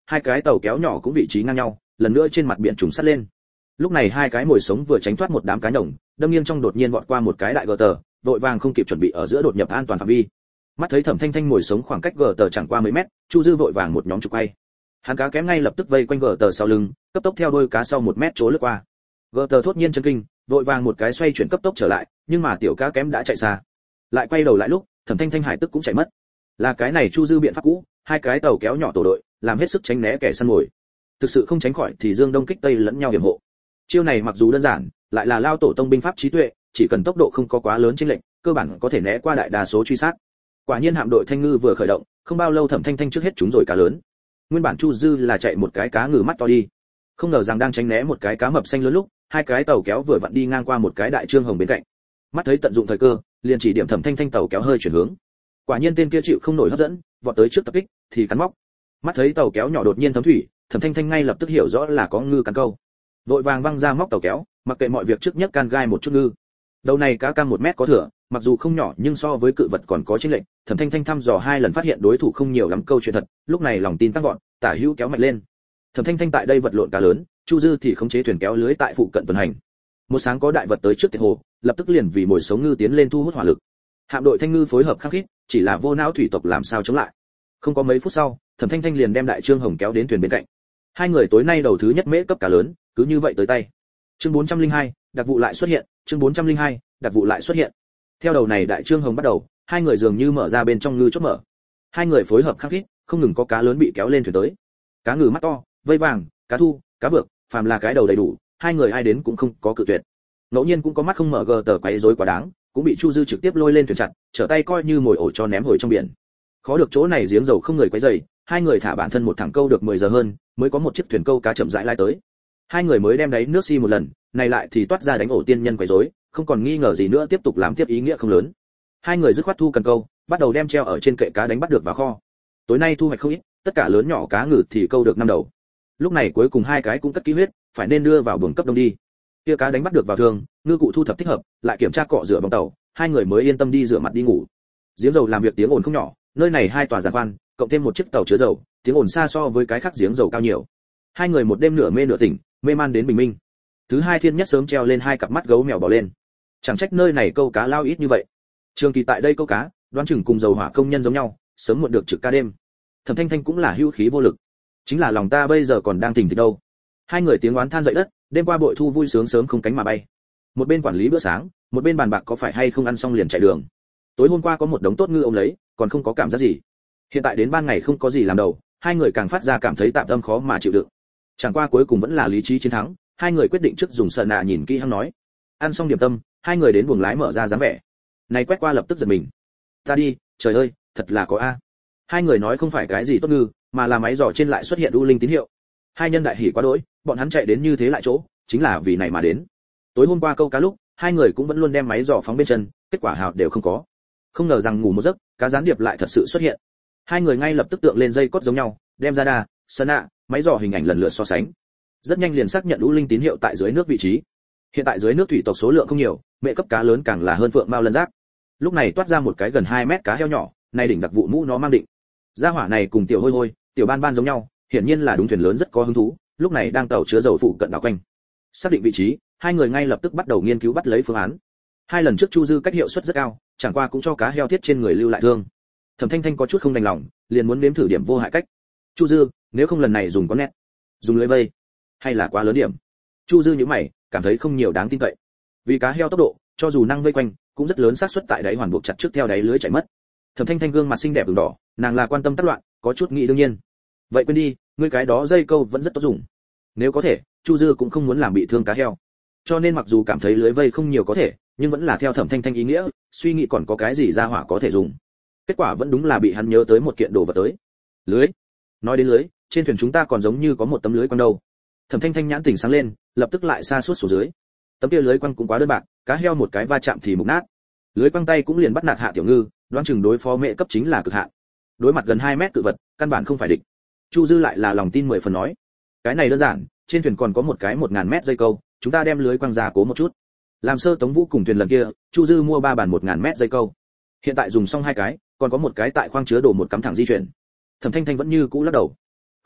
Speaker 1: hai cái tàu kéo nhỏ cũng vị trí ngang nhau, lần nữa trên mặt biển trùng sát lên. Lúc này hai cái mồi sống vừa tránh thoát một đám cá nồng, đâm nghiêng trong đột nhiên vọt qua một cái đại gờ tờ, vội vàng không kịp chuẩn bị ở giữa đột nhập an toàn phạm vi. Mắt thấy Thẩm Thanh Thanh mồi sống khoảng cách gờ tờ chẳng qua mấy mét, Chu Dư vội vàng một nhóm trục quay. Hắn cá kém ngay lập tức vây quanh gờ tờ sau lưng, cấp tốc theo đuôi cá sau 1 mét trố lướt qua. Gờ tờ thốt nhiên chân kinh, vội vàng một cái xoay chuyển cấp tốc trở lại, nhưng mà tiểu cá kém đã chạy xa. Lại quay đầu lại lúc, Thẩm Thanh Thanh hải tức cũng chạy mất. Là cái này Chu Dư biện pháp cũ, hai cái tàu kéo nhỏ tổ đội, làm hết sức tránh né kẻ săn mồi. Thực sự không tránh khỏi thì dương đông kích tây lẫn nhau hiểm hộ. Chiêu này mặc dù đơn giản, lại là lao tổ tông binh pháp trí tuệ, chỉ cần tốc độ không có quá lớn chênh lệch, cơ bản có thể né qua đại đa số truy sát. Quả nhiên hạm đội Thanh Ngư vừa khởi động, không bao lâu Thẩm Thanh Thanh trước hết chúng rồi cá lớn. Nguyên bản Chu Dư là chạy một cái cá ngừ mắt to đi, không ngờ rằng đang tránh né một cái cá mập xanh lớn lúc, hai cái tàu kéo vừa vặn đi ngang qua một cái đại trương hồng bên cạnh. Mắt thấy tận dụng thời cơ, liền chỉ điểm Thẩm Thanh Thanh tàu kéo hơi chuyển hướng. Quả nhiên tên kia chịu không nổi hấp dẫn, vọt tới trước tập kích, thì cắn móc. Mắt thấy tàu kéo nhỏ đột nhiên thấm thủy, Thẩm Thanh Thanh ngay lập tức hiểu rõ là có ngư cắn câu. Vội vàng văng ra móc tàu kéo, mặc kệ mọi việc trước nhất can gai một chút ngư. Đầu này cá cam 1 mét có thừa, mặc dù không nhỏ nhưng so với cự vật còn có chênh lệch. Thẩm Thanh Thanh thăm dò 2 lần phát hiện đối thủ không nhiều lắm câu chuyện thật, lúc này lòng tin tăng vọt, tả hữu kéo mạnh lên. Thẩm Thanh Thanh tại đây vật lộn cá lớn, Chu Dư thì khống chế thuyền kéo lưới tại phụ cận tuần hành. Một sáng có đại vật tới trước tiệt hồ, lập tức liền vì mồi sống ngư tiến lên thu hút hỏa lực. Hạm đội Thanh Ngư phối hợp khắc khít, chỉ là vô não thủy tộc làm sao chống lại. Không có mấy phút sau, Thẩm Thanh Thanh liền đem đại trương hồng kéo đến thuyền bên cạnh. Hai người tối nay đầu thứ nhất mễ cấp cá lớn, cứ như vậy tới tay. Chương 402, đặc vụ lại xuất hiện, chương 402, đặc vụ lại xuất hiện. Theo đầu này đại trương hồng bắt đầu, hai người dường như mở ra bên trong ngư chốt mở. Hai người phối hợp khắc khít, không ngừng có cá lớn bị kéo lên thuyền tới. Cá ngừ mắt to, vây vàng, cá thu, cá vược, phàm là cái đầu đầy đủ, hai người ai đến cũng không có cự tuyệt. Ngẫu nhiên cũng có mắt không mở gờ tờ quấy rối quá đáng, cũng bị Chu Dư trực tiếp lôi lên thuyền chặt, trở tay coi như mồi ổ cho ném hồi trong biển. Khó được chỗ này giếng dầu không người quấy rầy, hai người thả bản thân một thẳng câu được 10 giờ hơn, mới có một chiếc thuyền câu cá chậm rãi lai tới. Hai người mới đem đáy nước xi một lần, này lại thì toát ra đánh ổ tiên nhân quấy rối, không còn nghi ngờ gì nữa tiếp tục làm tiếp ý nghĩa không lớn. Hai người dứt khoát thu cần câu, bắt đầu đem treo ở trên kệ cá đánh bắt được vào kho. Tối nay thu hoạch không ít, tất cả lớn nhỏ cá ngừ thì câu được 5 đầu. Lúc này cuối cùng hai cái cũng cất kỹ huyết, phải nên đưa vào buồng cấp đông đi. Kia cá đánh bắt được vào thường, ngư cụ thu thập thích hợp, lại kiểm tra cọ rửa bằng tàu, hai người mới yên tâm đi rửa mặt đi ngủ. Giếng dầu làm việc tiếng ồn không nhỏ, nơi này 2 tòa giàn khoan, cộng thêm một chiếc tàu chứa dầu, tiếng ồn xa so với cái khác giếng dầu cao nhiều. Hai người một đêm nửa mê nửa tỉnh, mê man đến bình minh. Thứ hai thiên nhất sớm treo lên 2 cặp mắt gấu mèo bò lên. Chẳng trách nơi này câu cá lao ít như vậy. Trường kỳ tại đây câu cá, đoán chừng cùng dầu hỏa công nhân giống nhau, sớm muộn được trực ca đêm. Thẩm Thanh Thanh cũng là hữu khí vô lực. Chính là lòng ta bây giờ còn đang tỉnh thì đâu. Hai người tiếng oán than dậy đất, đêm qua bội thu vui sướng sớm không cánh mà bay. Một bên quản lý bữa sáng, một bên bàn bạc có phải hay không ăn xong liền chạy đường. Tối hôm qua có một đống tốt ngư ông lấy, còn không có cảm giác gì. Hiện tại đến ban ngày không có gì làm đầu, hai người càng phát ra cảm thấy tạm tâm khó mà chịu đựng. Chẳng qua cuối cùng vẫn là lý trí chiến thắng, hai người quyết định trước dùng sợ nạ nhìn kỹ hắn nói. Ăn xong điểm tâm, hai người đến buồng lái mở ra dáng vẻ. Này quét qua lập tức giật mình. Ta đi, trời ơi, thật là có a. Hai người nói không phải cái gì tốt ngư, mà là máy dò trên lại xuất hiện u linh tín hiệu. Hai nhân đại hỉ quá đỗi, bọn hắn chạy đến như thế lại chỗ, chính là vì này mà đến. Tối hôm qua câu cá lúc, hai người cũng vẫn luôn đem máy dò phóng bên chân, kết quả hào đều không có. Không ngờ rằng ngủ một giấc, cá gián điệp lại thật sự xuất hiện. Hai người ngay lập tức tượng lên dây cót giống nhau, đem ra đà, sân ạ, máy dò hình ảnh lần lượt so sánh. Rất nhanh liền xác nhận u linh tín hiệu tại dưới nước vị trí. Hiện tại dưới nước thủy tộc số lượng không nhiều, mẹ cấp cá lớn càng là hơn phượng mao lân giác. Lúc này toát ra một cái gần 2 mét cá heo nhỏ, nay đỉnh đặc vụ mũ nó mang định. Gia hỏa này cùng tiểu hôi hôi, tiểu ban ban giống nhau, hiển nhiên là đúng thuyền lớn rất có hứng thú, lúc này đang tàu chứa dầu phụ cận đảo quanh. Xác định vị trí, hai người ngay lập tức bắt đầu nghiên cứu bắt lấy phương án. 2 lần trước Chu Dư cách hiệu suất rất cao, chẳng qua cũng cho cá heo thiết trên người lưu lại thương. Thẩm Thanh Thanh có chút không đành lòng, liền muốn nếm thử điểm vô hại cách. Chu Dư, nếu không lần này dùng con nét, dùng lưới vây, hay là quá lớn điểm. Chu Dư nhíu mày, cảm thấy không nhiều đáng tin cậy. Vì cá heo tốc độ, cho dù năng vây quanh, cũng rất lớn xác suất tại đáy hoàn buộc chặt trước theo đáy lưới chạy mất. Thẩm Thanh Thanh gương mặt xinh đẹp ửng đỏ, nàng là quan tâm tác loạn, có chút nghĩ đương nhiên. Vậy quên đi, ngươi cái đó dây câu vẫn rất tốt dùng. Nếu có thể, Chu Dư cũng không muốn làm bị thương cá heo. Cho nên mặc dù cảm thấy lưới vây không nhiều có thể, nhưng vẫn là theo Thẩm Thanh Thanh ý nghĩa, suy nghĩ còn có cái gì ra hỏa có thể dùng. Kết quả vẫn đúng là bị hắn nhớ tới một kiện đồ vật tới. Lưới. Nói đến lưới, trên thuyền chúng ta còn giống như có một tấm lưới quăng đâu. Thẩm Thanh Thanh nhãn tỉnh sáng lên, lập tức lại xa suốt xuống dưới. Tấm kia lưới quăng cũng quá đơn bạc, cá heo một cái va chạm thì mục nát. Lưới quăng tay cũng liền bắt nạt hạ tiểu ngư, đoán chừng đối phó mẹ cấp chính là cực hạn. Đối mặt gần 2 mét cự vật, căn bản không phải địch. Chu Dư lại là lòng tin 10 phần nói, cái này đơn giản, trên thuyền còn có một cái 1000 mét dây câu, chúng ta đem lưới quăng ra cố một chút. Làm sơ Tống Vũ cùng thuyền lần kia, Chu Dư mua 3 bản 1000 mét dây câu. Hiện tại dùng xong 2 cái, còn có một cái tại khoang chứa đồ một cắm thẳng di chuyển. Thẩm Thanh Thanh vẫn như cũ lắc đầu. Không được,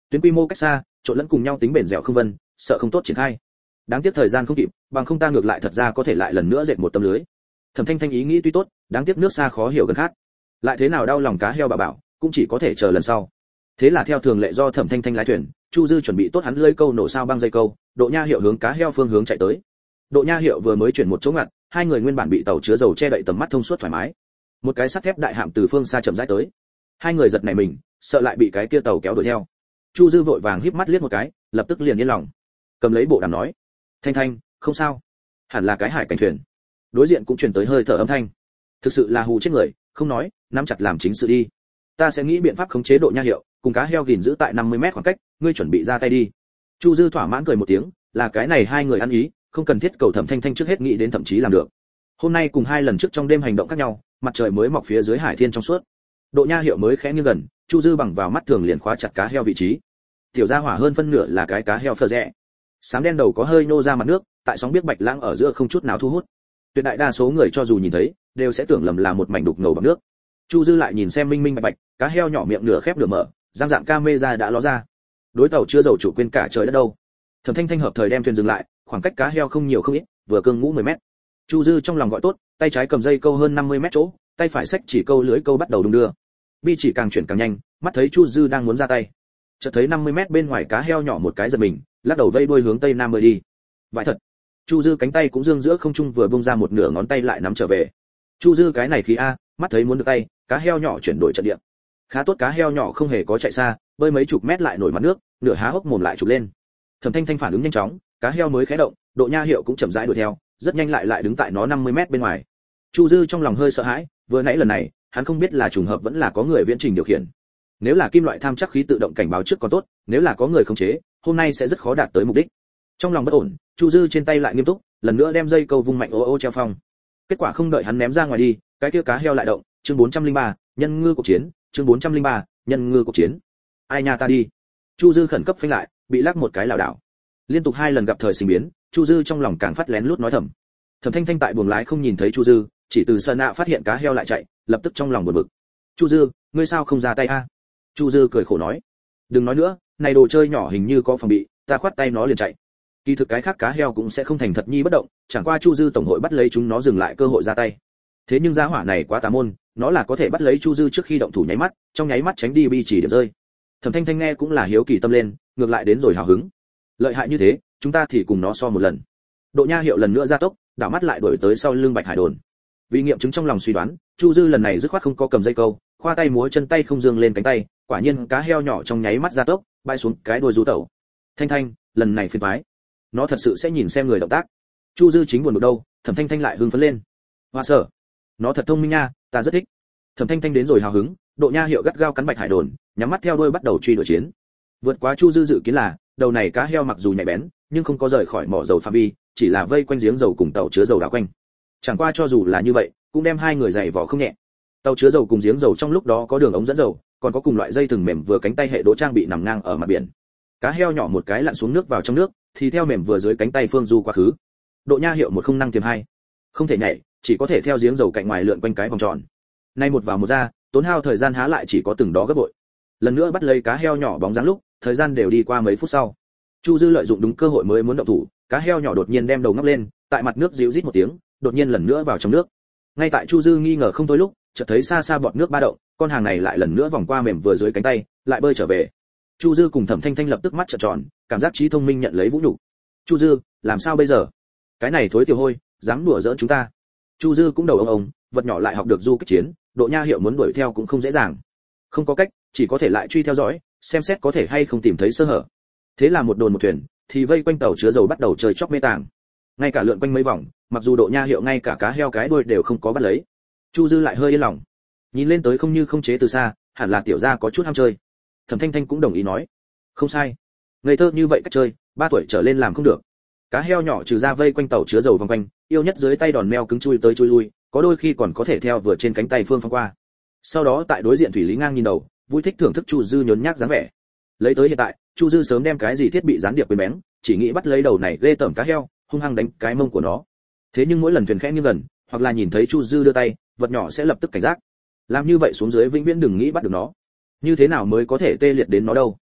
Speaker 1: tuyến quy mô cách xa, trộn lẫn cùng nhau tính bền dẻo không vân, sợ không tốt triển khai. Đáng tiếc thời gian không kịp, bằng không ta ngược lại thật ra có thể lại lần nữa dệt một tấm lưới. Thẩm Thanh Thanh ý nghĩ tuy tốt, đáng tiếc nước xa khó hiểu gần khác. Lại thế nào đau lòng cá heo bà bảo, cũng chỉ có thể chờ lần sau. Thế là theo thường lệ do Thẩm Thanh Thanh lái thuyền, Chu Dư chuẩn bị tốt hắn lưới câu nổ sao băng dây câu, Độ Nha Hiệu hướng cá heo phương hướng chạy tới. Độ Nha Hiệu vừa mới chuyển một chỗ ngặt, hai người nguyên bản bị tàu chứa dầu che đậy tầm mắt thông suốt thoải mái. Một cái sắt thép đại hạm từ phương xa chậm rãi tới. Hai người giật nảy mình, sợ lại bị cái kia tàu kéo đuổi theo. Chu Dư vội vàng híp mắt liếc một cái, lập tức liền yên lòng. Cầm lấy bộ đàm nói: "Thanh Thanh, không sao, hẳn là cái hải cảnh thuyền." Đối diện cũng truyền tới hơi thở âm thanh. Thực sự là hù chết người, không nói, nắm chặt làm chính sự đi. Ta sẽ nghĩ biện pháp khống chế Độ Nha Hiệu, cùng cá heo gìn giữ tại 50 mét khoảng cách, ngươi chuẩn bị ra tay đi. Chu Dư thỏa mãn cười một tiếng, là cái này hai người ăn ý, không cần thiết cầu Thẩm Thanh Thanh trước hết nghĩ đến thậm chí làm được. Hôm nay cùng hai lần trước trong đêm hành động khác nhau, mặt trời mới mọc phía dưới hải thiên trong suốt. Độ Nha Hiệu mới khẽ nghiêng gần, Chu Dư bằng vào mắt thường liền khóa chặt cá heo vị trí. Tiểu gia hỏa hơn phân nửa là cái cá heo phờ rẽ. Sáng đen đầu có hơi nô ra mặt nước, tại sóng biếc bạch lãng ở giữa không chút nào thu hút. Tuyệt đại đa số người cho dù nhìn thấy, đều sẽ tưởng lầm là một mảnh đục ngầu bằng nước. Chu Dư lại nhìn xem minh minh bạch bạch, cá heo nhỏ miệng nửa khép nửa mở, răng dạng camera đã ló ra. Đối tàu chưa dầu chủ quên cả trời đất đâu. Thẩm Thanh Thanh hợp thời đem thuyền dừng lại, khoảng cách cá heo không nhiều không ít, vừa cương ngũ 10 mét. Chu Dư trong lòng gọi tốt, tay trái cầm dây câu hơn 50 mét chỗ, tay phải xách chỉ câu lưới câu bắt đầu đung đưa. Bi chỉ càng chuyển càng nhanh, mắt thấy Chu Dư đang muốn ra tay. Chợt thấy 50 mét bên ngoài cá heo nhỏ một cái giật mình, lắc đầu vây đuôi hướng tây nam bơi đi. Vãi thật. Chu Dư cánh tay cũng dương giữa không trung vừa bung ra một nửa ngón tay lại nắm trở về. Chu Dư cái này khí a, mắt thấy muốn được tay, cá heo nhỏ chuyển đổi trận địa. Khá tốt cá heo nhỏ không hề có chạy xa, bơi mấy chục mét lại nổi mặt nước, nửa há hốc mồm lại chụp lên. Thẩm Thanh Thanh phản ứng nhanh chóng, cá heo mới khé động, Độ Nha Hiệu cũng chậm rãi đuổi theo, rất nhanh lại đứng tại nó 50 mét bên ngoài. Chu Dư trong lòng hơi sợ hãi, vừa nãy lần này, hắn không biết là trùng hợp vẫn là có người viễn trình điều khiển. Nếu là kim loại tham chắc khí tự động cảnh báo trước còn tốt, nếu là có người khống chế, hôm nay sẽ rất khó đạt tới mục đích. Trong lòng bất ổn, Chu Dư trên tay lại nghiêm túc, lần nữa đem dây câu vung mạnh ô ô treo phong. Kết quả không đợi hắn ném ra ngoài đi, cái kia cá heo lại động, chương 403, nhân ngư cuộc chiến, chương 403, nhân ngư cuộc chiến. Ai nha ta đi. Chu Dư khẩn cấp phanh lại, bị lắc một cái lảo đảo. Liên tục hai lần gặp thời sinh biến, Chu Dư trong lòng càng phát lén lút nói thầm. Thẩm Thanh Thanh tại buồng lái không nhìn thấy Chu Dư, chỉ từ sơn nạ phát hiện cá heo lại chạy, lập tức trong lòng buồn bực. Chu Dư, ngươi sao không ra tay a? Chu Dư cười khổ nói. Đừng nói nữa, này đồ chơi nhỏ hình như có phòng bị, ta khoát tay nó liền chạy. Kỳ thực cái khác cá heo cũng sẽ không thành thật nhi bất động, chẳng qua Chu Dư tổng hội bắt lấy chúng nó dừng lại cơ hội ra tay. Thế nhưng gia hỏa này quá tà môn, nó là có thể bắt lấy Chu Dư trước khi động thủ nháy mắt, trong nháy mắt tránh đi bi chỉ điểm rơi. Thẩm Thanh Thanh nghe cũng là hiếu kỳ tâm lên, ngược lại đến rồi hào hứng. Lợi hại như thế, chúng ta thì cùng nó so một lần. Độ Nha Hiệu lần nữa gia tốc, đảo mắt lại đuổi tới sau lưng Bạch Hải Đồn. Vì nghiệm chứng trong lòng suy đoán, Chu Dư lần này dứt khoát không có cầm dây câu, khoa tay múa chân tay không dương lên cánh tay, quả nhiên cá heo nhỏ trong nháy mắt gia tốc, bay xuống cái đuôi rú tẩu. Thanh Thanh, lần này phiền toái. Nó thật sự sẽ nhìn xem người động tác. Chu Dư chính buồn bực đâu, Thẩm Thanh Thanh lại hưng phấn lên. Hoa sở, nó thật thông minh nha, ta rất thích. Thẩm Thanh Thanh đến rồi hào hứng, Độ Nha Hiệu gắt gao cắn Bạch Hải Đồn, nhắm mắt theo đuôi bắt đầu truy đuổi chiến. Vượt quá Chu Dư dự kiến là, đầu này cá heo mặc dù nhạy bén, nhưng không có rời khỏi mỏ dầu phạm vi, chỉ là vây quanh giếng dầu cùng tàu chứa dầu đảo quanh. Chẳng qua cho dù là như vậy, cũng đem hai người dày vò không nhẹ. Tàu chứa dầu cùng giếng dầu trong lúc đó có đường ống dẫn dầu, còn có cùng loại dây thừng mềm vừa cánh tay hệ đỗ trang bị nằm ngang ở mặt biển. Cá heo nhỏ một cái lặn xuống nước vào trong nước, thì theo mềm vừa dưới cánh tay phương du quá khứ. Độ Nha Hiệu một không năng tiềm hai, không thể nhảy, chỉ có thể theo giếng dầu cạnh ngoài lượn quanh cái vòng tròn. Nay một vào một ra, tốn hao thời gian há lại chỉ có từng đó gấp bội. Lần nữa bắt lấy cá heo nhỏ bóng dáng lúc, thời gian đều đi qua mấy phút sau. Chu Dư lợi dụng đúng cơ hội mới muốn động thủ, cá heo nhỏ đột nhiên đem đầu ngóc lên, tại mặt nước ríu rít một tiếng, đột nhiên lần nữa vào trong nước. Ngay tại Chu Dư nghi ngờ không thôi lúc, chợt thấy xa xa bọt nước ba động, con hàng này lại lần nữa vòng qua mềm vừa dưới cánh tay, lại bơi trở về. Chu Dư cùng Thẩm Thanh Thanh lập tức mắt trợn tròn, cảm giác trí thông minh nhận lấy vũ nhục. Chu Dư, làm sao bây giờ? Cái này thối tiểu hôi, dám đùa giỡn chúng ta. Chu Dư cũng đầu ông, vật nhỏ lại học được du kích chiến, Độ Nha Hiệu muốn đuổi theo cũng không dễ dàng. Không có cách, chỉ có thể lại truy theo dõi, xem xét có thể hay không tìm thấy sơ hở. Thế là một đồn một thuyền, thì vây quanh tàu chứa dầu bắt đầu chơi chóc mê tàng. Ngay cả lượn quanh mấy vòng, mặc dù Độ Nha Hiệu ngay cả cá heo cái đuôi đều không có bắt lấy. Chu Dư lại hơi yên lòng. Nhìn lên tới không như không chế từ xa, hẳn là tiểu gia có chút ham chơi. Thẩm Thanh Thanh cũng đồng ý nói, không sai, ngây thơ như vậy cách chơi, 3 tuổi trở lên làm không được. Cá heo nhỏ trừ ra vây quanh tàu chứa dầu vòng quanh, yêu nhất dưới tay đòn meo cứng chui tới chui lui, có đôi khi còn có thể theo vừa trên cánh tay phương phong qua. Sau đó tại đối diện thủy lý ngang nhìn đầu, vui thích thưởng thức Chu Dư nhốn nhác dáng vẻ. Lấy tới hiện tại, Chu Dư sớm đem cái gì thiết bị gián điệp quên bén, chỉ nghĩ bắt lấy đầu này ghê tởm cá heo, hung hăng đánh cái mông của nó. Thế nhưng mỗi lần thuyền khẽ nghiêng gần, hoặc là nhìn thấy Chu Dư đưa tay, vật nhỏ sẽ lập tức cảnh giác. Làm như vậy xuống dưới vĩnh viễn đừng nghĩ bắt được nó. Như thế nào mới có thể tê liệt đến nó đâu?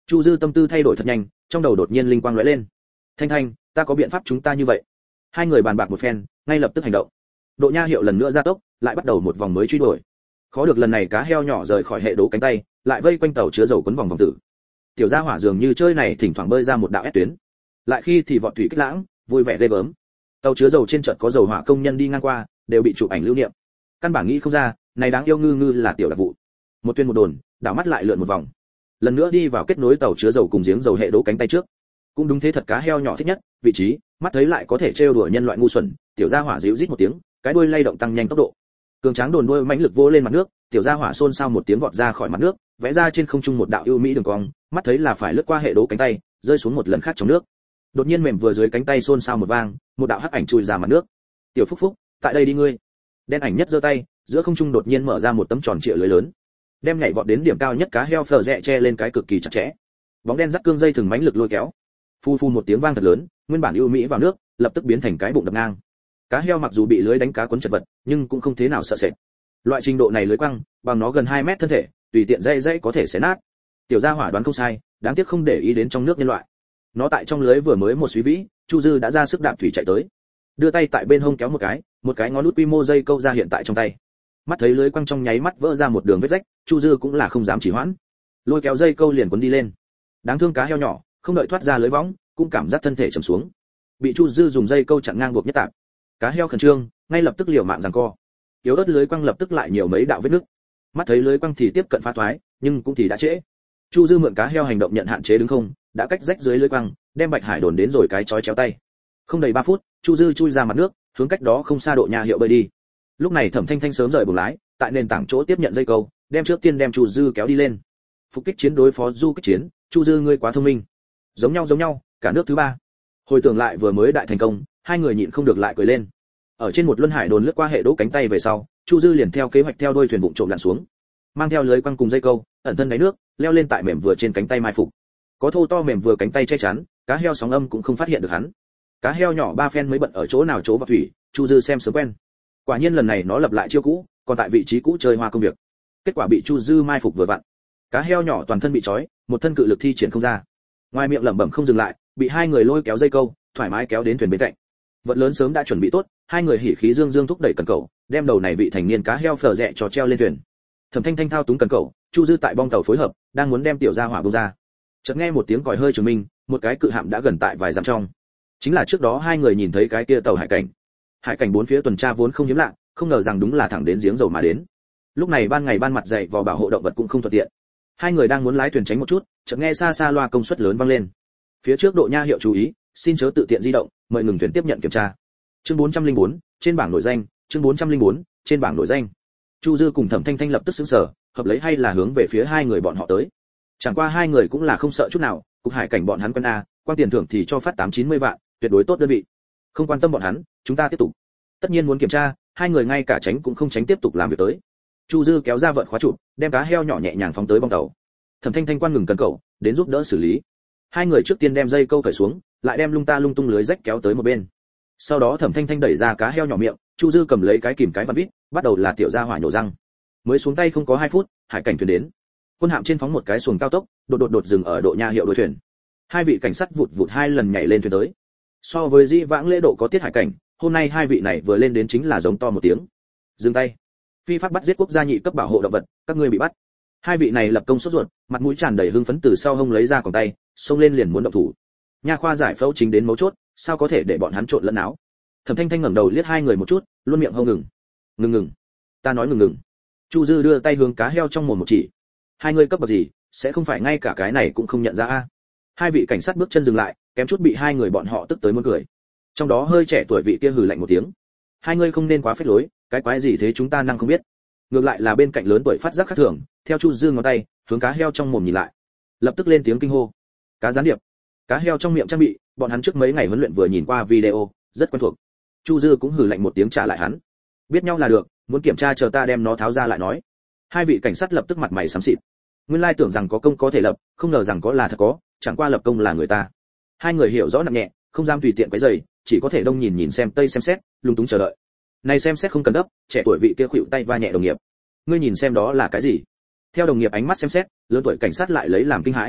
Speaker 1: Chu Dư tâm tư thay đổi thật nhanh, trong đầu đột nhiên linh quang lóe lên. Thanh Thanh, ta có biện pháp chúng ta như vậy. Hai người bàn bạc một phen, ngay lập tức hành động. Độ Nha Hiệu lần nữa gia tốc, lại bắt đầu một vòng mới truy đuổi. Khó được lần này cá heo nhỏ rời khỏi hệ đố cánh tay, lại vây quanh tàu chứa dầu quấn vòng vòng tử. Tiểu gia hỏa dường như chơi này thỉnh thoảng bơi ra một đạo ép tuyến, lại khi thì vọt thủy kích lãng, vui vẻ ghê gớm. Tàu chứa dầu trên chợt có dầu hỏa công nhân đi ngang qua, đều bị chụp ảnh lưu niệm. Căn bản nghĩ không ra, này đáng yêu ngư ngư là tiểu đặc vụ. Một tuyên một đồn, đảo mắt lại lượn một vòng. Lần nữa đi vào kết nối tàu chứa dầu cùng giếng dầu hệ đố cánh tay trước. Cũng đúng thế thật, cá heo nhỏ thích nhất vị trí, mắt thấy lại có thể trêu đùa nhân loại ngu xuẩn, tiểu gia hỏa díu rít một tiếng, cái đuôi lay động tăng nhanh tốc độ. Cường tráng đồn đuôi mãnh lực vỗ lên mặt nước, tiểu gia hỏa xôn xao một tiếng vọt ra khỏi mặt nước, vẽ ra trên không trung một đạo ưu mỹ đường cong, mắt thấy là phải lướt qua hệ đố cánh tay, rơi xuống một lần khác trong nước. Đột nhiên mềm vừa dưới cánh tay xôn xao một vang, một đạo hắc ảnh chui ra mặt nước. Tiểu Phúc Phúc, tại đây đi ngươi. Đen ảnh nhất giơ tay, giữa không trung đột nhiên mở ra một tấm tròn trịa lưới lớn, đem nhảy vọt đến điểm cao nhất cá heo phờ rẽ che lên cái cực kỳ chặt chẽ. Bóng đen dắt cương dây thừng mãnh lực lôi kéo. Phu phu một tiếng vang thật lớn, nguyên bản ưu mỹ vào nước, lập tức biến thành cái bụng đập ngang. Cá heo mặc dù bị lưới đánh cá cuốn chật vật, nhưng cũng không thế nào sợ sệt. Loại trình độ này lưới quăng, bằng nó gần 2 mét thân thể, tùy tiện dây có thể xé nát. Tiểu gia hỏa đoán không sai, đáng tiếc không để ý đến trong nước nhân loại. Nó tại trong lưới vừa mới một suy vĩ, Chu Dư đã ra sức đạp thủy chạy tới. Đưa tay tại bên hông kéo một cái ngón út quy mô dây câu ra hiện tại trong tay. Mắt thấy lưới quăng trong nháy mắt vỡ ra một đường vết rách, Chu Dư cũng là không dám chỉ hoãn. Lôi kéo dây câu liền cuốn đi lên. Đáng thương cá heo nhỏ, không đợi thoát ra lưới võng, cũng cảm giác thân thể trầm xuống. Bị Chu Dư dùng dây câu chặn ngang buộc nhất tạp. Cá heo khẩn trương, ngay lập tức liều mạng giằng co. Yếu ớt lưới quăng lập tức lại nhiều mấy đạo vết nứt. Mắt thấy lưới quăng thì tiếp cận phá toái, nhưng cũng thì đã trễ. Chu Dư mượn cá heo hành động nhận hạn chế đứng không, đã cách rách dưới lưới quăng, đem Bạch Hải đồn đến rồi cái chói chéo tay. Không đầy 3 phút, Chu Dư chui ra mặt nước, hướng cách đó không xa Độ Nha Hiệu bơi đi. Lúc này Thẩm Thanh Thanh sớm rời buồng lái, tại nền tảng chỗ tiếp nhận dây câu, đem trước tiên đem Chu Dư kéo đi lên. Phục kích chiến đối phó du kích chiến, Chu Dư ngươi quá thông minh. Giống nhau, cả nước thứ 3. Hồi tưởng lại vừa mới đại thành công, hai người nhịn không được lại cười lên. Ở trên một luân hải đồn lướt qua hệ đố cánh tay về sau, Chu Dư liền theo kế hoạch theo đuôi thuyền vụng trộm lặn xuống, mang theo lưới quăng cùng dây câu, ẩn thân đáy nước, leo lên tại mềm vừa trên cánh tay mai phục. Có thô to mềm vừa cánh tay che chắn, cá heo sóng âm cũng không phát hiện được hắn. Cá heo nhỏ 3 phen mới bận ở chỗ nào chỗ vào thủy, Chu Dư xem sớm quen. Quả nhiên lần này nó lập lại chiêu cũ, còn tại vị trí cũ chơi hoa công việc. Kết quả bị Chu Dư mai phục vừa vặn. Cá heo nhỏ toàn thân bị trói, một thân cự lực thi triển không ra. Ngoài miệng lẩm bẩm không dừng lại, bị hai người lôi kéo dây câu, thoải mái kéo đến thuyền bên cạnh. Vật lớn sớm đã chuẩn bị tốt, hai người hỉ khí dương dương thúc đẩy cần cẩu, đem đầu này vị thành niên cá heo phở rẹ cho treo lên thuyền. Thẩm Thanh Thanh thao túng cần cẩu, Chu Dư tại bong tàu phối hợp, đang muốn đem tiểu gia hỏa bung ra. Chợt nghe một tiếng còi hơi trường minh, một cái cự hạm đã gần tại vài dặm trong. Chính là trước đó hai người nhìn thấy cái kia tàu hải cảnh. Hải cảnh bốn phía tuần tra vốn không hiếm lạ, không ngờ rằng đúng là thẳng đến giếng dầu mà đến. Lúc này ban ngày ban mặt dậy vò bảo hộ động vật cũng không thuận tiện. Hai người đang muốn lái thuyền tránh một chút, chợt nghe xa xa loa công suất lớn vang lên. Phía trước Độ Nha Hiệu chú ý, xin chớ tự tiện di động, mời ngừng thuyền tiếp nhận kiểm tra. Chương 404, trên bảng nổi danh, chương 404, trên bảng nổi danh. Chu Dư cùng Thẩm Thanh Thanh lập tức sững sờ, hợp lấy hay là hướng về phía hai người bọn họ tới. Chẳng qua hai người cũng là không sợ chút nào, cục hải cảnh bọn hắn quân a, quan tiền thưởng thì cho phát 890 vạn, tuyệt đối tốt đơn vị. Không quan tâm bọn hắn, chúng ta tiếp tục. Tất nhiên muốn kiểm tra, hai người ngay cả tránh cũng không tránh tiếp tục làm việc tới. Chu Dư kéo ra vợt khóa trụ, đem cá heo nhỏ nhẹ nhàng phóng tới bong tàu. Thẩm Thanh Thanh quan ngừng cần cẩu, đến giúp đỡ xử lý. Hai người trước tiên đem dây câu cởi xuống, lại đem lung tung lưới rách kéo tới một bên. Sau đó Thẩm Thanh Thanh đẩy ra cá heo nhỏ miệng, Chu Dư cầm lấy cái kìm cái vặn vít, bắt đầu là tiểu gia hỏa nhổ răng. Mới xuống tay không có 2 phút, hải cảnh thuyền đến. Quân hạm trên phóng một cái xuồng cao tốc, đột dừng ở Độ Nha Hiệu đuôi thuyền. Hai vị cảnh sát vụt 2 lần nhảy lên thuyền tới. So với dĩ vãng lễ độ có tiết hải cảnh, hôm nay hai vị này vừa lên đến chính là giống to một tiếng. Dừng tay. Phi pháp bắt giết quốc gia nhị cấp bảo hộ động vật, các ngươi bị bắt. Hai vị này lập công sốt ruột, mặt mũi tràn đầy hưng phấn từ sau hông lấy ra còng tay, xông lên liền muốn động thủ. Nha khoa giải phẫu chính đến mấu chốt, sao có thể để bọn hắn trộn lẫn áo. Thẩm Thanh Thanh ngẩng đầu liếc hai người một chút, luôn miệng hô ngừng. Ngừng. Ta nói ngừng. Chu Dư đưa tay hướng cá heo trong mồm một chỉ. Hai người cấp bậc gì, sẽ không phải ngay cả cái này cũng không nhận ra a. Hai vị cảnh sát bước chân dừng lại, kém chút bị hai người bọn họ tức tới muốn cười. Trong đó hơi trẻ tuổi vị kia hừ lạnh một tiếng. Hai người không nên quá phết lối, cái quái gì thế chúng ta năng không biết. Ngược lại là bên cạnh lớn tuổi phát giác khác thường, theo Chu Dư ngón tay, hướng cá heo trong mồm nhìn lại. Lập tức lên tiếng kinh hô. Cá gián điệp. Cá heo trong miệng trang bị, bọn hắn trước mấy ngày huấn luyện vừa nhìn qua video, rất quen thuộc. Chu Dư cũng hừ lạnh một tiếng trả lại hắn. Biết nhau là được, muốn kiểm tra chờ ta đem nó tháo ra lại nói. Hai vị cảnh sát lập tức mặt mày xám xịt. Nguyên lai tưởng rằng có công có thể lập, không ngờ rằng có là thật có, chẳng qua lập công là người ta. Hai người hiểu rõ nặng nhẹ, không dám tùy tiện quấy rầy, chỉ có thể đông nhìn xem tây xem xét, lung túng chờ đợi. Này xem xét không cần đấp, trẻ tuổi vị kia khuỵu tay va nhẹ đồng nghiệp. Ngươi nhìn xem đó là cái gì? Theo đồng nghiệp ánh mắt xem xét, lớn tuổi cảnh sát lại lấy làm kinh hãi.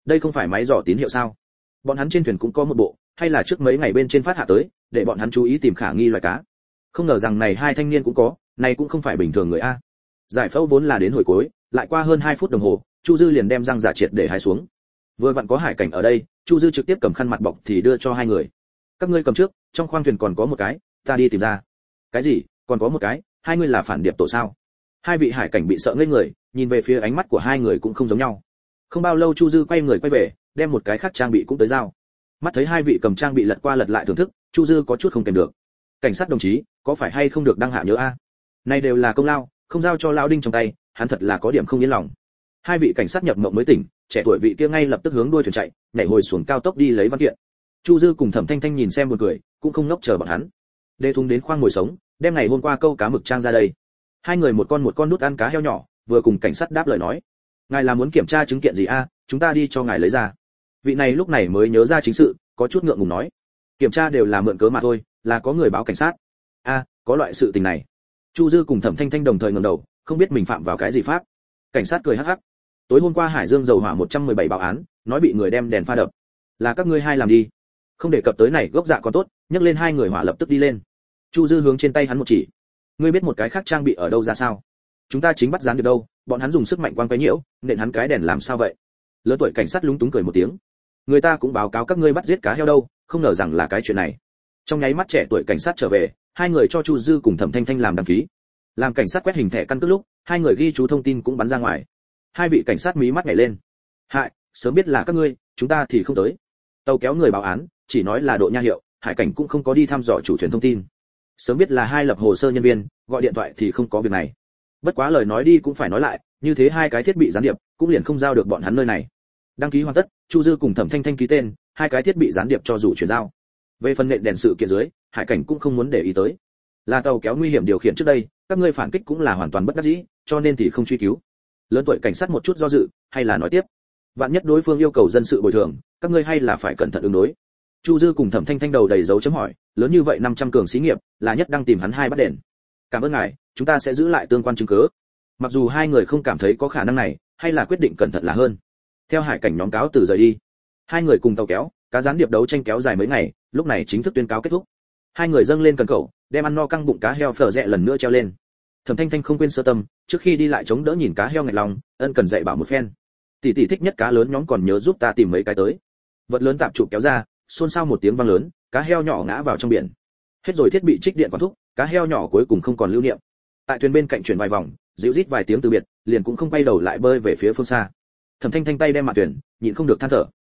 Speaker 1: đây không phải máy dò tín hiệu sao? Bọn hắn trên thuyền cũng có một bộ, hay là trước mấy ngày bên trên phát hạ tới, để bọn hắn chú ý tìm khả nghi loài cá. Không ngờ rằng này hai thanh niên cũng có, này cũng không phải bình thường người a. Giải phẫu vốn là đến hồi cuối, lại qua hơn 2 phút đồng hồ, Chu Dư liền đem răng giả triệt để hái xuống. Vừa vặn có Hải Cảnh ở đây, Chu Dư trực tiếp cầm khăn mặt bọc thì đưa cho hai người. Các ngươi cầm trước, trong khoang thuyền còn có một cái, ta đi tìm ra. Cái gì? Còn có một cái? Hai người là phản điệp tổ sao? Hai vị Hải Cảnh bị sợ ngây người, nhìn về phía ánh mắt của hai người cũng không giống nhau. Không bao lâu Chu Dư quay người quay về, đem một cái khác trang bị cũng tới giao. Mắt thấy hai vị cầm trang bị lật qua lật lại thưởng thức, Chu Dư có chút không kèm được. Cảnh sát đồng chí, có phải hay không được đăng hạ nhớ a? Này đều là công lao, không giao cho lão đinh trong tay, hắn thật là có điểm không yên lòng. Hai vị cảnh sát nhập mộng mới tỉnh, trẻ tuổi vị kia ngay lập tức hướng đuôi thuyền chạy, nhảy hồi xuống cao tốc đi lấy văn kiện. Chu Dư cùng Thẩm Thanh Thanh nhìn xem buồn cười, cũng không nốc chờ bọn hắn. Đê thùng đến khoang ngồi sống, đem ngày hôm qua câu cá mực trang ra đây. Hai người một con nút ăn cá heo nhỏ, vừa cùng cảnh sát đáp lời nói. Ngài là muốn kiểm tra chứng kiện gì a? Chúng ta đi cho ngài lấy ra. Vị này lúc này mới nhớ ra chính sự, có chút ngượng ngùng nói. Kiểm tra đều là mượn cớ mà thôi, là có người báo cảnh sát. A, có loại sự tình này. Chu Dư cùng Thẩm Thanh Thanh đồng thời ngẩng đầu, không biết mình phạm vào cái gì pháp. Cảnh sát cười hắc hắc. Tối hôm qua Hải Dương dầu hỏa 117 báo án, nói bị người đem đèn pha đập. Là các ngươi hai làm đi. Không đề cập tới này gốc dạ còn tốt, nhấc lên hai người hỏa lập tức đi lên. Chu Dư hướng trên tay hắn một chỉ. Ngươi biết một cái khác trang bị ở đâu ra sao? Chúng ta chính bắt gián được đâu, bọn hắn dùng sức mạnh quang quấy nhiễu, nện hắn cái đèn làm sao vậy? Lớn tuổi cảnh sát lúng túng cười một tiếng. Người ta cũng báo cáo các ngươi bắt giết cá heo đâu, không ngờ rằng là cái chuyện này. Trong nháy mắt trẻ tuổi cảnh sát trở về, hai người cho Chu Dư cùng Thẩm Thanh Thanh làm đăng ký. Làm cảnh sát quét hình thẻ căn cước lúc, hai người ghi chú thông tin cũng bắn ra ngoài. Hai vị cảnh sát mí mắt nhảy lên. Hại, sớm biết là các ngươi, chúng ta thì không tới. Tàu kéo người báo án, chỉ nói là Độ Nha Hiệu, Hải Cảnh cũng không có đi thăm dò chủ thuyền thông tin. Sớm biết là hai lập hồ sơ nhân viên, gọi điện thoại thì không có việc này. Bất quá lời nói đi cũng phải nói lại, như thế hai cái thiết bị gián điệp, cũng liền không giao được bọn hắn nơi này. Đăng ký hoàn tất, Chu Dư cùng Thẩm Thanh Thanh ký tên, hai cái thiết bị gián điệp cho dù chuyển giao. Về phần nện đèn sự kiện dưới, Hải Cảnh cũng không muốn để ý tới. Là tàu kéo nguy hiểm điều khiển trước đây, các ngươi phản kích cũng là hoàn toàn bất đắc dĩ, cho nên thì không truy cứu. Lớn tuổi cảnh sát một chút do dự, hay là nói tiếp. Vạn nhất đối phương yêu cầu dân sự bồi thường, các ngươi hay là phải cẩn thận ứng đối. Chu Dư cùng Thẩm Thanh Thanh đầu đầy dấu chấm hỏi, lớn như vậy 500 cường xí nghiệp, là nhất đang tìm hắn hai bắt đền. Cảm ơn ngài, chúng ta sẽ giữ lại tương quan chứng cứ. Mặc dù hai người không cảm thấy có khả năng này, hay là quyết định cẩn thận là hơn. Theo Hải Cảnh nhóm cáo từ rời đi, hai người cùng tàu kéo, cá gián điệp đấu tranh kéo dài mấy ngày, lúc này chính thức tuyên cáo kết thúc. Hai người dâng lên cần cẩu, đem ăn no căng bụng cá heo phở rẹ lần nữa treo lên. Thẩm Thanh Thanh không quên sơ tâm, trước khi đi lại chống đỡ nhìn cá heo nghẹt lòng, ân cần dạy bảo một phen. Tỷ tỷ thích nhất cá lớn nhóm còn nhớ giúp ta tìm mấy cái tới. Vật lớn tạm trụ kéo ra, xôn xao một tiếng vang lớn, cá heo nhỏ ngã vào trong biển. Hết rồi thiết bị trích điện quản thúc, cá heo nhỏ cuối cùng không còn lưu niệm. Tại thuyền bên cạnh chuyển vài vòng, dịu rít vài tiếng từ biệt, liền cũng không quay đầu lại bơi về phía phương xa. Thẩm Thanh Thanh tay đem mặt thuyền, nhịn không được than thở.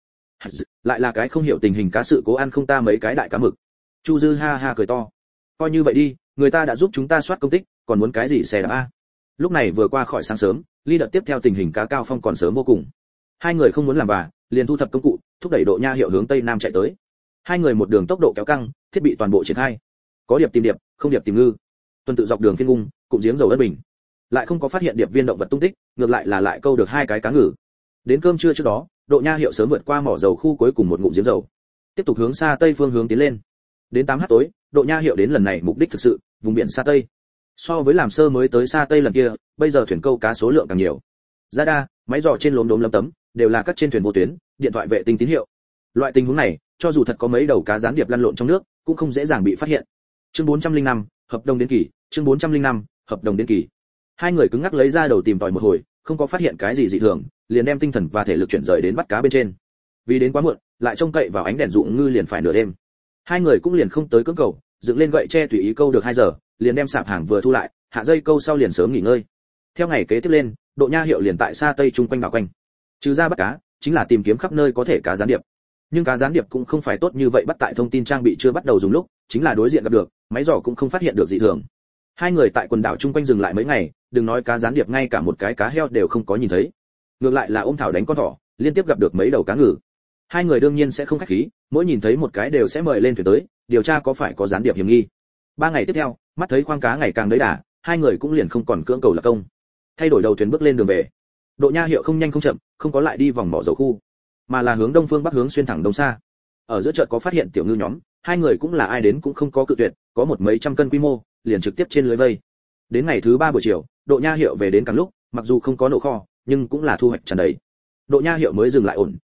Speaker 1: Lại là cái không hiểu tình hình cá sự cố ăn không ta mấy cái đại cá mực. Chu Dư ha ha cười to. Coi như vậy đi, người ta đã giúp chúng ta soát công tích, còn muốn cái gì xè đạp a? Lúc này vừa qua khỏi sáng sớm, ly đợt tiếp theo tình hình cá cao phong còn sớm vô cùng. Hai người không muốn làm bà, liền thu thập công cụ, thúc đẩy Độ Nha Hiệu hướng tây nam chạy tới. Hai người một đường tốc độ kéo căng, thiết bị toàn bộ triển khai. Có điệp tìm điệp, không điệp tìm ngư. Tuần tự dọc đường phiên ngung, cụm giếng dầu ân bình. Lại không có phát hiện điệp viên động vật tung tích, ngược lại là lại câu được hai cái cá ngừ. Đến cơm trưa trước đó, Độ Nha Hiệu sớm vượt qua mỏ dầu khu cuối cùng một ngụm giếng dầu. Tiếp tục hướng xa tây phương hướng tiến lên. Đến 8h tối, Độ Nha Hiệu đến lần này mục đích thực sự, vùng biển xa tây. So với làm sơ mới tới xa tây lần kia, bây giờ thuyền câu cá số lượng càng nhiều. Radar, máy dò trên lốm đốm lấm tấm, đều là các trên thuyền vô tuyến, điện thoại vệ tinh tín hiệu. Loại tình huống này, cho dù thật có mấy đầu cá gián điệp lăn lộn trong nước, cũng không dễ dàng bị phát hiện. Chương 405, hợp đồng đến kỳ, chương 405, hợp đồng đến kỳ. Hai người cứng ngắc lấy ra đầu tìm tòi một hồi, không có phát hiện cái gì dị thường, liền đem tinh thần và thể lực chuyển rời đến bắt cá bên trên. Vì đến quá muộn, lại trông cậy vào ánh đèn dụ ngư liền phải nửa đêm. Hai người cũng liền không tới cưỡng cầu, dựng lên gậy tre tùy ý câu được 2 giờ, liền đem sạp hàng vừa thu lại, hạ dây câu sau liền sớm nghỉ ngơi. Theo ngày kế tiếp lên, Độ Nha Hiệu liền tại xa tây trung quanh đảo quanh. Trừ ra bắt cá, chính là tìm kiếm khắp nơi có thể cá gián điệp. Nhưng cá gián điệp cũng không phải tốt như vậy bắt tại thông tin trang bị chưa bắt đầu dùng lúc, chính là đối diện gặp được, máy dò cũng không phát hiện được dị thường. Hai người tại quần đảo trung quanh dừng lại mấy ngày, đừng nói cá gián điệp, ngay cả một cái cá heo đều không có nhìn thấy. Ngược lại là ôm thảo đánh con thỏ, liên tiếp gặp được mấy đầu cá ngừ. Hai người đương nhiên sẽ không khách khí, mỗi nhìn thấy một cái đều sẽ mời lên thuyền tới, điều tra có phải có gián điệp hiểm nghi. 3 ngày tiếp theo, mắt thấy khoang cá ngày càng đấy đà, hai người cũng liền không còn cưỡng cầu lập công. Thay đổi đầu thuyền bước lên đường về. Độ Nha Hiệu không nhanh không chậm, không có lại đi vòng mỏ dầu khu, mà là hướng đông phương bắc hướng xuyên thẳng đông xa. Ở giữa chợt có phát hiện tiểu ngư nhóm, hai người cũng là ai đến cũng không có cự tuyệt, có một mấy trăm cân quy mô, liền trực tiếp trên lưới vây. Đến ngày thứ 3 buổi chiều, Độ Nha Hiệu về đến càng lúc, mặc dù không có nổ kho, nhưng cũng là thu hoạch tràn đầy. Độ Nha Hiệu mới dừng lại ổn,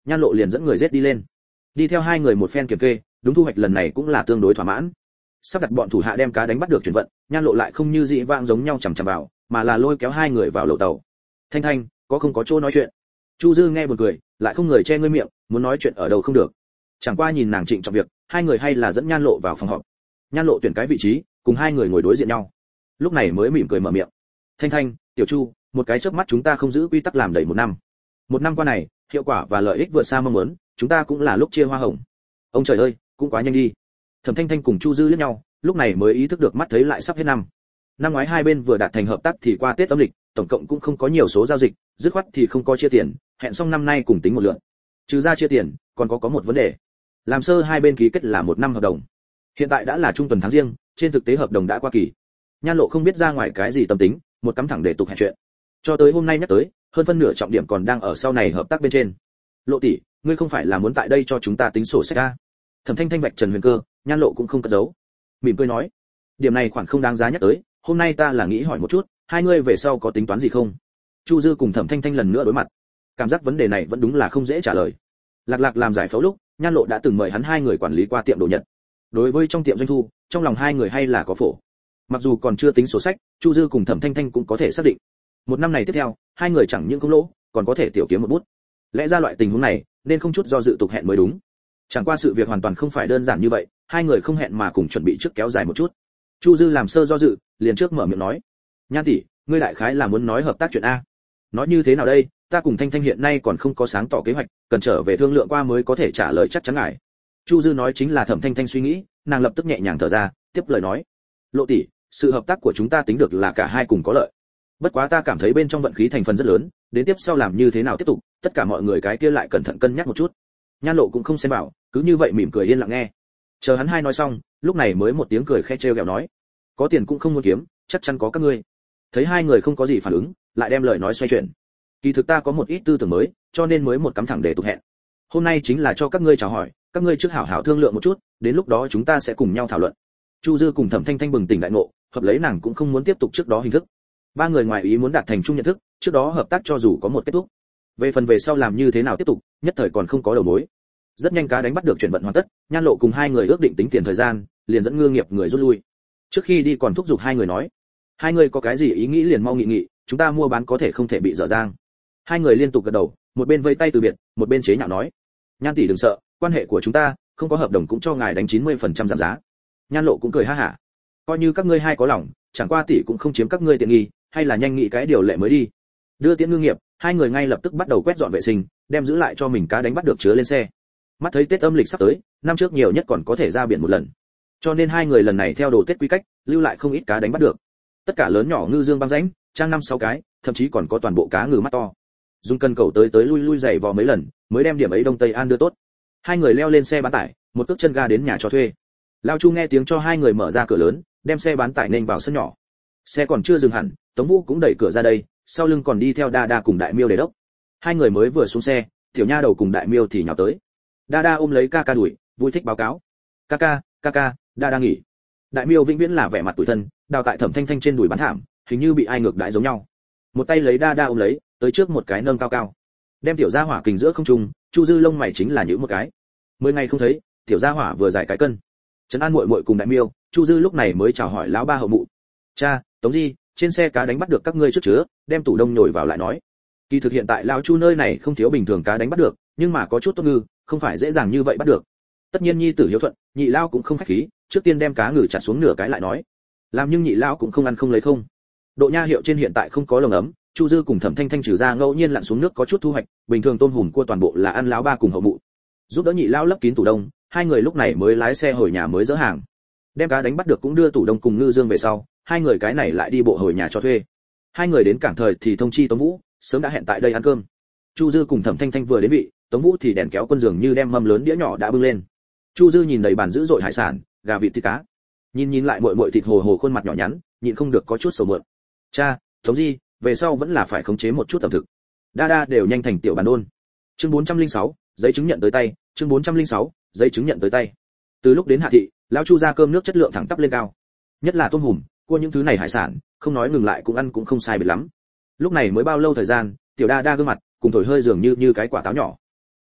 Speaker 1: Nhan Lộ liền dẫn người giết đi lên. Đi theo hai người một phen kiểm kê, đúng thu hoạch lần này cũng là tương đối thỏa mãn. Sắp đặt bọn thủ hạ đem cá đánh bắt được chuyển vận, Nhan Lộ lại không như dị vãng giống nhau chằm chằm vào, mà là lôi kéo hai người vào lầu tàu. Thanh Thanh, có không có chỗ nói chuyện? Chu Dư nghe buồn cười, lại không người che ngươi miệng, muốn nói chuyện ở đâu không được. Chẳng qua nhìn nàng trịnh trọng việc, hai người hay là dẫn Nhan Lộ vào phòng họp. Nhan Lộ tuyển cái vị trí, cùng hai người ngồi đối diện nhau. Lúc này mới mỉm cười mở miệng. Thanh Thanh, Tiểu Chu, một cái chớp mắt chúng ta không giữ quy tắc làm đầy một năm. Một năm qua này, hiệu quả và lợi ích vượt xa mong muốn, chúng ta cũng là lúc chia hoa hồng. Ông trời ơi, cũng quá nhanh đi. Thẩm Thanh Thanh cùng Chu Dư liếc nhau, lúc này mới ý thức được mắt thấy lại sắp hết năm. Năm ngoái hai bên vừa đạt thành hợp tác thì qua Tết âm lịch, tổng cộng cũng không có nhiều số giao dịch, dứt khoát thì không có chia tiền, hẹn xong năm nay cùng tính một lượt. Trừ ra chia tiền, còn có một vấn đề. Làm sơ hai bên ký kết là một năm hợp đồng. Hiện tại đã là trung tuần tháng riêng, trên thực tế hợp đồng đã qua kỳ. Nhan Lộ không biết ra ngoài cái gì tâm tính, một cắm thẳng để tục hẹn chuyện. Cho tới hôm nay nhắc tới, hơn phân nửa trọng điểm còn đang ở sau này hợp tác bên trên. Lộ tỷ, ngươi không phải là muốn tại đây cho chúng ta tính sổ sách a? Thẩm Thanh Thanh vạch trần huyền cơ, Nhan Lộ cũng không cất giấu, mỉm cười nói, điểm này khoản không đáng giá nhắc tới, hôm nay ta là nghĩ hỏi một chút, hai ngươi về sau có tính toán gì không? Chu Dư cùng Thẩm Thanh Thanh lần nữa đối mặt, cảm giác vấn đề này vẫn đúng là không dễ trả lời. Lạc Lạc làm giải phẫu lúc, Nhan Lộ đã từng mời hắn hai người quản lý qua tiệm đồ Nhật. Đối với trong tiệm doanh thu, trong lòng hai người hay là có phổ. Mặc dù còn chưa tính sổ sách, Chu Dư cùng Thẩm Thanh Thanh cũng có thể xác định. Một năm này tiếp theo, hai người chẳng những không lỗ, còn có thể tiểu kiếm một bút. Lẽ ra loại tình huống này, nên không chút do dự tục hẹn mới đúng. Chẳng qua sự việc hoàn toàn không phải đơn giản như vậy, hai người không hẹn mà cùng chuẩn bị trước kéo dài một chút. Chu Dư làm sơ do dự, liền trước mở miệng nói: "Nhan tỷ, ngươi đại khái là muốn nói hợp tác chuyện a? Nói như thế nào đây, ta cùng Thanh Thanh hiện nay còn không có sáng tỏ kế hoạch, cần trở về thương lượng qua mới có thể trả lời chắc chắn ngài." Chu Dư nói chính là Thẩm Thanh Thanh suy nghĩ, nàng lập tức nhẹ nhàng thở ra, tiếp lời nói: "Lộ tỷ, sự hợp tác của chúng ta tính được là cả hai cùng có lợi. Bất quá ta cảm thấy bên trong vận khí thành phần rất lớn, đến tiếp sau làm như thế nào tiếp tục, tất cả mọi người cái kia lại cẩn thận cân nhắc một chút." Nhan Lộ cũng không xen vào, cứ như vậy mỉm cười yên lặng nghe. Chờ hắn hai nói xong, lúc này mới một tiếng cười khẽ trêu ghẹo nói: "Có tiền cũng không muốn kiếm, chắc chắn có các ngươi." Thấy hai người không có gì phản ứng, lại đem lời nói xoay chuyển: "Kỳ thực ta có một ít tư tưởng mới, cho nên mới một cắm thẳng để tục hẹn. Hôm nay chính là cho các ngươi chào hỏi, các ngươi trước hảo hảo thương lượng một chút, đến lúc đó chúng ta sẽ cùng nhau thảo luận." Chu Dư cùng Thẩm Thanh Thanh bừng tỉnh đại ngộ, hợp lấy nàng cũng không muốn tiếp tục trước đó hình thức. Ba người ngoài ý muốn đạt thành chung nhận thức, trước đó hợp tác cho dù có một kết thúc. Về phần về sau làm như thế nào tiếp tục, nhất thời còn không có đầu mối. Rất nhanh cá đánh bắt được chuyển vận hoàn tất, Nhan Lộ cùng hai người ước định tính tiền thời gian, liền dẫn Ngư Nghiệp người rút lui. Trước khi đi còn thúc giục hai người nói: "Hai người có cái gì ý nghĩ liền mau nghị nghị, chúng ta mua bán có thể không thể bị dở dang." Hai người liên tục gật đầu, một bên vây tay từ biệt, một bên chế nhạo nói: "Nhan tỷ đừng sợ, quan hệ của chúng ta, không có hợp đồng cũng cho ngài đánh 90% giảm giá." Nhan Lộ cũng cười ha hả: "Coi như các ngươi hai có lòng, chẳng qua tỷ cũng không chiếm các ngươi tiện nghi, hay là nhanh nghĩ cái điều lệ mới đi." Đưa tiễn Ngư Nghiệp, hai người ngay lập tức bắt đầu quét dọn vệ sinh, đem giữ lại cho mình cá đánh bắt được chứa lên xe. Mắt thấy Tết âm lịch sắp tới, năm trước nhiều nhất còn có thể ra biển một lần, cho nên hai người lần này theo đồ Tết quy cách, lưu lại không ít cá đánh bắt được. Tất cả lớn nhỏ ngư dương băng rãnh, trang 5-6 cái, thậm chí còn có toàn bộ cá ngừ mắt to. Dùng cân cầu tới lui giày vò mấy lần, mới đem điểm ấy Đông Tây An đưa tốt. Hai người leo lên xe bán tải, một cước chân ga đến nhà cho thuê. Lao Chu nghe tiếng cho hai người mở ra cửa lớn, đem xe bán tải nên vào sân nhỏ. Xe còn chưa dừng hẳn, Tống Vũ cũng đẩy cửa ra đây, sau lưng còn đi theo Đa Đa cùng Đại Miêu để đốc. Hai người mới vừa xuống xe, Tiểu Nha Đầu cùng Đại Miêu thì nhào tới. Đa Đa ôm lấy ca ca đuổi, vui thích báo cáo: ca ca, Đa Đa nghỉ." Đại Miêu vĩnh viễn là vẻ mặt tủi thân, đào tại Thẩm Thanh Thanh trên đùi bán thảm, hình như bị ai ngược đãi giống nhau. Một tay lấy Đa Đa ôm lấy, tới trước một cái nâng cao cao, đem tiểu gia hỏa kình giữa không trung. Chu Dư lông mày chính là nhíu một cái. 10 ngày không thấy, tiểu gia hỏa vừa dài cái cân. Trấn an muội muội cùng Đại Miêu, Chu Dư lúc này mới chào hỏi lão ba hậu mụ: "Cha, Tống Di, trên xe cá đánh bắt được các ngươi trước chứa, đem tủ đông nhồi vào lại nói." Kỳ thực hiện tại lão Chu nơi này không thiếu bình thường cá đánh bắt được, nhưng mà có chút tốt ngư, không phải dễ dàng như vậy bắt được. Tất nhiên nhi tử hiếu thuận, nhị lão cũng không khách khí, trước tiên đem cá ngừ chặt xuống nửa cái lại nói. Làm nhưng nhị lão cũng không ăn không lấy không. Độ nha hiệu trên hiện tại không có lồng ấm, Chu Dư cùng Thẩm Thanh Thanh trừ ra ngẫu nhiên lặn xuống nước có chút thu hoạch, bình thường tôm hùm cua toàn bộ là ăn lão ba cùng hậu mụ. Giúp đỡ nhị lão lấp kín tủ đông, hai người lúc này mới lái xe hồi nhà mới dỡ hàng. Đem cá đánh bắt được cũng đưa tủ đông cùng ngư dương về sau, hai người cái này lại đi bộ hồi nhà cho thuê. Hai người đến cảng thời thì thông chi Tống Vũ, sớm đã hẹn tại đây ăn cơm. Chu Dư cùng Thẩm Thanh Thanh vừa đến vị, Tống Vũ thì đèn kéo quân giường như đem mâm lớn đĩa nhỏ đã bưng lên. Chu Dư nhìn đầy bàn dữ dội hải sản, gà vịt thịt cá. Nhìn lại muội thịt hồ hồ khuôn mặt nhỏ nhắn, nhịn không được có chút sầu muộn. "Cha, Tống Di, về sau vẫn là phải khống chế một chút ẩm thực." Đa Đa đều nhanh thành tiểu bàn ôn. Chương 406, giấy chứng nhận tới tay, chương 406, giấy chứng nhận tới tay. Từ lúc đến Hạ thị, lão Chu ra cơm nước chất lượng thẳng tắp lên cao. Nhất là tôm hùm, cua những thứ này hải sản, không nói ngừng lại cũng ăn cũng không sai biệt lắm. Lúc này mới bao lâu thời gian, tiểu Đa Đa gương mặt, cùng thổi hơi dường như cái quả táo nhỏ.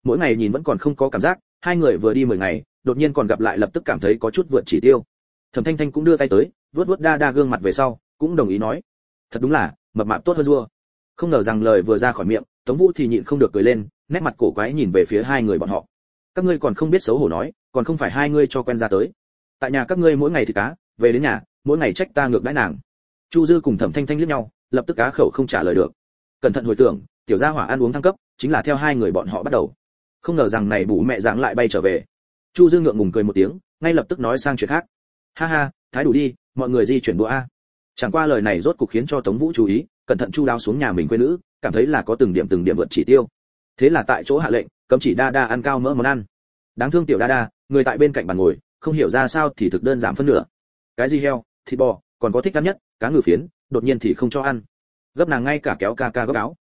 Speaker 1: mỗi ngày nhìn vẫn còn không có cảm giác, hai người vừa đi 10 ngày, đột nhiên còn gặp lại lập tức cảm thấy có chút vượt chỉ tiêu. Thẩm Thanh Thanh cũng đưa tay tới, vuốt vuốt đa đa gương mặt về sau, cũng đồng ý nói, thật đúng là mập mạp tốt hơn rua. Không ngờ rằng lời vừa ra khỏi miệng, Tống Vũ thì nhịn không được cười lên, nét mặt cổ quái nhìn về phía hai người bọn họ. Các ngươi còn không biết xấu hổ nói, còn không phải hai ngươi cho quen ra tới. Tại nhà các ngươi mỗi ngày thịt cá, về đến nhà, mỗi ngày trách ta ngược đãi nàng. Chu Dư cùng Thẩm Thanh Thanh liếc nhau, lập tức cá khẩu không trả lời được. Cẩn thận hồi tưởng, tiểu gia hỏa ăn uống thăng cấp, chính là theo hai người bọn họ bắt đầu. Không ngờ rằng này bù mẹ dạng lại bay trở về. Chu Dư ngượng ngùng cười một tiếng, ngay lập tức nói sang chuyện khác. Ha ha, thái đủ đi, mọi người di chuyển đũa a. Chẳng qua lời này rốt cục khiến cho Tống Vũ chú ý, cẩn thận chu đáo xuống nhà mình quê nữ, cảm thấy là có từng điểm vượt chỉ tiêu. Thế là tại chỗ hạ lệnh, cấm chỉ đa đa ăn cao mỡ món ăn. Đáng thương tiểu đa đa, người tại bên cạnh bàn ngồi, không hiểu ra sao thì thực đơn giảm phân nửa. Cái gì heo, thịt bò, còn có thích ăn nhất, cá ngừ phiến, đột nhiên thì không cho ăn. Gấp nàng ngay cả kéo ca ca gấp áo.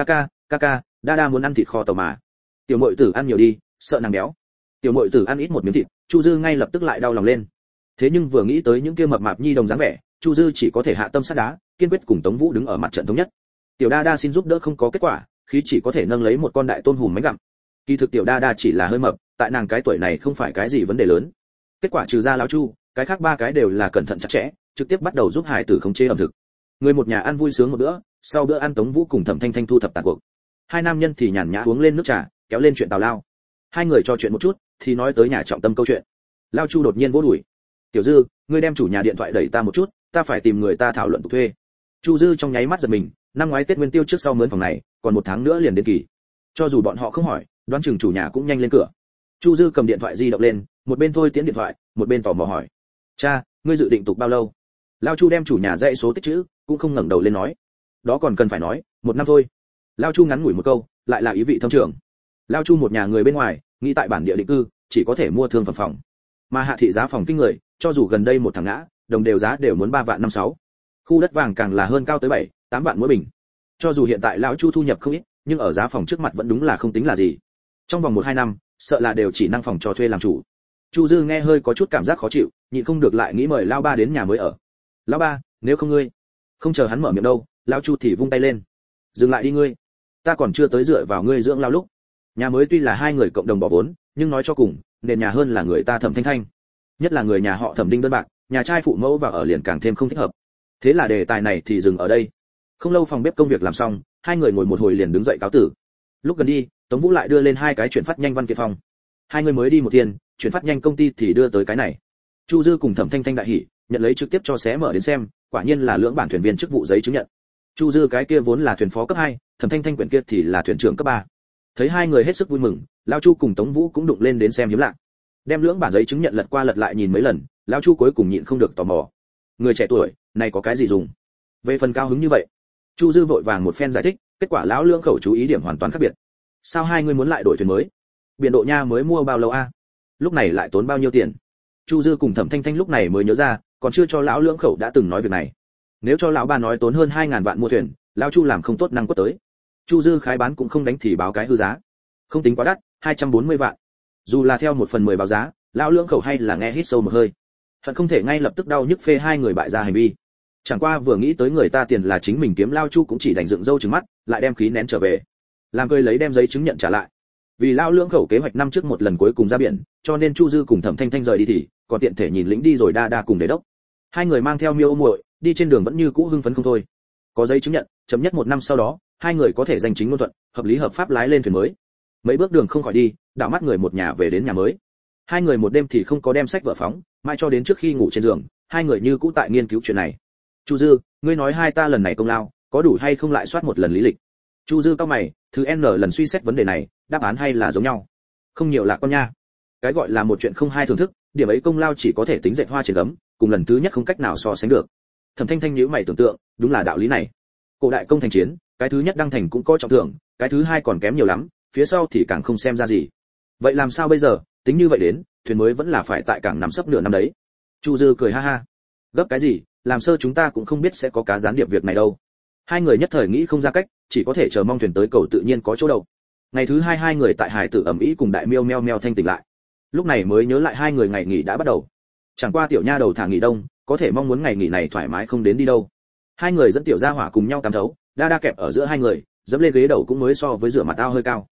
Speaker 1: Ca ca, đa đa muốn ăn thịt kho tàu mà. Tiểu muội tử ăn nhiều đi, sợ nàng béo. Tiểu muội tử ăn ít một miếng thịt, Chu Dư ngay lập tức lại đau lòng lên. Thế nhưng vừa nghĩ tới những kia mập mạp nhi đồng dáng vẻ, Chu Dư chỉ có thể hạ tâm sắt đá, kiên quyết cùng Tống Vũ đứng ở mặt trận thống nhất. Tiểu đa đa xin giúp đỡ không có kết quả, khí chỉ có thể nâng lấy một con đại tôm hùm mánh gặm. Kỳ thực tiểu đa đa chỉ là hơi mập, tại nàng cái tuổi này không phải cái gì vấn đề lớn. Kết quả trừ ra lão Chu, cái khác ba cái đều là cẩn thận chặt chẽ, trực tiếp bắt đầu giúp hải tử khống chế ẩm thực. Người một nhà ăn vui sướng một bữa, sau bữa ăn Tống Vũ cùng Thẩm Thanh Thanh thu thập tàn cuộc. Hai nam nhân thì nhàn nhã uống lên nước trà, kéo lên chuyện tào lao. Hai người trò chuyện một chút, thì nói tới nhà trọng tâm câu chuyện. Lão Chu đột nhiên vỗ đùi. Tiểu Dư, ngươi đem chủ nhà điện thoại đẩy ta một chút, ta phải tìm người ta thảo luận tục thuê. Chu Dư trong nháy mắt giật mình, năm ngoái Tết Nguyên Tiêu trước sau mướn phòng này, còn một tháng nữa liền đến kỳ. Cho dù bọn họ không hỏi, đoán chừng chủ nhà cũng nhanh lên cửa. Chu Dư cầm điện thoại di động lên, một bên thôi tiến điện thoại, một bên tò mò hỏi: "Cha, ngươi dự định tục bao lâu?" Lão Chu đem chủ nhà dãy số tích chữ, cũng không ngẩng đầu lên nói: "Đó còn cần phải nói, 1 năm thôi." Lão Chu ngắn ngủi một câu, lại là ý vị thâm trường. Lão Chu một nhà người bên ngoài, nghĩ tại bản địa định cư, chỉ có thể mua thương phẩm phòng. Mà hạ thị giá phòng kinh người, cho dù gần đây một thằng ngã, đồng đều giá đều muốn 3 vạn 5-6. Khu đất vàng càng là hơn cao tới 7-8 vạn mỗi bình. Cho dù hiện tại lão Chu thu nhập không ít, nhưng ở giá phòng trước mặt vẫn đúng là không tính là gì. Trong vòng 1-2 năm, sợ là đều chỉ năng phòng cho thuê làm chủ. Chu Dư nghe hơi có chút cảm giác khó chịu, nhịn không được lại nghĩ mời lão ba đến nhà mới ở. "Lão ba, nếu không ngươi." Không chờ hắn mở miệng đâu, lão Chu thì vung tay lên. "Dừng lại đi ngươi, ta còn chưa tới dựa vào ngươi dưỡng lao lúc. Nhà mới tuy là hai người cộng đồng bỏ vốn, nhưng nói cho cùng, nền nhà hơn là người ta Thẩm Thanh Thanh. Nhất là người nhà họ Thẩm Đinh đơn bạc, nhà trai phụ mẫu vào ở liền càng thêm không thích hợp. Thế là đề tài này thì dừng ở đây. Không lâu phòng bếp công việc làm xong, hai người ngồi một hồi liền đứng dậy cáo tử. Lúc gần đi, Tống Vũ lại đưa lên 2 cái chuyển phát nhanh văn kiện phòng. Hai người mới đi một thiên, chuyển phát nhanh công ty thì đưa tới cái này. Chu Dư cùng Thẩm Thanh Thanh đại hỉ, nhận lấy trực tiếp cho xé mở đến xem, quả nhiên là lưỡng bản thuyền viên chức vụ giấy chứng nhận. Chu Dư cái kia vốn là thuyền phó cấp 2, Thẩm Thanh Thanh quyển kia thì là thuyền trưởng cấp 3. Thấy hai người hết sức vui mừng, lão Chu cùng Tống Vũ cũng đụng lên đến xem hiếm lạ. Đem lưỡng bản giấy chứng nhận lật qua lật lại nhìn mấy lần, lão Chu cuối cùng nhịn không được tò mò. Người trẻ tuổi, này có cái gì dùng? Về phần cao hứng như vậy. Chu Dư vội vàng một phen giải thích, kết quả lão lưỡng khẩu chú ý điểm hoàn toàn khác biệt. Sao hai người muốn lại đổi thuyền mới? Biển độ nha mới mua bao lâu a? Lúc này lại tốn bao nhiêu tiền? Chu Dư cùng Thẩm Thanh Thanh lúc này mới nhớ ra, còn chưa cho lão lưỡng khẩu đã từng nói việc này. Nếu cho lão ba nói tốn hơn 2000 vạn mua thuyền, lão Chu làm không tốt năng quất tới. Chu Dư khái bán cũng không đánh thì báo cái hư giá. Không tính quá đắt, 240 vạn. Dù là theo 1/10 báo giá, lão lưỡng khẩu hay là nghe hít sâu một hơi. Thật không thể ngay lập tức đau nhức phê hai người bại ra hành vi. Chẳng qua vừa nghĩ tới người ta tiền là chính mình kiếm, lao Chu cũng chỉ đành dựng râu trừng mắt, lại đem khí nén trở về. Làm cười lấy đem giấy chứng nhận trả lại. Vì lão lưỡng khẩu kế hoạch năm trước một lần cuối cùng ra biển, cho nên Chu Dư cùng Thẩm Thanh Thanh rời đi thì, còn tiện thể nhìn lĩnh đi rồi đa đa cùng đế đốc. Hai người mang theo Miêu muội, đi trên đường vẫn như cũ hưng phấn không thôi. Có giấy chứng nhận, chậm nhất 1 năm sau đó, hai người có thể danh chính ngôn thuận, hợp lý hợp pháp lái lên thuyền mới. Mấy bước đường không khỏi đi, đảo mắt người một nhà về đến nhà mới. Hai người một đêm thì không có đem sách vở phóng, mãi cho đến trước khi ngủ trên giường, hai người như cũ tại nghiên cứu chuyện này. Chu Dư, ngươi nói hai ta lần này công lao, có đủ hay không lại soát một lần lý lịch? Chu Dư cao mày, thứ n lần suy xét vấn đề này, đáp án hay là giống nhau. Không nhiều là con nha. Cái gọi là một chuyện không hai thưởng thức, điểm ấy công lao chỉ có thể tính dệt hoa trên gấm, cùng lần thứ nhất không cách nào so sánh được. Thẩm Thanh Thanh nhíu mày tưởng tượng, đúng là đạo lý này. Cổ đại công thành chiến, cái thứ nhất đăng thành cũng có trọng thưởng, cái thứ hai còn kém nhiều lắm, phía sau thì càng không xem ra gì. Vậy làm sao bây giờ, tính như vậy đến, thuyền mới vẫn là phải tại cảng nằm sấp nửa năm đấy. Chu Dư cười ha ha. Gấp cái gì, làm sơ chúng ta cũng không biết sẽ có cá gián điệp việc này đâu. Hai người nhất thời nghĩ không ra cách, chỉ có thể chờ mong thuyền tới cầu tự nhiên có chỗ đậu. Ngày thứ hai người tại hải tử ẩm ý cùng đại miêu meo meo thanh tỉnh lại. Lúc này mới nhớ lại hai người ngày nghỉ đã bắt đầu. Chẳng qua tiểu nha đầu thả nghỉ đông, có thể mong muốn ngày nghỉ này thoải mái không đến đi đâu. Hai người dẫn tiểu gia hỏa cùng nhau tắm thấu, đa đa kẹp ở giữa hai người, dẫm lên ghế đầu cũng mới so với rửa mặt ao hơi cao.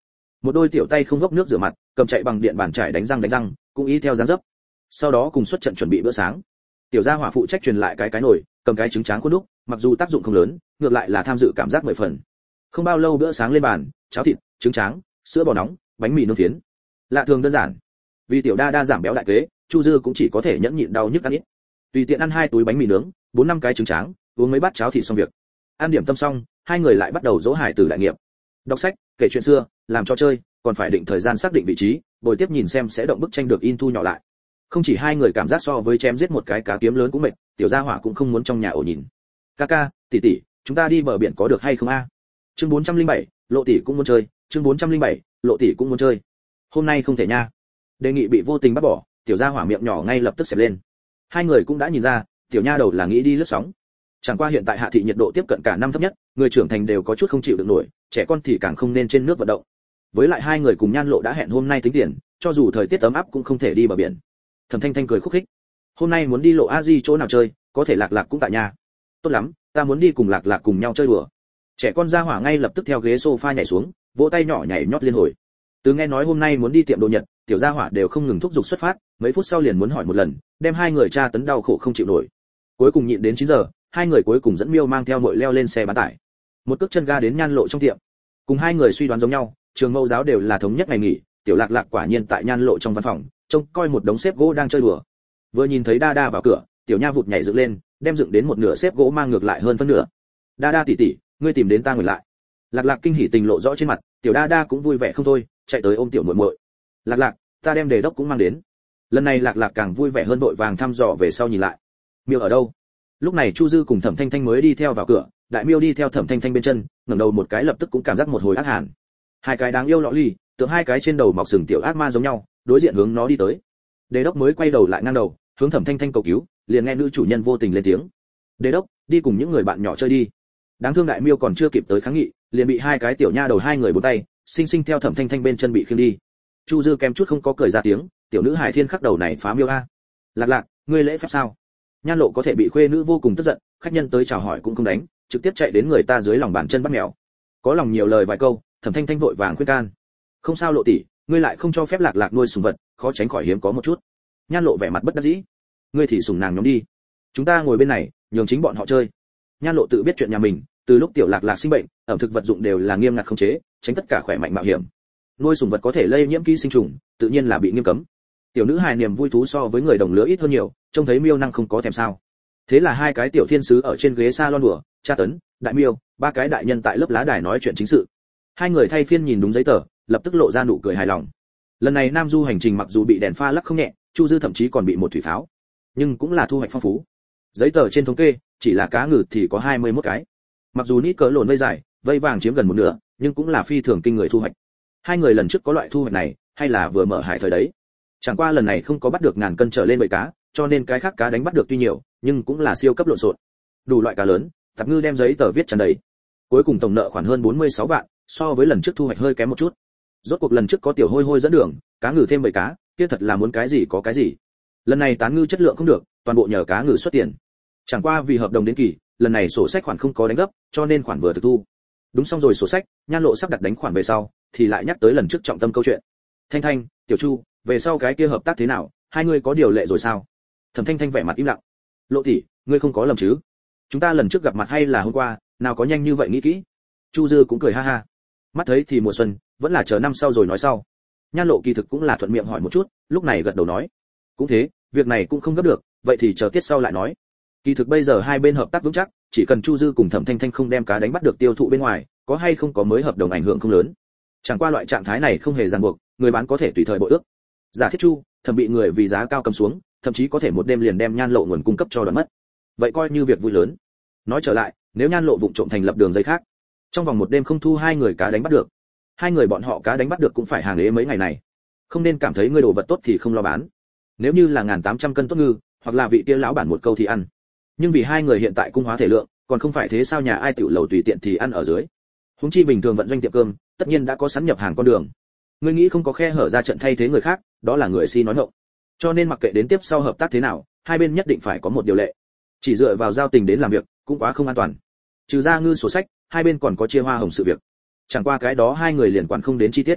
Speaker 1: một đôi tiểu tay không gốc nước rửa mặt, cầm chạy bằng điện bàn chải đánh răng, cũng y theo dáng dấp. Sau đó cùng xuất trận chuẩn bị bữa sáng. Tiểu gia hỏa phụ trách truyền lại cái nồi, cầm cái trứng tráng khuôn đúc, mặc dù tác dụng không lớn, ngược lại là tham dự cảm giác 10 phần. Không bao lâu bữa sáng lên bàn, cháo thịt, trứng tráng, sữa bò nóng, bánh mì nướng phiến. Lạ thường đơn giản. Vì tiểu đa đa giảm béo đại kế, Chu Dư cũng chỉ có thể nhẫn nhịn đau nhức ăn ít. Tùy tiện ăn 2 túi bánh mì nướng, 4-5 cái trứng tráng, uống mấy bát cháo thịt xong việc. Ăn điểm tâm xong, hai người lại bắt đầu dỗ hải tử đại nghiệp. Đọc sách, kể chuyện xưa, làm trò chơi, còn phải định thời gian xác định vị trí, bồi tiếp nhìn xem sẽ động bức tranh được in thu nhỏ lại. Không chỉ hai người cảm giác so với chém giết một cái cá kiếm lớn cũng mệt, tiểu gia hỏa cũng không muốn trong nhà ổ nhìn. Ca, tỷ tỷ, chúng ta đi bờ biển có được hay không a? Chương 407, Lộ tỷ cũng muốn chơi, chương 407, Lộ tỷ cũng muốn chơi. Hôm nay không thể nha. Đề nghị bị vô tình bắt bỏ, tiểu gia hỏa miệng nhỏ ngay lập tức xẹp lên. Hai người cũng đã nhìn ra, tiểu nha đầu là nghĩ đi lướt sóng. Chẳng qua hiện tại hạ thị nhiệt độ tiếp cận cả năm thấp nhất, người trưởng thành đều có chút không chịu được nổi, trẻ con thì càng không nên trên nước vận động. Với lại hai người cùng Nhan Lộ đã hẹn hôm nay tính tiền, cho dù thời tiết ấm áp cũng không thể đi bờ biển. Thẩm Thanh Thanh cười khúc khích. Hôm nay muốn đi Lộ A Di chỗ nào chơi, có thể Lạc Lạc cũng tại nhà. Tốt lắm, ta muốn đi cùng Lạc Lạc cùng nhau chơi đùa. Trẻ con gia hỏa ngay lập tức theo ghế sofa nhảy xuống, vỗ tay nhỏ nhảy nhót liên hồi. Từ nghe nói hôm nay muốn đi tiệm đồ Nhật, tiểu gia hỏa đều không ngừng thúc giục xuất phát, mấy phút sau liền muốn hỏi một lần, đem hai người tra tấn đau khổ không chịu nổi. Cuối cùng nhịn đến 9 giờ, hai người cuối cùng dẫn Miêu mang theo muội leo lên xe bán tải. Một cước chân ga đến Nhan Lộ trong tiệm. Cùng hai người suy đoán giống nhau, trường mẫu giáo đều là thống nhất ngày nghỉ, tiểu Lạc Lạc quả nhiên tại Nhan Lộ trong văn phòng, trông coi một đống xếp gỗ đang chơi đùa. Vừa nhìn thấy Đa Đa vào cửa, tiểu nha vụt nhảy dựng lên, đem dựng đến một nửa xếp gỗ mang ngược lại hơn phân nửa. Đa Đa tỷ tỷ, ngươi tìm đến ta ngồi lại. Lạc Lạc kinh hỉ tình lộ rõ trên mặt, tiểu Đa Đa cũng vui vẻ không thôi, chạy tới ôm tiểu muội muội. Lạc Lạc, ta đem đề đốc cũng mang đến. Lần này Lạc Lạc càng vui vẻ hơn, vội vàng thăm dò về sau nhìn lại. Miêu ở đâu? Lúc này Chu Dư cùng Thẩm Thanh Thanh mới đi theo vào cửa, Đại Miêu đi theo Thẩm Thanh Thanh bên chân, ngẩng đầu một cái lập tức cũng cảm giác một hồi ác hàn. Hai cái đáng yêu lọ ly, tưởng hai cái trên đầu mọc sừng tiểu ác ma giống nhau, đối diện hướng nó đi tới. Đề đốc mới quay đầu lại ngang đầu, hướng Thẩm Thanh Thanh cầu cứu, liền nghe nữ chủ nhân vô tình lên tiếng. Đề đốc, đi cùng những người bạn nhỏ chơi đi. Đáng thương Đại Miêu còn chưa kịp tới kháng nghị, liền bị hai cái tiểu nha đầu hai người bốn tay, xinh xinh theo Thẩm Thanh Thanh bên chân bị khiêng đi. Chu Dư kém chút không có cười ra tiếng, tiểu nữ hài thiên khắc đầu này phá Miêu a. Lạc Lạc, ngươi lễ phép sao? Nhan Lộ có thể bị khuê nữ vô cùng tức giận, khách nhân tới chào hỏi cũng không đánh, trực tiếp chạy đến người ta dưới lòng bàn chân bắt mèo. Có lòng nhiều lời vài câu, Thẩm Thanh Thanh vội vàng khuyên can. Không sao Lộ tỷ, ngươi lại không cho phép Lạc Lạc nuôi sủng vật, khó tránh khỏi hiếm có một chút. Nhan Lộ vẻ mặt bất đắc dĩ. Ngươi thì sủng nàng nhóm đi, chúng ta ngồi bên này, nhường chính bọn họ chơi. Nhan Lộ tự biết chuyện nhà mình, từ lúc tiểu Lạc Lạc sinh bệnh, ẩm thực vật dụng đều là nghiêm ngặt khống chế, tránh tất cả khỏe mạnh mạo hiểm. Nuôi sủng vật có thể lây nhiễm ký sinh trùng, tự nhiên là bị nghiêm cấm. Tiểu nữ hài niềm vui thú so với người đồng lứa ít hơn nhiều, trông thấy Miêu năng không có thèm sao. Thế là hai cái tiểu thiên sứ ở trên ghế salon đùa, tra tấn, Đại Miêu, ba cái đại nhân tại lớp lá đài nói chuyện chính sự. Hai người thay phiên nhìn đúng giấy tờ, lập tức lộ ra nụ cười hài lòng. Lần này Nam Du hành trình mặc dù bị đèn pha lắc không nhẹ, Chu Dư thậm chí còn bị một thủy pháo, nhưng cũng là thu hoạch phong phú. Giấy tờ trên thống kê, chỉ là cá ngừ thì có 21 cái. Mặc dù nít cỡ lồn vây dài, vây vàng chiếm gần một nửa, nhưng cũng là phi thường kinh người thu hoạch. Hai người lần trước có loại thu hoạch này, hay là vừa mở hải thời đấy. Chẳng qua lần này không có bắt được ngàn cân trở lên bầy cá, cho nên cái khác cá đánh bắt được tuy nhiều, nhưng cũng là siêu cấp lộn xộn. Đủ loại cá lớn, tạp ngư đem giấy tờ viết tràn đầy. Cuối cùng tổng nợ khoảng hơn 46 vạn, so với lần trước thu hoạch hơi kém một chút. Rốt cuộc lần trước có tiểu hôi hôi dẫn đường, cá ngừ thêm bầy cá, kia thật là muốn cái gì có cái gì. Lần này tán ngư chất lượng không được, toàn bộ nhờ cá ngừ xuất tiền. Chẳng qua vì hợp đồng đến kỳ, lần này sổ sách khoản không có đánh gấp, cho nên khoản vừa thực thu. Đúng xong rồi sổ sách, Nhan Lộ sắp đặt đánh khoản về sau, thì lại nhắc tới lần trước trọng tâm câu chuyện. Thanh Thanh, Tiểu Chu, về sau cái kia hợp tác thế nào, hai người có điều lệ rồi sao? Thẩm Thanh Thanh vẻ mặt im lặng. Lộ tỷ, ngươi không có lầm chứ? Chúng ta lần trước gặp mặt hay là hôm qua, nào có nhanh như vậy nghĩ kỹ. Chu Dư cũng cười ha ha. Mắt thấy thì mùa xuân, vẫn là chờ năm sau rồi nói sau. Nhan Lộ kỳ thực cũng là thuận miệng hỏi một chút, lúc này gật đầu nói. Cũng thế, việc này cũng không gấp được, vậy thì chờ tiết sau lại nói. Kỳ thực bây giờ hai bên hợp tác vững chắc, chỉ cần Chu Dư cùng Thẩm Thanh Thanh không đem cá đánh bắt được tiêu thụ bên ngoài, có hay không có mới hợp đồng ảnh hưởng không lớn. Chẳng qua loại trạng thái này không hề ràng buộc, người bán có thể tùy thời bội ước. Giả thiết Chu, Thẩm bị người vì giá cao cầm xuống, thậm chí có thể một đêm liền đem Nhan Lộ nguồn cung cấp cho đoạn mất. Vậy coi như việc vui lớn. Nói trở lại, nếu Nhan Lộ vụng trộm thành lập đường dây khác, trong vòng một đêm không thu hai người cá đánh bắt được, hai người bọn họ cá đánh bắt được cũng phải hàng ế mấy ngày này. Không nên cảm thấy ngươi đồ vật tốt thì không lo bán. Nếu như là 1800 cân tốt ngư, hoặc là vị kia lão bản một câu thì ăn. Nhưng vì hai người hiện tại cung hóa thể lượng, còn không phải thế sao nhà ai tiểu lầu tùy tiện thì ăn ở dưới. Huống chi bình thường vận doanh tiệm cơm, tất nhiên đã có sẵn nhập hàng con đường. Ngươi nghĩ không có khe hở ra trận thay thế người khác, đó là người si nói ngọng. Cho nên mặc kệ đến tiếp sau hợp tác thế nào, hai bên nhất định phải có một điều lệ. Chỉ dựa vào giao tình đến làm việc, cũng quá không an toàn. Trừ ra ngư sổ sách, hai bên còn có chia hoa hồng sự việc. Chẳng qua cái đó hai người liền quản không đến chi tiết.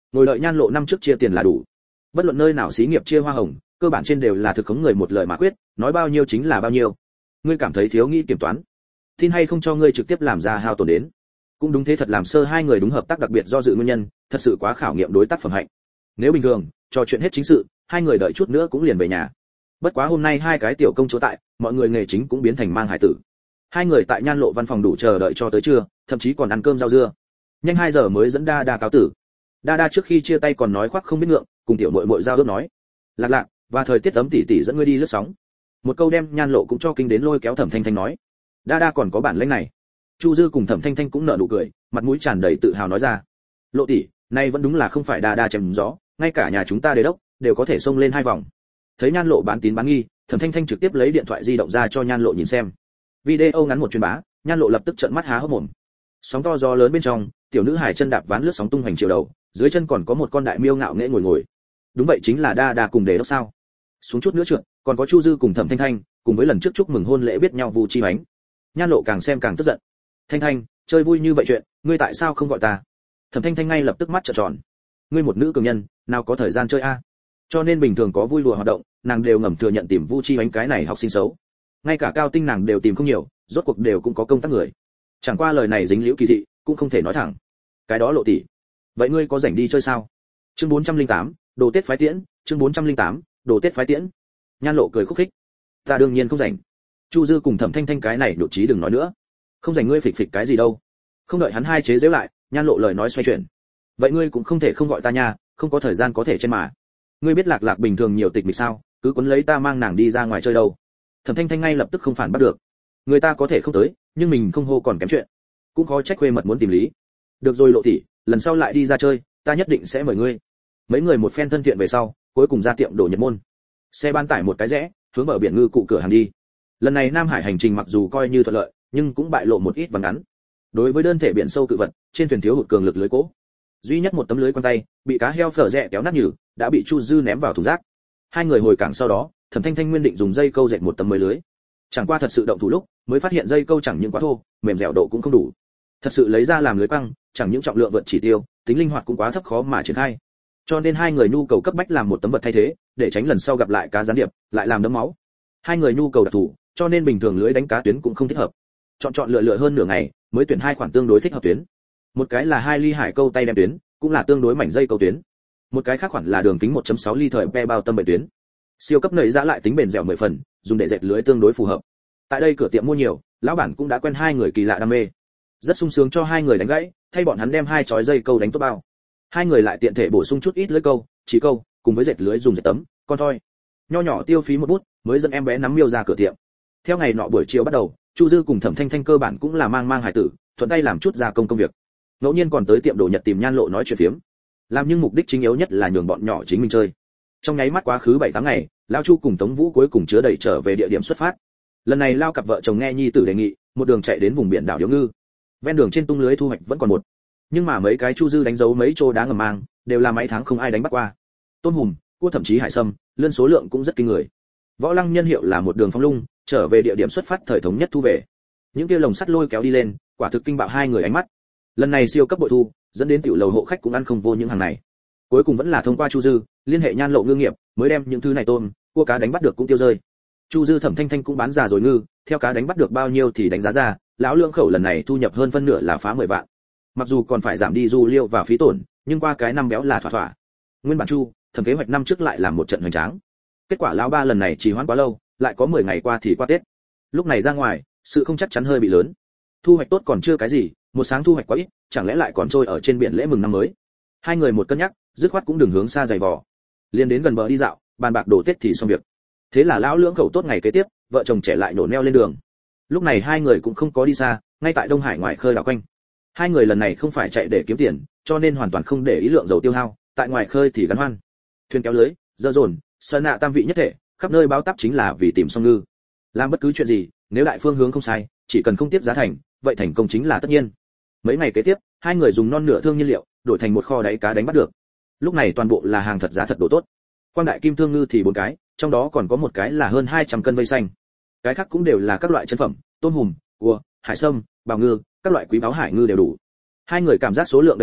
Speaker 1: Ngồi đợi Nhan Lộ năm trước chia tiền là đủ. Bất luận nơi nào xí nghiệp chia hoa hồng, cơ bản trên đều là thực khống người một lời mà quyết, nói bao nhiêu chính là bao nhiêu. Ngươi cảm thấy thiếu nghĩ kiểm toán, tin hay không cho ngươi trực tiếp làm ra hao tổn đến. Cũng đúng thế, thật làm sơ hai người đúng hợp tác đặc biệt do dự nguyên nhân, thật sự quá khảo nghiệm đối tác phẩm hạnh. Nếu bình thường, trò chuyện hết chính sự, hai người đợi chút nữa cũng liền về nhà. Bất quá hôm nay hai cái tiểu công chúa tại, mọi người nghề chính cũng biến thành mang hải tử. Hai người tại Nhan Lộ văn phòng đủ chờ đợi cho tới trưa, thậm chí còn ăn cơm rau dưa. Nhanh 2 giờ mới dẫn Đa Đa cáo tử. Đa Đa trước khi chia tay còn nói khoác không biết ngượng, cùng tiểu muội muội giao ước nói: "Lạc Lạc, và thời tiết ấm tỷ tỷ dẫn ngươi đi lướt sóng." Một câu đem Nhan Lộ cũng cho kinh đến lôi kéo Thẩm Thanh Thanh nói: "Đa Đa còn có bản lĩnh này." Chu Dư cùng Thẩm Thanh Thanh cũng nở nụ cười, mặt mũi tràn đầy tự hào nói ra: "Lộ tỷ, nay vẫn đúng là không phải Đa Đa chém gió, ngay cả nhà chúng ta đề đốc đều có thể xông lên 2 vòng." Thấy Nhan Lộ bán tín bán nghi, Thẩm Thanh Thanh trực tiếp lấy điện thoại di động ra cho Nhan Lộ nhìn xem. Video ngắn một truyền bá, Nhan Lộ lập tức trợn mắt há hốc mồm. Sóng to gió lớn bên trong, tiểu nữ hải chân đạp ván lướt sóng tung hoành chiều đầu, dưới chân còn có một con đại miêu ngạo nghễ ngồi. Đúng vậy, chính là Đa Đa cùng đề đốc sao? Xuống chút nữa trượt, còn có Chu Dư cùng Thẩm Thanh Thanh, cùng với lần trước chúc mừng hôn lễ biết nhau Vu Chi Bánh. Nhan Lộ càng xem càng tức giận. "Thanh Thanh, chơi vui như vậy chuyện, ngươi tại sao không gọi ta?" Thẩm Thanh Thanh ngay lập tức mắt trợn tròn. "Ngươi một nữ cường nhân, nào có thời gian chơi a?" Cho nên bình thường có vui đùa hoạt động, nàng đều ngầm thừa nhận tìm Vu Chi Bánh cái này học sinh xấu. Ngay cả cao tinh nàng đều tìm không nhiều, rốt cuộc đều cũng có công tác người. Chẳng qua lời này dính liễu kỳ thị, cũng không thể nói thẳng. "Cái đó Lộ tỷ, vậy ngươi có rảnh đi chơi sao?" Chương 408, đồ Tết phái tiễn, chương 408, đồ Tết phái tiễn. Nhan Lộ cười khúc khích: "Ta đương nhiên không rảnh." Chu Dư cùng Thẩm Thanh Thanh cái này đột chí đừng nói nữa. "Không rảnh ngươi phịch phịch cái gì đâu." Không đợi hắn hai chế giễu lại, Nhan Lộ lời nói xoay chuyển: "Vậy ngươi cũng không thể không gọi ta nha, không có thời gian có thể trên mà. Ngươi biết Lạc Lạc bình thường nhiều tịch mịch sao, cứ quấn lấy ta mang nàng đi ra ngoài chơi đâu." Thẩm Thanh Thanh ngay lập tức không phản bắt được. Người ta có thể không tới, nhưng mình không hô còn kém chuyện. Cũng khó trách khuê mật muốn tìm lý. "Được rồi Lộ tỷ, lần sau lại đi ra chơi, ta nhất định sẽ mời ngươi." Mấy người một phen thân thiện về sau, cuối cùng ra tiệm đồ Nhật môn. Xe ban tải một cái rẽ, hướng bờ biển ngư cụ cửa hàng đi. Lần này Nam Hải hành trình mặc dù coi như thuận lợi, nhưng cũng bại lộ một ít vắng ngắn. Đối với đơn thể biển sâu cự vật, trên thuyền thiếu hụt cường lực lưới cố. Duy nhất một tấm lưới quăng tay, bị cá heo phở rẽ kéo nát nhừ, đã bị Chu Dư ném vào thùng rác. Hai người hồi cảng sau đó, Thẩm Thanh Thanh nguyên định dùng dây câu dệt một tấm mới lưới. Chẳng qua thật sự động thủ lúc, mới phát hiện dây câu chẳng những quá thô, mềm dẻo độ cũng không đủ. Thật sự lấy ra làm lưới quăng, chẳng những trọng lượng vượt chỉ tiêu, tính linh hoạt cũng quá thấp khó mà triển khai. Cho nên hai người nhu cầu cấp bách làm một tấm vật thay thế, để tránh lần sau gặp lại cá gián điệp, lại làm đẫm máu. Hai người nhu cầu đặc thù, cho nên bình thường lưới đánh cá tuyến cũng không thích hợp. Chọn lựa hơn nửa ngày, mới tuyển 2 khoản tương đối thích hợp tuyến. Một cái là 2 ly hải câu tay đem tuyến, cũng là tương đối mảnh dây câu tuyến. Một cái khác khoản là đường kính 1.6 ly thời pe bao tâm bệnh tuyến. Siêu cấp nảy giá lại tính bền dẻo 10 phần, dùng để dệt lưới tương đối phù hợp. Tại đây cửa tiệm mua nhiều, lão bản cũng đã quen hai người kỳ lạ đam mê. Rất sung sướng cho hai người đánh gãy, thay bọn hắn đem 2 chói dây câu đánh tốt bao. Hai người lại tiện thể bổ sung chút ít lưới câu, chỉ câu, cùng với dệt lưới dùng dệt tấm, con thoi. Nho nhỏ tiêu phí một bút, mới dẫn em bé nắm miêu ra cửa tiệm. Theo ngày nọ buổi chiều bắt đầu, Chu Dư cùng Thẩm Thanh Thanh cơ bản cũng là mang hải tử, thuận tay làm chút gia công công việc. Ngẫu nhiên còn tới tiệm đồ Nhật tìm Nhan Lộ nói chuyện phiếm. Làm nhưng mục đích chính yếu nhất là nhường bọn nhỏ chính mình chơi. Trong nháy mắt quá khứ 7-8 ngày, lão Chu cùng Tống Vũ cuối cùng chứa đầy trở về địa điểm xuất phát. Lần này lao cặp vợ chồng nghe nhi tử đề nghị, một đường chạy đến vùng biển đảo Điếu Ngư. Ven đường trên tung lưới thu hoạch vẫn còn một, nhưng mà mấy cái Chu Dư đánh dấu mấy chỗ đá ngầm mang, đều là mấy tháng không ai đánh bắt qua. Tôm hùm, cua thậm chí hải sâm, lươn số lượng cũng rất kinh người. Võ Lăng nhân hiệu là một đường phong lung, trở về địa điểm xuất phát thời thống nhất thu về. Những kia lồng sắt lôi kéo đi lên, quả thực kinh bạo hai người ánh mắt. Lần này siêu cấp bội thu, dẫn đến tiểu lầu hộ khách cũng ăn không vô những hàng này. Cuối cùng vẫn là thông qua Chu Dư, liên hệ Nhan Lộ ngư nghiệp, mới đem những thứ này tôm, cua cá đánh bắt được cũng tiêu rơi. Chu Dư Thẩm Thanh Thanh cũng bán già rồi ngư, theo cá đánh bắt được bao nhiêu thì đánh giá ra, lão lương khẩu lần này thu nhập hơn phân nửa là phá 10 vạn. Mặc dù còn phải giảm đi du liêu và phí tổn, nhưng qua cái năm béo là thỏa thỏa. Nguyên bản Chu, Thẩm kế hoạch năm trước lại làm một trận hoành tráng. Kết quả lão ba lần này trì hoãn quá lâu, lại có 10 ngày qua thì qua Tết. Lúc này ra ngoài, sự không chắc chắn hơi bị lớn. Thu hoạch tốt còn chưa cái gì, một sáng thu hoạch quá ít, chẳng lẽ lại còn trôi ở trên biển lễ mừng năm mới. Hai người một cân nhắc, dứt khoát cũng đừng hướng xa dày vò. Liên đến gần bờ đi dạo, bàn bạc đổ Tết thì xong việc. Thế là lão lưỡng khẩu tốt ngày kế tiếp, vợ chồng trẻ lại nổ neo lên đường. Lúc này hai người cũng không có đi xa, ngay tại Đông Hải ngoài khơi đảo quanh. Hai người lần này không phải chạy để kiếm tiền, cho nên hoàn toàn không để ý lượng dầu tiêu hao, tại ngoài khơi thì gắn hoan. Thuyền kéo lưới, dơ dồn, sơn nạ tam vị nhất thể, khắp nơi báo táp chính là vì tìm song ngư. Làm bất cứ chuyện gì, nếu đại phương hướng không sai, chỉ cần không tiếp giá thành, vậy thành công chính là tất nhiên. Mấy ngày kế tiếp, hai người dùng non nửa thương nhiên liệu, đổi thành một kho đáy cá đánh bắt được. Lúc này toàn bộ là hàng thật giá thật đồ tốt. Quang đại kim thương ngư thì 4 cái, trong đó còn có một cái là hơn 200 cân vây xanh. Cái khác cũng đều là các loại chân phẩm, tôm hùm, cua, hải sâm, bào ngư, các loại quý báu hải ngư đều đủ. Hai người cảm giác số lượng đầy đủ,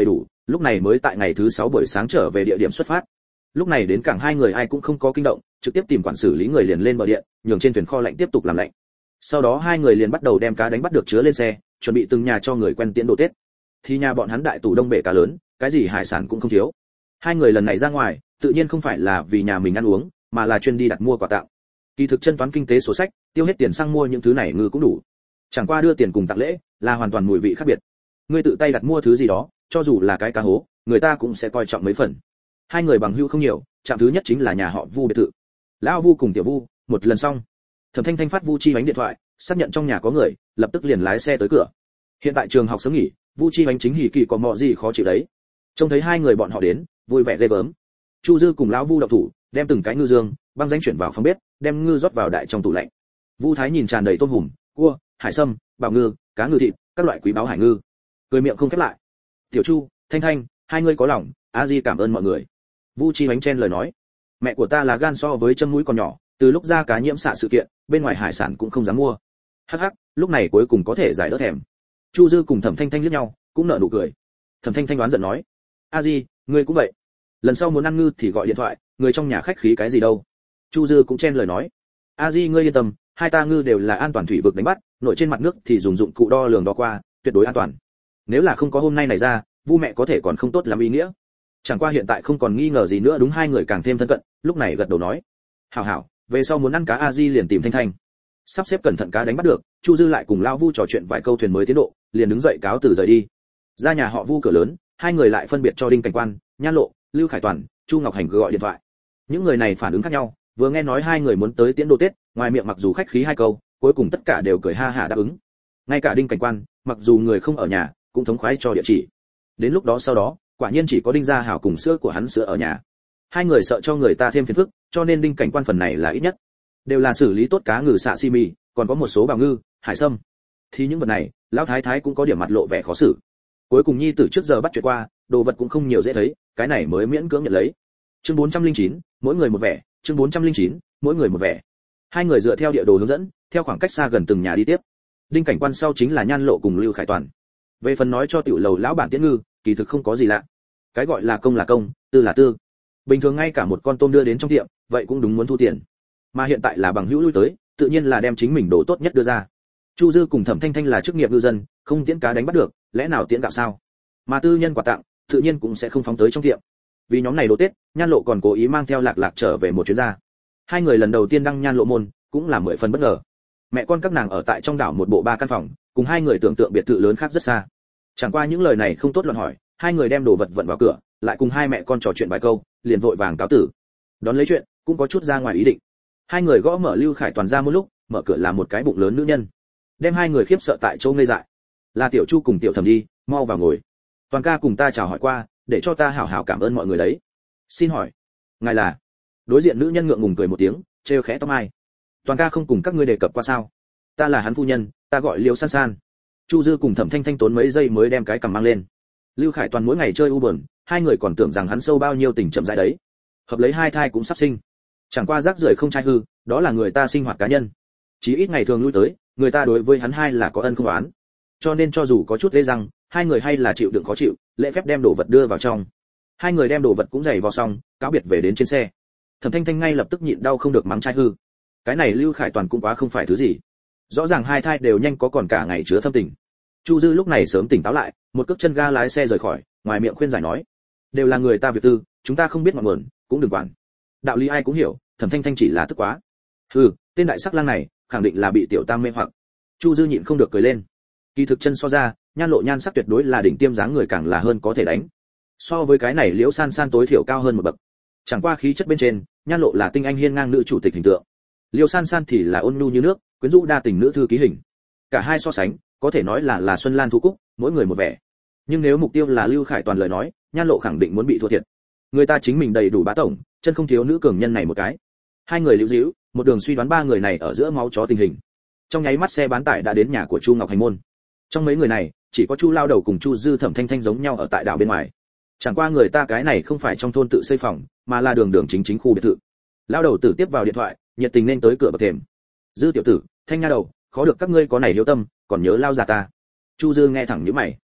Speaker 1: lúc này mới tại ngày thứ 6 buổi sáng trở về địa điểm xuất phát. Lúc này đến cảng hai người ai cũng không có kinh động, trực tiếp tìm quản xử lý người liền lên bờ điện, nhường trên thuyền kho lạnh tiếp tục làm lạnh. Sau đó hai người liền bắt đầu đem cá đánh bắt được chứa lên xe, chuẩn bị từng nhà cho người quen tiễn đồ Tết. Thì nhà bọn hắn đại tủ đông bể cá lớn, cái gì hải sản cũng không thiếu. Hai người lần này ra ngoài, tự nhiên không phải là vì nhà mình ăn uống, mà là chuyên đi đặt mua quà tặng. Kỳ thực chân toán kinh tế sổ sách, tiêu hết tiền xăng mua những thứ này ngư cũng đủ. Chẳng qua đưa tiền cùng tặng lễ, là hoàn toàn mùi vị khác biệt. Ngươi tự tay đặt mua thứ gì đó, cho dù là cái cá hố, người ta cũng sẽ coi trọng mấy phần. Hai người bằng hữu không nhiều, chạm thứ nhất chính là nhà họ Vu biệt thự. Lão Vu cùng tiểu Vu, một lần xong. Thẩm Thanh Thanh phát Vu Chi Bánh điện thoại, xác nhận trong nhà có người, lập tức liền lái xe tới cửa. Hiện tại trường học sớm nghỉ, Vu Chi Bánh chính hỉ kỳ có mọ gì khó chịu đấy. Trông thấy hai người bọn họ đến, vui vẻ ghê gớm. Chu Dư cùng lão Vu động thủ, đem từng cái ngư dương, băng danh chuyển vào phòng bếp, đem ngư rót vào đại trong tủ lạnh. Vu Thái nhìn tràn đầy tôm hùm, cua, hải sâm, bào ngư, cá ngư thịt, các loại quý báu hải ngư. Cười miệng không khép lại. Tiểu Chu, Thanh Thanh, hai người có lòng, a di cảm ơn mọi người. Vu Chi Bánh chen lời nói, mẹ của ta là gan so với châm mũi còn nhỏ, từ lúc ra cá nhiễm xạ sự kiện, bên ngoài hải sản cũng không dám mua. Hắc hắc, lúc này cuối cùng có thể giải đỡ thèm. Chu Dư cùng Thẩm Thanh Thanh liếc nhau, cũng nở nụ cười. Thẩm Thanh Thanh đoán giận nói, a di, ngươi cũng vậy. Lần sau muốn ăn ngư thì gọi điện thoại, người trong nhà khách khí cái gì đâu. Chu Dư cũng chen lời nói, a di ngươi yên tâm, hai ta ngư đều là an toàn thủy vực đánh bắt, nổi trên mặt nước thì dùng dụng cụ đo lường đo qua, tuyệt đối an toàn. Nếu là không có hôm nay này ra, Vu mẹ có thể còn không tốt lắm ý nghĩa. Chẳng qua hiện tại không còn nghi ngờ gì nữa, đúng hai người càng thêm thân cận, lúc này gật đầu nói, hảo hảo, về sau muốn ăn cá a di liền tìm Thanh Thanh. Sắp xếp cẩn thận cá đánh bắt được, Chu Dư lại cùng lão Vu trò chuyện vài câu thuyền mới tiến độ, liền đứng dậy cáo từ rời đi. Ra nhà họ Vu cửa lớn, hai người lại phân biệt cho Đinh Cảnh Quan, Nhan Lộ, Lưu Khải Toàn, Chu Ngọc Hành gọi điện thoại. Những người này phản ứng khác nhau, vừa nghe nói hai người muốn tới tiễn đồ Tết, ngoài miệng mặc dù khách khí hai câu, cuối cùng tất cả đều cười ha hả đáp ứng. Ngay cả Đinh Cảnh Quan, mặc dù người không ở nhà, cũng thống khoái cho địa chỉ. Đến lúc đó sau đó, quả nhiên chỉ có Đinh Gia Hảo cùng sữa của hắn sữa ở nhà. Hai người sợ cho người ta thêm phiền phức, cho nên Đinh Cảnh Quan phần này là ít nhất đều là xử lý tốt cá ngừ xạ xi mì, còn có một số bào ngư, hải sâm. Thì những vật này, lão thái thái cũng có điểm mặt lộ vẻ khó xử. Cuối cùng nhi tử trước giờ bắt chuyện qua, đồ vật cũng không nhiều dễ thấy, cái này mới miễn cưỡng nhận lấy. Chương 409, mỗi người một vẻ, chương 409, mỗi người một vẻ. Hai người dựa theo địa đồ hướng dẫn, theo khoảng cách xa gần từng nhà đi tiếp. Đinh Cảnh Quan sau chính là Nhan Lộ cùng Lưu Khải Toàn. Về phần nói cho tiểu lầu lão bản tiễn ngư, kỳ thực không có gì lạ. Cái gọi là công, tư là tư. Bình thường ngay cả một con tôm đưa đến trong tiệm, vậy cũng đúng muốn thu tiền. Mà hiện tại là bằng hữu lui tới, tự nhiên là đem chính mình đồ tốt nhất đưa ra. Chu Dư cùng Thẩm Thanh Thanh là chức nghiệp ngư dân, không tiễn cá đánh bắt được, lẽ nào tiễn gạo sao? Mà tư nhân quà tặng, tự nhiên cũng sẽ không phóng tới trong tiệm. Vì nhóm này đồ Tết, Nhan Lộ còn cố ý mang theo Lạc Lạc trở về một chuyến ra. Hai người lần đầu tiên đăng Nhan Lộ môn, cũng là 10 phần bất ngờ. Mẹ con các nàng ở tại trong đảo một bộ 3 căn phòng, cùng hai người tưởng tượng biệt thự lớn khác rất xa. Chẳng qua những lời này không tốt luận hỏi, hai người đem đồ vật vận vào cửa, lại cùng hai mẹ con trò chuyện vài câu, liền vội vàng cáo tử. Đón lấy chuyện, cũng có chút ra ngoài ý định. Hai người gõ mở Lưu Khải Toàn ra một lúc, mở cửa là một cái bụng lớn nữ nhân, đem hai người khiếp sợ tại chỗ ngây dại. Là Tiểu Chu cùng Tiểu Thẩm đi, mau vào ngồi. Toàn ca cùng ta chào hỏi qua, để cho ta hảo hảo cảm ơn mọi người đấy. Xin hỏi, ngài là? Đối diện nữ nhân ngượng ngùng cười một tiếng, trêu khẽ tóc mai. Toàn ca không cùng các ngươi đề cập qua sao? Ta là hắn phu nhân, ta gọi Liễu San San. Chu Dư cùng Thẩm Thanh Thanh tốn mấy giây mới đem cái cằm mang lên. Lưu Khải Toàn mỗi ngày chơi u buồn, hai người còn tưởng rằng hắn sâu bao nhiêu tình chậm rãi đấy. Hợp lấy hai thai cũng sắp sinh. Chẳng qua rác rưởi không trai hư, đó là người ta sinh hoạt cá nhân. Chí ít ngày thường lui tới, người ta đối với hắn hai là có ân không oán. Cho nên cho dù có chút lê răng, hai người hay là chịu đựng khó chịu, lễ phép đem đồ vật đưa vào trong. Hai người đem đồ vật cũng giày vào xong, cáo biệt về đến trên xe. Thẩm Thanh Thanh ngay lập tức nhịn đau không được mắng trai hư. Cái này Lưu Khải Toàn cũng quá không phải thứ gì. Rõ ràng hai thai đều nhanh có còn cả ngày chứa thâm tình. Chu Dư lúc này sớm tỉnh táo lại, một cước chân ga lái xe rời khỏi, ngoài miệng khuyên giải nói, đều là người ta việc tư, chúng ta không biết ngọn nguồn, cũng đừng quản. Đạo lý ai cũng hiểu, Thẩm Thanh Thanh chỉ là tức quá. Tên đại sắc lang này, khẳng định là bị tiểu tam mê hoặc. Chu Dư nhịn không được cười lên. Kỳ thực chân so ra, Nhan Lộ nhan sắc tuyệt đối là đỉnh tiêm dáng người càng là hơn có thể đánh. So với cái này Liễu San San tối thiểu cao hơn một bậc. Chẳng qua khí chất bên trên, Nhan Lộ là tinh anh hiên ngang nữ chủ tịch hình tượng. Liễu San San thì là ôn nhu như nước, quyến rũ đa tình nữ thư ký hình. Cả hai so sánh, có thể nói là xuân lan thu cúc, mỗi người một vẻ. Nhưng nếu mục tiêu là Lưu Khải Toàn lời nói, Nhan Lộ khẳng định muốn bị thua thiệt. Người ta chính mình đầy đủ bá tổng, chân không thiếu nữ cường nhân này một cái. Hai người lưu díu, một đường suy đoán ba người này ở giữa máu chó tình hình. Trong nháy mắt xe bán tải đã đến nhà của Chu Ngọc Hành môn. Trong mấy người này, chỉ có Chu Lao Đầu cùng Chu Dư Thẩm Thanh Thanh giống nhau ở tại đảo bên ngoài. Chẳng qua người ta cái này không phải trong thôn tự xây phòng, mà là đường chính khu biệt thự. Lao Đầu tử tiếp vào điện thoại, nhiệt tình nên tới cửa bậc thềm. Dư tiểu tử, Thanh nha đầu, khó được các ngươi có này hiếu tâm, còn nhớ lao già ta. Chu Dư nghe thẳng nhíu mày.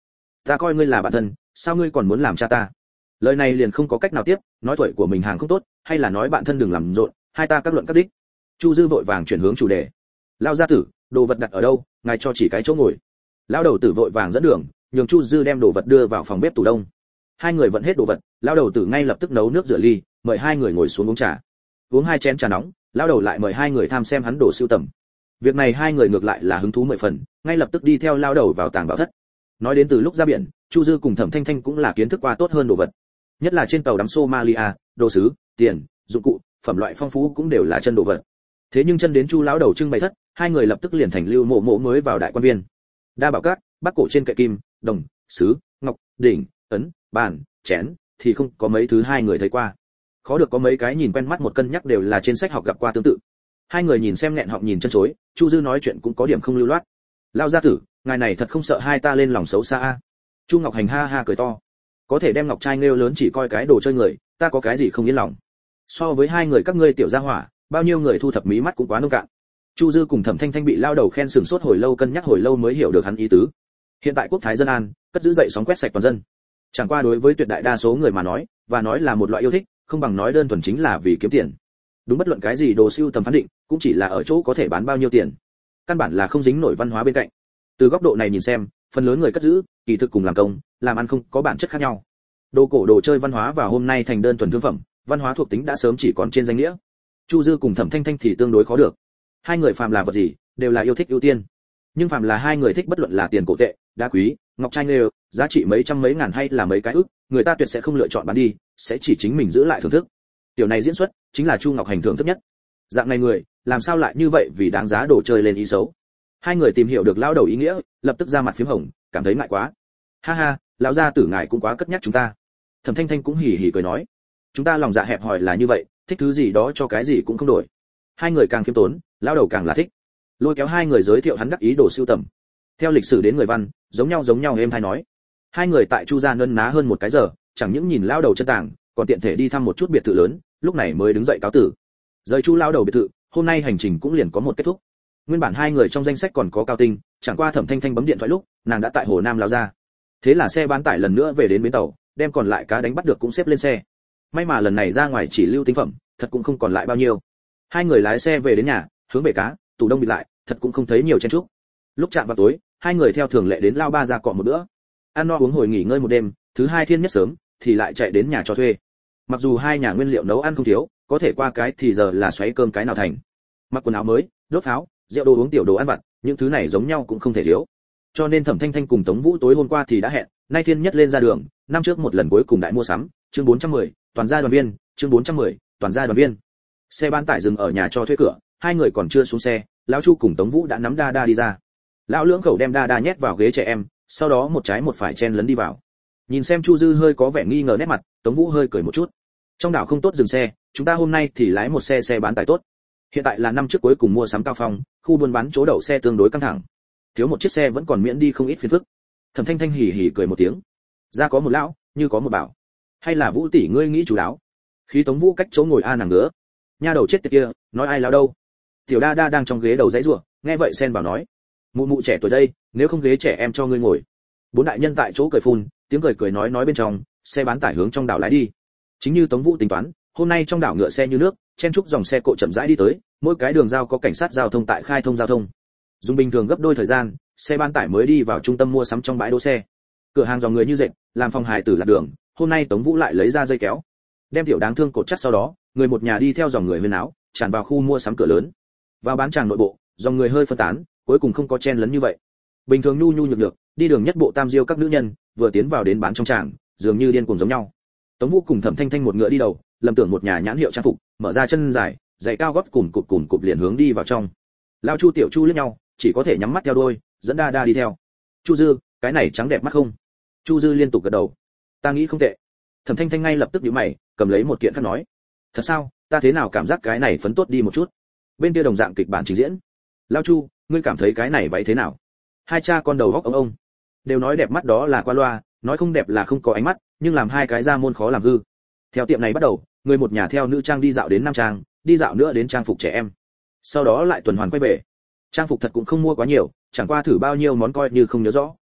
Speaker 1: ta coi ngươi là bạn thân, sao ngươi còn muốn làm cha ta? Lời này liền không có cách nào tiếp, nói tuổi của mình hàng không tốt, hay là nói bạn thân đừng làm rộn, hai ta các luận các đích. Chu Dư vội vàng chuyển hướng chủ đề. Lão gia tử, đồ vật đặt ở đâu, ngài cho chỉ cái chỗ ngồi. Lão đầu tử vội vàng dẫn đường, nhường Chu Dư đem đồ vật đưa vào phòng bếp tủ đông. Hai người vận hết đồ vật, lão đầu tử ngay lập tức nấu nước rửa ly, mời hai người ngồi xuống uống trà. Uống hai chén trà nóng, lão đầu lại mời hai người tham xem hắn đồ sưu tầm. Việc này hai người ngược lại là hứng thú mười phần, ngay lập tức đi theo lão đầu vào tàng bảo thất. Nói đến từ lúc ra biển, Chu Dư cùng Thẩm Thanh Thanh cũng là kiến thức qua tốt hơn đồ vật. Nhất là trên tàu đắm Somalia, đồ sứ, tiền, dụng cụ, phẩm loại phong phú cũng đều là chân đồ vật. Thế nhưng chân đến Chu lão đầu trưng bày thất, hai người lập tức liền thành lưu mộ mộ mới vào đại quan viên. Đa bảo cát, bắc cổ trên kệ kim, đồng, sứ, ngọc, đỉnh, ấn, bàn, chén thì không có mấy thứ hai người thấy qua. Khó được có mấy cái nhìn quen mắt một cân nhắc đều là trên sách học gặp qua tương tự. Hai người nhìn xem nghẹn họng nhìn chân chối, Chu Dư nói chuyện cũng có điểm không lưu loát. Lao gia tử, ngài này thật không sợ hai ta lên lòng xấu xa a? Chu Ngọc Hành ha ha cười to. Có thể đem ngọc trai nêu lớn chỉ coi cái đồ chơi người, ta có cái gì không yên lòng. So với hai người các ngươi tiểu gia hỏa, bao nhiêu người thu thập mí mắt cũng quá nông cạn. Chu Dư cùng Thẩm Thanh Thanh bị lao đầu khen sừng sốt hồi lâu, cân nhắc hồi lâu mới hiểu được hắn ý tứ. Hiện tại quốc thái dân an, cất giữ dậy sóng quét sạch toàn dân. Chẳng qua đối với tuyệt đại đa số người mà nói, và nói là một loại yêu thích, không bằng nói đơn thuần chính là vì kiếm tiền. Đúng, bất luận cái gì đồ sưu tầm phán định, cũng chỉ là ở chỗ có thể bán bao nhiêu tiền. Căn bản là không dính nổi văn hóa bên cạnh. Từ góc độ này nhìn xem, phần lớn người cất giữ, kỳ thực cùng làm công, làm ăn không có bản chất khác nhau. Đồ cổ đồ chơi văn hóa và hôm nay thành đơn thuần thương phẩm, văn hóa thuộc tính đã sớm chỉ còn trên danh nghĩa. Chu Dư cùng Thẩm Thanh Thanh thì tương đối khó được. Hai người phàm là vật gì, đều là yêu thích ưu tiên. Nhưng phàm là hai người thích, bất luận là tiền cổ tệ, đá quý, ngọc trai nghêu, giá trị mấy trăm mấy ngàn hay là mấy cái ức, người ta tuyệt sẽ không lựa chọn bán đi, sẽ chỉ chính mình giữ lại thưởng thức. Điều này diễn xuất chính là Chu Ngọc Hành thưởng thức nhất. Dạng này người, làm sao lại như vậy vì đáng giá đồ chơi lên ý xấu. Hai người tìm hiểu được lão đầu ý nghĩa, lập tức ra mặt phím hồng, cảm thấy ngại quá. Ha ha, lão gia tử ngài cũng quá cất nhắc chúng ta. Thẩm Thanh Thanh cũng hỉ hỉ cười nói, chúng ta lòng dạ hẹp hòi là như vậy, thích thứ gì đó cho cái gì cũng không đổi. Hai người càng khiêm tốn, lão đầu càng là thích. Lôi kéo hai người giới thiệu hắn đắc ý đồ sưu tầm. Theo lịch sử đến người văn, giống nhau êm hay nói. Hai người tại Chu gia nân ná hơn một cái giờ, chẳng những nhìn lão đầu chân tàng, còn tiện thể đi thăm một chút biệt thự lớn, lúc này mới đứng dậy cáo tử. Rời Chu lão đầu biệt thự, hôm nay hành trình cũng liền có một kết thúc. Nguyên bản hai người trong danh sách còn có Cao Tinh, chẳng qua Thẩm Thanh Thanh bấm điện thoại lúc, nàng đã tại Hồ Nam lao ra. Thế là xe bán tải lần nữa về đến bến tàu, đem còn lại cá đánh bắt được cũng xếp lên xe. May mà lần này ra ngoài chỉ lưu tinh phẩm, thật cũng không còn lại bao nhiêu. Hai người lái xe về đến nhà, hướng bể cá, tủ đông bịt lại, thật cũng không thấy nhiều chen chúc. Lúc chạm vào tối, hai người theo thường lệ đến lao ba ra cọ một bữa. Ăn no uống hồi nghỉ ngơi một đêm, thứ hai thiên nhất sớm thì lại chạy đến nhà cho thuê. Mặc dù hai nhà nguyên liệu nấu ăn không thiếu, có thể qua cái thì giờ là xoáy cơm cái nào thành. Mặc quần áo mới, đốt pháo, rượu đồ uống tiểu đồ ăn vặt, những thứ này giống nhau cũng không thể thiếu. Cho nên Thẩm Thanh Thanh cùng Tống Vũ tối hôm qua thì đã hẹn, nay thiên nhất lên ra đường, năm trước một lần cuối cùng đại mua sắm, chương 410, toàn gia đoàn viên, chương 410, toàn gia đoàn viên. Xe bán tải dừng ở nhà cho thuê cửa, hai người còn chưa xuống xe, lão Chu cùng Tống Vũ đã nắm đa đa đi ra. Lão lưỡng khẩu đem đa đa nhét vào ghế trẻ em, sau đó một trái một phải chen lấn đi vào. Nhìn xem Chu Dư hơi có vẻ nghi ngờ nét mặt, Tống Vũ hơi cười một chút. Trong đảo không tốt dừng xe, chúng ta hôm nay thì lái một xe bán tải tốt. Hiện tại là năm trước cuối cùng mua sắm cao phong, khu buôn bán chỗ đậu xe tương đối căng thẳng. Thiếu một chiếc xe vẫn còn miễn đi không ít phiền phức. Thẩm Thanh Thanh hỉ hỉ cười một tiếng. Ra có một lão, như có một bảo. Hay là Vũ tỷ ngươi nghĩ chú đáo. Khí Tống Vũ cách chỗ ngồi a nàng ngứa. Nha đầu chết tiệt kia, nói ai lão đâu. Tiểu Đa Đa đang trong ghế đầu dãy rủa, nghe vậy xen vào nói, mụ mụ trẻ tuổi đây, nếu không ghế trẻ em cho ngươi ngồi. Bốn đại nhân tại chỗ cười phun, tiếng cười nói bên trong, xe bán tải hướng trong đảo lái đi. Chính như Tống Vũ tính toán, hôm nay trong đảo ngựa xe như nước, chen chúc dòng xe cộ chậm rãi đi tới, mỗi cái đường giao có cảnh sát giao thông tại khai thông giao thông. Dùng bình thường gấp đôi thời gian, xe bán tải mới đi vào trung tâm mua sắm trong bãi đỗ xe. Cửa hàng dòng người như dệt, làm phòng hài tử lạc đường, hôm nay Tống Vũ lại lấy ra dây kéo, đem tiểu đáng thương cột chắc, sau đó, người một nhà đi theo dòng người huyên áo, tràn vào khu mua sắm cửa lớn. Vào bán tràng nội bộ, dòng người hơi phân tán, cuối cùng không có chen lấn như vậy. Bình thường nhu nhược nhược, đi đường nhất bộ tam diêu các nữ nhân, vừa tiến vào đến bán trong tràng, dường như điên cuồng giống nhau. Tống Vũ cùng Thẩm Thanh Thanh một ngựa đi đầu, lầm tưởng một nhà nhãn hiệu trang phục, mở ra chân dài, giày cao gót cùn cụp liền hướng đi vào trong. Lao Chu tiểu Chu liếc nhau, chỉ có thể nhắm mắt theo đuôi, dẫn đa đa đi theo. Chu Dư, cái này trắng đẹp mắt không? Chu Dư liên tục gật đầu. Ta nghĩ không tệ. Thẩm Thanh Thanh ngay lập tức nhíu mày, cầm lấy một kiện khác nói. Thật sao? Ta thế nào cảm giác cái này phấn tốt đi một chút. Bên kia đồng dạng kịch bản trình diễn. Lao Chu, ngươi cảm thấy cái này vậy thế nào? Hai cha con đầu góc ông. Đều nói đẹp mắt đó là qua loa, nói không đẹp là không có ánh mắt, nhưng làm hai cái ra môn khó làm hư. Theo tiệm này bắt đầu, người một nhà theo nữ trang đi dạo đến nam trang, đi dạo nữa đến trang phục trẻ em. Sau đó lại tuần hoàn quay về. Trang phục thật cũng không mua quá nhiều, chẳng qua thử bao nhiêu món coi như không nhớ rõ.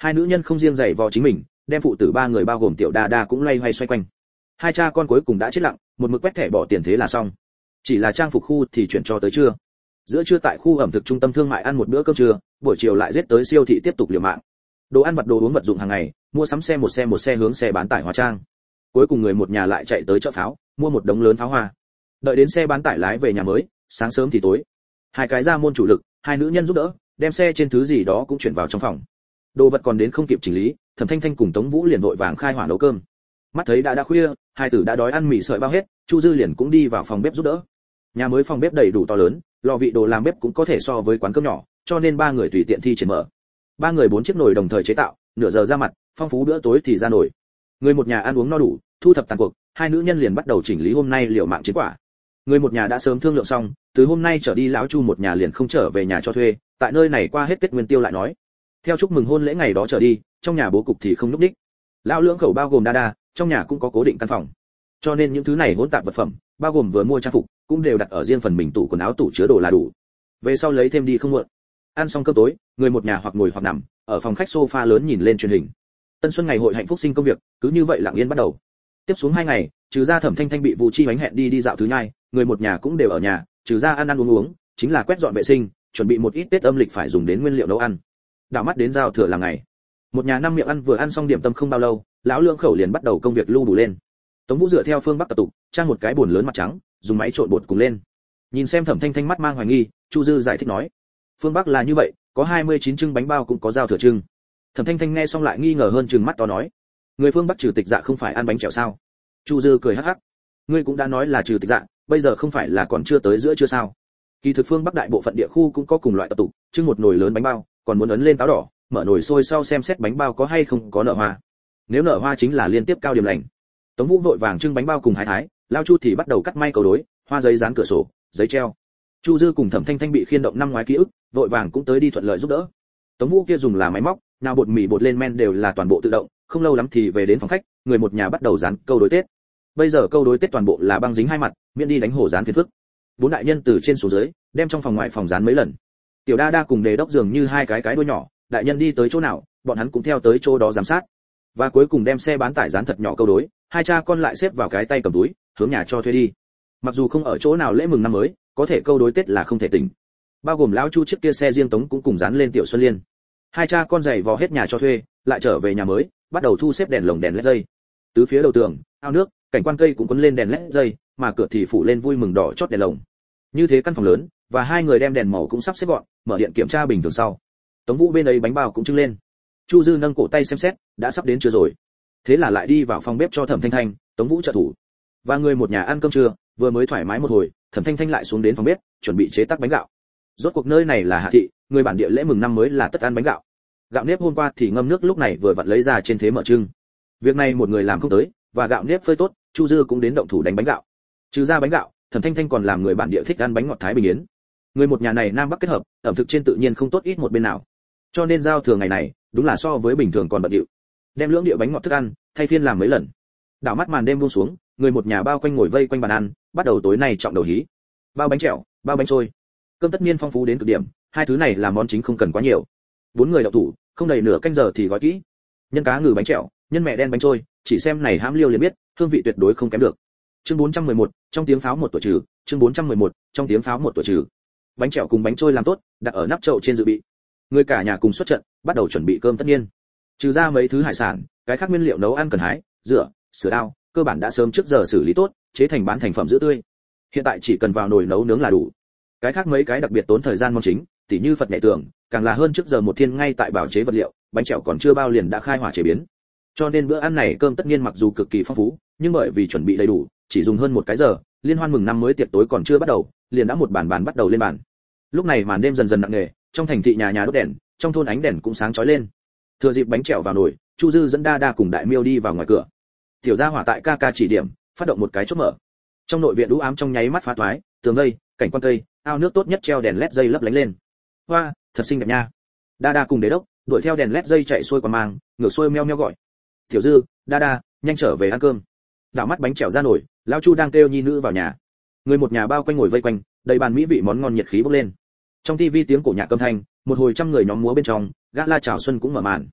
Speaker 1: Hai nữ nhân không riêng giày vò chính mình, đem phụ tử ba người bao gồm tiểu Đa Đa cũng loay hoay xoay quanh. Hai cha con cuối cùng đã chết lặng, một mực quét thẻ bỏ tiền thế là xong. Chỉ là trang phục khu thì chuyển cho tới trưa. Giữa trưa tại khu ẩm thực trung tâm thương mại ăn một bữa cơm trưa, buổi chiều lại giết tới siêu thị tiếp tục liều mạng. Đồ ăn vặt đồ uống vật dụng hàng ngày, mua sắm xe một xe hướng xe bán tải hóa trang. Cuối cùng người một nhà lại chạy tới chợ pháo, mua một đống lớn pháo hoa. Đợi đến xe bán tải lái về nhà mới, sáng sớm thì tối. Hai cái ra môn chủ lực, hai nữ nhân giúp đỡ, đem xe trên thứ gì đó cũng chuyển vào trong phòng. Đồ vật còn đến không kịp chỉnh lý, Thẩm Thanh Thanh cùng Tống Vũ liền vội vàng khai hỏa nấu cơm. Mắt thấy đã khuya, hai tử đã đói ăn mì sợi bao hết, Chu Dư liền cũng đi vào phòng bếp giúp đỡ. Nhà mới phòng bếp đầy đủ to lớn, lò vị đồ làm bếp cũng có thể so với quán cơm nhỏ, cho nên ba người tùy tiện thi triển mở. Ba người 4 chiếc nồi đồng thời chế tạo, nửa giờ ra mặt, phong phú bữa tối thì ra nồi. Người một nhà ăn uống no đủ, thu thập tàn cuộc, hai nữ nhân liền bắt đầu chỉnh lý hôm nay liều mạng chiến quả. Người một nhà đã sớm thương lượng xong, từ hôm nay trở đi lão Chu một nhà liền không trở về nhà cho thuê, tại nơi này qua hết Tết Nguyên Tiêu lại nói. Theo chúc mừng hôn lễ ngày đó trở đi, trong nhà bố cục thì không lúc đích. Lão lưỡng khẩu bao gồm Đa Đa, trong nhà cũng có cố định căn phòng. Cho nên những thứ này hỗn tạp vật phẩm, bao gồm vừa mua trang phục, cũng đều đặt ở riêng phần mình tủ quần áo tủ chứa đồ là đủ. Về sau lấy thêm đi không muộn. Ăn xong cơm tối, người một nhà hoặc ngồi hoặc nằm, ở phòng khách sofa lớn nhìn lên truyền hình. Tân xuân ngày hội hạnh phúc sinh công việc, cứ như vậy lặng yên bắt đầu. Tiếp xuống 2 ngày, trừ ra Thẩm Thanh Thanh bị Vũ Chi bánh hẹn đi dạo thứ nhai, người một nhà cũng đều ở nhà, trừ ra ăn uống, chính là quét dọn vệ sinh, chuẩn bị một ít Tết âm lịch phải dùng đến nguyên liệu nấu ăn. Đảo mắt đến giao thừa là ngày. Một nhà 5 miệng ăn vừa ăn xong điểm tâm không bao lâu, lão lưỡng khẩu liền bắt đầu công việc lưu đủ lên. Tống Vũ dựa theo phương Bắc tập tục, trang một cái bồn lớn mặt trắng, dùng máy trộn bột cùng lên. Nhìn xem Thẩm Thanh Thanh mắt mang hoài nghi, Chu Dư giải thích nói: "Phương Bắc là như vậy, có 29 trưng bánh bao cũng có giao thừa trưng." Thẩm Thanh Thanh nghe xong lại nghi ngờ hơn trừng mắt to nói: "Người phương Bắc trừ tịch dạ không phải ăn bánh chèo sao?" Chu Dư cười hắc hắc: "Ngươi cũng đã nói là trừ tịch dạ, bây giờ không phải là còn chưa tới giữa chưa sao?" Kỳ thực phương Bắc đại bộ phận địa khu cũng có cùng loại tập tục, trưng một nồi lớn bánh bao, còn muốn ấn lên táo đỏ, mở nồi sôi sau xem xét bánh bao có hay không có nở hoa. Nếu nở hoa chính là liên tiếp cao điểm lành. Tống Vũ vội vàng trưng bánh bao cùng thái, Lao Chu thì bắt đầu cắt may cầu đối, hoa giấy dán cửa sổ, giấy treo. Chu Dư cùng Thẩm Thanh Thanh bị khiên động năm ngoái ký ức, vội vàng cũng tới đi thuận lợi giúp đỡ. Tống Vũ kia dùng là máy móc, nào bột mì bột lên men đều là toàn bộ tự động, không lâu lắm thì về đến phòng khách, người một nhà bắt đầu dán câu đối Tết. Bây giờ câu đối Tết toàn bộ là băng dính hai mặt, miễn đi đánh hổ dán phiền phức. 4 đại nhân từ trên xuống dưới, đem trong phòng ngoài phòng dán mấy lần. Tiểu Đa Đa cùng Đề Đốc dường như hai cái đuôi nhỏ, đại nhân đi tới chỗ nào, bọn hắn cũng theo tới chỗ đó giám sát. Và cuối cùng đem xe bán tải dán thật nhỏ câu đối, hai cha con lại xếp vào cái tay cầm túi, hướng nhà cho thuê đi. Mặc dù không ở chỗ nào lễ mừng năm mới, có thể câu đối Tết là không thể tỉnh. Bao gồm lão Chu chiếc kia xe riêng Tống cũng cùng dán lên Tiểu Xuân Liên. Hai cha con giày vò hết nhà cho thuê, lại trở về nhà mới, bắt đầu thu xếp đèn lồng đèn led dây. Tứ phía đầu tường, ao nước, cảnh quan cây cũng quấn lên đèn led dây, mà cửa thì phủ lên vui mừng đỏ chót đèn lồng. Như thế căn phòng lớn, và hai người đem đèn màu cũng sắp xếp gọn, mở điện kiểm tra bình thường sau. Tống Vũ bên ấy bánh bao cũng trưng lên. Chu Dư nâng cổ tay xem xét, đã sắp đến chưa rồi. Thế là lại đi vào phòng bếp cho Thẩm Thanh Thanh, Tống Vũ trợ thủ. Và người một nhà ăn cơm trưa, vừa mới thoải mái một hồi, Thẩm Thanh Thanh lại xuống đến phòng bếp, chuẩn bị chế tác bánh gạo. Rốt cuộc nơi này là Hạ thị, người bản địa lễ mừng năm mới là tất ăn bánh gạo. Gạo nếp hôm qua thì ngâm nước lúc này vừa vặn lấy ra trên thế mở trưng. Việc này một người làm không tới, và gạo nếp phơi tốt, Chu Dư cũng đến động thủ đánh bánh gạo. Trừ ra bánh gạo, Thẩm Thanh Thanh còn làm người bản địa thích ăn bánh ngọt Thái Bình Yến. Người một nhà này nam bắc kết hợp, ẩm thực trên tự nhiên không tốt ít một bên nào. Cho nên giao thừa ngày này, đúng là so với bình thường còn bận rộn. Đem lưỡng địa bánh ngọt thức ăn, thay phiên làm mấy lần. Đảo mắt màn đêm buông xuống, người một nhà bao quanh ngồi vây quanh bàn ăn, bắt đầu tối nay trọng đầu hí. Bao bánh chèo, bao bánh trôi. Cơm tất nhiên phong phú đến cực điểm, hai thứ này là món chính không cần quá nhiều. 4 người đậu thủ, không đầy nửa canh giờ thì gói kỹ. Nhân cá ngừ bánh chèo, nhân mẹ đen bánh trôi, chỉ xem này hãm liêu liền biết, hương vị tuyệt đối không kém được. Chương 411, trong tiếng pháo một tuổi trừ, chương 411, trong tiếng pháo một tuổi trừ. Bánh chèo cùng bánh trôi làm tốt, đặt ở nắp chậu trên dự bị. Người cả nhà cùng xuất trận, bắt đầu chuẩn bị cơm tất niên. Trừ ra mấy thứ hải sản, cái khác nguyên liệu nấu ăn cần hái, rửa, sửa đao, cơ bản đã sớm trước giờ xử lý tốt, chế thành bán thành phẩm giữ tươi. Hiện tại chỉ cần vào nồi nấu nướng là đủ. Cái khác mấy cái đặc biệt tốn thời gian món chính, tỉ như Phật nhảy tường, càng là hơn trước giờ một thiên ngay tại bảo chế vật liệu, bánh chèo còn chưa bao liền đã khai hỏa chế biến. Cho nên bữa ăn này cơm tất nhiên mặc dù cực kỳ phong phú, nhưng bởi vì chuẩn bị đầy đủ, chỉ dùng hơn một cái giờ, liên hoan mừng năm mới tiệc tối còn chưa bắt đầu, liền đã một bàn bắt đầu lên bàn. Lúc này màn đêm dần dần nặng nề, trong thành thị nhà nhà đốt đèn, trong thôn ánh đèn cũng sáng chói lên. Thừa dịp bánh chèo vào nồi, Chu Dư dẫn Đa Đa cùng Đại Miêu đi vào ngoài cửa. Tiểu gia hỏa tại ca ca chỉ điểm, phát động một cái chốt mở. Trong nội viện u ám trong nháy mắt phá toái, tường cây, cảnh quan cây, ao nước tốt nhất treo đèn led dây lấp lánh lên. Hoa, thật xinh đẹp nha. Đa Đa cùng Đế Đốc đuổi theo đèn led dây chạy xuôi qua mang, ngược xuôi meo meo gọi. Tiểu Dư, Đa Đa, nhanh trở về ăn cơm. Đảo mắt bánh chèo ra nổi, lão Chu đang kêu nhi nữ vào nhà. Người một nhà bao quanh ngồi vây quanh, đầy bàn mỹ vị món ngon nhiệt khí bốc lên. Trong tivi tiếng cổ nhạc âm thanh, một hồi trăm người nhóm múa bên trong, gã la chào xuân cũng mở màn.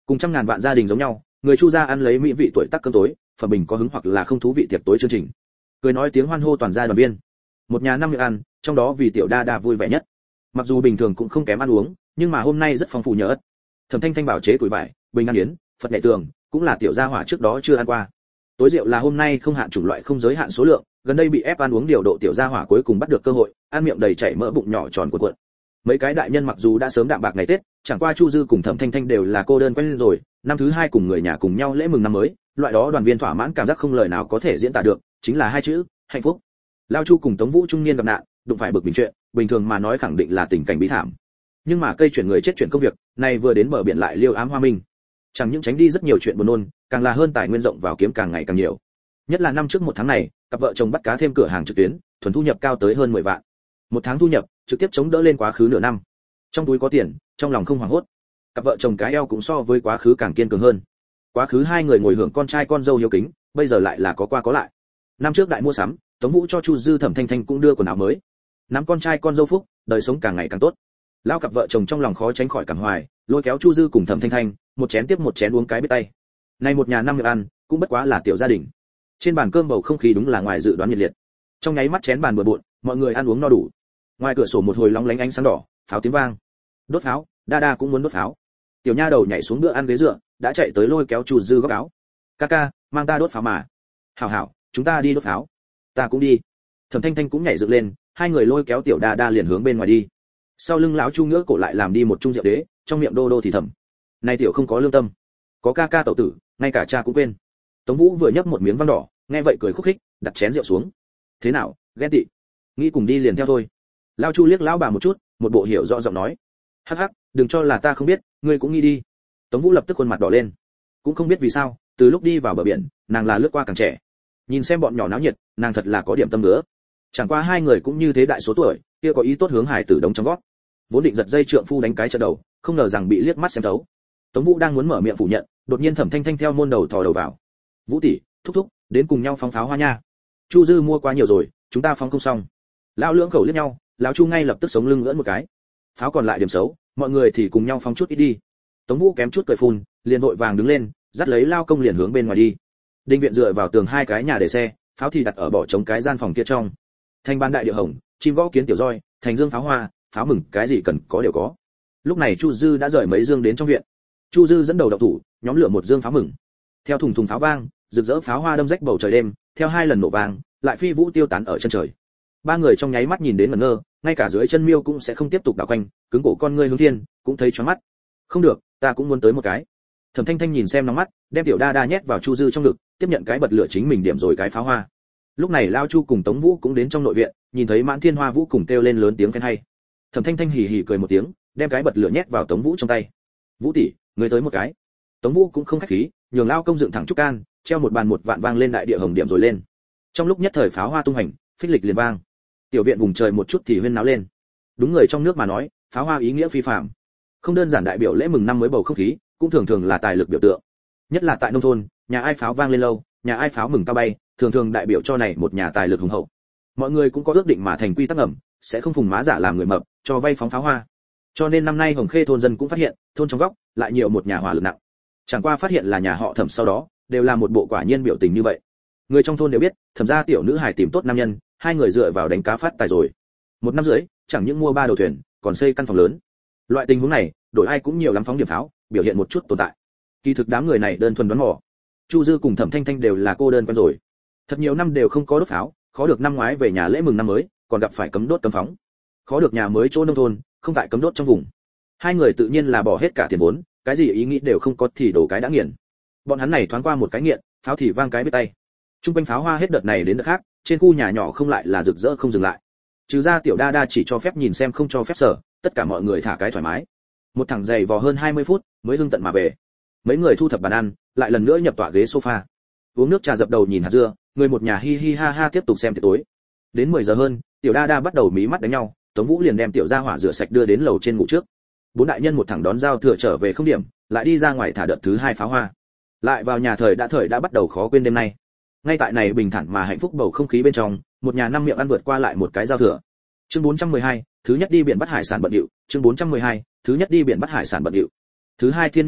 Speaker 1: Cùng trăm ngàn vạn gia đình giống nhau, người Chu gia ăn lấy mỹ vị tuổi tác cơm tối, phẩm bình có hứng hoặc là không thú vị tiệc tối chương trình. Cười nói tiếng hoan hô toàn gia đoàn viên. Một nhà năm miệng ăn, trong đó vì tiểu đa đa vui vẻ nhất. Mặc dù bình thường cũng không kém ăn uống, nhưng mà hôm nay rất phong phú nhớ ớt. Thẩm Thanh Thanh bảo chế tuổi vải, bình ăn yến, Phật nhảy tường, cũng là tiểu gia hỏa trước đó chưa ăn qua. Tối rượu là hôm nay không hạn chủng loại không giới hạn số lượng, gần đây bị ép ăn uống điều độ tiểu gia hỏa cuối cùng bắt được cơ hội, ăn miệng đầy chảy mỡ bụng nhỏ tròn cuộn cuộn. Mấy cái đại nhân mặc dù đã sớm đạm bạc ngày Tết, chẳng qua Chu Dư cùng Thẩm Thanh Thanh đều là cô đơn quen rồi, năm thứ hai cùng người nhà cùng nhau lễ mừng năm mới, loại đó đoàn viên thỏa mãn cảm giác không lời nào có thể diễn tả được, chính là hai chữ, hạnh phúc. Lao Chu cùng Tống Vũ trung niên gặp nạn, đụng phải bực bình chuyện, bình thường mà nói khẳng định là tình cảnh bí thảm. Nhưng mà cây chuyển người chết chuyển công việc, này vừa đến bờ biển lại liêu ám hoa minh. Chẳng những tránh đi rất nhiều chuyện buồn nôn, càng là hơn tài nguyên rộng vào kiếm càng ngày càng nhiều. Nhất là năm trước một tháng này, cặp vợ chồng bắt cá thêm cửa hàng trực tuyến, thuần thu nhập cao tới hơn 10 vạn. Một tháng thu nhập, trực tiếp chống đỡ lên quá khứ nửa năm. Trong túi có tiền, trong lòng không hoảng hốt. Cặp vợ chồng cái eo cũng so với quá khứ càng kiên cường hơn. Quá khứ hai người ngồi hưởng con trai con dâu hiếu kính, bây giờ lại là có qua có lại. Năm trước đại mua sắm, Tống Vũ cho Chu Dư Thẩm Thanh Thanh cũng đưa quần áo mới. Nắm con trai con dâu phúc, đời sống càng ngày càng tốt. Lao cặp vợ chồng trong lòng khó tránh khỏi cảm hoài, lôi kéo Chu Dư cùng Thẩm Thanh Thanh, một chén tiếp một chén uống cái biết tay. Nay một nhà năm miệng ăn, cũng bất quá là tiểu gia đình. Trên bàn cơm bầu không khí đúng là ngoài dự đoán nhiệt liệt. Trong nháy mắt chén bàn bừa bộn, mọi người ăn uống no đủ. Ngoài cửa sổ một hồi lóng lánh ánh sáng đỏ, pháo tiếng vang. Đốt pháo, đa đa cũng muốn đốt pháo. Tiểu nha đầu nhảy xuống bữa ăn ghế dựa, đã chạy tới lôi kéo Chu Dư góc áo. Ca ca, mang ta đốt pháo mà. Hảo hảo, chúng ta đi đốt pháo. Ta cũng đi. Thẩm Thanh Thanh cũng nhảy dựng lên, hai người lôi kéo tiểu đa đa liền hướng bên ngoài đi. Sau lưng lão Chu ngỡ cổ lại làm đi một chung rượu đế, trong miệng đô đô thì thầm. Này tiểu không có lương tâm. Có ca ca tẩu tử, ngay cả cha cũng quên. Tống Vũ vừa nhấp một miếng vang đỏ, nghe vậy cười khúc khích, đặt chén rượu xuống. Thế nào, ghen tị? Nghĩ cùng đi liền theo thôi. Lão Chu liếc lão bà một chút, một bộ hiểu rõ giọng nói. Hắc hắc, đừng cho là ta không biết, ngươi cũng nghĩ đi. Tống Vũ lập tức khuôn mặt đỏ lên. Cũng không biết vì sao, từ lúc đi vào bờ biển, nàng là lướt qua càng trẻ. Nhìn xem bọn nhỏ náo nhiệt, nàng thật là có điểm tâm nữa. Chẳng qua hai người cũng như thế đại số tuổi, kia có ý tốt hướng hải tử đống trong gót. Vốn định giật dây trượng phu đánh cái trận đầu, không ngờ rằng bị liếc mắt xem thấu. Tống Vũ đang muốn mở miệng phủ nhận, đột nhiên Thẩm Thanh Thanh theo môn đầu thò đầu vào. Vũ tỷ, thúc thúc, đến cùng nhau phóng pháo hoa nha. Chu Dư mua quá nhiều rồi, chúng ta phóng không xong. Lão lưỡng khẩu liếc nhau, lão Chu ngay lập tức sống lưng ngỡn một cái. Pháo còn lại điểm xấu, mọi người thì cùng nhau phóng chút ít đi. Tống Vũ kém chút cười phun, liền vội vàng đứng lên, dắt lấy lao công liền hướng bên ngoài đi. Đinh viện dựa vào tường hai cái nhà để xe, pháo thì đặt ở bỏ trống cái gian phòng kia trong. Thanh ban đại địa hồng, chim gõ kiến tiểu roi, thành dương pháo hoa, pháo mừng cái gì cần có đều có. Lúc này Chu Dư đã rời mấy dương đến trong viện. Chu Dư dẫn đầu động thủ, nhóm lửa một dương pháo mừng. Theo thùng thùng pháo vang, rực rỡ pháo hoa đâm rách bầu trời đêm, theo hai lần nổ vang, lại phi vũ tiêu tán ở chân trời. Ba người trong nháy mắt nhìn đến ngẩn ngơ, ngay cả dưới chân miêu cũng sẽ không tiếp tục đảo quanh, cứng cổ con ngươi hướng thiên, cũng thấy choáng mắt. Không được, ta cũng muốn tới một cái. Thẩm Thanh Thanh nhìn xem nóng mắt, đem tiểu đa đa nhét vào Chu Dư trong ngực, tiếp nhận cái bật lửa chính mình điểm rồi cái pháo hoa. Lúc này Lao Chu cùng Tống Vũ cũng đến trong nội viện, nhìn thấy Mãn Thiên Hoa Vũ cùng kêu lên lớn tiếng khen hay. Thẩm Thanh Thanh hì hì cười một tiếng, đem cái bật lửa nhét vào Tống Vũ trong tay. Vũ tỷ, ngươi tới một cái. Tống Vũ cũng không khách khí, nhường Lao công dựng thẳng trúc can, treo một bàn một vạn vang lên đại địa hồng điểm rồi lên. Trong lúc nhất thời pháo hoa tung hành, phích lịch liền vang. Tiểu viện vùng trời một chút thì huyên náo lên. Đúng người trong nước mà nói, pháo hoa ý nghĩa phi phàm. Không đơn giản đại biểu lễ mừng năm mới bầu không khí, cũng thường thường là tài lực biểu tượng. Nhất là tại nông thôn, nhà ai pháo vang lên lâu, nhà ai pháo mừng cao bay, thường thường đại biểu cho này một nhà tài lực hùng hậu. Mọi người cũng có ước định mà thành quy tắc ngầm, sẽ không phùng má giả làm người mập, cho vay phóng pháo hoa. Cho nên năm nay Hồng Khê thôn dân cũng phát hiện, thôn trong góc lại nhiều một nhà hỏa lực nặng. Chẳng qua phát hiện là nhà họ Thẩm sau đó, đều là một bộ quả nhiên biểu tình như vậy. Người trong thôn đều biết, Thẩm gia tiểu nữ hài tìm tốt nam nhân, hai người dựa vào đánh cá phát tài rồi. Một năm rưỡi, chẳng những mua 3 đầu thuyền, còn xây căn phòng lớn. Loại tình huống này, đổi ai cũng nhiều lắm phóng điểm pháo, biểu hiện một chút tồn tại. Kỳ thực đám người này đơn thuần đoán mò. Chu Dư cùng Thẩm Thanh Thanh đều là cô đơn quen rồi. Thật nhiều năm đều không có đốt pháo, khó được năm ngoái về nhà lễ mừng năm mới, còn gặp phải cấm đốt cấm phóng. Khó được nhà mới chỗ nông thôn, không tại cấm đốt trong vùng. Hai người tự nhiên là bỏ hết cả tiền vốn, cái gì ý nghĩ đều không có thì đổ cái đã nghiền. Bọn hắn này thoáng qua một cái nghiện, pháo thì vang cái biết tay. Trung quanh pháo hoa hết đợt này đến đợt khác, trên khu nhà nhỏ không lại là rực rỡ không dừng lại. Trừ ra tiểu đa đa chỉ cho phép nhìn xem không cho phép sở, tất cả mọi người thả cái thoải mái. Một thằng dày vò hơn 20 phút mới hưng tận mà về. Mấy người thu thập bàn ăn, lại lần nữa nhập tọa ghế sofa. Uống nước trà dập đầu nhìn hạt dưa, người một nhà hi hi ha ha tiếp tục xem tiệc tối. Đến 10 giờ hơn, tiểu đa đa bắt đầu mí mắt đánh nhau, Tống Vũ liền đem tiểu gia hỏa rửa sạch đưa đến lầu trên ngủ trước. Bốn đại nhân một thằng đón giao thừa trở về không điểm, lại đi ra ngoài thả đợt thứ 2 pháo hoa. Lại vào nhà thời đã bắt đầu khó quên đêm nay. Ngay tại này bình thản mà hạnh phúc bầu không khí bên trong, một nhà năm miệng ăn vượt qua lại một cái giao thừa. Chương 412, thứ nhất đi biển bắt hải sản bận điệu, chương 412, thứ nhất đi biển bắt hải sản bận điệu. Thứ hai thiên nhất sớm,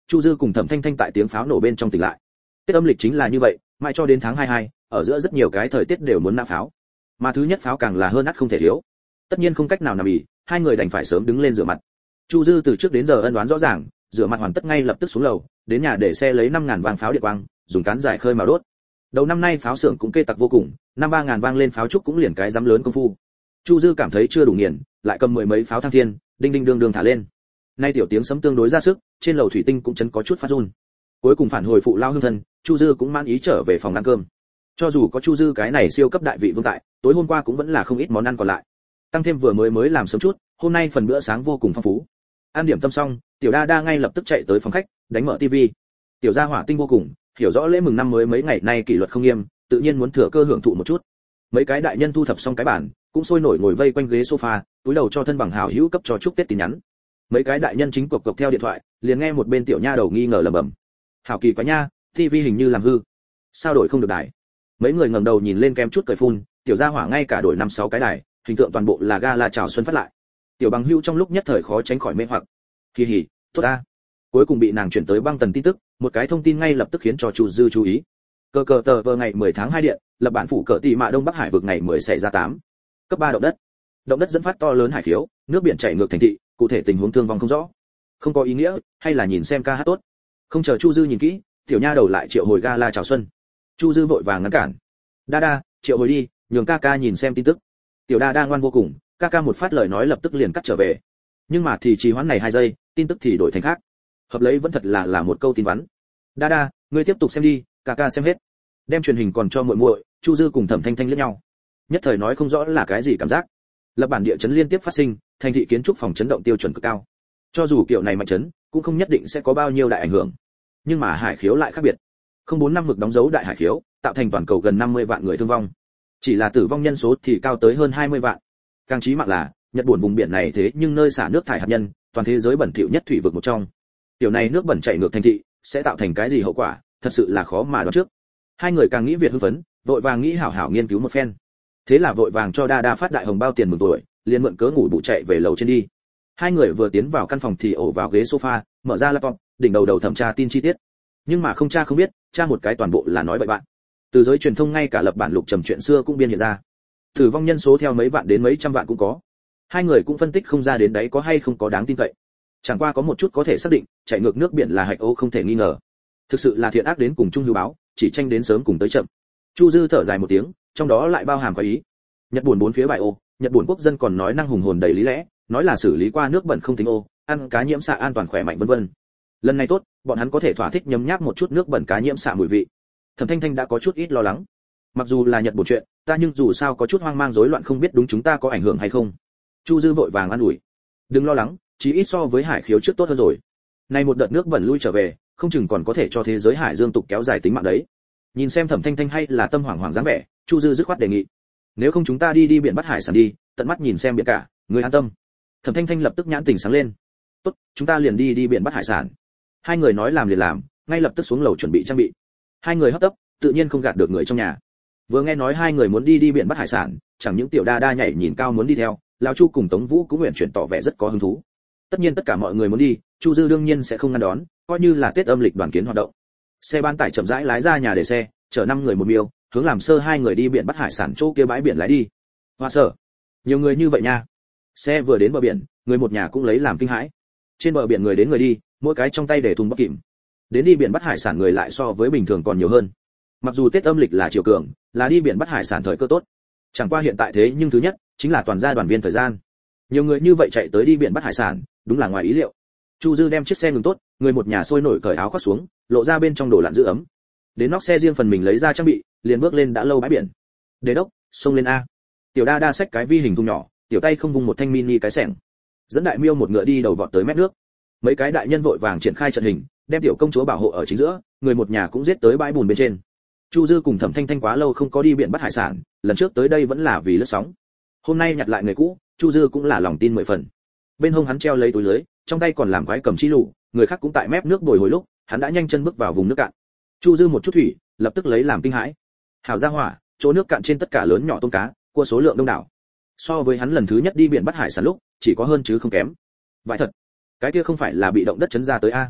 Speaker 1: Chu Dư cùng Thẩm Thanh Thanh tại tiếng pháo nổ bên trong tỉnh lại. Tết âm lịch chính là như vậy, mãi cho đến tháng 22, ở giữa rất nhiều cái thời tiết đều muốn nã pháo. Mà thứ nhất pháo càng là hơn ắt không thể thiếu. Tất nhiên không cách nào nằm ỉ, hai người đành phải sớm đứng lên rửa mặt. Chu Dư từ trước đến giờ ân đoán rõ ràng, rửa mặt hoàn tất ngay lập tức xuống lầu, đến nhà để xe lấy 5000 vang pháo điện quang, dùng cán dài khơi màu đốt. Đầu năm nay pháo xưởng cũng kê tặc vô cùng, năm 3000 vang lên pháo trúc cũng liền cái dám lớn công phu. Chu Dư cảm thấy chưa đủ nghiền, lại cầm mười mấy pháo thăng thiên, đinh đinh đương đương thả lên. Nay tiểu tiếng sấm tương đối ra sức, trên lầu thủy tinh cũng chấn có chút phát run. Cuối cùng phản hồi phụ lao hương thân, Chu Dư cũng mãn ý trở về phòng ăn cơm. Cho dù có Chu Dư cái này siêu cấp đại vị vương tại, tối hôm qua cũng vẫn là không ít món ăn còn lại. Tăng thêm vừa mới làm sớm chút, hôm nay phần bữa sáng vô cùng phong phú. Ăn điểm tâm xong, Tiểu Đa Đa ngay lập tức chạy tới phòng khách, đánh mở tivi. Tiểu gia hỏa tinh vô cùng, hiểu rõ lễ mừng năm mới mấy ngày nay kỷ luật không nghiêm, tự nhiên muốn thừa cơ hưởng thụ một chút. Mấy cái đại nhân thu thập xong cái bàn, cũng sôi nổi ngồi vây quanh ghế sofa, túi đầu cho thân bằng hảo hữu cấp cho chúc Tết tin nhắn. Mấy cái đại nhân chính cộc cộc theo điện thoại, liền nghe một bên tiểu nha đầu nghi ngờ lẩm bẩm. Hảo kỳ quá nha, tivi hình như làm hư. Sao đổi không được đài? Mấy người ngẩng đầu nhìn lên kem chút cười phun, tiểu gia hỏa ngay cả đổi 5-6 cái đài, hình tượng toàn bộ là gala chào xuân phát lại. Tiểu bằng hữu trong lúc nhất thời khó tránh khỏi mê hoặc. Kỳ hỉ, tốt a. Cuối cùng bị nàng chuyển tới băng tần tin tức, một cái thông tin ngay lập tức khiến cho Chu Dư chú ý. Cờ cờ tờ vờ ngày 10 tháng 2 điện, lập bản phủ cờ tỷ mạ Đông Bắc Hải vực ngày 10 xảy ra 8. Cấp 3 động đất. Động đất dẫn phát to lớn hải khiếu, nước biển chảy ngược thành thị, cụ thể tình huống thương vong không rõ. Không có ý nghĩa, hay là nhìn xem ca hát tốt. Không chờ Chu Dư nhìn kỹ, tiểu nha đầu lại triệu hồi gala chào xuân. Chu Dư vội vàng ngăn cản. Đa Đa, triệu hồi đi, nhường ca ca nhìn xem tin tức. Tiểu Đa Đa ngoan vô cùng, ca ca một phát lời nói lập tức liền cắt trở về. Nhưng mà thì trì hoãn này 2 giây, tin tức thì đổi thành khác. Hợp lấy vẫn thật là một câu tin vắn. Đa Đa, ngươi tiếp tục xem đi, ca ca xem hết. Đem truyền hình còn cho muội muội, Chu Dư cùng Thẩm Thanh Thanh liếc nhau. Nhất thời nói không rõ là cái gì cảm giác. Lập bản địa chấn liên tiếp phát sinh, thành thị kiến trúc phòng chấn động tiêu chuẩn cực cao. Cho dù kiểu này mạnh chấn, cũng không nhất định sẽ có bao nhiêu đại ảnh hưởng. Nhưng mà hải khiếu lại khác biệt. 045 mực đóng dấu đại hải khiếu, tạo thành toàn cầu gần 50 vạn người thương vong. Chỉ là tử vong nhân số thì cao tới hơn 20 vạn. Càng chí mạng là, Nhật Bản vùng biển này thế nhưng nơi xả nước thải hạt nhân, toàn thế giới bẩn thỉu nhất thủy vực một trong. Tiểu này nước bẩn chảy ngược thành thị, sẽ tạo thành cái gì hậu quả, thật sự là khó mà đoán trước. Hai người càng nghĩ việt hưng phấn, vội vàng nghĩ hảo hảo nghiên cứu một phen. Thế là vội vàng cho Đa Đa phát đại hồng bao tiền mừng tuổi, liền mượn cớ ngủ bù chạy về lầu trên đi. Hai người vừa tiến vào căn phòng thì ổ vào ghế sofa, mở ra laptop, đỉnh đầu thẩm tra tin chi tiết. Nhưng mà không tra không biết, tra một cái toàn bộ là nói bậy bạn. Từ giới truyền thông ngay cả lập bản lục trầm chuyện xưa cũng biên hiện ra. Tử vong nhân số theo mấy vạn đến mấy trăm vạn cũng có. Hai người cũng phân tích không ra đến đấy có hay không có đáng tin cậy. Chẳng qua có một chút có thể xác định, chạy ngược nước biển là hạch ô không thể nghi ngờ. Thực sự là thiện ác đến cùng chung hữu báo, chỉ tranh đến sớm cùng tới chậm. Chu Dư thở dài một tiếng, trong đó lại bao hàm có ý. Nhật Bản bốn phía bại ô, Nhật Bản quốc dân còn nói năng hùng hồn đầy lý lẽ, nói là xử lý qua nước bẩn không tính ô, ăn cá nhiễm xạ an toàn khỏe mạnh vân vân. Lần này tốt, bọn hắn có thể thỏa thích nhấm nháp một chút nước bẩn cá nhiễm xạ mùi vị. Thẩm Thanh Thanh đã có chút ít lo lắng. Mặc dù là Nhật Bản chuyện, ta nhưng dù sao có chút hoang mang rối loạn không biết đúng chúng ta có ảnh hưởng hay không. Chu Dư vội vàng an ủi. Đừng lo lắng, chí ít so với hải khiếu trước tốt hơn rồi. Nay một đợt nước bẩn lui trở về, không chừng còn có thể cho thế giới hải dương tục kéo dài tính mạng đấy. Nhìn xem Thẩm Thanh Thanh hay là tâm hoảng hoảng dáng vẻ, Chu Dư dứt khoát đề nghị. Nếu không chúng ta đi biển bắt hải sản đi, tận mắt nhìn xem biển cả, người an tâm. Thẩm Thanh Thanh lập tức nhãn tỉnh sáng lên. Tốt, chúng ta liền đi biển bắt hải sản. Hai người nói làm liền làm, ngay lập tức xuống lầu chuẩn bị trang bị. Hai người hấp tấp, tự nhiên không gạt được người trong nhà. Vừa nghe nói hai người muốn đi biển bắt hải sản, chẳng những tiểu Đa Đa nhảy nhìn cao muốn đi theo, lão Chu cùng Tống Vũ cũng nguyện chuyển tỏ vẻ rất có hứng thú. Tất nhiên tất cả mọi người muốn đi, Chu Dư đương nhiên sẽ không ngăn đón, coi như là Tết âm lịch đoàn kiến hoạt động. Xe bán tải chậm rãi lái ra nhà để xe, chở 5 người một miêu, hướng làm sơ hai người đi biển bắt hải sản chỗ kia bãi biển lái đi. Hoa sở, nhiều người như vậy nha. Xe vừa đến bờ biển, người một nhà cũng lấy làm kinh hãi. Trên bờ biển người đến người đi, mỗi cái trong tay để thùng bắp kìm. Đến đi biển bắt hải sản người lại so với bình thường còn nhiều hơn. Mặc dù Tết âm lịch là chiều cường, là đi biển bắt hải sản thời cơ tốt. Chẳng qua hiện tại thế nhưng thứ nhất, chính là toàn gia đoàn viên thời gian. Nhiều người như vậy chạy tới đi biển bắt hải sản, đúng là ngoài ý liệu. Chu Dư đem chiếc xe ngừng tốt, người một nhà sôi nổi cởi áo khoác xuống, lộ ra bên trong đồ lặn giữ ấm. Đến nóc xe riêng phần mình lấy ra trang bị, liền bước lên đã lâu bãi biển. Đế đốc, xông lên a. Tiểu Đa Đa xách cái vi hình thùng nhỏ, tiểu tay không vung một thanh mini cái xẻng. Dẫn đại miêu một ngựa đi đầu vọt tới mép nước. Mấy cái đại nhân vội vàng triển khai trận hình, đem tiểu công chúa bảo hộ ở chính giữa, người một nhà cũng giết tới bãi bùn bên trên. Chu Dư cùng Thẩm Thanh Thanh quá lâu không có đi biển bắt hải sản, lần trước tới đây vẫn là vì lướt sóng. Hôm nay nhặt lại người cũ, Chu Dư cũng là lòng tin 10 phần. Bên hông hắn treo lấy túi lưới, trong tay còn làm quái cầm chi lụ, người khác cũng tại mép nước bồi hồi lúc, hắn đã nhanh chân bước vào vùng nước cạn. Chu Dư một chút thủy, lập tức lấy làm kinh hãi. Hảo gia hỏa, chỗ nước cạn trên tất cả lớn nhỏ tôm cá, cua số lượng đông đảo. So với hắn lần thứ nhất đi biển bắt hải sản lúc, chỉ có hơn chứ không kém. Vậy thật, cái kia không phải là bị động đất chấn ra tới a?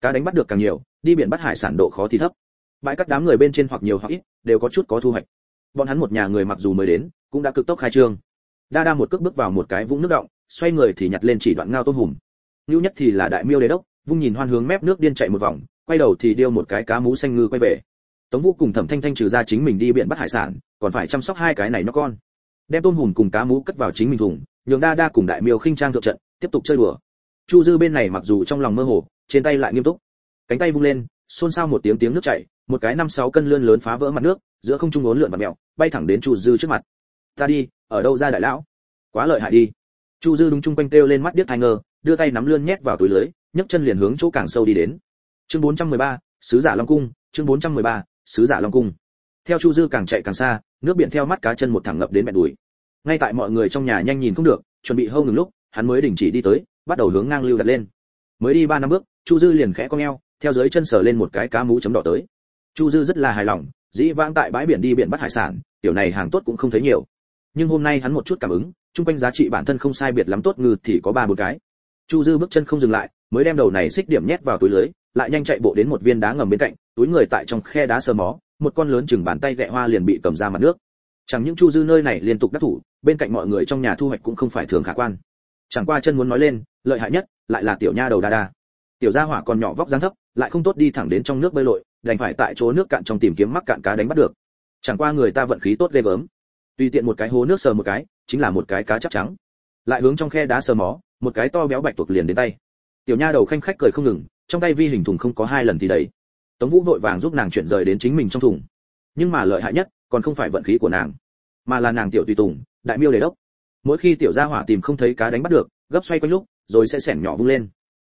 Speaker 1: Cá đánh bắt được càng nhiều, đi biển bắt hải sản độ khó thì thấp. Bãi cát đám người bên trên hoặc nhiều hoặc ít đều có chút có thu hoạch. Bọn hắn một nhà người mặc dù mới đến, cũng đã cực tốc khai trương. Đa đa một cước bước vào một cái vũng nước động, xoay người thì nhặt lên chỉ đoạn ngao tôm hùm. Nưu nhất thì là đại miêu đế đốc, vung nhìn hoan hướng mép nước điên chạy một vòng, quay đầu thì điêu một cái cá mú xanh ngư quay về. Tống Vũ cùng Thẩm Thanh Thanh trừ ra chính mình đi biển bắt hải sản, còn phải chăm sóc hai cái này nó con. Đem tôm hùm cùng cá mú cất vào chính mình thùng, nhường đa đa cùng đại miêu khinh trang thượng trận, tiếp tục chơi đùa. Chu Dư bên này mặc dù trong lòng mơ hồ, trên tay lại nghiêm túc. Cánh tay vung lên, xôn xao một tiếng tiếng nước chảy, một cái 5-6 cân lươn lớn phá vỡ mặt nước, giữa không trung uốn lượn vặn mèo, bay thẳng đến Chu Dư trước mặt. Ta đi, ở đâu ra đại lão? Quá lợi hại đi. Chu Dư đúng chung quanh kêu lên mắt điếc tai ngơ, đưa tay nắm lươn nhét vào túi lưới, nhấc chân liền hướng chỗ càng sâu đi đến. Chương 413, sứ giả Long cung, chương 413, sứ giả Long cung. Theo Chu Dư càng chạy càng xa, nước biển theo mắt cá chân một thẳng ngập đến bẹn đùi. Ngay tại mọi người trong nhà nhanh nhìn không được, chuẩn bị hâu ngừng lúc, hắn mới đình chỉ đi tới, bắt đầu hướng ngang lưu đặt lên. Mới đi 3-5 bước, Chu Dư liền khẽ cong eo, theo dưới chân sờ lên một cái cá mú chấm đỏ tới. Chu Dư rất là hài lòng, dĩ vãng tại bãi biển đi biển bắt hải sản, tiểu này hàng tốt cũng không thấy nhiều. Nhưng hôm nay hắn một chút cảm ứng, chung quanh giá trị bản thân không sai biệt lắm tốt ngư thì có 3-4 cái. Chu Dư bước chân không dừng lại, mới đem đầu này xích điểm nhét vào túi lưới, lại nhanh chạy bộ đến một viên đá ngầm bên cạnh, túi người tại trong khe đá sờ mó, một con lớn chừng bàn tay gẹ hoa liền bị cầm ra mặt nước. Chẳng những Chu Dư nơi này liên tục đắc thủ, bên cạnh mọi người trong nhà thu hoạch cũng không phải thường khả quan. Chẳng qua chân muốn nói lên, lợi hại nhất lại là tiểu nha đầu đa đa. Tiểu gia hỏa còn nhỏ vóc dáng thấp, lại không tốt đi thẳng đến trong nước bơi lội, đành phải tại chỗ nước cạn trong tìm kiếm mắc cạn cá đánh bắt được. Chẳng qua người ta vận khí tốt ghê gớm, tùy tiện một cái hố nước sờ một cái, chính là một cái cá chắc trắng. Lại hướng trong khe đá sờ mó, một cái to béo bạch tuộc liền đến tay. Tiểu nha đầu khanh khách cười không ngừng, trong tay vi hình thùng không có 2 lần thì đấy. Tống Vũ vội vàng giúp nàng chuyển rời đến chính mình trong thùng. Nhưng mà lợi hại nhất, còn không phải vận khí của nàng, mà là nàng tiểu tùy tùng, đại miêu đề đốc. Mỗi khi tiểu gia hỏa tìm không thấy cá đánh bắt được, gấp xoay quanh lúc, rồi sẽ xẻng nhỏ vung lên.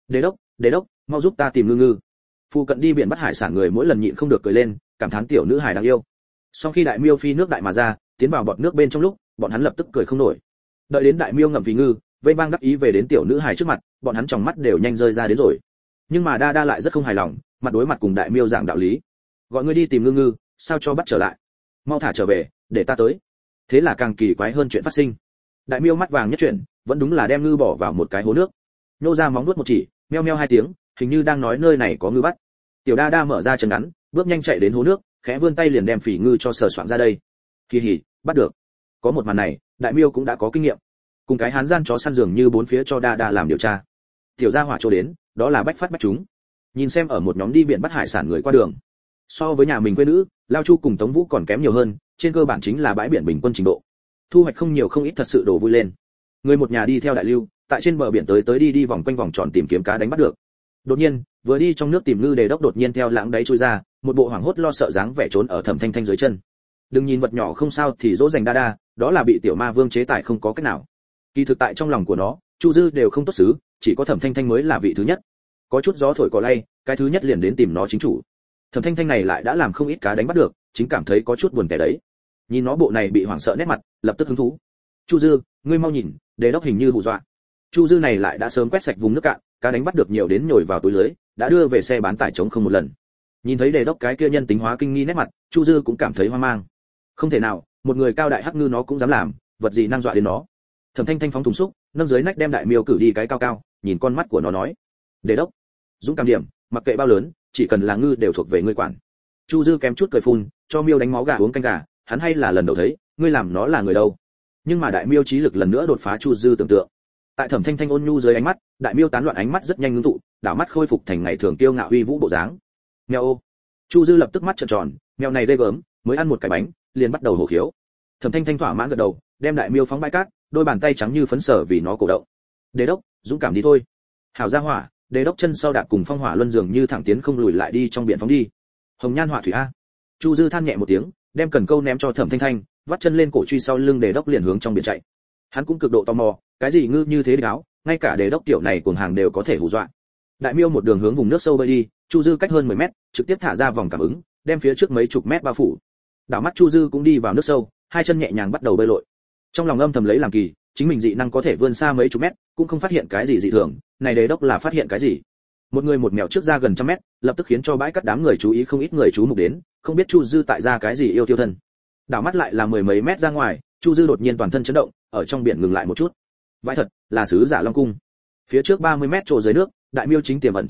Speaker 1: Đề đốc, mau giúp ta tìm ngư ngư. Phu cận đi biển bắt hải sản người mỗi lần nhịn không được cười lên, cảm thán tiểu nữ hài đáng yêu. Sau khi đại miêu phi nước đại mà ra, tiến vào bọt nước bên trong lúc, bọn hắn lập tức cười không nổi. Đợi đến đại miêu ngậm vì ngư, vây vang đắc ý về đến tiểu nữ hài trước mặt, bọn hắn tròng mắt đều nhanh rơi ra đến rồi. Nhưng mà đa đa lại rất không hài lòng, mặt đối mặt cùng đại miêu giảng đạo lý. Gọi ngươi đi tìm ngư ngư, sao cho bắt trở lại? Mau thả trở về, để ta tới. Thế là càng kỳ quái hơn chuyện phát sinh. Đại miêu mắt vàng nhất chuyển, vẫn đúng là đem ngư bỏ vào một cái hố nước. Nhô ra móng vuốt một chỉ, meo meo 2 tiếng, hình như đang nói nơi này có ngư bắt. Tiểu đa đa mở ra chân ngắn, bước nhanh chạy đến hố nước, khẽ vươn tay liền đem phỉ ngư cho sờ soạng ra đây. Kỳ hỉ, bắt được. Có một màn này, đại miêu cũng đã có kinh nghiệm. Cùng cái hán gian chó săn dường như bốn phía cho đa đa làm điều tra. Tiểu gia hỏa chỗ đến, đó là bách phát bách chúng. Nhìn xem ở một nhóm đi biển bắt hải sản người qua đường. So với nhà mình quê nữ, Lao Chu cùng Tống Vũ còn kém nhiều hơn, trên cơ bản chính là bãi biển bình quân trình độ. Thu hoạch không nhiều không ít thật sự đổ vui lên. Người một nhà đi theo đại lưu, tại trên bờ biển tới đi vòng quanh vòng tròn tìm kiếm cá đánh bắt được. Đột nhiên, vừa đi trong nước tìm ngư đề đốc đột nhiên theo lãng đáy trôi ra, một bộ hoảng hốt lo sợ dáng vẻ trốn ở Thẩm Thanh Thanh dưới chân. Đừng nhìn vật nhỏ không sao thì dỗ dành đa đa, đó là bị tiểu ma vương chế tài không có cách nào. Kỳ thực tại trong lòng của nó, Chu Dư đều không tốt xứ, chỉ có Thẩm Thanh Thanh mới là vị thứ nhất. Có chút gió thổi cỏ lay, cái thứ nhất liền đến tìm nó chính chủ. Thẩm Thanh Thanh này lại đã làm không ít cá đánh bắt được, chính cảm thấy có chút buồn tẻ đấy. Nhìn nó bộ này bị hoảng sợ nét mặt, lập tức hứng thú. Chu Dư, ngươi mau nhìn, đề đốc hình như hù dọa. Chu Dư này lại đã sớm quét sạch vùng nước cạn, cá đánh bắt được nhiều đến nhồi vào túi lưới, đã đưa về xe bán tải trống không một lần. Nhìn thấy đề đốc cái kia nhân tính hóa kinh nghi nét mặt, Chu Dư cũng cảm thấy hoang mang. Không thể nào, một người cao đại hắc ngư nó cũng dám làm, vật gì năng dọa đến nó. Thẩm Thanh Thanh phóng thùng xúc, nâng dưới nách đem đại miêu cử đi cái cao cao, nhìn con mắt của nó nói: "Đề đốc, dũng cảm điểm, mặc kệ bao lớn, chỉ cần là ngư đều thuộc về ngươi quản." Chu Dư kém chút cười phun, cho miêu đánh máu gà uống canh gà, hắn hay là lần đầu thấy, ngươi làm nó là người đâu. Nhưng mà đại miêu trí lực lần nữa đột phá Chu Dư tưởng tượng. Tại Thẩm Thanh Thanh ôn nhu dưới ánh mắt, đại miêu tán loạn ánh mắt rất nhanh ngưng tụ, đảo mắt khôi phục thành ngày thường kiêu ngạo uy vũ bộ dáng. Mèo ô. Chu Dư lập tức mắt trợn tròn, mèo này ghê gớm, mới ăn một cái bánh, liền bắt đầu hổ khiếu. Thẩm Thanh Thanh thỏa mãn gật đầu, đem đại miêu phóng bãi cát, đôi bàn tay trắng như phấn sở vì nó cổ động. Đề đốc, dũng cảm đi thôi. Hảo gia hỏa, đề đốc chân sau đạp cùng phong hỏa luân dường như thẳng tiến không lùi lại đi trong biển phóng đi. Hồng nhan hỏa thủy a. Chu Dư than nhẹ một tiếng, đem cần câu ném cho Thẩm Thanh Thanh, vắt chân lên cổ truy sau lưng đề đốc liền hướng trong biển chạy. Hắn cũng cực độ tò mò, cái gì ngư như thế đáo, ngay cả đề đốc tiểu này cuồng hàng đều có thể hù dọa. Đại miêu một đường hướng vùng nước sâu bơi đi, Chu Dư cách hơn 10 mét, trực tiếp thả ra vòng cảm ứng, đem phía trước mấy chục mét bao phủ. Đảo mắt Chu Dư cũng đi vào nước sâu, hai chân nhẹ nhàng bắt đầu bơi lội. Trong lòng âm thầm lấy làm kỳ, chính mình dị năng có thể vươn xa mấy chục mét, cũng không phát hiện cái gì dị thường, này đề đốc là phát hiện cái gì? Một người một mèo trước ra gần trăm mét, lập tức khiến cho bãi cát đám người chú ý, không ít người chú mục đến, không biết Chu Dư tại ra cái gì yêu tiêu thân. Đảo mắt lại là mười mấy mét ra ngoài, Chu Dư đột nhiên toàn thân chấn động, ở trong biển ngừng lại một chút. Vãi thật, là sứ giả Long cung. Phía trước 30 mét trồ dưới nước, đại miêu chính tiềm ẩn trong nước,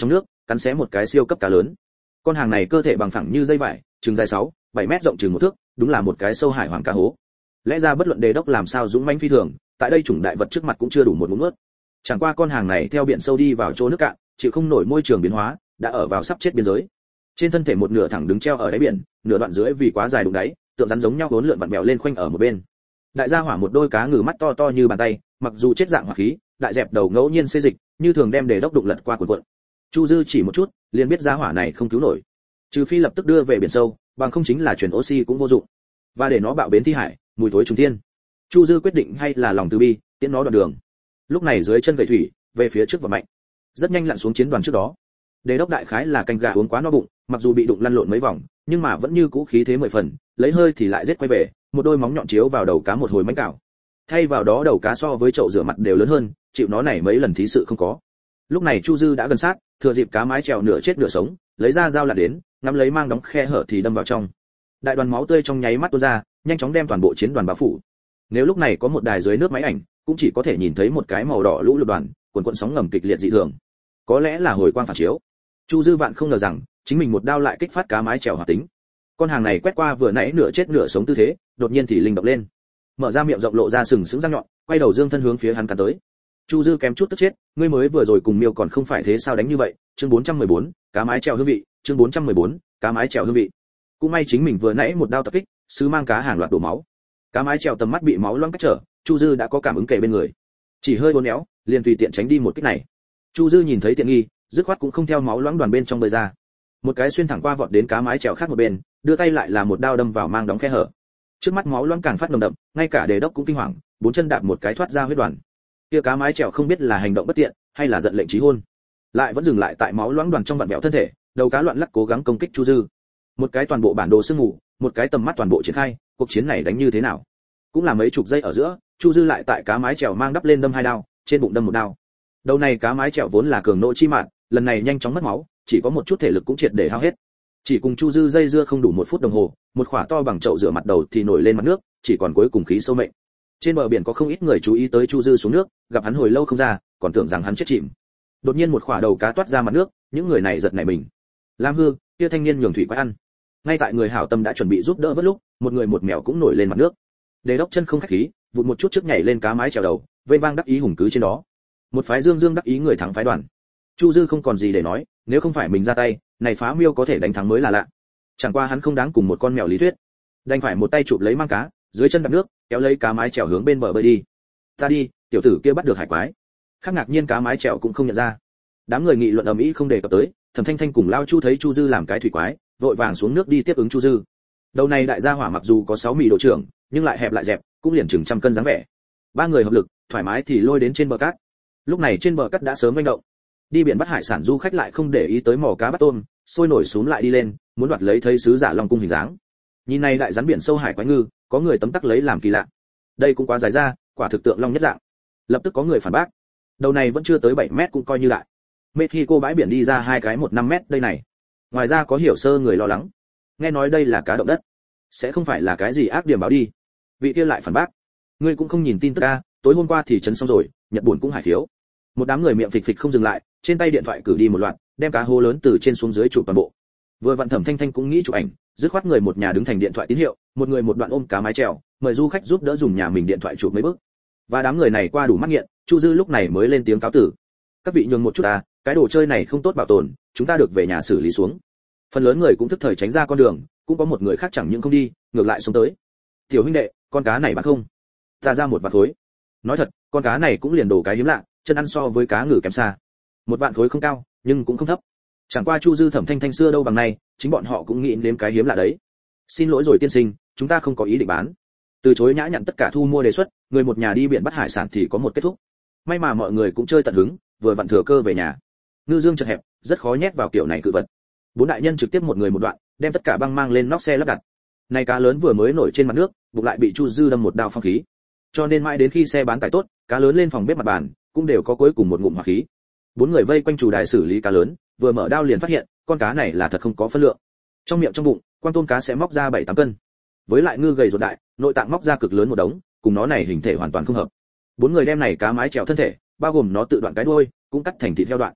Speaker 1: cắn xé một cái siêu cấp cá lớn. Con hàng này cơ thể bằng phẳng như dây vải, chừng dài 6-7 mét, rộng chừng 1 thước, đúng là một cái sâu hải hoàng cá hố. Lẽ ra bất luận đề đốc làm sao dũng mãnh phi thường, tại đây chủng đại vật trước mặt cũng chưa đủ một ngụm nuốt. Chẳng qua con hàng này theo biển sâu đi vào chỗ nước cạn, chịu không nổi môi trường biến hóa, đã ở vào sắp chết biên giới. Trên thân thể một nửa thẳng đứng treo ở đáy biển, nửa đoạn dưới vì quá dài đụng đáy, tượng rắn giống nhau uốn lượn vặn vẹo lên khoanh ở một bên. Đại gia hỏa một đôi cá ngừ mắt to to như bàn tay, mặc dù chết dạng hỏa khí, đại dẹp đầu ngẫu nhiên xê dịch, như thường đem đề đốc đụng lật qua cuộn cuộn. Chu Dư chỉ một chút, liền biết gia hỏa này không cứu nổi. Trừ phi lập tức đưa về biển sâu, bằng không chính là chuyển oxy cũng vô dụng. Và để nó bạo bến thi hải, mùi thối trùng thiên. Chu Dư quyết định hay là lòng từ bi, tiễn nó đoạn đường. Lúc này dưới chân gậy thủy, về phía trước và mạnh. Rất nhanh lặn xuống chiến đoàn trước đó. Đề đốc đại khái là canh gà uống quá no bụng, mặc dù bị đụng lăn lộn mấy vòng, nhưng mà vẫn như cũ khí thế 10 phần, lấy hơi thì lại giết quay về, một đôi móng nhọn chiếu vào đầu cá một hồi mánh cào. Thay vào đó đầu cá so với chậu rửa mặt đều lớn hơn, chịu nó này mấy lần thí sự không có. Lúc này Chu Dư đã gần sát, thừa dịp cá mái chèo nửa chết nửa sống, lấy ra dao lạt đến, ngắm lấy mang đóng khe hở thì đâm vào trong. Đại đoàn máu tươi trong nháy mắt tuôn ra, nhanh chóng đem toàn bộ chiến đoàn bao phủ. Nếu lúc này có một đài dưới nước máy ảnh, cũng chỉ có thể nhìn thấy một cái màu đỏ lũ lụt đoàn, cuồn cuộn sóng ngầm kịch liệt dị thường. Có lẽ là hồi quang phản chiếu. Chu Dư vạn không ngờ rằng, chính mình một đao lại kích phát cá mái chèo hoạt tính. Con hàng này quét qua vừa nãy nửa chết nửa sống tư thế, đột nhiên thì linh động lên, mở ra miệng rộng lộ ra sừng sững răng nhọn, quay đầu dương thân hướng phía hắn cắn tới. Chu Dư kém chút tức chết, ngươi mới vừa rồi cùng Miêu còn không phải thế sao đánh như vậy? Chương 414, cá mái chèo hương vị, chương 414, cá mái chèo hương vị. Cũng may chính mình vừa nãy một đao tập kích, sứ mang cá hàng loạt đổ máu. Cá mái chèo tầm mắt bị máu loãng cách trở, Chu Dư đã có cảm ứng kề bên người, chỉ hơi uốn éo, liền tùy tiện tránh đi một kích này. Chu Dư nhìn thấy tiện nghi, dứt khoát cũng không theo máu loãng đoàn bên trong bơi ra, một cái xuyên thẳng qua vọt đến cá mái chèo khác một bên, đưa tay lại là một đao đâm vào mang đóng khe hở. Trước mắt máu loãng càng phát nồng đậm, ngay cả đề đốc cũng kinh hoàng, bốn chân đạp một cái thoát ra huyết đoàn. Kia cá mái chèo không biết là hành động bất tiện hay là giận lệnh chí hôn, lại vẫn dừng lại tại máu loãng đoàn trong vặn vẹo thân thể, đầu cá loạn lắc cố gắng công kích Chu Dư. Một cái toàn bộ bản đồ sương mù, một cái tầm mắt toàn bộ triển khai, cuộc chiến này đánh như thế nào? Cũng là mấy chục giây ở giữa, Chu Dư lại tại cá mái chèo mang đắp lên đâm 2 đao, trên bụng đâm 1 đao. Đầu này cá mái chèo vốn là cường nộ chi mạn, lần này nhanh chóng mất máu, chỉ có một chút thể lực cũng triệt để hao hết. Chỉ cùng Chu Dư dây dưa không đủ 1 phút đồng hồ, một khỏa to bằng chậu rửa mặt đầu thì nổi lên mặt nước, chỉ còn cuối cùng khí sâu mệnh. Trên bờ biển có không ít người chú ý tới Chu Dư xuống nước, gặp hắn hồi lâu không ra, còn tưởng rằng hắn chết chìm. Đột nhiên một khỏa đầu cá toát ra mặt nước, những người này giật nảy mình. Lam Hư, kia thanh niên nhường thủy quái ăn. Ngay tại người hảo tâm đã chuẩn bị giúp đỡ vớt lúc, một người một mèo cũng nổi lên mặt nước. Đề đốc chân không khách khí, vụt một chút trước nhảy lên cá mái chèo đầu, vây vang đắc ý hùng cứ trên đó. Một phái dương dương đắc ý người thắng phái đoàn. Chu Dư không còn gì để nói, nếu không phải mình ra tay, này phá miêu có thể đánh thắng mới là lạ. Chẳng qua hắn không đáng cùng một con mèo lý thuyết, đành phải một tay chụp lấy mang cá, dưới chân đạp nước, kéo lấy cá mái chèo hướng bên bờ bơi đi. Ta đi, tiểu tử kia bắt được hải quái. Khác ngạc nhiên cá mái chèo cũng không nhận ra. Đám người nghị luận ầm ĩ không đề cập tới, Thẩm Thanh Thanh cùng Lao Chu thấy Chu Dư làm cái thủy quái, vội vàng xuống nước đi tiếp ứng Chu Dư. Đầu này đại gia hỏa mặc dù có 6 mì độ trưởng, nhưng lại hẹp lại dẹp, cũng liền chừng trăm cân dáng vẻ. Ba người hợp lực, thoải mái thì lôi đến trên bờ cát. Lúc này trên bờ cát đã sớm manh động. Đi biển bắt hải sản du khách lại không để ý tới mò cá bắt tôm, sôi nổi xuống lại đi lên, muốn đoạt lấy thấy sứ giả long cung hình dáng. Nhìn này đại rắn biển sâu hải quái ngư, có người tấm tắc lấy làm kỳ lạ. Đây cũng quá dài ra, quả thực tượng long nhất dạng. Lập tức có người phản bác. Đầu này vẫn chưa tới 7 mét cũng coi như đại. Mexico bãi biển đi ra 2 cái 1-5 mét đây này. Ngoài ra có hiểu sơ người lo lắng. Nghe nói đây là cá động đất, sẽ không phải là cái gì ác điểm báo đi. Vị kia lại phản bác. Ngươi cũng không nhìn tin tức a, tối hôm qua thì chấn xong rồi, Nhật buồn cũng hải thiếu. Một đám người miệng phịch phịch không dừng lại, trên tay điện thoại cử đi một loạt, đem cá hố lớn từ trên xuống dưới chụp toàn bộ. Vừa vặn Thẩm Thanh Thanh cũng nghĩ chụp ảnh, dứt khoát người một nhà đứng thành điện thoại tín hiệu, một người một đoạn ôm cá mái chèo, mời du khách giúp đỡ dùng nhà mình điện thoại chụp mấy bức. Và đám người này qua đủ mắt nghiện, Chu Dư lúc này mới lên tiếng cáo tử. Các vị nhường một chút ta, cái đồ chơi này không tốt bảo tồn, chúng ta được về nhà xử lý xuống. Phần lớn người cũng thức thời tránh ra con đường, cũng có một người khác chẳng những không đi, ngược lại xuống tới. Tiểu huynh đệ, con cá này bán không? Ta ra 1 vạn khối. Nói thật, con cá này cũng liền đồ cái hiếm lạ, chân ăn so với cá ngừ kém xa. 1 vạn khối không cao, nhưng cũng không thấp. Chẳng qua Chu Dư Thẩm Thanh Thanh xưa đâu bằng nay, chính bọn họ cũng nghĩ đến cái hiếm lạ đấy. Xin lỗi rồi tiên sinh, chúng ta không có ý định bán. Từ chối nhã nhặn tất cả thu mua đề xuất, người một nhà đi biển bắt hải sản thì có một kết thúc. May mà mọi người cũng chơi tận hứng, vừa vặn thừa cơ về nhà. Ngư dương chật hẹp, rất khó nhét vào kiểu này cự vật. 4 đại nhân trực tiếp một người một đoạn, đem tất cả băng mang lên nóc xe lắp đặt. Này cá lớn vừa mới nổi trên mặt nước, bụng lại bị Chu Dư đâm một đao phong khí. Cho nên mãi đến khi xe bán tải tốt, cá lớn lên phòng bếp mặt bàn, cũng đều có cuối cùng một ngụm hỏa khí. 4 người vây quanh chủ đài xử lý cá lớn, vừa mở đao liền phát hiện, con cá này là thật không có phân lượng. Trong miệng trong bụng, quang tôm cá sẽ móc ra 7-8 cân. Với lại ngư gầy ruột đại, nội tạng móc ra cực lớn một đống, cùng nó này hình thể hoàn toàn không hợp. 4 người đem này cá mái chèo thân thể, bao gồm nó tự đoạn cái đuôi, cũng cắt thành thịt theo đoạn.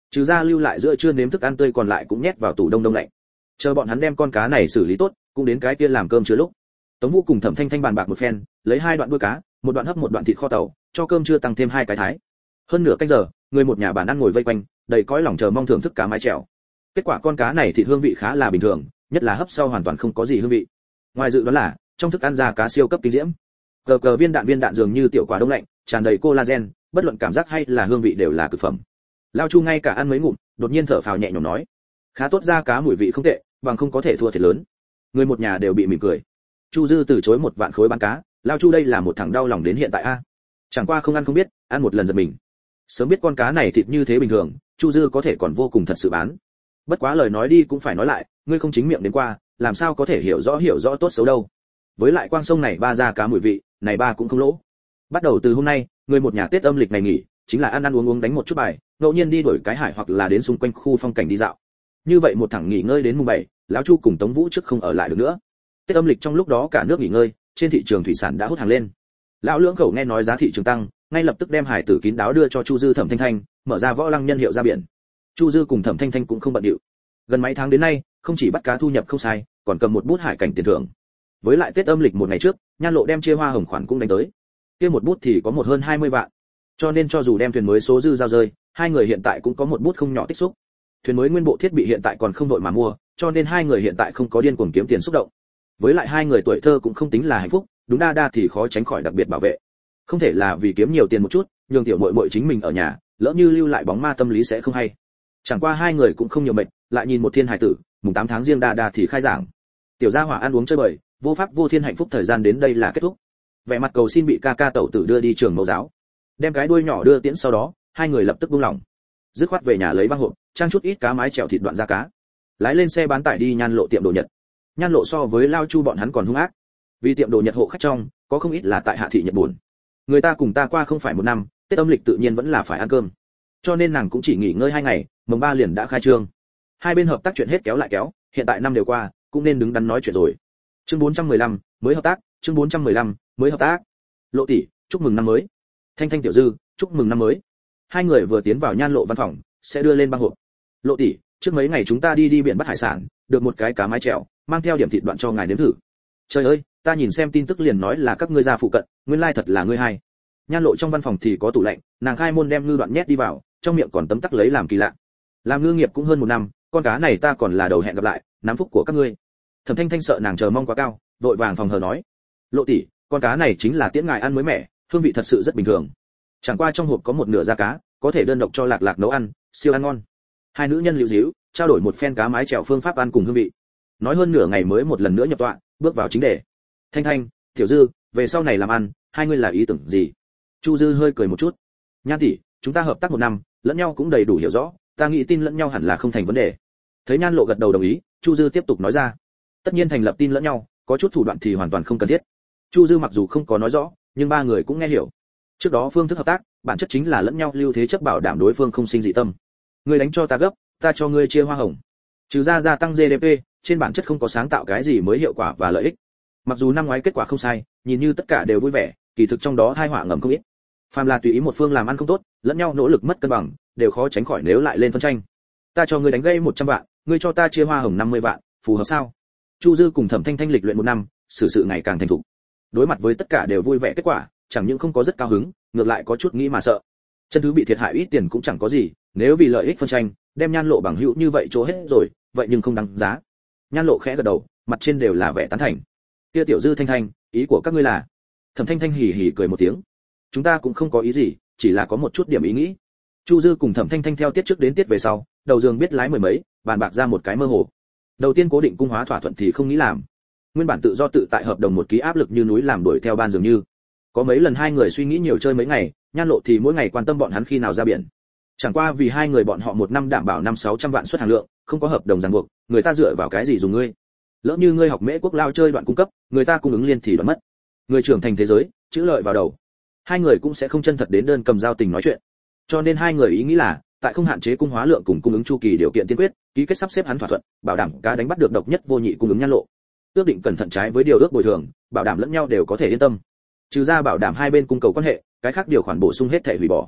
Speaker 1: Trừ ra lưu lại giữa trưa nếm thức ăn tươi còn lại cũng nhét vào tủ đông đông lạnh. Chờ bọn hắn đem con cá này xử lý tốt, cũng đến cái kia làm cơm trưa lúc. Tống Vũ cùng Thẩm Thanh Thanh bàn bạc một phen, lấy 2 đoạn đuôi cá, một đoạn hấp một đoạn thịt kho tàu, cho cơm trưa tăng thêm 2 cái thái. Hơn nửa canh giờ, người một nhà bàn ăn ngồi vây quanh, đầy cõi lòng chờ mong thưởng thức cá mái chèo. Kết quả con cá này thịt hương vị khá là bình thường, nhất là hấp sau hoàn toàn không có gì hương vị. Ngoài dự đoán là, trong thức ăn ra cá siêu cấp kinh diễm. Cờ viên đạn dường như tiểu quả đông lạnh, tràn đầy collagen, bất luận cảm giác hay là hương vị đều là cực phẩm. Lao Chu ngay cả ăn mấy ngụm, đột nhiên thở phào nhẹ nhõm nói: "Khá tốt, ra cá mùi vị không tệ, bằng không có thể thua thiệt lớn." Người một nhà đều bị mỉm cười. Chu Dư từ chối 1 vạn khối bán cá, Lao Chu đây là một thằng đau lòng đến hiện tại a. Chẳng qua không ăn không biết, ăn một lần giật mình. Sớm biết con cá này thịt như thế bình thường, Chu Dư có thể còn vô cùng thật sự bán. Bất quá lời nói đi cũng phải nói lại, ngươi không chính miệng đến qua, làm sao có thể hiểu rõ tốt xấu đâu. Với lại quang sông này ba ra cá mùi vị, này ba cũng không lỗ. Bắt đầu từ hôm nay, người một nhà Tết âm lịch này nghỉ, chính là ăn uống đánh một chút bài, ngẫu nhiên đi đổi cái hải hoặc là đến xung quanh khu phong cảnh đi dạo. Như vậy một thằng nghỉ ngơi đến mùng 7, lão Chu cùng Tống Vũ trước không ở lại được nữa. Tết âm lịch trong lúc đó cả nước nghỉ ngơi, trên thị trường thủy sản đã hút hàng lên. Lão Lưỡng Khẩu nghe nói giá thị trường tăng, ngay lập tức đem hải tử kín đáo đưa cho Chu Dư Thẩm Thanh Thanh, mở ra Võ Lăng nhân hiệu ra biển. Chu Dư cùng Thẩm Thanh Thanh cũng không bận điệu. Gần mấy tháng đến nay, không chỉ bắt cá thu nhập không sai, còn cầm một bút hải cảnh tiền thưởng. Với lại Tết âm lịch một ngày trước, Nhan Lộ đem chia hoa hồng khoản cũng đánh tới. Kia một bút thì có một hơn 20 vạn. Cho nên cho dù đem thuyền mới số dư giao rơi, hai người hiện tại cũng có một bút không nhỏ tích xúc. Thuyền mới nguyên bộ thiết bị hiện tại còn không đội mà mua, cho nên hai người hiện tại không có điên cuồng kiếm tiền xúc động. Với lại hai người tuổi thơ cũng không tính là hạnh phúc, đúng đa thì khó tránh khỏi đặc biệt bảo vệ. Không thể là vì kiếm nhiều tiền một chút, nhường tiểu muội muội chính mình ở nhà, lỡ như lưu lại bóng ma tâm lý sẽ không hay. Chẳng qua hai người cũng không nhiều mệt, lại nhìn một thiên hải tử, mùng 8 tháng riêng đa thì khai giảng. Tiểu gia hỏa ăn uống chơi bời, vô pháp vô thiên hạnh phúc thời gian đến đây là kết thúc. Vẻ mặt cầu xin bị ca ca tẩu tử đưa đi trường mẫu giáo. Đem cái đuôi nhỏ đưa tiễn sau đó, hai người lập tức buông lỏng. Dứt khoát về nhà lấy băng hộp, trang chút ít cá mái chèo thịt đoạn da cá. Lái lên xe bán tải đi Nhan Lộ tiệm đồ Nhật. Nhan Lộ so với Lao Chu bọn hắn còn hung ác. Vì tiệm đồ Nhật hộ khách trong, có không ít là tại Hạ thị Nhật buồn. Người ta cùng ta qua không phải một năm, Tết âm lịch tự nhiên vẫn là phải ăn cơm. Cho nên nàng cũng chỉ nghỉ ngơi 2 ngày, mùng 3 liền đã khai trương. Hai bên hợp tác chuyện hết kéo lại kéo, hiện tại năm đều qua, cũng nên đứng đắn nói chuyện rồi. Chương 415, mới hợp tác, chương 415, mới hợp tác. Lộ tỷ, chúc mừng năm mới. Thanh Thanh tiểu Dư, chúc mừng năm mới. Hai người vừa tiến vào Nhan Lộ văn phòng, sẽ đưa lên băng hộp. Lộ tỷ, trước mấy ngày chúng ta đi biển bắt hải sản, được một cái cá mái chèo, mang theo điểm thịt đoạn cho ngài nếm thử. Trời ơi, ta nhìn xem tin tức liền nói là các ngươi ra phụ cận, nguyên lai thật là ngươi hai. Nhan Lộ trong văn phòng thì có tủ lạnh, nàng khai môn đem ngư đoạn nhét đi vào, trong miệng còn tấm tắc lấy làm kỳ lạ. Làm ngư nghiệp cũng hơn 1 năm, con cá này ta còn là đầu hẹn gặp lại, nắm phúc của các ngươi. Thẩm Thanh Thanh sợ nàng chờ mong quá cao, vội vàng phòng hờ nói: Lộ tỷ, con cá này chính là tiễn ngài ăn mới mẻ, hương vị thật sự rất bình thường. Chẳng qua trong hộp có một nửa da cá, có thể đơn độc cho Lạc Lạc nấu ăn, siêu ăn ngon. Hai nữ nhân liễu díu, trao đổi một phen cá mái chèo phương pháp ăn cùng hương vị. Nói hơn nửa ngày mới một lần nữa nhập tọa, bước vào chính đề. Thanh Thanh, Tiểu Dư, về sau này làm ăn, hai ngươi là ý tưởng gì? Chu Dư hơi cười một chút. Nhan tỷ, chúng ta hợp tác 1 năm, lẫn nhau cũng đầy đủ hiểu rõ, ta nghĩ tin lẫn nhau hẳn là không thành vấn đề. Thấy Nhan Lộ gật đầu đồng ý, Chu Dư tiếp tục nói ra. Tất nhiên thành lập tin lẫn nhau, có chút thủ đoạn thì hoàn toàn không cần thiết. Chu Dư mặc dù không có nói rõ, nhưng ba người cũng nghe hiểu. Trước đó phương thức hợp tác, bản chất chính là lẫn nhau lưu thế chấp bảo đảm đối phương không sinh dị tâm. Ngươi đánh cho ta gấp, ta cho ngươi chia hoa hồng. Trừ ra gia tăng GDP, trên bản chất không có sáng tạo cái gì mới hiệu quả và lợi ích. Mặc dù năm ngoái kết quả không sai, nhìn như tất cả đều vui vẻ, kỳ thực trong đó hai họa ngầm không ít. Phàm là tùy ý một phương làm ăn không tốt, lẫn nhau nỗ lực mất cân bằng, đều khó tránh khỏi nếu lại lên phân tranh. Ta cho ngươi đánh gây 100 vạn, ngươi cho ta chia hoa hồng 50 vạn, phù hợp sao? Chu Dư cùng Thẩm Thanh Thanh lịch luyện 1 năm, sự ngày càng thành thục. Đối mặt với tất cả đều vui vẻ kết quả, chẳng những không có rất cao hứng, ngược lại có chút nghĩ mà sợ. Chân thứ bị thiệt hại ít tiền cũng chẳng có gì, nếu vì lợi ích phân tranh, đem Nhan Lộ bằng hữu như vậy chỗ hết rồi, vậy nhưng không đáng giá. Nhan Lộ khẽ gật đầu, mặt trên đều là vẻ tán thành. Kia Tiểu Dư Thanh Thanh, ý của các ngươi là? Thẩm Thanh Thanh hì hì cười một tiếng. Chúng ta cũng không có ý gì, chỉ là có một chút điểm ý nghĩ. Chu Dư cùng Thẩm Thanh Thanh theo tiết trước đến tiết về sau, đầu giường biết lái mười mấy, bàn bạc ra một cái mơ hồ. Đầu tiên cố định cung hóa thỏa thuận thì không nghĩ làm. Nguyên bản tự do tự tại hợp đồng một ký áp lực như núi làm đuổi theo ban dường như. Có mấy lần hai người suy nghĩ nhiều chơi mấy ngày, Nhan Lộ thì mỗi ngày quan tâm bọn hắn khi nào ra biển. Chẳng qua vì hai người bọn họ 1 năm đảm bảo 500-600 vạn xuất hàng lượng, không có hợp đồng ràng buộc, người ta dựa vào cái gì dùng ngươi? Lỡ như ngươi học Mễ Quốc lao chơi đoạn cung cấp, người ta cung ứng liên thì đoạn mất. Người trưởng thành thế giới, chữ lợi vào đầu. Hai người cũng sẽ không chân thật đến đơn cầm giao tình nói chuyện. Cho nên hai người ý nghĩ là, tại không hạn chế cung hóa lượng cùng cung ứng chu kỳ điều kiện tiên quyết, ký kết sắp xếp hắn thỏa thuận, bảo đảm cá đánh bắt được độc nhất vô nhị cung ứng Nhan Lộ. Ước định cẩn thận trái với điều ước bồi thường, bảo đảm lẫn nhau đều có thể yên tâm. Trừ ra bảo đảm hai bên cung cầu quan hệ, cái khác điều khoản bổ sung hết thể hủy bỏ.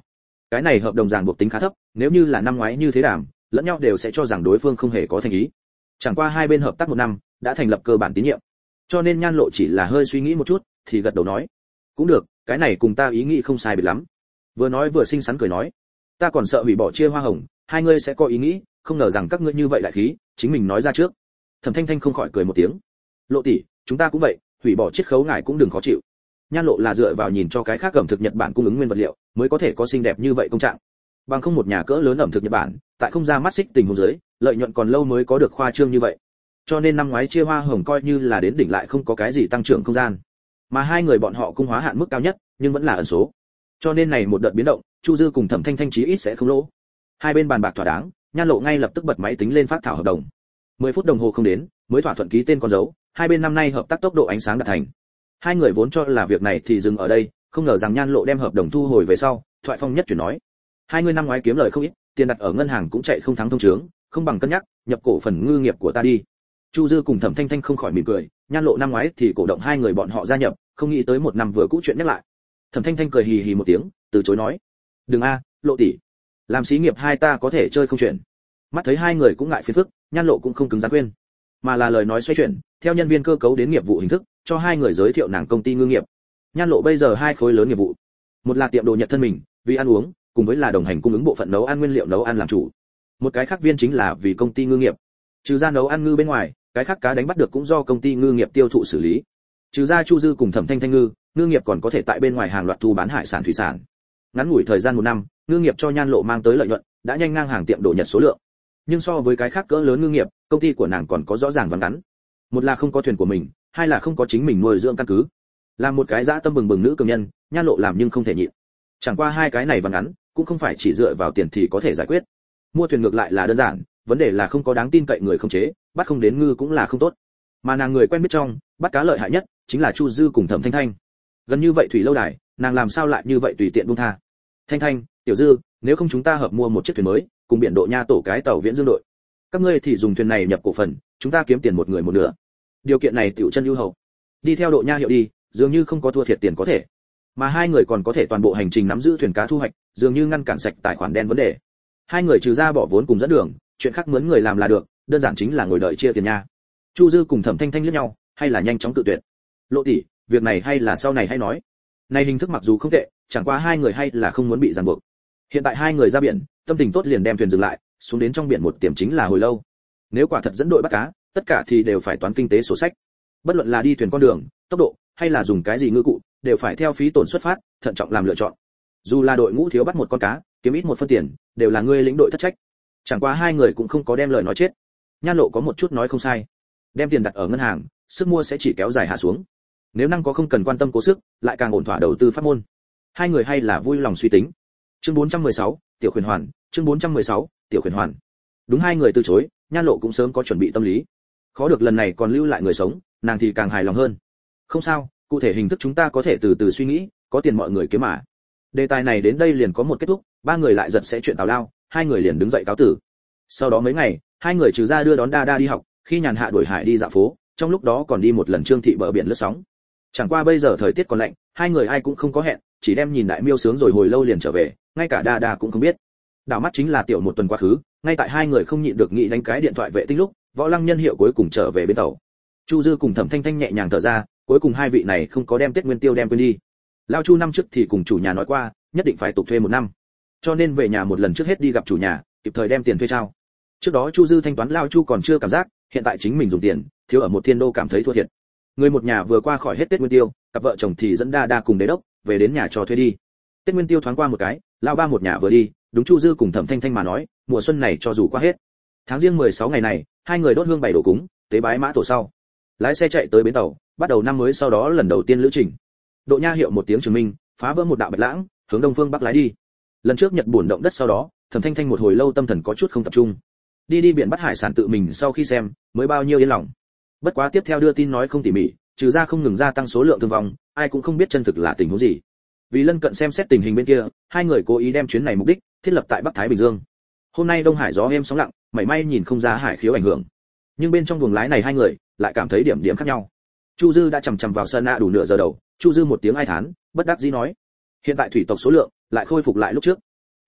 Speaker 1: Cái này hợp đồng ràng buộc tính khá thấp, nếu như là năm ngoái như thế đàm, lẫn nhau đều sẽ cho rằng đối phương không hề có thành ý. Chẳng qua hai bên hợp tác 1 năm, đã thành lập cơ bản tín nhiệm. Cho nên Nhan Lộ chỉ là hơi suy nghĩ một chút, thì gật đầu nói, cũng được, cái này cùng ta ý nghĩ không sai biệt lắm. Vừa nói vừa xinh xắn cười nói, ta còn sợ hủy bỏ chia hoa hồng, hai ngươi sẽ có ý nghĩ, không ngờ rằng các ngươi như vậy đại khí, chính mình nói ra trước. Thẩm Thanh Thanh không khỏi cười một tiếng, Lộ tỷ, chúng ta cũng vậy, hủy bỏ chiết khấu ngài cũng đừng khó chịu. Nhan Lộ là dựa vào nhìn cho cái khác ẩm thực Nhật Bản cung ứng nguyên vật liệu, mới có thể có xinh đẹp như vậy công trạng. Bằng không một nhà cỡ lớn ẩm thực Nhật Bản, tại không ra mắt xích tình huống dưới, lợi nhuận còn lâu mới có được khoa trương như vậy. Cho nên năm ngoái chia hoa hồng coi như là đến đỉnh lại không có cái gì tăng trưởng không gian. Mà hai người bọn họ cung hóa hạn mức cao nhất, nhưng vẫn là ẩn số. Cho nên này một đợt biến động, Chu Dư cùng Thẩm Thanh Thanh chí ít sẽ không lỗ. Hai bên bàn bạc thỏa đáng, Nhan Lộ ngay lập tức bật máy tính lên phát thảo hợp đồng. 10 phút đồng hồ không đến, mới thỏa thuận ký tên con dấu, hai bên năm nay hợp tác tốc độ ánh sáng đạt thành. Hai người vốn cho là việc này thì dừng ở đây, không ngờ rằng Nhan Lộ đem hợp đồng thu hồi về sau, thoại phong nhất chuyển nói, hai người năm ngoái kiếm lời không ít, tiền đặt ở ngân hàng cũng chạy không thắng thông trướng, không bằng cân nhắc nhập cổ phần ngư nghiệp của ta đi. Chu Dư cùng Thẩm Thanh Thanh không khỏi mỉm cười, Nhan Lộ năm ngoái thì cổ động hai người bọn họ gia nhập, không nghĩ tới một năm vừa cũ chuyện nhắc lại. Thẩm Thanh Thanh cười hì hì một tiếng, từ chối nói, đừng a, Lộ tỷ, làm xí nghiệp hai ta có thể chơi không chuyện. Mắt thấy hai người cũng ngại phiền phức, Nhan Lộ cũng không cứng rắn khuyên, mà là lời nói xoay chuyển, theo nhân viên cơ cấu đến nghiệp vụ hình thức, cho hai người giới thiệu nàng công ty ngư nghiệp. Nhan Lộ bây giờ hai khối lớn nghiệp vụ, một là tiệm đồ Nhật thân mình, vì ăn uống, cùng với là đồng hành cung ứng bộ phận nấu ăn nguyên liệu nấu ăn làm chủ. Một cái khác viên chính là vì công ty ngư nghiệp. Trừ ra nấu ăn ngư bên ngoài, cái khác cá đánh bắt được cũng do công ty ngư nghiệp tiêu thụ xử lý. Trừ ra Chu Dư cùng Thẩm Thanh Thanh ngư nghiệp còn có thể tại bên ngoài hàng loạt thu bán hải sản thủy sản. Ngắn ngủi thời gian 1 năm, ngư nghiệp cho Nhan Lộ mang tới lợi nhuận đã nhanh ngang hàng tiệm đồ Nhật số lượng. Nhưng so với cái khác cỡ lớn ngư nghiệp, công ty của nàng còn có rõ ràng vắng ngắn. Một là không có thuyền của mình, hai là không có chính mình nuôi dưỡng căn cứ. Làm một cái dã tâm bừng bừng nữ cường nhân, Nhan Lộ làm nhưng không thể nhịn. Chẳng qua hai cái này vắng ngắn, cũng không phải chỉ dựa vào tiền thì có thể giải quyết. Mua thuyền ngược lại là đơn giản, vấn đề là không có đáng tin cậy người khống chế, bắt không đến ngư cũng là không tốt. Mà nàng người quen biết trong, bắt cá lợi hại nhất chính là Chu Dư cùng Thẩm Thanh Thanh. Gần như vậy thủy lâu đài, nàng làm sao lại như vậy tùy tiện buông tha. Thanh Thanh, Tiểu Dư, nếu không chúng ta hợp mua một chiếc thuyền mới, cùng biển độ nha tổ cái tàu viễn dương đội. Các ngươi thì dùng thuyền này nhập cổ phần, chúng ta kiếm tiền một người một nửa. Điều kiện này tiểu chân ưu hậu. Đi theo độ nha hiệu đi, dường như không có thua thiệt tiền có thể. Mà hai người còn có thể toàn bộ hành trình nắm giữ thuyền cá thu hoạch, dường như ngăn cản sạch tài khoản đen vấn đề. Hai người trừ ra bỏ vốn cùng dẫn đường, chuyện khác mướn người làm là được, đơn giản chính là ngồi đợi chia tiền nha. Chu Dư cùng Thẩm Thanh Thanh liếc nhau, hay là nhanh chóng tự tuyệt. Lộ tỷ, việc này hay là sau này hay nói. Này hình thức mặc dù không tệ, chẳng qua hai người hay là không muốn bị ràng buộc. Hiện tại hai người ra biển, tâm tình tốt liền đem thuyền dừng lại, xuống đến trong biển một tiềm chính là hồi lâu. Nếu quả thật dẫn đội bắt cá, tất cả thì đều phải toán kinh tế sổ sách. Bất luận là đi thuyền con đường, tốc độ, hay là dùng cái gì ngư cụ, đều phải theo phí tổn xuất phát, thận trọng làm lựa chọn. Dù là đội ngũ thiếu bắt một con cá, kiếm ít một phân tiền, đều là ngươi lĩnh đội thất trách. Chẳng qua hai người cũng không có đem lời nói chết. Nhan Lộ có một chút nói không sai, đem tiền đặt ở ngân hàng, sức mua sẽ chỉ kéo dài hạ xuống. Nếu năng có không cần quan tâm cố sức, lại càng ổn thỏa đầu tư pháp môn. Hai người hay là vui lòng suy tính. Chương 416, tiểu khuyển hoàn, chương 416, tiểu khuyển hoàn. Đúng hai người từ chối, Nhan Lộ cũng sớm có chuẩn bị tâm lý. Khó được lần này còn lưu lại người sống, nàng thì càng hài lòng hơn. Không sao, cụ thể hình thức chúng ta có thể từ từ suy nghĩ, có tiền mọi người kiếm mà. Đề tài này đến đây liền có một kết thúc, ba người lại giật sẽ chuyện tào lao, hai người liền đứng dậy cáo tử. Sau đó mấy ngày, hai người trừ ra đưa đón Đa Đa đi học, khi nhàn hạ đuổi hải đi dạo phố, trong lúc đó còn đi một lần Trương thị bờ biển lướt sóng. Chẳng qua bây giờ thời tiết còn lạnh, hai người ai cũng không có hẹn, chỉ đem nhìn đại miêu sướng rồi hồi lâu liền trở về, ngay cả Đa Đa cũng không biết. Đảo mắt chính là tiểu một tuần quá khứ, ngay tại hai người không nhịn được nghĩ đánh cái điện thoại vệ tinh lúc, Võ Lăng Nhân hiệu cuối cùng trở về bên tàu. Chu Dư cùng Thẩm Thanh Thanh nhẹ nhàng thở ra, cuối cùng hai vị này không có đem Tết Nguyên Tiêu đem quên đi. Lao Chu năm trước thì cùng chủ nhà nói qua, nhất định phải tục thuê 1 năm. Cho nên về nhà một lần trước hết đi gặp chủ nhà, kịp thời đem tiền thuê trao. Trước đó Chu Dư thanh toán Lao Chu còn chưa cảm giác, hiện tại chính mình dùng tiền, thiếu ở một thiên đô cảm thấy thua thiệt. Người một nhà vừa qua khỏi hết Tết Nguyên Tiêu, cặp vợ chồng thì dẫn Đa Đa cùng Đế Đốc về đến nhà cho thuê đi. Tết Nguyên Tiêu thoáng qua một cái, Lao ba một nhà vừa đi, đúng Chu Dư cùng Thẩm Thanh Thanh mà nói, mùa xuân này cho dù qua hết. Tháng riêng 16 ngày này, hai người đốt hương bày đồ cúng, tế bái mã tổ sau. Lái xe chạy tới bến tàu, bắt đầu năm mới sau đó lần đầu tiên lữ trình. Độ nha hiệu một tiếng chứng minh, phá vỡ một đạo bạch lãng, hướng đông phương bắc lái đi. Lần trước Nhật buồn động đất sau đó, Thẩm Thanh Thanh một hồi lâu tâm thần có chút không tập trung. Đi biển bắt hải sản tự mình sau khi xem, mới bao nhiêu yên lòng. Bất quá tiếp theo đưa tin nói không tỉ mỉ, trừ ra không ngừng gia tăng số lượng thương vong, ai cũng không biết chân thực là tình huống gì. Vì lân cận xem xét tình hình bên kia, hai người cố ý đem chuyến này mục đích thiết lập tại Bắc Thái Bình Dương. Hôm nay Đông Hải gió êm sóng lặng, mảy may nhìn không ra hải khiếu ảnh hưởng. Nhưng bên trong buồng lái này hai người lại cảm thấy điểm khác nhau. Chu Dư đã chằm chằm vào sân đủ nửa giờ đầu, Chu Dư một tiếng ai thán, bất đắc dĩ nói: hiện tại thủy tộc số lượng lại khôi phục lại lúc trước.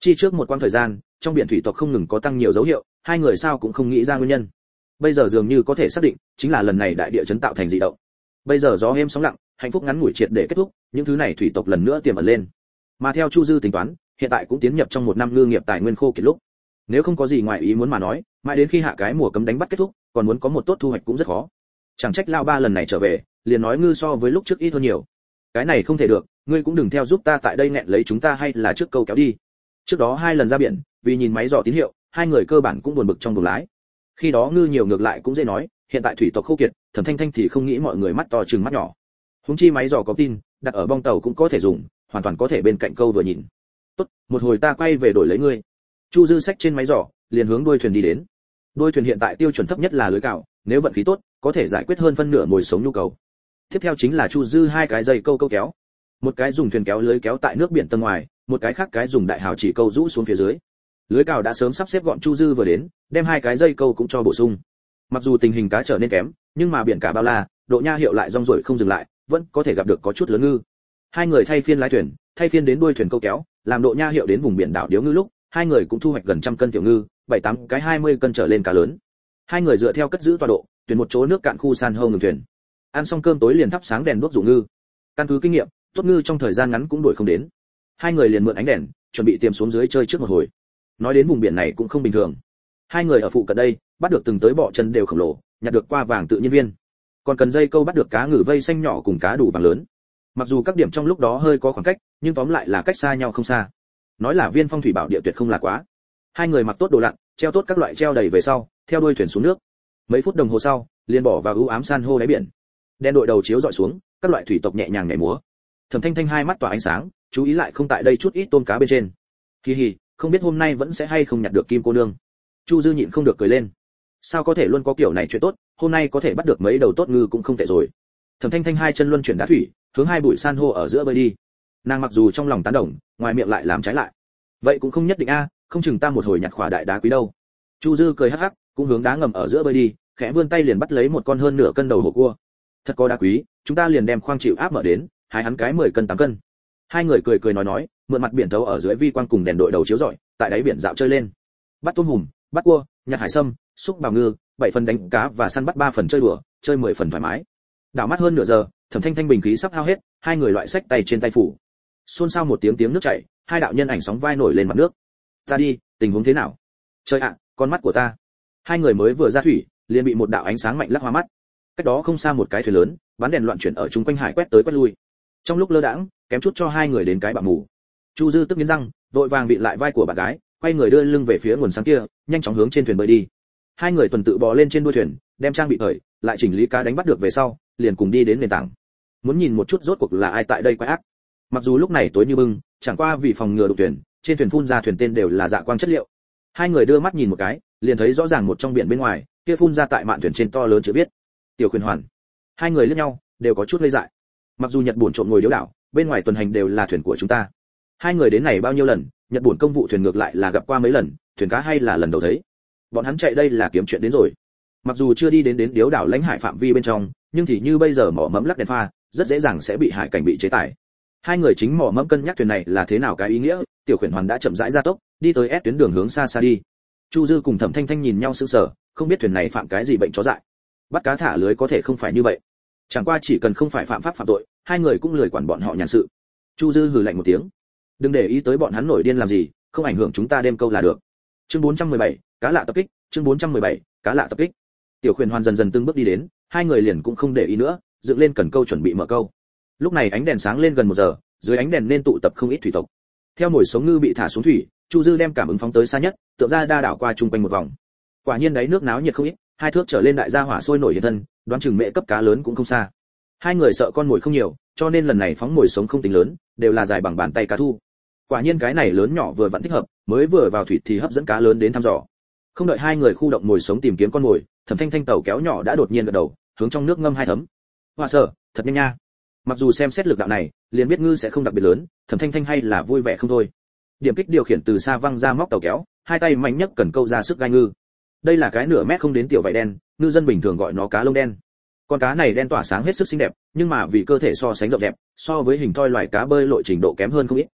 Speaker 1: Chi trước một quãng thời gian, trong biển thủy tộc không ngừng có tăng nhiều dấu hiệu, hai người sao cũng không nghĩ ra nguyên nhân. Bây giờ dường như có thể xác định, chính là lần này đại địa chấn tạo thành dị động. Bây giờ gió êm sóng lặng, hạnh phúc ngắn ngủi triệt để kết thúc, những thứ này thủy tộc lần nữa tiềm ẩn lên. Mà theo Chu Dư tính toán, hiện tại cũng tiến nhập trong một năm ngư nghiệp tài nguyên khô kiệt lúc. Nếu không có gì ngoài ý muốn mà nói, mãi đến khi hạ cái mùa cấm đánh bắt kết thúc, còn muốn có một tốt thu hoạch cũng rất khó. Chẳng trách Lao Ba lần này trở về, liền nói ngư so với lúc trước ít hơn nhiều. Cái này không thể được, ngươi cũng đừng theo giúp ta tại đây nghẹn lấy chúng ta hay là trước câu kéo đi. Trước đó 2 lần ra biển, vì nhìn máy dò tín hiệu, hai người cơ bản cũng buồn bực trong buồng lái. Khi đó ngư nhiều ngược lại cũng dễ nói, hiện tại thủy tộc khô kiệt, Thẩm Thanh Thanh thì không nghĩ mọi người mắt to trừng mắt nhỏ. Huống chi máy dò có tin, đặt ở bong tàu cũng có thể dùng, hoàn toàn có thể bên cạnh câu vừa nhìn. Tốt, một hồi ta quay về đổi lấy ngươi. Chu Dư xách trên máy dò, liền hướng đuôi thuyền đi đến. Đuôi thuyền hiện tại tiêu chuẩn thấp nhất là lưới cào, nếu vận khí tốt, có thể giải quyết hơn phân nửa mồi sống nhu cầu. Tiếp theo chính là Chu Dư 2 cái dây câu câu kéo. Một cái dùng thuyền kéo lưới kéo tại nước biển tầng ngoài, một cái khác cái dùng đại hào chỉ câu rũ xuống phía dưới. Lưới cào đã sớm sắp xếp gọn, Chu Dư vừa đến, đem 2 cái dây câu cũng cho bổ sung. Mặc dù tình hình cá trở nên kém, nhưng mà biển cả bao la, độ nha hiệu lại rong ruổi không dừng lại, vẫn có thể gặp được có chút lớn ngư. Hai người thay phiên lái thuyền, thay phiên đến đuôi thuyền câu kéo, làm độ nha hiệu đến vùng biển đảo Điếu Ngư lúc, hai người cũng thu hoạch gần 100 cân tiểu ngư, 7-8 cái 20 cân trở lên cá lớn. Hai người dựa theo cất giữ tọa độ, tuyển một chỗ nước cạn khu san hô ngừng thuyền. Ăn xong cơm tối liền thắp sáng đèn đuốc dụ ngư. Căn cứ kinh nghiệm, tốt ngư trong thời gian ngắn cũng đuổi không đến. Hai người liền mượn ánh đèn, chuẩn bị tiềm xuống dưới chơi trước một hồi. Nói đến vùng biển này cũng không bình thường. Hai người ở phụ cận đây, bắt được từng tới bọ chân đều khổng lồ, nhặt được qua vàng tự nhiên viên. Còn cần dây câu bắt được cá ngừ vây xanh nhỏ cùng cá đủ vàng lớn. Mặc dù các điểm trong lúc đó hơi có khoảng cách, nhưng tóm lại là cách xa nhau không xa. Nói là viên phong thủy bảo địa tuyệt không là quá. Hai người mặc tốt đồ lặn, treo tốt các loại treo đầy về sau, theo đuôi thuyền xuống nước. Mấy phút đồng hồ sau, liền bỏ vào u ám san hô đáy biển. Đèn đội đầu chiếu dọi xuống, các loại thủy tộc nhẹ nhàng nhảy múa. Thẩm Thanh Thanh hai mắt tỏa ánh sáng, chú ý lại không tại đây chút ít tôm cá bên trên. Hi hi, không biết hôm nay vẫn sẽ hay không nhặt được kim cô nương. Chu Dư nhịn không được cười lên. Sao có thể luôn có kiểu này chuyện tốt, hôm nay có thể bắt được mấy đầu tốt ngư cũng không tệ rồi. Thẩm Thanh Thanh hai chân luân chuyển đá thủy, hướng hai bụi san hô ở giữa bơi đi. Nàng mặc dù trong lòng tán đồng, ngoài miệng lại làm trái lại. Vậy cũng không nhất định a, không chừng ta một hồi nhặt khỏa đại đá quý đâu. Chu Dư cười hắc hắc, cũng hướng đá ngầm ở giữa bơi đi, khẽ vươn tay liền bắt lấy một con hơn nửa cân đầu hổ cua. Thật có đá quý, chúng ta liền đem khoang chịu áp mở đến, hái hắn cái 10 cân 8 cân. Hai người cười cười nói, mượn mặt biển thấu ở dưới vi quang cùng đèn đội đầu chiếu rọi, tại đáy biển dạo chơi lên. Bắt tôm hùm, bắt cua, nhặt hải sâm, xúc bào ngư, 7 phần đánh cá và săn bắt 3 phần chơi đùa, chơi 10 phần thoải mái. Đảo mắt hơn nửa giờ, Thẩm Thanh Thanh bình khí sắp hao hết, hai người loại sách tay trên tay phủ. Xôn xao một tiếng tiếng nước chảy, hai đạo nhân ảnh sóng vai nổi lên mặt nước. Ta đi, tình huống thế nào? Trời ạ, con mắt của ta. Hai người mới vừa ra thủy, liền bị một đạo ánh sáng mạnh lắc hoa mắt. Cách đó không xa một cái thuyền lớn, bắn đèn loạn chuyển ở chung quanh hải quét tới quét lui. Trong lúc lơ đãng, kém chút cho hai người đến cái bạ mù. Chu Dư tức nghiến răng, vội vàng vịn lại vai của bạn gái, quay người đưa lưng về phía nguồn sáng kia, nhanh chóng hướng trên thuyền bơi đi. Hai người tuần tự bò lên trên đuôi thuyền, đem trang bị cởi, lại chỉnh lý cá đánh bắt được về sau, liền cùng đi đến nền tảng. Muốn nhìn một chút rốt cuộc là ai tại đây quái ác. Mặc dù lúc này tối như bưng, chẳng qua vì phòng ngừa đụng thuyền, trên thuyền phun ra thuyền tên đều là dạ quang chất liệu. Hai người đưa mắt nhìn một cái, liền thấy rõ ràng một trong biển bên ngoài, kia phun ra tại mạn thuyền trên to lớn chữ viết: Tiểu Khuyển Hoàn. Hai người liếc nhau, đều có chút ngây dại. Mặc dù Nhật Buồn trộm ngồi điếu đảo, bên ngoài tuần hành đều là thuyền của chúng ta. Hai người đến này bao nhiêu lần, Nhật Buồn công vụ thuyền ngược lại là gặp qua mấy lần, thuyền cá hay là lần đầu thấy. Bọn hắn chạy đây là kiếm chuyện đến rồi. Mặc dù chưa đi đến điếu đảo lãnh hải phạm vi bên trong, nhưng thì như bây giờ mỏ mẫm lắc đèn pha, rất dễ dàng sẽ bị hải cảnh bị chế tài. Hai người chính mỏ mẫm cân nhắc thuyền này là thế nào cái ý nghĩa, Tiểu Khuyển Hoàn đã chậm rãi gia tốc, đi tới S tuyến đường hướng xa xa đi. Chu Dư cùng Thẩm Thanh Thanh nhìn nhau sững sờ, không biết thuyền này phạm cái gì bệnh chó dại. Bắt cá thả lưới có thể không phải như vậy. Chẳng qua chỉ cần không phải phạm pháp phạm tội, hai người cũng lười quản bọn họ nhàn sự. Chu Dư hừ lạnh một tiếng, đừng để ý tới bọn hắn nổi điên làm gì, không ảnh hưởng chúng ta đêm câu là được. Chương 417, cá lạ tập kích, chương 417, cá lạ tập kích. Tiểu Khuyển Hoàn dần dần từng bước đi đến, hai người liền cũng không để ý nữa, dựng lên cần câu chuẩn bị mở câu. Lúc này ánh đèn sáng lên gần 1 giờ, dưới ánh đèn nên tụ tập không ít thủy tộc. Theo mồi sống ngư bị thả xuống thủy, Chu Dư đem cảm ứng phóng tới xa nhất, tượng ra đa đảo qua trung quanh một vòng. Quả nhiên đáy nước náo nhiệt không ít, 2 thước trở lên đại gia hỏa sôi nổi hiện thân, đoán chừng mẹ cấp cá lớn cũng không xa. Hai người sợ con mồi không nhiều, cho nên lần này phóng mồi sống không tính lớn, đều là dài bằng bàn tay cá thu. Quả nhiên cái này lớn nhỏ vừa vặn thích hợp, mới vừa vào thủy thì hấp dẫn cá lớn đến thăm dò. Không đợi hai người khu động mồi sống tìm kiếm con mồi, Thẩm Thanh Thanh tàu kéo nhỏ đã đột nhiên gật đầu, hướng trong nước ngâm 2 thấm. Hoa sợ, thật nhanh nha. Mặc dù xem xét lực đạo này, liền biết ngư sẽ không đặc biệt lớn, Thẩm Thanh Thanh hay là vui vẻ không thôi. Điểm kích điều khiển từ xa văng ra móc tàu kéo, hai tay mạnh nhất cần câu ra sức gai ngư. Đây là cái nửa mét không đến tiểu vảy đen, ngư dân bình thường gọi nó cá lông đen. Con cá này đen tỏa sáng hết sức xinh đẹp, nhưng mà vì cơ thể so sánh rộng đẹp, so với hình thoi loài cá bơi lội trình độ kém hơn không ít.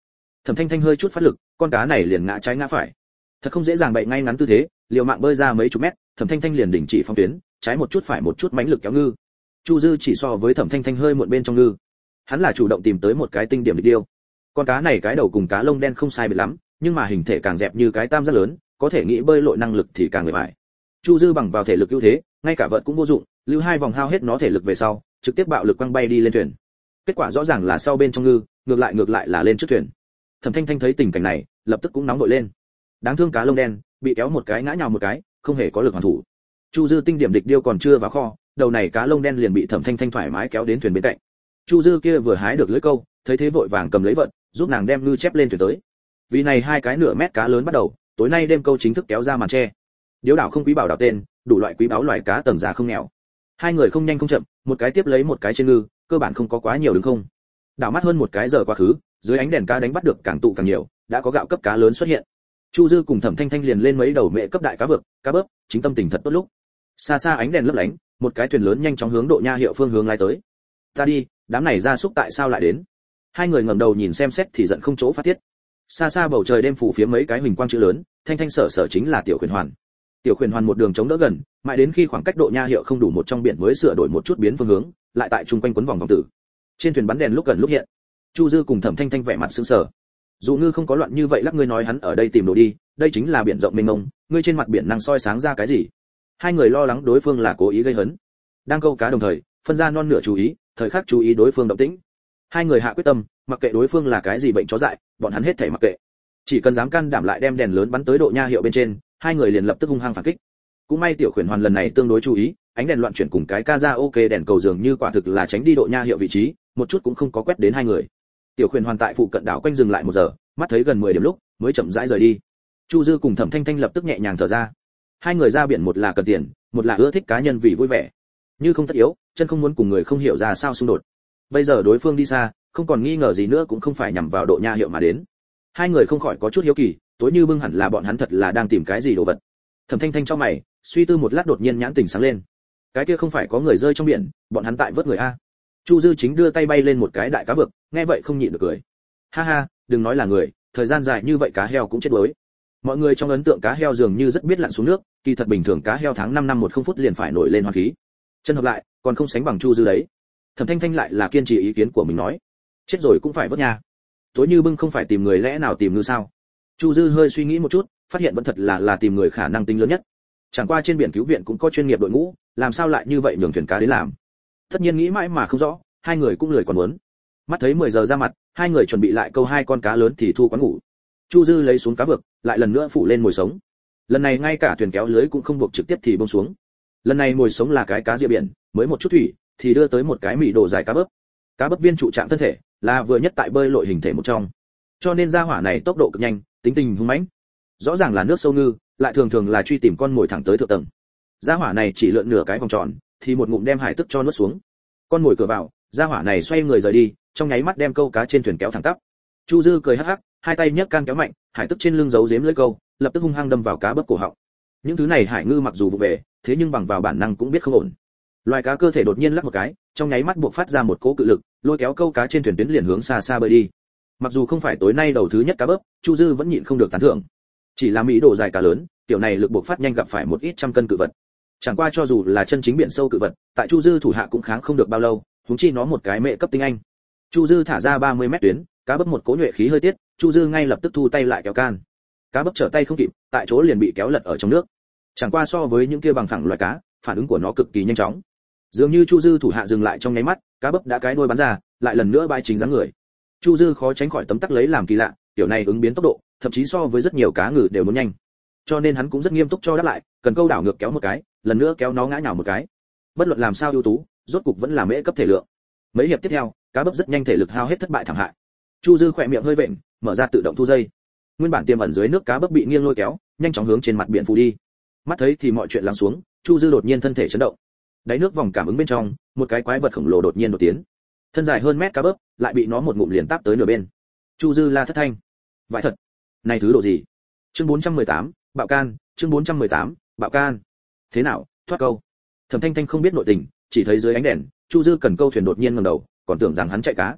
Speaker 1: Thẩm Thanh Thanh hơi chút phát lực, con cá này liền ngã trái ngã phải. Thật không dễ dàng bậy ngay ngắn tư thế, liều mạng bơi ra mấy chục mét, Thẩm Thanh Thanh liền đình chỉ phong tuyến, trái một chút phải một chút mãnh lực kéo ngư. Chu Dư chỉ so với Thẩm Thanh Thanh hơi muộn bên trong ngư. Hắn là chủ động tìm tới một cái tinh điểm địch điêu. Con cá này cái đầu cùng cá lông đen không sai biệt lắm, nhưng mà hình thể càng dẹp như cái tam giác lớn, có thể nghĩ bơi lội năng lực thì càng mệt mỏi. Chu Dư bằng vào thể lực ưu thế, ngay cả vợt cũng vô dụng, lưu hai vòng hao hết nó thể lực về sau, trực tiếp bạo lực quăng bay đi lên thuyền. Kết quả rõ ràng là sau bên trong ngư, ngược lại là lên trước thuyền. Thẩm Thanh Thanh thấy tình cảnh này, lập tức cũng nóng vội lên. Đáng thương cá lông đen, bị kéo một cái ngã nhào một cái, không hề có lực hoàn thủ. Chu Dư tinh điểm địch điêu còn chưa vào kho, đầu này cá lông đen liền bị Thẩm Thanh Thanh thoải mái kéo đến thuyền bên cạnh. Chu Dư kia vừa hái được lưỡi câu, thấy thế vội vàng cầm lấy vận, giúp nàng đem ngư chép lên thuyền tới. Vì này hai cái nửa mét cá lớn bắt đầu, tối nay đêm câu chính thức kéo ra màn che. Điếu đảo không quý bảo đảo tên, đủ loại quý báu loài cá tầng già không nghèo. Hai người không nhanh không chậm, một cái tiếp lấy một cái trên ngư, cơ bản không có quá nhiều đứng không. Đảo mắt hơn một cái giờ quá khứ, dưới ánh đèn cá đánh bắt được càng tụ càng nhiều, đã có gạo cấp cá lớn xuất hiện. Chu Dư cùng Thẩm Thanh Thanh liền lên mấy đầu mẹ cấp đại cá vực, cá bớp, chính tâm tình thật tốt lúc. Xa xa ánh đèn lấp lánh, một cái thuyền lớn nhanh chóng hướng độ nha hiệu phương hướng lái tới. Ta đi, đám này gia súc tại sao lại đến? Hai người ngẩng đầu nhìn xem xét thì giận không chỗ phát tiết. Xa xa bầu trời đêm phủ phía mấy cái huỳnh quang chữ lớn, Thanh Thanh sở chính là Tiểu Khuyển Hoàn. Tiểu Khuyển Hoàn một đường chống đỡ gần, mãi đến khi khoảng cách độ nha hiệu không đủ một trong biển mới sửa đổi một chút biến phương hướng, lại tại trung quanh quấn vòng vòng tử. Trên thuyền bắn đèn lúc gần lúc hiện. Chu Dư cùng Thẩm Thanh Thanh vẻ mặt sững sờ. Dù ngư không có loạn như vậy lắc ngươi nói hắn ở đây tìm đồ đi, đây chính là biển rộng mênh mông, ngươi trên mặt biển năng soi sáng ra cái gì? Hai người lo lắng đối phương là cố ý gây hấn. Đang câu cá đồng thời, phân ra non nửa chú ý, thời khắc chú ý đối phương động tĩnh. Hai người hạ quyết tâm, mặc kệ đối phương là cái gì bệnh chó dại, bọn hắn hết thảy mặc kệ. Chỉ cần dám can đảm lại đem đèn lớn bắn tới độ nha hiệu bên trên, hai người liền lập tức hung hăng phản kích. Cũng may Tiểu Khuyển Hoàn lần này tương đối chú ý, ánh đèn loạn chuyển cùng cái karaoke đèn cầu dường như quả thực là tránh đi độ nha hiệu vị trí, một chút cũng không có quét đến hai người. Tiểu Khuyển Hoàn tại phụ cận đảo quanh dừng lại một giờ, mắt thấy gần 10 điểm lúc, mới chậm rãi rời đi. Chu Dư cùng Thẩm Thanh Thanh lập tức nhẹ nhàng thở ra. Hai người ra biển một là cần tiền, một là ưa thích cá nhân vì vui vẻ. Như không tất yếu, chân không muốn cùng người không hiểu ra sao xung đột. Bây giờ đối phương đi xa, không còn nghi ngờ gì nữa cũng không phải nhằm vào độ nha hiệu mà đến. Hai người không khỏi có chút hiếu kỳ, tối như bưng hẳn là bọn hắn thật là đang tìm cái gì đồ vật. Thẩm Thanh Thanh cho mày, suy tư một lát đột nhiên nhãn tỉnh sáng lên. Cái kia không phải có người rơi trong biển, bọn hắn tại vớt người a. Chu Dư chính đưa tay bay lên một cái đại cá vực, nghe vậy không nhịn được cười. Ha ha, đừng nói là người, thời gian dài như vậy cá heo cũng chết đuối. Mọi người trong ấn tượng cá heo dường như rất biết lặn xuống nước, kỳ thật bình thường cá heo tháng 5 năm 10 phút liền phải nổi lên hoa khí. Chân hợp lại, còn không sánh bằng Chu Dư đấy. Thẩm Thanh Thanh lại là kiên trì ý kiến của mình nói, chết rồi cũng phải vớt nha. Tối như bưng không phải tìm người lẽ nào tìm ngư sao? Chu Dư hơi suy nghĩ một chút, phát hiện vẫn thật là tìm người khả năng tính lớn nhất. Chẳng qua trên biển cứu viện cũng có chuyên nghiệp đội ngũ, làm sao lại như vậy nhường thuyền cá đến làm? Tất nhiên nghĩ mãi mà không rõ, hai người cũng lười còn muốn. Mắt thấy 10 giờ ra mặt, hai người chuẩn bị lại câu hai con cá lớn thì thu quán ngủ. Chu Dư lấy xuống cá vực, lại lần nữa phủ lên mồi sống. Lần này ngay cả thuyền kéo lưới cũng không buộc trực tiếp thì buông xuống. Lần này mồi sống là cái cá rìa biển, mới một chút thủy thì đưa tới một cái mị đồ dài cá bớp. Cá bớp viên trụ trạng thân thể, là vừa nhất tại bơi lội hình thể một trong. Cho nên ra hỏa này tốc độ cực nhanh, tính tình hung mãnh. Rõ ràng là nước sâu ngư, lại thường là truy tìm con mồi thẳng tới thượng tầng. Ra hỏa này chỉ lượn nửa cái vòng tròn, thì một ngụm đem hải tức cho nuốt xuống. Con mồi cửa vào, ra hỏa này xoay người rời đi, trong nháy mắt đem câu cá trên thuyền kéo thẳng tắp. Chu Dư cười hắc hắc, hai tay nhấc can kéo mạnh, hải tức trên lưng giấu giếm lưỡi câu, lập tức hung hăng đâm vào cá bớp cổ họng. Những thứ này hải ngư mặc dù vụ về, thế nhưng bằng vào bản năng cũng biết không ổn. Loài cá cơ thể đột nhiên lắc một cái, trong nháy mắt buộc phát ra một cỗ cự lực, lôi kéo câu cá trên thuyền tuyến liền hướng xa xa bơi đi. Mặc dù không phải tối nay đầu thứ nhất cá bớp, Chu Dư vẫn nhịn không được tán thưởng. Chỉ là mỹ độ dài cá lớn, tiểu này lực buộc phát nhanh gặp phải một ít trăm cân cự vật. Chẳng qua cho dù là chân chính biển sâu cự vật, tại Chu Dư thủ hạ cũng kháng không được bao lâu, huống chi nó một cái mẹ cấp tinh anh. Chu Dư thả ra 30 mét tuyến, cá bớp một cỗ nhuệ khí hơi tiết, Chu Dư ngay lập tức thu tay lại kéo can. Cá bớp trở tay không kịp, tại chỗ liền bị kéo lật ở trong nước. Chẳng qua so với những kia bằng phẳng loài cá, phản ứng của nó cực kỳ nhanh chóng. Dường như Chu Dư thủ hạ dừng lại trong nháy mắt, cá bớp đã cái đuôi bắn ra, lại lần nữa bay chính dáng người. Chu Dư khó tránh khỏi tấm tắc lấy làm kỳ lạ, tiểu này ứng biến tốc độ, thậm chí so với rất nhiều cá ngừ đều muốn nhanh. Cho nên hắn cũng rất nghiêm túc cho đáp lại, cần câu đảo ngược kéo một cái, lần nữa kéo nó ngã nhào một cái. Bất luận làm sao ưu tú, rốt cục vẫn là mễ cấp thể lượng. Mấy hiệp tiếp theo, cá bớp rất nhanh thể lực hao hết thất bại thảm hại. Chu Dư khỏe miệng hơi vện, mở ra tự động thu dây. Nguyên bản tiềm ẩn dưới nước cá bớp bị nghiêng lôi kéo, nhanh chóng hướng trên mặt biển phù đi. Mắt thấy thì mọi chuyện lắng xuống, Chu Dư đột nhiên thân thể chấn động. Đáy nước vòng cảm ứng bên trong, một cái quái vật khổng lồ đột nhiên đột tiến. Thân dài hơn mét cá bớp, lại bị nó một ngụm liền táp tới nửa bên. Chu Dư la thất thanh. Vãi thật, này thứ độ gì? Chương 418, bạo can, chương 418, bạo can. Thế nào, thoát câu? Thẩm Thanh Thanh không biết nội tình, chỉ thấy dưới ánh đèn, Chu Dư cần câu thuyền đột nhiên ngẩng đầu, còn tưởng rằng hắn chạy cá.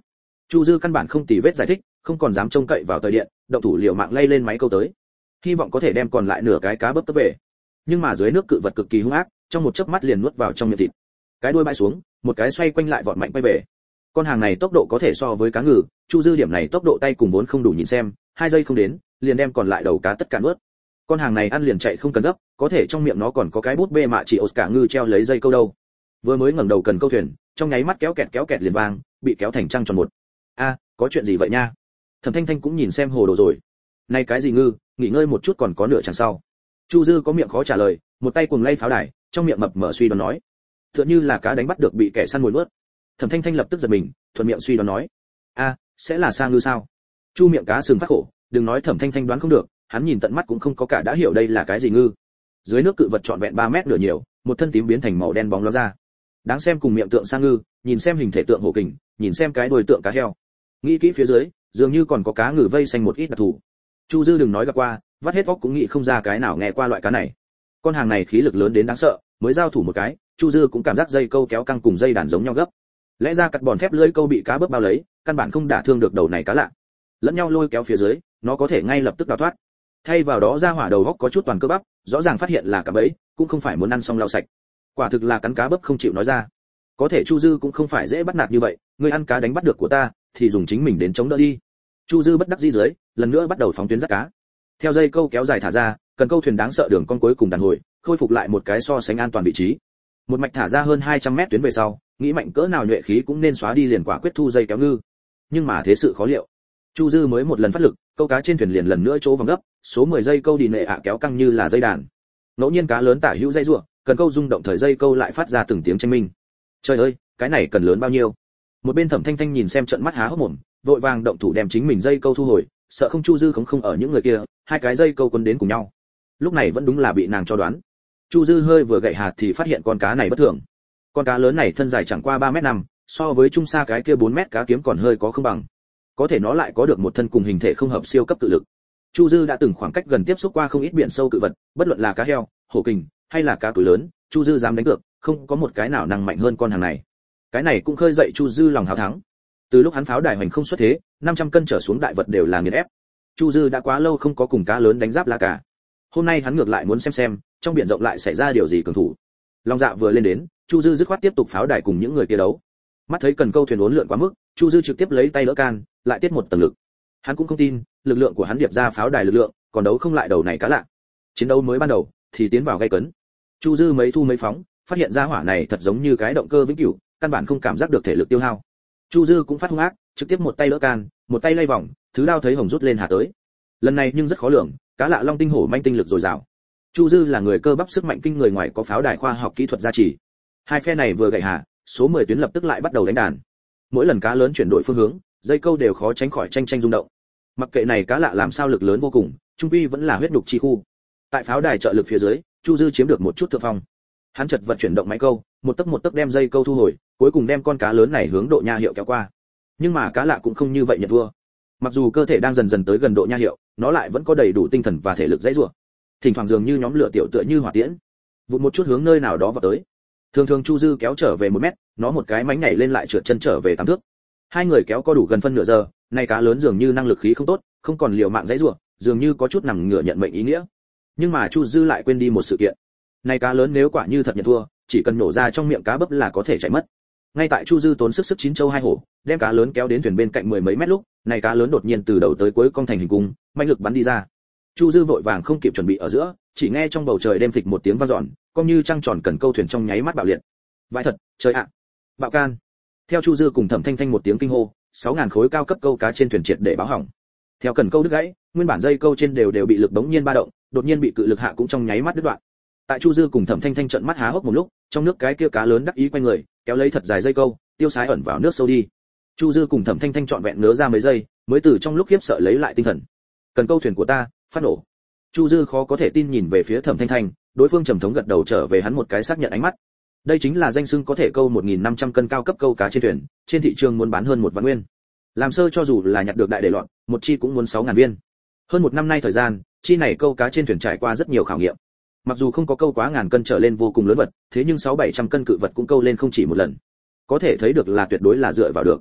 Speaker 1: Chu Dư căn bản không tì vết giải thích, không còn dám trông cậy vào tời điện, động thủ liều mạng lay lên máy câu tới, hy vọng có thể đem còn lại nửa cái cá bớp tấp về. Nhưng mà dưới nước cự vật cực kỳ hung ác, trong một chớp mắt liền nuốt vào trong miệng thịt. Cái đuôi bãi xuống, một cái xoay quanh lại vọt mạnh quay về. Con hàng này tốc độ có thể so với cá ngừ, Chu Dư điểm này tốc độ tay cùng vốn không đủ nhìn xem, 2 giây không đến, liền đem còn lại đầu cá tất cả nuốt. Con hàng này ăn liền chạy không cần gấp, có thể trong miệng nó còn có cái bút bê mạ chỉ Oscar ngư treo lấy dây câu đâu. Vừa mới ngẩng đầu cần câu thuyền, trong nháy mắt kéo kẹt liền vang, bị kéo thành trăng tròn một. A, có chuyện gì vậy nha? Thẩm Thanh Thanh cũng nhìn xem hồ đồ rồi. Này cái gì ngư, nghỉ ngơi một chút còn có nửa chẳng sau. Chu Dư có miệng khó trả lời, một tay cuồng lay pháo đài, trong miệng mập mờ suy đoán nói, tựa như là cá đánh bắt được bị kẻ săn mồi nuốt. Thẩm Thanh Thanh lập tức giật mình, thuận miệng suy đoán nói, a, sẽ là sa ngư sao? Chu miệng cá sừng phát khổ, đừng nói Thẩm Thanh Thanh đoán không được, hắn nhìn tận mắt cũng không có cả đã hiểu đây là cái gì ngư. Dưới nước cự vật trọn vẹn 3 mét nửa nhiều, một thân tím biến thành màu đen bóng ló ra. Đáng xem cùng miệng tượng sa ngư, nhìn xem hình thể tượng hổ kình, nhìn xem cái đuôi tượng cá heo. Nghĩ kỹ phía dưới, dường như còn có cá ngừ vây xanh một ít đặc thù. Chu Dư đừng nói gặp qua, vắt hết óc cũng nghĩ không ra cái nào nghe qua loại cá này. Con hàng này khí lực lớn đến đáng sợ, mới giao thủ một cái, Chu Dư cũng cảm giác dây câu kéo căng cùng dây đàn giống nhau gấp. Lẽ ra cắt bòn thép lưỡi câu bị cá bớp bao lấy, căn bản không đả thương được đầu này cá lạ. Lẫn nhau lôi kéo phía dưới, nó có thể ngay lập tức đào thoát. Thay vào đó ra hỏa đầu góc có chút toàn cơ bắp, rõ ràng phát hiện là cả bẫy, cũng không phải muốn ăn xong lau sạch. Quả thực là cắn cá bớp không chịu nói ra. Có thể Chu Dư cũng không phải dễ bắt nạt như vậy, ngươi ăn cá đánh bắt được của ta, thì dùng chính mình đến chống đỡ đi. Chu Dư bất đắc dĩ dưới, lần nữa bắt đầu phóng tuyến dắt cá. Theo dây câu kéo dài thả ra, cần câu thuyền đáng sợ đường con cuối cùng đàn hồi, khôi phục lại một cái so sánh an toàn vị trí. Một mạch thả ra hơn 200 mét tuyến về sau, nghĩ mạnh cỡ nào nhuệ khí cũng nên xóa đi liền quả quyết thu dây kéo ngư. Nhưng mà thế sự khó liệu. Chu Dư mới một lần phát lực, câu cá trên thuyền liền lần nữa chỗ vòng gấp, số 10 dây câu đi nệ ạ kéo căng như là dây đàn. Ngẫu nhiên cá lớn tả hữu dây rùa, cần câu rung động thời dây câu lại phát ra từng tiếng tranh minh. Trời ơi, cái này cần lớn bao nhiêu? Một bên Thẩm Thanh Thanh nhìn xem trận mắt há hốc mồm, vội vàng động thủ đem chính mình dây câu thu hồi, sợ không Chu Dư không ở những người kia, hai cái dây câu quấn đến cùng nhau. Lúc này vẫn đúng là bị nàng cho đoán. Chu Dư hơi vừa gậy hạt thì phát hiện con cá này bất thường. Con cá lớn này thân dài chẳng qua 3 mét 5, so với trung sa cái kia 4 mét cá kiếm còn hơi có không bằng. Có thể nó lại có được một thân cùng hình thể không hợp siêu cấp tự lực. Chu Dư đã từng khoảng cách gần tiếp xúc qua không ít biển sâu cự vật, bất luận là cá heo, hổ kình hay là cá túi lớn, Chu Dư dám đánh cược, không có một cái nào năng mạnh hơn con hàng này. Cái này cũng khơi dậy Chu Dư lòng háo thắng. Từ lúc hắn pháo đài hoành không xuất thế, 500 cân trở xuống đại vật đều là nghiền ép. Chu Dư đã quá lâu không có cùng cá lớn đánh giáp lá cả. Hôm nay hắn ngược lại muốn xem trong biển rộng lại xảy ra điều gì cường thủ. Long dạ vừa lên đến, Chu Dư dứt khoát tiếp tục pháo đài cùng những người kia đấu. Mắt thấy cần câu thuyền uốn lượn quá mức, Chu Dư trực tiếp lấy tay đỡ can, lại tiết một tầng lực. Hắn cũng không tin, lực lượng của hắn điệp ra pháo đài lực lượng, còn đấu không lại đầu này cá lạ. Chiến đấu mới ban đầu thì tiến vào gay cấn. Chu Dư mấy thu mấy phóng, phát hiện ra hỏa này thật giống như cái động cơ vĩnh cửu, căn bản không cảm giác được thể lực tiêu hao. Chu Dư cũng phát hung ác, trực tiếp một tay đỡ can, một tay lay vòng, thứ đao thấy hồng rút lên hạ tới. Lần này nhưng rất khó lường, cá lạ long tinh hổ manh tinh lực dồi dào. Chu Dư là người cơ bắp sức mạnh kinh người, ngoài có pháo đài khoa học kỹ thuật gia trì. Hai phe này vừa gậy hạ, số 10 tuyến lập tức lại bắt đầu đánh đàn. Mỗi lần cá lớn chuyển đổi phương hướng, dây câu đều khó tránh khỏi tranh rung động. Mặc kệ này cá lạ làm sao lực lớn vô cùng, trung quy vẫn là huyết đục chi khu. Tại pháo đài trợ lực phía dưới, Chu Dư chiếm được một chút thượng phong. Hắn chật vật chuyển động máy câu, một tấc đem dây câu thu hồi, cuối cùng đem con cá lớn này hướng độ nha hiệu kéo qua. Nhưng mà cá lạ cũng không như vậy nhận thua. Mặc dù cơ thể đang dần dần tới gần độ nha hiệu, nó lại vẫn có đầy đủ tinh thần và thể lực dãy rủa. Thỉnh thoảng dường như nhóm lửa tiểu tựa như hỏa tiễn, vụt một chút hướng nơi nào đó vào tới. Thường Chu Dư kéo trở về 1 mét, nó một cái mánh nhảy lên lại trượt chân trở về 8 thước. Hai người kéo có đủ gần phân nửa giờ, này cá lớn dường như năng lực khí không tốt, không còn liều mạng dãy rủa, dường như có chút nằm ngửa nhận mệnh ý nghĩa. Nhưng mà Chu Dư lại quên đi một sự kiện. Này cá lớn nếu quả như thật nhận thua, chỉ cần nổ ra trong miệng cá bấp là có thể chạy mất. Ngay tại Chu Dư tốn sức chín châu hai hổ, đem cá lớn kéo đến thuyền bên cạnh 10 mấy mét lúc, này cá lớn đột nhiên từ đầu tới cuối cong thành hình cung, mãnh lực bắn đi ra. Chu Dư vội vàng không kịp chuẩn bị ở giữa, chỉ nghe trong bầu trời đêm phịch một tiếng vang dọn, cong như trăng tròn cần câu thuyền trong nháy mắt bạo liệt. Vãi thật, trời ạ. Bạo can. Theo Chu Dư cùng Thẩm Thanh Thanh một tiếng kinh hô, 6000 khối cao cấp câu cá trên thuyền triệt để báo hỏng. Theo cần câu đứt gãy, nguyên bản dây câu trên đều bị lực bỗng nhiên ba động, đột nhiên bị cự lực hạ cũng trong nháy mắt đứt đoạn. Tại Chu Dư cùng Thẩm Thanh Thanh trợn mắt há hốc một lúc, trong nước cái kia cá lớn đắc ý quay người, kéo lấy thật dài dây câu, tiêu sái ẩn vào nước sâu đi. Chu Dư cùng Thẩm Thanh Thanh trọn vẹn ngớ ra mấy giây, mới từ trong lúc khiếp sợ lấy lại tinh thần. Cần câu thuyền của ta, phát nổ. Chu Dư khó có thể tin nhìn về phía Thẩm Thanh Thanh, đối phương trầm thống gật đầu trở về hắn một cái xác nhận ánh mắt. Đây chính là danh xưng có thể câu 1500 cân cao cấp câu cá trên thuyền, trên thị trường muốn bán hơn 1 vạn nguyên. Làm sơ cho dù là nhặt được đại để loạn, một chi cũng muốn 6000 viên. Hơn 1 năm nay thời gian, chi này câu cá trên thuyền trải qua rất nhiều khảo nghiệm. Mặc dù không có câu quá ngàn cân trở lên vô cùng lớn vật, thế nhưng 600-700 cân cự vật cũng câu lên không chỉ một lần. Có thể thấy được là tuyệt đối là dựa vào được.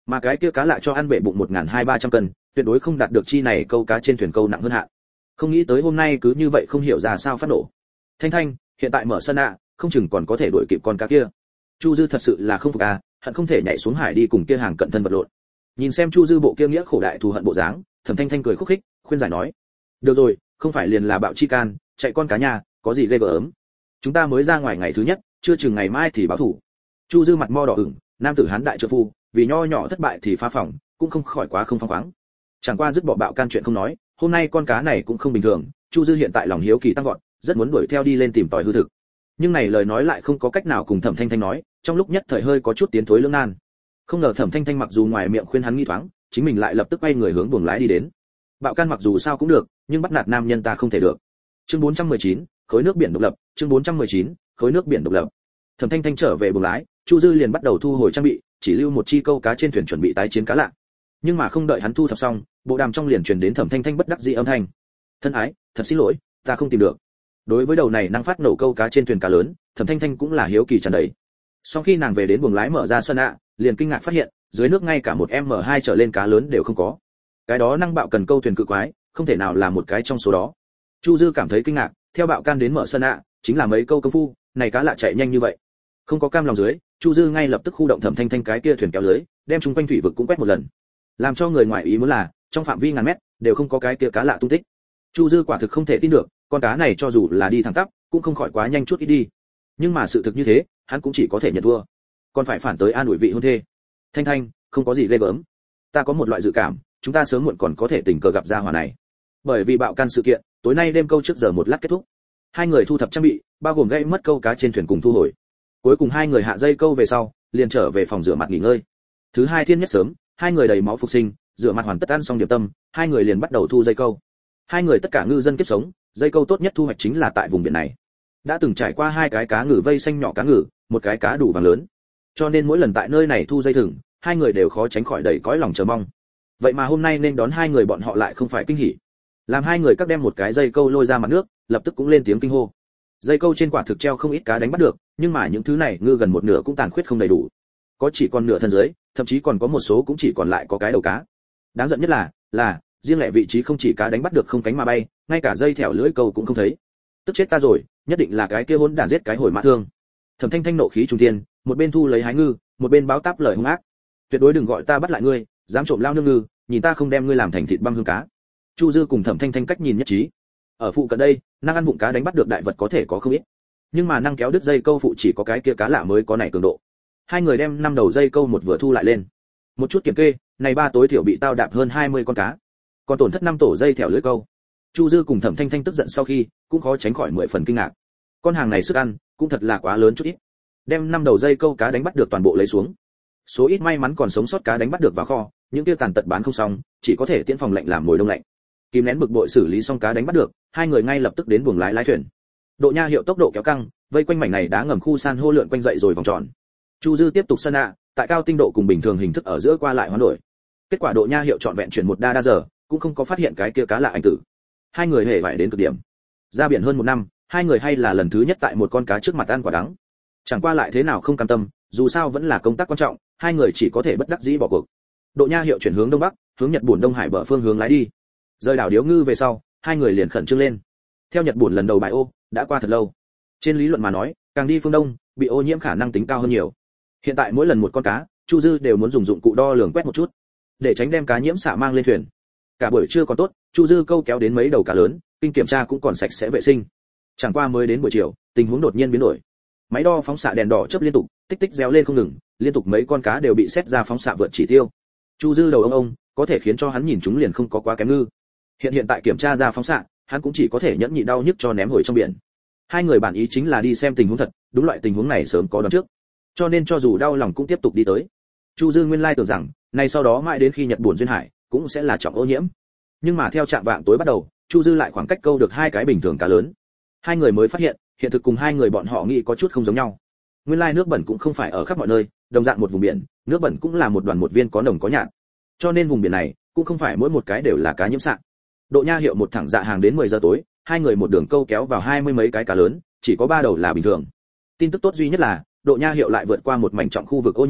Speaker 1: Mà cái kia cá lạ cho ăn bể bụng 1.200-300 cân, tuyệt đối không đạt được chi này câu cá trên thuyền câu nặng hơn hạn. Không nghĩ tới hôm nay cứ như vậy không hiểu ra sao phát nổ. Thanh Thanh, hiện tại mở sân ạ, không chừng còn có thể đuổi kịp con cá kia. Chu Dư thật sự là không phục à, hận không thể nhảy xuống hải đi cùng kia hàng cận thân vật lộn. Nhìn xem Chu Dư bộ kia nghĩa khổ đại thù hận bộ dáng, Thẩm Thanh Thanh cười khúc khích, khuyên giải nói: "Được rồi, không phải liền là bạo chi can, chạy con cá nhà, có gì ghê gớm. Chúng ta mới ra ngoài ngày thứ nhất, chưa chừng ngày mai thì báo thủ." Chu Dư mặt mo đỏ ửng, nam tử hán đại trợ phu, vì nho nhỏ thất bại thì phá phòng, cũng không khỏi quá không phóng khoáng. Chẳng qua dứt bỏ bạo can chuyện không nói, hôm nay con cá này cũng không bình thường, Chu Dư hiện tại lòng hiếu kỳ tăng vọt, rất muốn đuổi theo đi lên tìm tòi hư thực. Nhưng này lời nói lại không có cách nào cùng Thẩm Thanh Thanh nói, trong lúc nhất thời hơi có chút tiến thối lưỡng nan. Không ngờ Thẩm Thanh Thanh mặc dù ngoài miệng khuyên hắn nghi thoáng, chính mình lại lập tức quay người hướng buồng lái đi đến. Bạo can mặc dù sao cũng được, nhưng bắt nạt nam nhân ta không thể được. Chương 419, khối nước biển độc lập, chương 419, khối nước biển độc lập. Thẩm Thanh Thanh trở về buồng lái, Chu Dư liền bắt đầu thu hồi trang bị, chỉ lưu một chi câu cá trên thuyền chuẩn bị tái chiến cá lạ. Nhưng mà không đợi hắn thu thập xong, bộ đàm trong liền truyền đến Thẩm Thanh Thanh bất đắc dĩ âm thanh. "Thân ái, thật xin lỗi, ta không tìm được." Đối với đầu này năng phát nổ câu cá trên thuyền cá lớn, Thẩm Thanh Thanh cũng là hiếu kỳ tràn đầy. Sau khi nàng về đến buồng lái mở ra sân ạ, liền kinh ngạc phát hiện, dưới nước ngay cả một M2 trở lên cá lớn đều không có. Cái đó năng bạo cần câu thuyền cự quái, không thể nào là một cái trong số đó. Chu Dư cảm thấy kinh ngạc, theo bạo can đến mở sân ạ, chính là mấy câu công phu, này cá lạ chạy nhanh như vậy. Không có cam lòng dưới, Chu Dư ngay lập tức khu động Thẩm Thanh Thanh cái kia thuyền kéo lưới, đem chúng quanh thủy vực cũng quét một lần. Làm cho người ngoài ý muốn là, trong phạm vi ngàn mét đều không có cái kia cá lạ tung tích. Chu Dư quả thực không thể tin được, con cá này cho dù là đi thẳng tắp, cũng không khỏi quá nhanh chút ít đi. Nhưng mà sự thực như thế, hắn cũng chỉ có thể nhận thua. Còn phải phản tới an ủi vị hôn thê. "Thanh Thanh, không có gì ghê gớm. Ta có một loại dự cảm, chúng ta sớm muộn còn có thể tình cờ gặp ra hỏa này." Bởi vì bạo can sự kiện, tối nay đêm câu trước giờ một lát kết thúc. Hai người thu thập trang bị, bao gồm gãy mất câu cá trên thuyền cùng thu hồi. Cuối cùng hai người hạ dây câu về sau, liền trở về phòng rửa mặt nghỉ ngơi. Thứ hai thiên nhất sớm, hai người đầy máu phục sinh, rửa mặt hoàn tất ăn xong điểm tâm, hai người liền bắt đầu thu dây câu. Hai người tất cả ngư dân kiếp sống, dây câu tốt nhất thu hoạch chính là tại vùng biển này. Đã từng trải qua hai cái cá ngừ vây xanh nhỏ cá ngừ, một cái cá đủ vàng lớn. Cho nên mỗi lần tại nơi này thu dây thừng, hai người đều khó tránh khỏi đầy cõi lòng chờ mong. Vậy mà hôm nay nên đón hai người bọn họ lại không phải kinh hỉ. Làm hai người các đem một cái dây câu lôi ra mặt nước, lập tức cũng lên tiếng kinh hô. Dây câu trên quả thực treo không ít cá đánh bắt được, nhưng mà những thứ này ngư gần một nửa cũng tàn khuyết không đầy đủ. Có chỉ còn nửa thân dưới, thậm chí còn có một số cũng chỉ còn lại có cái đầu cá. Đáng giận nhất là riêng lẻ vị trí không chỉ cá đánh bắt được không cánh mà bay, ngay cả dây thẻo lưỡi câu cũng không thấy. Tức chết ta rồi, nhất định là cái kia hỗn đản giết cái hồi mã thương. Thẩm Thanh Thanh nộ khí trung thiên, một bên thu lấy hái ngư, một bên báo táp lời hung ác. Tuyệt đối đừng gọi ta bắt lại ngươi, dám trộm lao nương ngư, nhìn ta không đem ngươi làm thành thịt băm hương cá. Chu Dư cùng Thẩm Thanh Thanh cách nhìn nhất trí. Ở phụ cận đây, năng ăn vụng cá đánh bắt được đại vật có thể có không ít, nhưng mà năng kéo đứt dây câu phụ chỉ có cái kia cá lạ mới có này cường độ. Hai người đem 5 đầu dây câu một vừa thu lại lên. Một chút kiểm kê, này ba tối thiểu bị tao đạp hơn 20 con cá, còn tổn thất 5 tổ dây thẻo lưỡi câu. Chu Dư cùng Thẩm Thanh Thanh tức giận sau khi, cũng khó tránh khỏi 10 phần kinh ngạc. Con hàng này sức ăn cũng thật là quá lớn chút ít. Đem 5 đầu dây câu cá đánh bắt được toàn bộ lấy xuống. Số ít may mắn còn sống sót cá đánh bắt được vào kho, những tiêu tàn tật bán không xong, chỉ có thể tiễn phòng lạnh làm mồi đông lạnh. Kìm nén bực bội xử lý xong cá đánh bắt được, hai người ngay lập tức đến buồng lái thuyền. Độ nha hiệu tốc độ kéo căng, vây quanh mảnh này đá ngầm khu san hô lượn quanh dậy rồi vòng tròn. Chu Dư tiếp tục sân ạ, tại cao tinh độ cùng bình thường hình thức ở giữa qua lại hoán đổi. Kết quả độ nha hiệu trọn vẹn chuyển một đa giờ, cũng không có phát hiện cái kia cá lạ ảnh tử. Hai người hề vải đến cực điểm. Ra biển hơn 1 năm, hai người hay là lần thứ nhất tại một con cá trước mặt ăn quả đắng. Chẳng qua lại thế nào không cam tâm, dù sao vẫn là công tác quan trọng, hai người chỉ có thể bất đắc dĩ bỏ cuộc. Độ nha hiệu chuyển hướng đông bắc, hướng Nhật Bản Đông Hải bờ phương hướng lái đi. Rời đảo Điếu Ngư về sau, hai người liền khẩn trương lên. Theo Nhật Bản lần đầu bài ô, đã qua thật lâu. Trên lý luận mà nói, càng đi phương đông, bị ô nhiễm khả năng tính cao hơn nhiều. Hiện tại mỗi lần một con cá, Chu Dư đều muốn dùng dụng cụ đo lường quét một chút, để tránh đem cá nhiễm xạ mang lên thuyền. Cả buổi trưa còn tốt, Chu Dư câu kéo đến mấy đầu cá lớn, kinh kiểm tra cũng còn sạch sẽ vệ sinh. Chẳng qua mới đến buổi chiều, tình huống đột nhiên biến đổi. Máy đo phóng xạ đèn đỏ chớp liên tục, tích tích réo lên không ngừng, liên tục mấy con cá đều bị xét ra phóng xạ vượt chỉ tiêu. Chu Dư đầu ông, có thể khiến cho hắn nhìn chúng liền không có quá kém ngư. Hiện tại kiểm tra ra phóng xạ, hắn cũng chỉ có thể nhẫn nhịn đau nhức cho ném hồi trong biển. Hai người bản ý chính là đi xem tình huống thật, đúng loại tình huống này sớm có đoán trước, cho nên cho dù đau lòng cũng tiếp tục đi tới. Chu Dư nguyên lai tưởng rằng, này sau đó mãi đến khi Nhật Bản duyên hải cũng sẽ là trọng ô nhiễm, nhưng mà theo trạng vạng tối bắt đầu, Chu Dư lại khoảng cách câu được 2 cái bình thường cá lớn. Hai người mới phát hiện, hiện thực cùng hai người bọn họ nghĩ có chút không giống nhau. Nguyên lai nước bẩn cũng không phải ở khắp mọi nơi, đồng dạng một vùng biển, nước bẩn cũng là một đoàn một viên có nồng có nhạt. Cho nên vùng biển này cũng không phải mỗi một cái đều là cá nhiễm xạ. Độ nha hiệu một thẳng dạ hàng đến 10 giờ tối, hai người một đường câu kéo vào 20 mấy cái cá lớn, chỉ có 3 đầu là bình thường. Tin tức tốt duy nhất là, độ nha hiệu lại vượt qua một mảnh trọng khu vực ô nhiễm,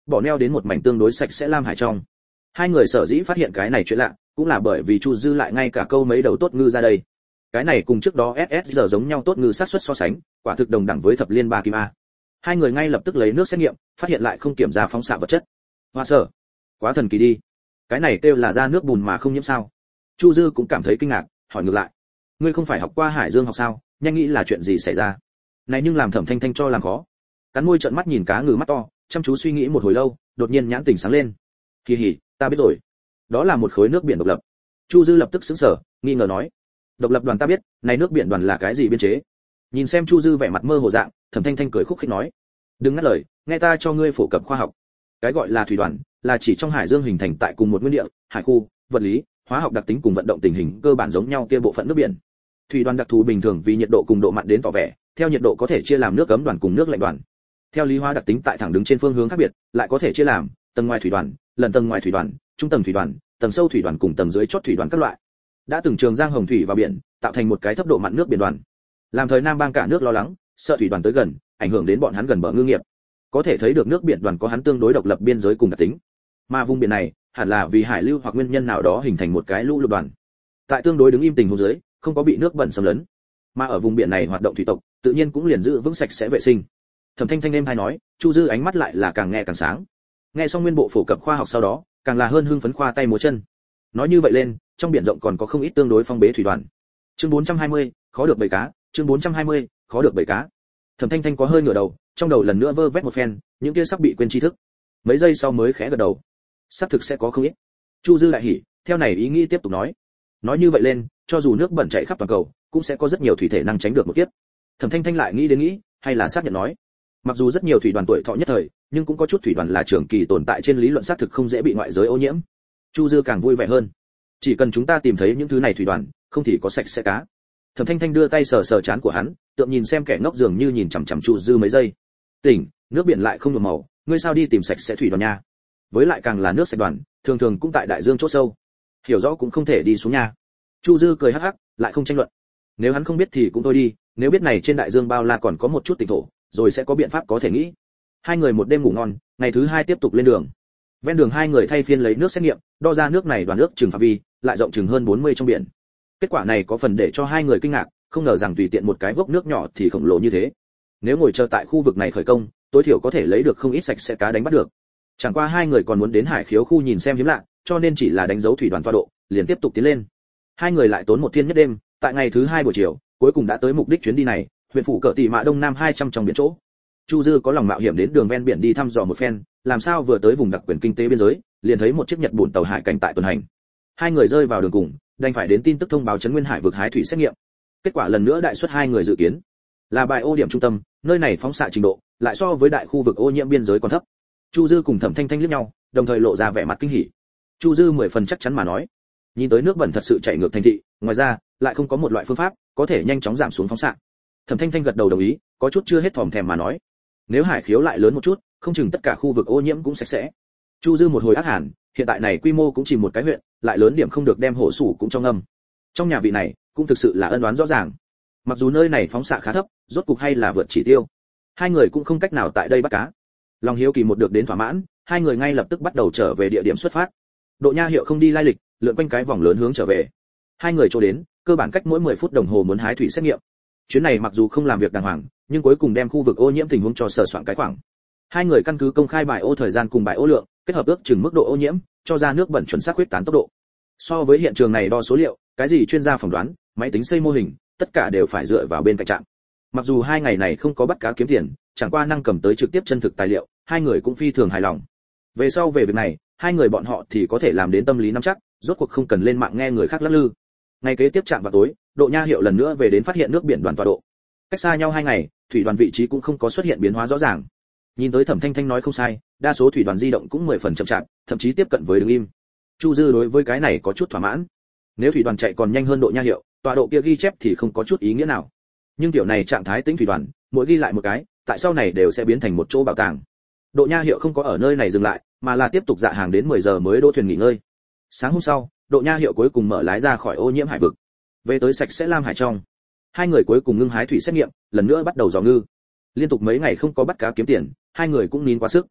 Speaker 1: bỏ neo đến một mảnh tương đối sạch sẽ lam hải trong. Hai người sở dĩ phát hiện cái này chuyện lạ, cũng là bởi vì Chu Dư lại ngay cả câu mấy đầu tốt ngư ra đây. Cái này cùng trước đó SSR giống nhau tốt ngư xác suất so sánh, quả thực đồng đẳng với thập liên ba kim a. Hai người ngay lập tức lấy nước xét nghiệm, phát hiện lại không kiểm ra phóng xạ vật chất. Hoa sở, quá thần kỳ đi. Cái này kêu là ra nước bùn mà không nhiễm sao? Chu Dư cũng cảm thấy kinh ngạc, hỏi ngược lại. Ngươi không phải học qua Hải Dương học sao, nhanh nghĩ là chuyện gì xảy ra? Này nhưng làm Thẩm Thanh Thanh cho làm khó. Cắn môi trợn mắt nhìn cá ngừ mắt to, chăm chú suy nghĩ một hồi lâu, đột nhiên nhãn tỉnh sáng lên. Kỳ hỉ, ta biết rồi. Đó là một khối nước biển độc lập. Chu Dư lập tức sững sờ, nghi ngờ nói. Độc lập đoàn ta biết, này nước biển đoàn là cái gì biên chế? Nhìn xem Chu Dư vẻ mặt mơ hồ dạng, Thẩm Thanh Thanh cười khúc khích nói. Đừng ngắt lời, nghe ta cho ngươi phổ cập khoa học. Cái gọi là thủy đoàn, là chỉ trong hải dương hình thành tại cùng một nguyên địa, hải khu, vật lý, hóa học đặc tính cùng vận động tình hình cơ bản giống nhau kia bộ phận nước biển. Thủy đoàn đặc thù bình thường vì nhiệt độ cùng độ mặn đến tỏ vẻ, theo nhiệt độ có thể chia làm nước ấm đoàn cùng nước lạnh đoàn. Theo lý hóa đặc tính tại thẳng đứng trên phương hướng khác biệt, lại có thể chia làm tầng ngoài thủy đoàn, lần tầng ngoài thủy đoàn, trung tầng thủy đoàn, tầng sâu thủy đoàn cùng tầng dưới chót thủy đoàn các loại. Đã từng trường giang hồng thủy vào biển, tạo thành một cái thấp độ mặn nước biển đoàn. Làm thời Nam bang cả nước lo lắng, sợ thủy đoàn tới gần, ảnh hưởng đến bọn hắn gần bờ ngư nghiệp. Có thể thấy được nước biển đoàn có hắn tương đối độc lập biên giới cùng đặc tính. Mà vùng biển này, hẳn là vì hải lưu hoặc nguyên nhân nào đó hình thành một cái lũ lụt đoàn. Tại tương đối đứng im tình huống dưới, không có bị nước bẩn xâm lấn. Mà ở vùng biển này hoạt động thủy tộc, tự nhiên cũng liền giữ vững sạch sẽ vệ sinh. Thẩm Thanh Thanh em hay nói, Chu Dư ánh mắt lại là càng nghe càng sáng. Nghe xong nguyên bộ phổ cập khoa học sau đó, càng là hơn hưng phấn khoa tay múa chân. Nói như vậy lên, trong biển rộng còn có không ít tương đối phong bế thủy đoàn. Chương 420, khó được bầy cá, chương 420, khó được bầy cá. Thẩm Thanh Thanh có hơi ngửa đầu, trong đầu lần nữa vơ vét một phen, những kia sắp bị quên tri thức. Mấy giây sau mới khẽ gật đầu. Sắp thực sẽ có không ít. Chu Dư đại hỉ, theo này ý nghĩ tiếp tục nói. Nói như vậy lên, cho dù nước bẩn chảy khắp toàn cầu, cũng sẽ có rất nhiều thủy thể năng tránh được một kiếp. Thẩm Thanh Thanh lại nghĩ đến nghĩ, hay là xác nhận nói. Mặc dù rất nhiều thủy đoàn tuổi thọ nhất thời, nhưng cũng có chút thủy đoàn là trường kỳ tồn tại trên lý luận xác thực không dễ bị ngoại giới ô nhiễm. Chu Dư càng vui vẻ hơn. Chỉ cần chúng ta tìm thấy những thứ này thủy đoàn, không thì có sạch sẽ cá. Thẩm Thanh Thanh đưa tay sờ sờ trán của hắn, tượng nhìn xem kẻ ngốc dường như nhìn chằm chằm Chu Dư mấy giây. Tỉnh, nước biển lại không nhuộm màu, ngươi sao đi tìm sạch sẽ thủy đoàn nha? Với lại càng là nước sạch đoàn, thường thường cũng tại đại dương chỗ sâu. Hiểu rõ cũng không thể đi xuống nha. Chu Dư cười hắc hắc, lại không tranh luận. Nếu hắn không biết thì cũng thôi đi, nếu biết này trên đại dương bao la còn có một chút tỉnh thổ, rồi sẽ có biện pháp có thể nghĩ. Hai người một đêm ngủ ngon, ngày thứ hai tiếp tục lên đường. Ven đường hai người thay phiên lấy nước xét nghiệm, đo ra nước này đoàn nước chừng phạm vi, lại rộng chừng hơn 40 trong biển. Kết quả này có phần để cho hai người kinh ngạc, không ngờ rằng tùy tiện một cái vốc nước nhỏ thì khổng lồ như thế. Nếu ngồi chờ tại khu vực này khởi công, tối thiểu có thể lấy được không ít sạch sẽ cá đánh bắt được. Chẳng qua hai người còn muốn đến hải khiếu khu nhìn xem hiếm lạ, cho nên chỉ là đánh dấu thủy đoàn tọa độ, liền tiếp tục tiến lên. Hai người lại tốn một thiên nhất đêm, tại ngày thứ hai buổi chiều, cuối cùng đã tới mục đích chuyến đi này, huyện phủ Cờ Tỷ Mạ Đông Nam 200 trong biển chỗ. Chu Dư có lòng mạo hiểm đến đường ven biển đi thăm dò một phen, làm sao vừa tới vùng đặc quyền kinh tế biên giới, liền thấy một chiếc nhật bùn tàu hải cảnh tại tuần hành. Hai người rơi vào đường cùng, đành phải đến tin tức thông báo trấn Nguyên Hải vực hái thủy xét nghiệm. Kết quả lần nữa đại suất hai người dự kiến, là bãi ô điểm trung tâm, nơi này phóng xạ trình độ lại so với đại khu vực ô nhiễm biên giới còn thấp. Chu Dư cùng Thẩm Thanh Thanh liếc nhau, đồng thời lộ ra vẻ mặt kinh hỉ. Chu Dư 10 phần chắc chắn mà nói, nhìn tới nước bẩn thật sự chảy ngược thành thị, ngoài ra lại không có một loại phương pháp có thể nhanh chóng giảm xuống phóng xạ. Thẩm Thanh Thanh gật đầu đồng ý, có chút chưa hết thòm thèm mà nói, nếu hải khiếu lại lớn một chút, không chừng tất cả khu vực ô nhiễm cũng sạch sẽ. Chu Dư một hồi ác hàn, hiện tại này quy mô cũng chỉ một cái huyện, lại lớn điểm không được đem hổ sủ cũng trong ngâm. Trong nhà vị này cũng thực sự là ân oán rõ ràng. Mặc dù nơi này phóng xạ khá thấp, rốt cục hay là vượt chỉ tiêu. Hai người cũng không cách nào tại đây bắt cá. Lòng hiếu kỳ một được đến thỏa mãn, hai người ngay lập tức bắt đầu trở về địa điểm xuất phát. Độ Nha Hiệu không đi lai lịch, lượn quanh cái vòng lớn hướng trở về. Hai người chỗ đến, cơ bản cách mỗi 10 phút đồng hồ muốn hái thủy xét nghiệm. Chuyến này mặc dù không làm việc đàng hoàng, nhưng cuối cùng đem khu vực ô nhiễm tình huống cho sờ soạn cái khoảng. Hai người căn cứ công khai bài ô thời gian cùng bài ô lượng, kết hợp ước chừng mức độ ô nhiễm, cho ra nước bẩn chuẩn xác quyết tán tốc độ. So với hiện trường này đo số liệu, cái gì chuyên gia phỏng đoán, máy tính xây mô hình, tất cả đều phải dựa vào bên cạnh trạm. Mặc dù hai ngày này không có bắt cá kiếm tiền, chẳng qua năng cầm tới trực tiếp chân thực tài liệu, hai người cũng phi thường hài lòng. Về sau về việc này, hai người bọn họ thì có thể làm đến tâm lý nắm chắc, rốt cuộc không cần lên mạng nghe người khác lắc lư. Ngày kế tiếp chạm vào tối, Độ Nha Hiệu lần nữa về đến phát hiện nước biển đoàn tọa độ. Cách xa nhau 2 ngày, thủy đoàn vị trí cũng không có xuất hiện biến hóa rõ ràng. Nhìn tới Thẩm Thanh Thanh nói không sai, đa số thủy đoàn di động cũng 10 phần chậm chạp, thậm chí tiếp cận với đứng im. Chu Dư đối với cái này có chút thỏa mãn. Nếu thủy đoàn chạy còn nhanh hơn Độ Nha Hiệu, tọa độ kia ghi chép thì không có chút ý nghĩa nào. Nhưng kiểu này trạng thái tĩnh thủy đoàn, mỗi ghi lại một cái, tại sau này đều sẽ biến thành một chỗ bảo tàng. Độ Nha Hiệu không có ở nơi này dừng lại, mà là tiếp tục dạ hàng đến 10 giờ mới đỗ thuyền nghỉ ngơi. Sáng hôm sau, Độ Nha Hiệu cuối cùng mở lái ra khỏi ô nhiễm hải vực, về tới sạch sẽ lam hải trong. Hai người cuối cùng ngưng hái thủy xét nghiệm, lần nữa bắt đầu dò ngư. Liên tục mấy ngày không có bắt cá kiếm tiền, hai người cũng nín quá sức.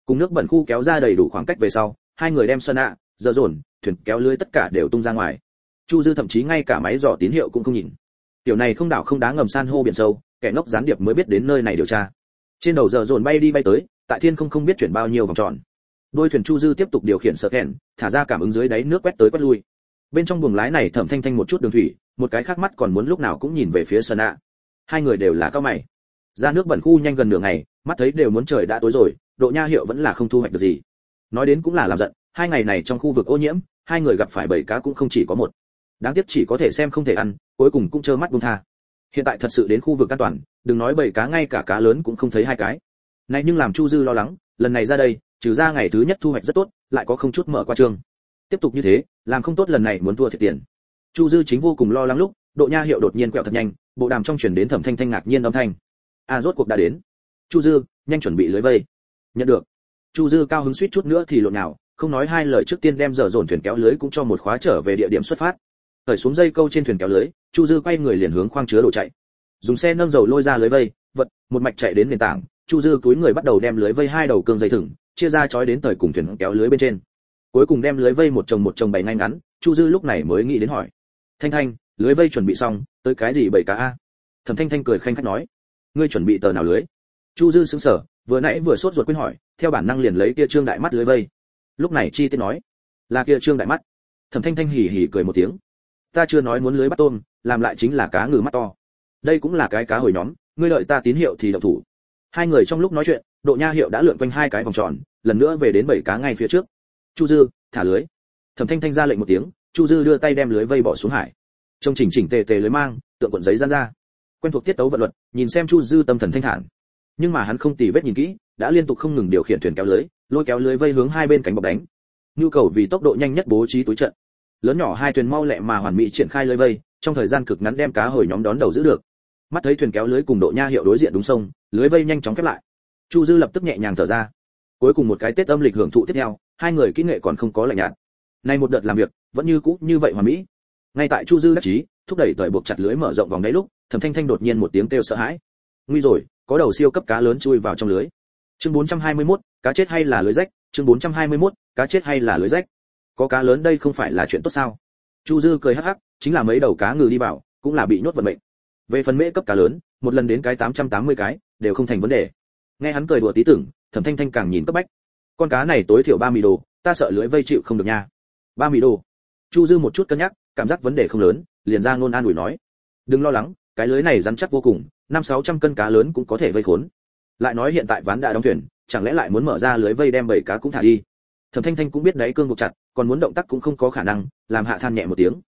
Speaker 1: Cùng nước bẩn khu kéo ra đầy đủ khoảng cách về sau, hai người đem Sơn ạ, giờ dồn, thuyền kéo lưới tất cả đều tung ra ngoài. Chu Dư thậm chí ngay cả máy dò tín hiệu cũng không nhìn. Tiểu này không đảo không đá ngầm san hô biển sâu, kẻ ngốc gián điệp mới biết đến nơi này điều tra. Trên đầu giờ dồn bay đi bay tới, tại thiên không biết chuyển bao nhiêu vòng tròn. Đôi thuyền Chu Dư tiếp tục điều khiển sợ kèn, thả ra cảm ứng dưới đáy nước quét tới quét lui. Bên trong buồng lái này Thẩm Thanh Thanh một chút đường thủy, một cái khác mắt còn muốn lúc nào cũng nhìn về phía Sơn ạ. Hai người đều là cao mày. Ra nước bẩn khu nhanh gần nửa ngày, mắt thấy đều muốn trời đã tối rồi, Độ Nha Hiệu vẫn là không thu hoạch được gì. Nói đến cũng là làm giận, hai ngày này trong khu vực ô nhiễm, hai người gặp phải bầy cá cũng không chỉ có một. Đáng tiếc chỉ có thể xem không thể ăn, cuối cùng cũng trơ mắt buông tha. Hiện tại thật sự đến khu vực an toàn, đừng nói bầy cá ngay cả cá lớn cũng không thấy hai cái. Này nhưng làm Chu Dư lo lắng, lần này ra đây, trừ ra ngày thứ nhất thu hoạch rất tốt, lại có không chút mở qua trương. Tiếp tục như thế, làm không tốt lần này muốn thua thiệt tiền. Chu Dư chính vô cùng lo lắng lúc, Độ Nha Hiệu đột nhiên quẹo thật nhanh, bộ đàm trong truyền đến Thẩm Thanh Thanh ngạc nhiên âm thanh. Rốt cuộc đã đến. Chu Dư, nhanh chuẩn bị lưới vây. Nhận được. Chu Dư cao hứng suýt chút nữa thì lộn nào, không nói hai lời trước tiên đem dở dồn thuyền kéo lưới cũng cho một khóa trở về địa điểm xuất phát. Cởi xuống dây câu trên thuyền kéo lưới, Chu Dư quay người liền hướng khoang chứa đồ chạy. Dùng xe nâng dầu lôi ra lưới vây, vật, một mạch chạy đến nền tảng, Chu Dư túi người bắt đầu đem lưới vây hai đầu cương dây thừng, chia ra trói đến tời cùng thuyền kéo lưới bên trên. Cuối cùng đem lưới vây một chồng bày ngay ngắn, Chu Dư lúc này mới nghĩ đến hỏi: "Thanh Thanh, lưới vây chuẩn bị xong, tới cái gì bầy cá a?" Thẩm Thanh Thanh cười khanh khách nói: "Ngươi chuẩn bị tờ nào lưới?" Chu Dư sững sờ, vừa nãy vừa sốt ruột quên hỏi, theo bản năng liền lấy kia trương đại mắt lưới vây. Lúc này chi tiết nói: "Là kia trương đại mắt." Thẩm Thanh Thanh hì hì cười một tiếng: "Ta chưa nói muốn lưới bắt tôm, làm lại chính là cá ngừ mắt to. Đây cũng là cái cá hồi nhóm, ngươi đợi ta tín hiệu thì động thủ." Hai người trong lúc nói chuyện, Độ Nha Hiệu đã lượn quanh hai cái vòng tròn, lần nữa về đến bầy cá ngay phía trước. "Chu Dư, thả lưới." Thẩm Thanh Thanh ra lệnh một tiếng, Chu Dư đưa tay đem lưới vây bỏ xuống hải. Trông chỉnh tề lưới mang, tượng cuộn giấy giãn ra. Quen thuộc tiết tấu vận luật, nhìn xem Chu Dư tâm thần thanh thản. Nhưng mà hắn không tì vết nhìn kỹ, đã liên tục không ngừng điều khiển thuyền kéo lưới, lôi kéo lưới vây hướng hai bên cánh bọc đánh. Nhu cầu vì tốc độ nhanh nhất bố trí túi trận. Lớn nhỏ hai thuyền mau lẹ mà hoàn mỹ triển khai lưới vây, trong thời gian cực ngắn đem cá hồi nhóm đón đầu giữ được. Mắt thấy thuyền kéo lưới cùng Độ Nha Hiệu đối diện đúng sông, lưới vây nhanh chóng khép lại. Chu Dư lập tức nhẹ nhàng thở ra. Cuối cùng một cái Tết âm lịch hưởng thụ tiếp theo, hai người kỹ nghệ còn không có lạnh nhạt. Nay một đợt làm việc, vẫn như cũ như vậy hoàn mỹ. Ngay tại Chu Dư đắc chí, thúc đẩy tời buộc chặt lưới mở rộng vòng đáy lúc, Thẩm Thanh Thanh đột nhiên một tiếng kêu sợ hãi. Nguy rồi, có đầu siêu cấp cá lớn chui vào trong lưới. Chương 421, cá chết hay là lưới rách? Chương 421, cá chết hay là lưới rách? Có cá lớn đây không phải là chuyện tốt sao? Chu Dư cười hắc hắc, chính là mấy đầu cá ngừ đi vào, cũng là bị nhốt vận mệnh. Về phần mễ cấp cá lớn, một lần đến cái 880 cái, đều không thành vấn đề. Nghe hắn cười đùa tí tưởng, Thẩm Thanh Thanh càng nhìn cấp bách. Con cá này tối thiểu 30 đồ, ta sợ lưới vây chịu không được nha. 30 đồ. Chu Dư một chút cân nhắc, cảm giác vấn đề không lớn, liền ra ngôn an ủi nói: "Đừng lo lắng, cái lưới này rắn chắc vô cùng, 500-600 cân cá lớn cũng có thể vây khốn." Lại nói hiện tại ván đã đóng thuyền, chẳng lẽ lại muốn mở ra lưới vây đem bầy cá cũng thả đi? Thẩm Thanh Thanh cũng biết đáy cương buộc chặt, còn muốn động tác cũng không có khả năng, làm hạ than nhẹ một tiếng.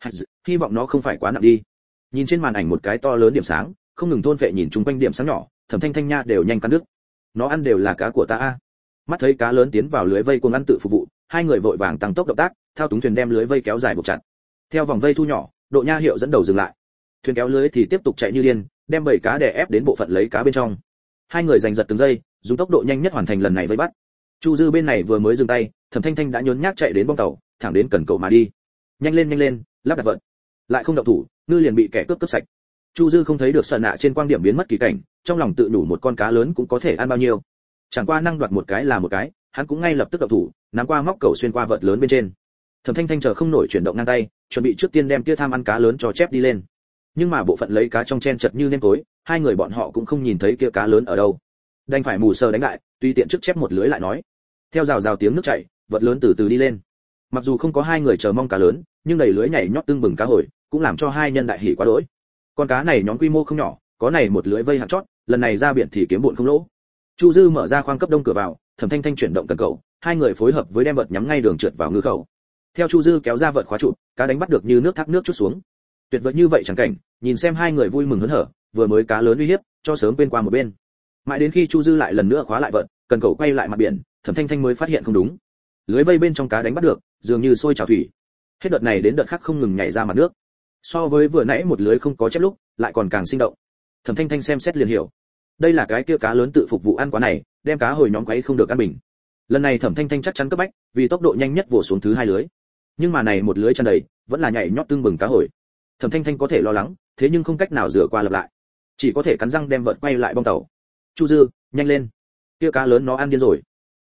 Speaker 1: Hy vọng nó không phải quá nặng đi. Nhìn trên màn ảnh một cái to lớn điểm sáng, không ngừng thôn phệ nhìn chung quanh điểm sáng nhỏ, Thẩm Thanh Thanh nha đều nhanh cắn đứt. Nó ăn đều là cá của ta a. Mắt thấy cá lớn tiến vào lưới vây cuồng ăn tự phục vụ, hai người vội vàng tăng tốc động tác, thao túng thuyền đem lưới vây kéo dài buộc chặt. Theo vòng vây thu nhỏ, Độ Nha Hiệu dẫn đầu dừng lại. Thuyền kéo lưới thì tiếp tục chạy như điên, đem bầy cá đè ép đến bộ phận lấy cá bên trong. Hai người giành giật từng giây, dùng tốc độ nhanh nhất hoàn thành lần này vây bắt. Chu Dư bên này vừa mới dừng tay, Thẩm Thanh Thanh đã nhốn nhác chạy đến bong tàu, thẳng đến cần cầu mà đi. Nhanh lên, lắp đặt vận. Lại không động thủ, ngư liền bị kẻ cướp sạch. Chu Dư không thấy được sợ nạ trên quang điểm biến mất kỳ cảnh, trong lòng tự đủ một con cá lớn cũng có thể ăn bao nhiêu. Chẳng qua năng đoạt một cái là một cái, hắn cũng ngay lập tức động thủ, nắm qua móc cầu xuyên qua vợt lớn bên trên. Thẩm Thanh Thanh chờ không nổi chuyển động ngang tay, chuẩn bị trước tiên đem kia tham ăn cá lớn cho chép đi lên. Nhưng mà bộ phận lấy cá trong chen chật như nêm tối, hai người bọn họ cũng không nhìn thấy kia cá lớn ở đâu. Đành phải mù sờ đánh lại, tùy tiện trước chép một lưới lại nói. Theo rào tiếng nước chảy, vật lớn từ từ đi lên. Mặc dù không có hai người chờ mong cá lớn, nhưng đầy lưới nhảy nhót tương bừng cá hồi, cũng làm cho hai nhân đại hỉ quá đỗi. Con cá này nhóm quy mô không nhỏ, có này một lưới vây hạng chót, lần này ra biển thì kiếm bộn không lỗ. Chu Dư mở ra khoang cấp đông cửa vào, Thẩm Thanh Thanh chuyển động cần cầu, hai người phối hợp với đem vật nhắm ngay đường trượt vào ngư khẩu. Theo Chu Dư kéo ra vật khóa trụ, cá đánh bắt được như nước thác nước chút xuống. Tuyệt vời như vậy chẳng cảnh, nhìn xem hai người vui mừng hớn hở, vừa mới cá lớn uy hiếp, cho sớm quên qua một bên. Mãi đến khi Chu Dư lại lần nữa khóa lại vật, cần cầu quay lại mặt biển, Thẩm Thanh Thanh mới phát hiện không đúng. Lưới vây bên trong cá đánh bắt được, dường như sôi trào thủy. Hết đợt này đến đợt khác không ngừng nhảy ra mặt nước. So với vừa nãy một lưới không có chép lúc, lại còn càng sinh động. Thẩm Thanh Thanh xem xét liền hiểu, đây là cái kia cá lớn tự phục vụ ăn quá này, đem cá hồi nhóm quấy không được ăn bình. Lần này Thẩm Thanh Thanh chắc chắn cấp bách, vì tốc độ nhanh nhất vồ xuống thứ hai lưới. Nhưng mà này một lưới tràn đầy, vẫn là nhảy nhót tương bừng cá hồi. Thẩm Thanh Thanh có thể lo lắng, thế nhưng không cách nào rửa qua lập lại, chỉ có thể cắn răng đem vợt quay lại bong tàu. Chu Dư, nhanh lên, kia cá lớn nó ăn điên rồi.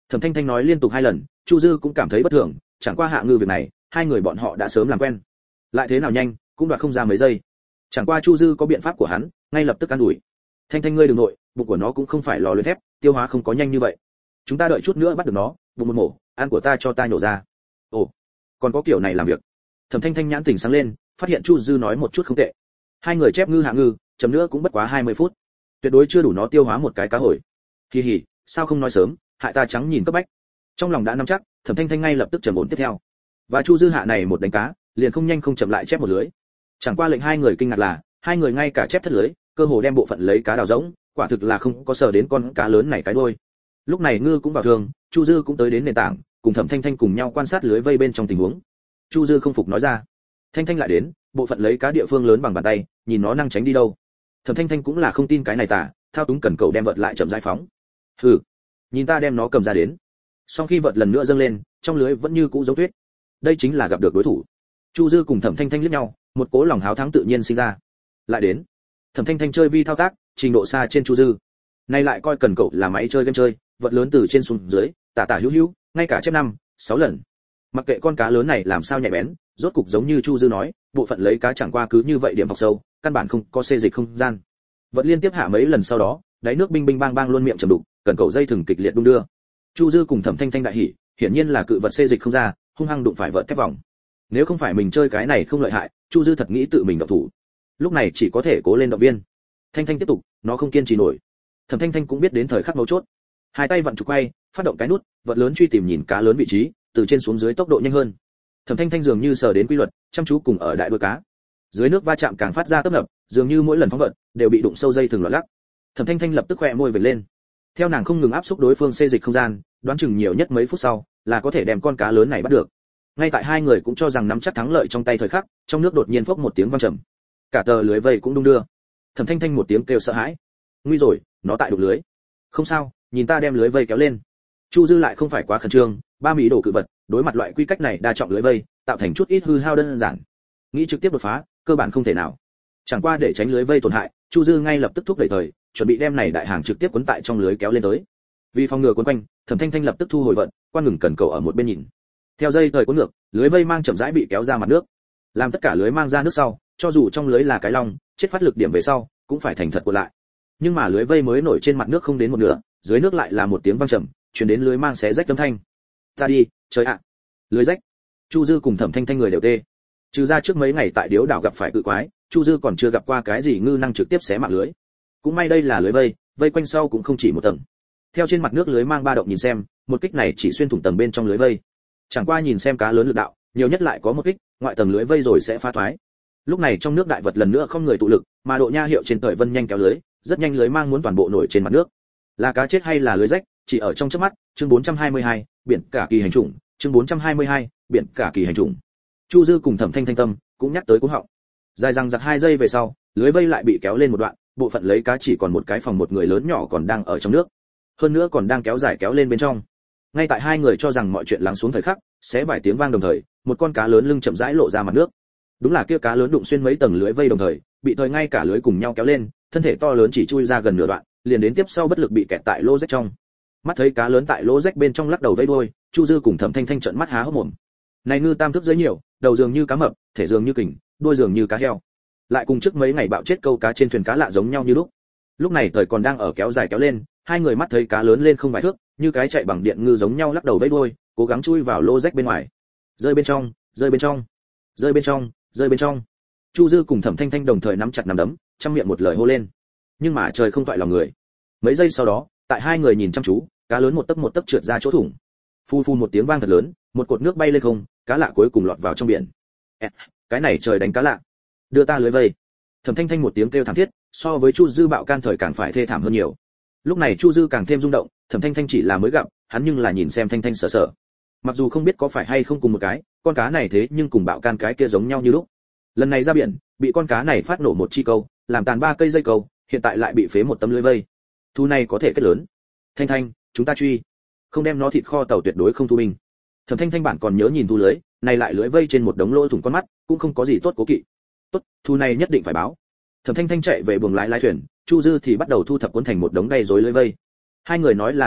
Speaker 1: Thẩm Thanh Thanh nói liên tục 2 lần, Chu Dư cũng cảm thấy bất thường, chẳng qua Hạ Ngư việc này, hai người bọn họ đã sớm làm quen. Lại thế nào nhanh, cũng đoạt không ra mấy giây. Chẳng qua Chu Dư có biện pháp của hắn, ngay lập tức ăn đuổi. Thanh Thanh ngươi đừng nội, bụng của nó cũng không phải lò luyện thép, tiêu hóa không có nhanh như vậy. Chúng ta đợi chút nữa bắt được nó, bụng một mổ, ăn của ta cho ta nhổ ra. Ồ, còn có kiểu này làm việc. Thẩm Thanh Thanh nhãn tỉnh sáng lên, phát hiện Chu Dư nói một chút không tệ. Hai người chép ngư Hạ Ngư, chấm nữa cũng bất quá 20 phút. Tuyệt đối chưa đủ nó tiêu hóa một cái cá hồi. Kỳ hỉ, sao không nói sớm, hại ta trắng nhìn cấp bách. Trong lòng đã nắm chắc, Thẩm Thanh Thanh ngay lập tức trầm ổn tiếp theo. Và Chu Dư hạ này một đánh cá, liền không nhanh không chậm lại chép một lưới. Chẳng qua lệnh hai người kinh ngạc là, hai người ngay cả chép thất lưới, cơ hồ đem bộ phận lấy cá đào rỗng, quả thực là không có sờ đến con cá lớn này cái đuôi. Lúc này ngư cũng vào thường, Chu Dư cũng tới đến nền tảng, cùng Thẩm Thanh Thanh cùng nhau quan sát lưới vây bên trong tình huống. Chu Dư không phục nói ra, Thanh Thanh lại đến, bộ phận lấy cá địa phương lớn bằng bàn tay, nhìn nó năng tránh đi đâu. Thẩm Thanh Thanh cũng là không tin cái này tả, thao túng cần cầu đem vợt lại chậm rãi phóng. Hừ, nhìn ta đem nó cầm ra đến. Sau khi vợt lần nữa dâng lên, trong lưới vẫn như cũ dấu tuyết. Đây chính là gặp được đối thủ. Chu Dư cùng Thẩm Thanh Thanh liếc nhau, một cố lòng háo thắng tự nhiên sinh ra. Lại đến. Thẩm Thanh Thanh chơi vi thao tác, trình độ xa trên Chu Dư. Nay lại coi cần cậu là máy chơi game chơi, vật lớn từ trên xuống dưới, tả tả hữu hữu, ngay cả chép 5, 6 lần. Mặc kệ con cá lớn này làm sao nhạy bén, rốt cục giống như Chu Dư nói, bộ phận lấy cá chẳng qua cứ như vậy điểm học sâu, căn bản không có xê dịch không gian. Vật liên tiếp hạ mấy lần sau đó, đáy nước binh binh bang bang luôn miệng trầm đục, cần cậu dây thừng kịch liệt đung đưa. Chu Dư cùng Thẩm Thanh Thanh đại hỉ, hiển nhiên là cự vật xê dịch không ra, hung hăng đụng phải vợt thép vòng. Nếu không phải mình chơi cái này không lợi hại, Chu Dư thật nghĩ tự mình động thủ. Lúc này chỉ có thể cố lên động viên. Thanh Thanh tiếp tục, nó không kiên trì nổi. Thẩm Thanh Thanh cũng biết đến thời khắc mấu chốt. Hai tay vặn trục quay, phát động cái nút, vật lớn truy tìm nhìn cá lớn vị trí, từ trên xuống dưới tốc độ nhanh hơn. Thẩm Thanh Thanh dường như sờ đến quy luật, chăm chú cùng ở đại đuôi cá. Dưới nước va chạm càng phát ra tấp nập, dường như mỗi lần phóng vật đều bị đụng sâu dây thừng loạn lắc. Thẩm Thanh Thanh lập tức khẽ môi vểnh lên. Theo nàng không ngừng áp xúc đối phương xê dịch không gian, đoán chừng nhiều nhất mấy phút sau là có thể đem con cá lớn này bắt được. Ngay tại hai người cũng cho rằng nắm chắc thắng lợi trong tay thời khắc, trong nước đột nhiên phốc một tiếng vang trầm. Cả tờ lưới vây cũng đung đưa. Thẩm Thanh Thanh một tiếng kêu sợ hãi. Nguy rồi, nó tại đục lưới. Không sao, nhìn ta đem lưới vây kéo lên. Chu Dư lại không phải quá khẩn trương, ba mỹ đồ cự vật, đối mặt loại quy cách này đa trọng lưới vây, tạo thành chút ít hư hao đơn giản. Nghĩ trực tiếp đột phá, cơ bản không thể nào. Chẳng qua để tránh lưới vây tổn hại, Chu Dư ngay lập tức thúc đẩy thời, chuẩn bị đem này đại hàng trực tiếp cuốn tại trong lưới kéo lên tới. Vì phòng ngừa cuốn quanh, Thẩm Thanh Thanh lập tức thu hồi vận, quan ngừng cần cầu ở một bên nhìn. Theo dây thời cuốn ngược, lưới vây mang chậm rãi bị kéo ra mặt nước. Làm tất cả lưới mang ra nước sau, cho dù trong lưới là cái long, chết phát lực điểm về sau, cũng phải thành thật cuộn lại. Nhưng mà lưới vây mới nổi trên mặt nước không đến một nửa, dưới nước lại là một tiếng vang trầm, truyền đến lưới mang xé rách âm thanh. Ta đi, trời ạ. Lưới rách. Chu Dư cùng Thẩm Thanh Thanh người đều tê. Trừ ra trước mấy ngày tại Điếu đảo gặp phải cự quái, Chu Dư còn chưa gặp qua cái gì ngư năng trực tiếp xé mạng lưới. Cũng may đây là lưới vây, vây quanh sau cũng không chỉ một tầng. Theo trên mặt nước lưới mang ba động nhìn xem, một kích này chỉ xuyên thủng tầng bên trong lưới vây. Chẳng qua nhìn xem cá lớn lực đạo, nhiều nhất lại có một kích, ngoại tầng lưới vây rồi sẽ phá thoái. Lúc này trong nước đại vật lần nữa không người tụ lực, mà độ nha hiệu trên thời vân nhanh kéo lưới, rất nhanh lưới mang muốn toàn bộ nổi trên mặt nước. Là cá chết hay là lưới rách, chỉ ở trong chớp mắt. Chương 422, biển cả kỳ hành trùng. Chương 422, biển cả kỳ hành trùng. Chu Dư cùng Thẩm Thanh Thanh tâm cũng nhắc tới cú họng. Dài rằng giặc 2 giây về sau, lưới vây lại bị kéo lên một đoạn, bộ phận lấy cá chỉ còn một cái phòng một người lớn nhỏ còn đang ở trong nước. Hơn nữa còn đang kéo dài kéo lên bên trong. Ngay tại hai người cho rằng mọi chuyện lắng xuống thời khắc, xé vài tiếng vang đồng thời, một con cá lớn lưng chậm rãi lộ ra mặt nước. Đúng là kia cá lớn đụng xuyên mấy tầng lưới vây đồng thời, bị thời ngay cả lưới cùng nhau kéo lên, thân thể to lớn chỉ chui ra gần nửa đoạn, liền đến tiếp sau bất lực bị kẹt tại lỗ rách trong. Mắt thấy cá lớn tại lỗ rách bên trong lắc đầu vẫy đuôi, Chu Dư cùng Thẩm Thanh Thanh trợn mắt há hốc mồm. Này ngư tam thức dưới nhiều, đầu dường như cá mập, thể dường như kình, đuôi dường như cá heo. Lại cùng trước mấy ngày bạo chết câu cá trên thuyền cá lạ giống nhau như lúc. Lúc này thời còn đang ở kéo dài kéo lên, hai người mắt thấy cá lớn lên không vài thước, như cái chạy bằng điện ngư giống nhau lắc đầu vẫy đuôi, cố gắng chui vào lỗ rách bên ngoài. Rơi bên trong, rơi bên trong, rơi bên trong, rơi bên trong. Chu Dư cùng Thẩm Thanh Thanh đồng thời nắm chặt nắm đấm, trong miệng một lời hô lên. Nhưng mà trời không toại lòng người. Mấy giây sau đó, tại hai người nhìn chăm chú, cá lớn một tấc trượt ra chỗ thủng. Phu phu một tiếng vang thật lớn, một cột nước bay lên không, cá lạ cuối cùng lọt vào trong biển. Cái này trời đánh cá lạ, đưa ta lưới vây. Thẩm Thanh Thanh một tiếng kêu thảm thiết, so với Chu Dư bạo can thời càng phải thê thảm hơn nhiều. Lúc này Chu Dư càng thêm rung động, Thẩm Thanh Thanh chỉ là mới gặp, hắn nhưng là nhìn xem Thanh Thanh sợ sợ. Mặc dù không biết có phải hay không cùng một cái, con cá này thế nhưng cùng bạo can cái kia giống nhau như lúc. Lần này ra biển, bị con cá này phát nổ một chi câu, làm tàn 3 cây dây câu, hiện tại lại bị phế một tấm lưới vây. Thu này có thể kết lớn. Thanh Thanh, chúng ta truy. Không đem nó thịt kho tàu tuyệt đối không thu binh. Thẩm Thanh Thanh bản còn nhớ nhìn thu lưới, này lại lưới vây trên một đống lỗ thủng con mắt, cũng không có gì tốt cố kỵ. Tốt, thu này nhất định phải báo. Thẩm Thanh Thanh chạy về buồng lái thuyền, Chu Dư thì bắt đầu thu thập cuốn thành một đống gây rối lưới vây. Hai người nói là truy kích,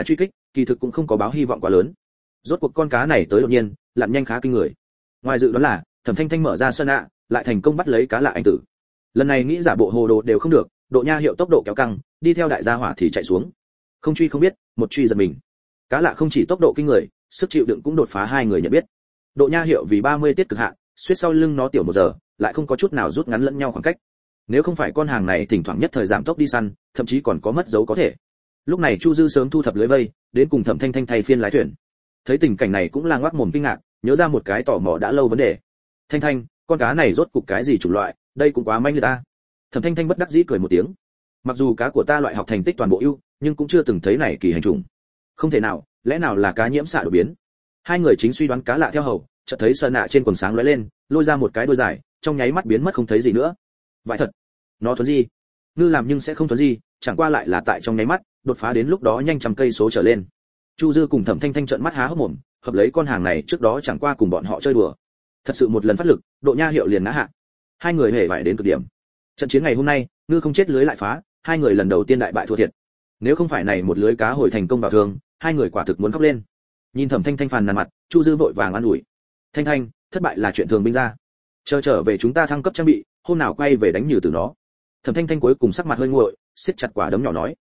Speaker 1: kỳ thực cũng không có báo hy vọng quá lớn. Rốt cuộc con cá này tới đột nhiên, lặn nhanh khá kinh người. Ngoài dự đoán là, Thẩm Thanh Thanh mở ra sơn ạ, lại thành công bắt lấy cá lạ anh tử. Lần này nghĩ giả bộ hồ đồ đều không được, Độ Nha Hiệu tốc độ kéo căng, đi theo đại gia hỏa thì chạy xuống. Không truy không biết, một truy giật mình. Cá lạ không chỉ tốc độ kinh người, sức chịu đựng cũng đột phá hai người nhận biết. Độ Nha Hiệu vì 30 tiết cực hạn, suýt sau lưng nó tiểu 1 giờ, lại không có chút nào rút ngắn lẫn nhau khoảng cách. Nếu không phải con hàng này thỉnh thoảng nhất thời giảm tốc đi săn, thậm chí còn có mất dấu có thể. Lúc này Chu Dư sớm thu thập lưới vây, đến cùng Thẩm Thanh Thanh thay phiên lái thuyền. Thấy tình cảnh này cũng là ngoác mồm kinh ngạc, nhớ ra một cái tò mò đã lâu vấn đề. Thanh Thanh, con cá này rốt cục cái gì chủng loại, đây cũng quá manh người ta. Thẩm Thanh Thanh bất đắc dĩ cười một tiếng. Mặc dù cá của ta loại học thành tích toàn bộ ưu, nhưng cũng chưa từng thấy này kỳ hành trùng. Không thể nào, lẽ nào là cá nhiễm xạ đột biến? Hai người chính suy đoán cá lạ theo hầu, chợt thấy sơn nạ trên quần sáng lóe lên, lôi ra một cái đuôi dài, trong nháy mắt biến mất không thấy gì nữa. Vậy thật, nó thuần gì? Ngư làm nhưng sẽ không thuần gì, chẳng qua lại là tại trong nháy mắt, đột phá đến lúc đó nhanh trăm cây số trở lên. Chu Dư cùng Thẩm Thanh Thanh trợn mắt há hốc mồm, hợp lấy con hàng này trước đó chẳng qua cùng bọn họ chơi đùa. Thật sự một lần phát lực, Độ Nha Hiệu liền ngã hạ. Hai người hề bại đến cực điểm. Trận chiến ngày hôm nay, ngư không chết lưới lại phá, hai người lần đầu tiên đại bại thua thiệt. Nếu không phải này một lưới cá hồi thành công vào thương, hai người quả thực muốn khóc lên. Nhìn Thẩm Thanh Thanh phàn nàn mặt, Chu Dư vội vàng an ủi. Thanh Thanh, thất bại là chuyện thường binh ra. Trở về chúng ta thăng cấp trang bị, hôm nào quay về đánh nhừ từ nó. Thẩm Thanh Thanh cuối cùng sắc mặt hơi nguội, siết chặt quả đấm nhỏ nói.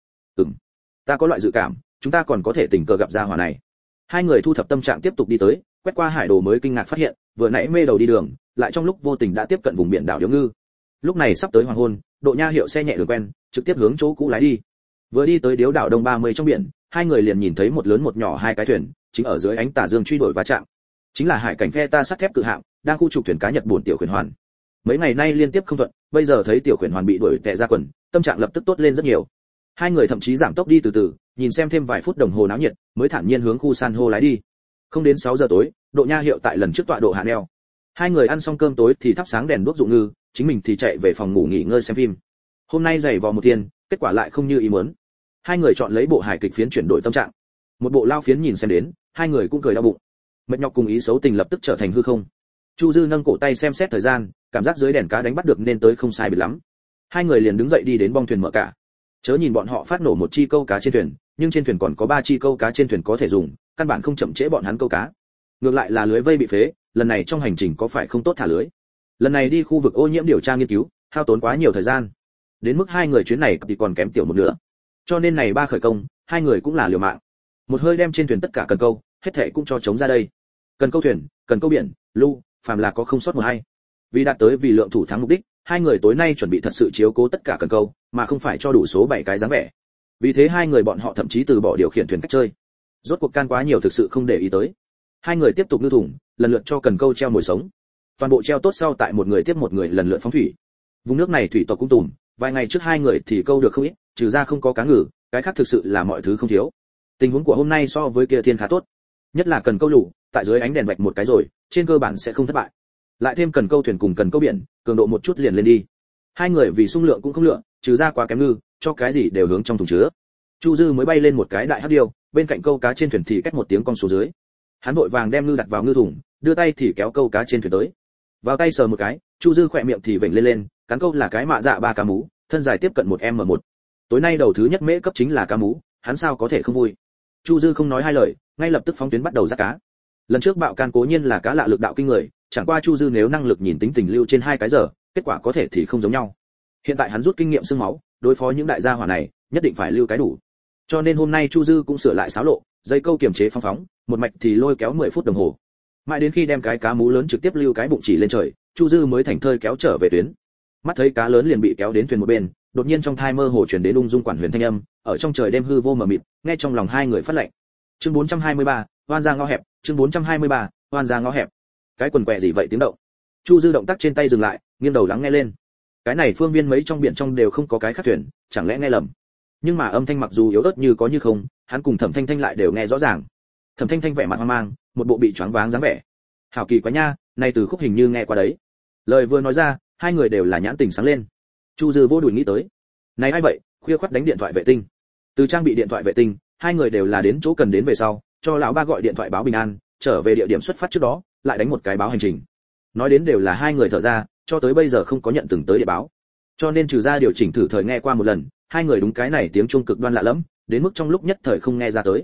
Speaker 1: Ta có loại dự cảm, chúng ta còn có thể tình cờ gặp ra hỏa này. Hai người thu thập tâm trạng tiếp tục đi tới, quét qua hải đồ mới kinh ngạc phát hiện, vừa nãy mê đầu đi đường, lại trong lúc vô tình đã tiếp cận vùng biển đảo Điếu Ngư. Lúc này sắp tới hoàng hôn, Độ Nha Hiệu xe nhẹ đường quen, trực tiếp hướng chỗ cũ lái đi. Vừa đi tới điếu đảo Đông 30 trong biển, hai người liền nhìn thấy một lớn một nhỏ hai cái thuyền, chính ở dưới ánh tà dương truy đuổi va chạm. Chính là hải cảnh phe ta sắt thép cự hạm, đang khu trục thuyền cá Nhật Buồn tiểu khuyển hoàn. Mấy ngày nay liên tiếp không thuận, bây giờ thấy tiểu khuyển hoàn bị đuổi tè ra quần, tâm trạng lập tức tốt lên rất nhiều. Hai người thậm chí giảm tốc đi từ từ, nhìn xem thêm vài phút đồng hồ náo nhiệt, mới thản nhiên hướng khu san hô lái đi. Không đến 6 giờ tối, Độ Nha Hiệu tại lần trước tọa độ hạ neo. Hai người ăn xong cơm tối thì thắp sáng đèn đuốc dụng ngư, chính mình thì chạy về phòng ngủ nghỉ ngơi xem phim. Hôm nay dày vò một thiên, kết quả lại không như ý muốn. Hai người chọn lấy bộ hài kịch phiến chuyển đổi tâm trạng. Một bộ lao phiến nhìn xem đến, hai người cũng cười đau bụng. Mệt nhọc cùng ý xấu tình lập tức trở thành hư không. Chu Dư nâng cổ tay xem xét thời gian, cảm giác dưới đèn cá đánh bắt được nên tới không sai biệt lắm. Hai người liền đứng dậy đi đến bong thuyền mở cả. Chớ nhìn bọn họ phát nổ một chi câu cá trên thuyền, nhưng trên thuyền còn có 3 chi câu cá trên thuyền có thể dùng, căn bản không chậm trễ bọn hắn câu cá. Ngược lại là lưới vây bị phế, lần này trong hành trình có phải không tốt thả lưới. Lần này đi khu vực ô nhiễm điều tra nghiên cứu, hao tốn quá nhiều thời gian. Đến mức hai người chuyến này thì còn kém tiểu một nửa. Cho nên này ba khởi công, hai người cũng là liều mạng. Một hơi đem trên thuyền tất cả cần câu, hết thảy cũng cho chống ra đây. Cần câu thuyền, cần câu biển, lưu, phàm là có không sót một hay. Vì đạt tới vì lượng thủ thắng mục đích, hai người tối nay chuẩn bị thật sự chiếu cố tất cả cần câu, mà không phải cho đủ số 7 cái dáng vẻ. Vì thế hai người bọn họ thậm chí từ bỏ điều khiển thuyền cách chơi. Rốt cuộc can quá nhiều thực sự không để ý tới. Hai người tiếp tục ngư thủng, lần lượt cho cần câu treo mồi sống. Toàn bộ treo tốt sau tại một người tiếp một người lần lượt phóng thủy. Vùng nước này thủy tộc cũng tùm, vài ngày trước hai người thì câu được không ít, trừ ra không có cá ngừ, cái khác thực sự là mọi thứ không thiếu. Tình huống của hôm nay so với kia thiên khá tốt. Nhất là cần câu lũ, tại dưới ánh đèn vạch một cái rồi, trên cơ bản sẽ không thất bại. Lại thêm cần câu thuyền cùng cần câu biển, cường độ một chút liền lên đi. Hai người vì sung lượng cũng không lượng, trừ ra quá kém ngư, cho cái gì đều hướng trong thùng chứa. Chu Dư mới bay lên một cái đại hắc điêu, bên cạnh câu cá trên thuyền thì cách một tiếng con xuống dưới. Hắn vội vàng đem ngư đặt vào ngư thùng, đưa tay thì kéo câu cá trên thuyền tới. Vào tay sờ một cái, Chu Dư khỏe miệng thì vểnh lên, cắn câu là cái mạ dạ ba cá mú, thân dài tiếp cận 1m1. Tối nay đầu thứ nhất mễ cấp chính là cá mú, hắn sao có thể không vui. Chu Dư không nói hai lời, ngay lập tức phóng tuyến bắt đầu ra cá. Lần trước bạo can cố nhiên là cá lạ lực đạo kinh người, chẳng qua Chu Dư nếu năng lực nhìn tính tình lưu trên 2 cái giờ, kết quả có thể thì không giống nhau. Hiện tại hắn rút kinh nghiệm xương máu, đối phó những đại gia hỏa này, nhất định phải lưu cái đủ. Cho nên hôm nay Chu Dư cũng sửa lại xáo lộ, dây câu kiềm chế phóng, một mạch thì lôi kéo 10 phút đồng hồ. Mãi đến khi đem cái cá mú lớn trực tiếp lưu cái bụng chỉ lên trời, Chu Dư mới thành thơi kéo trở về tuyến. Mắt thấy cá lớn liền bị kéo đến thuyền một bên, đột nhiên trong thai mơ hồ truyền đến ung dung quản huyền thanh âm, ở trong trời đêm hư vô mờ mịt, nghe trong lòng hai người phát lạnh. Chương 423, oan ra ngõ hẹp, chương 423, oan ra ngõ hẹp. Cái quần quẹ gì vậy tiếng động? Chu Dư động tác trên tay dừng lại, nghiêng đầu lắng nghe lên. Cái này phương viên mấy trong biển trong đều không có cái khác thuyền, chẳng lẽ nghe lầm? Nhưng mà âm thanh mặc dù yếu ớt như có như không, hắn cùng Thẩm Thanh Thanh lại đều nghe rõ ràng. Thẩm Thanh Thanh vẻ mặt hoang mang, một bộ bị choáng váng dáng vẻ. Hảo kỳ quá nha, này từ khúc hình như nghe qua đấy. Lời vừa nói ra, hai người đều là nhãn tình sáng lên. Chu Dư vô đùi nghĩ tới, này ai vậy, khuya khoắt đánh điện thoại vệ tinh. Từ trang bị điện thoại vệ tinh, hai người đều là đến chỗ cần đến về sau, cho lão ba gọi điện thoại báo bình an, trở về địa điểm xuất phát trước đó, lại đánh một cái báo hành trình. Nói đến đều là hai người thở ra, cho tới bây giờ không có nhận từng tới địa báo. Cho nên trừ ra điều chỉnh thử thời nghe qua một lần, hai người đúng cái này tiếng chuông cực đoan lạ lẫm, đến mức trong lúc nhất thời không nghe ra tới.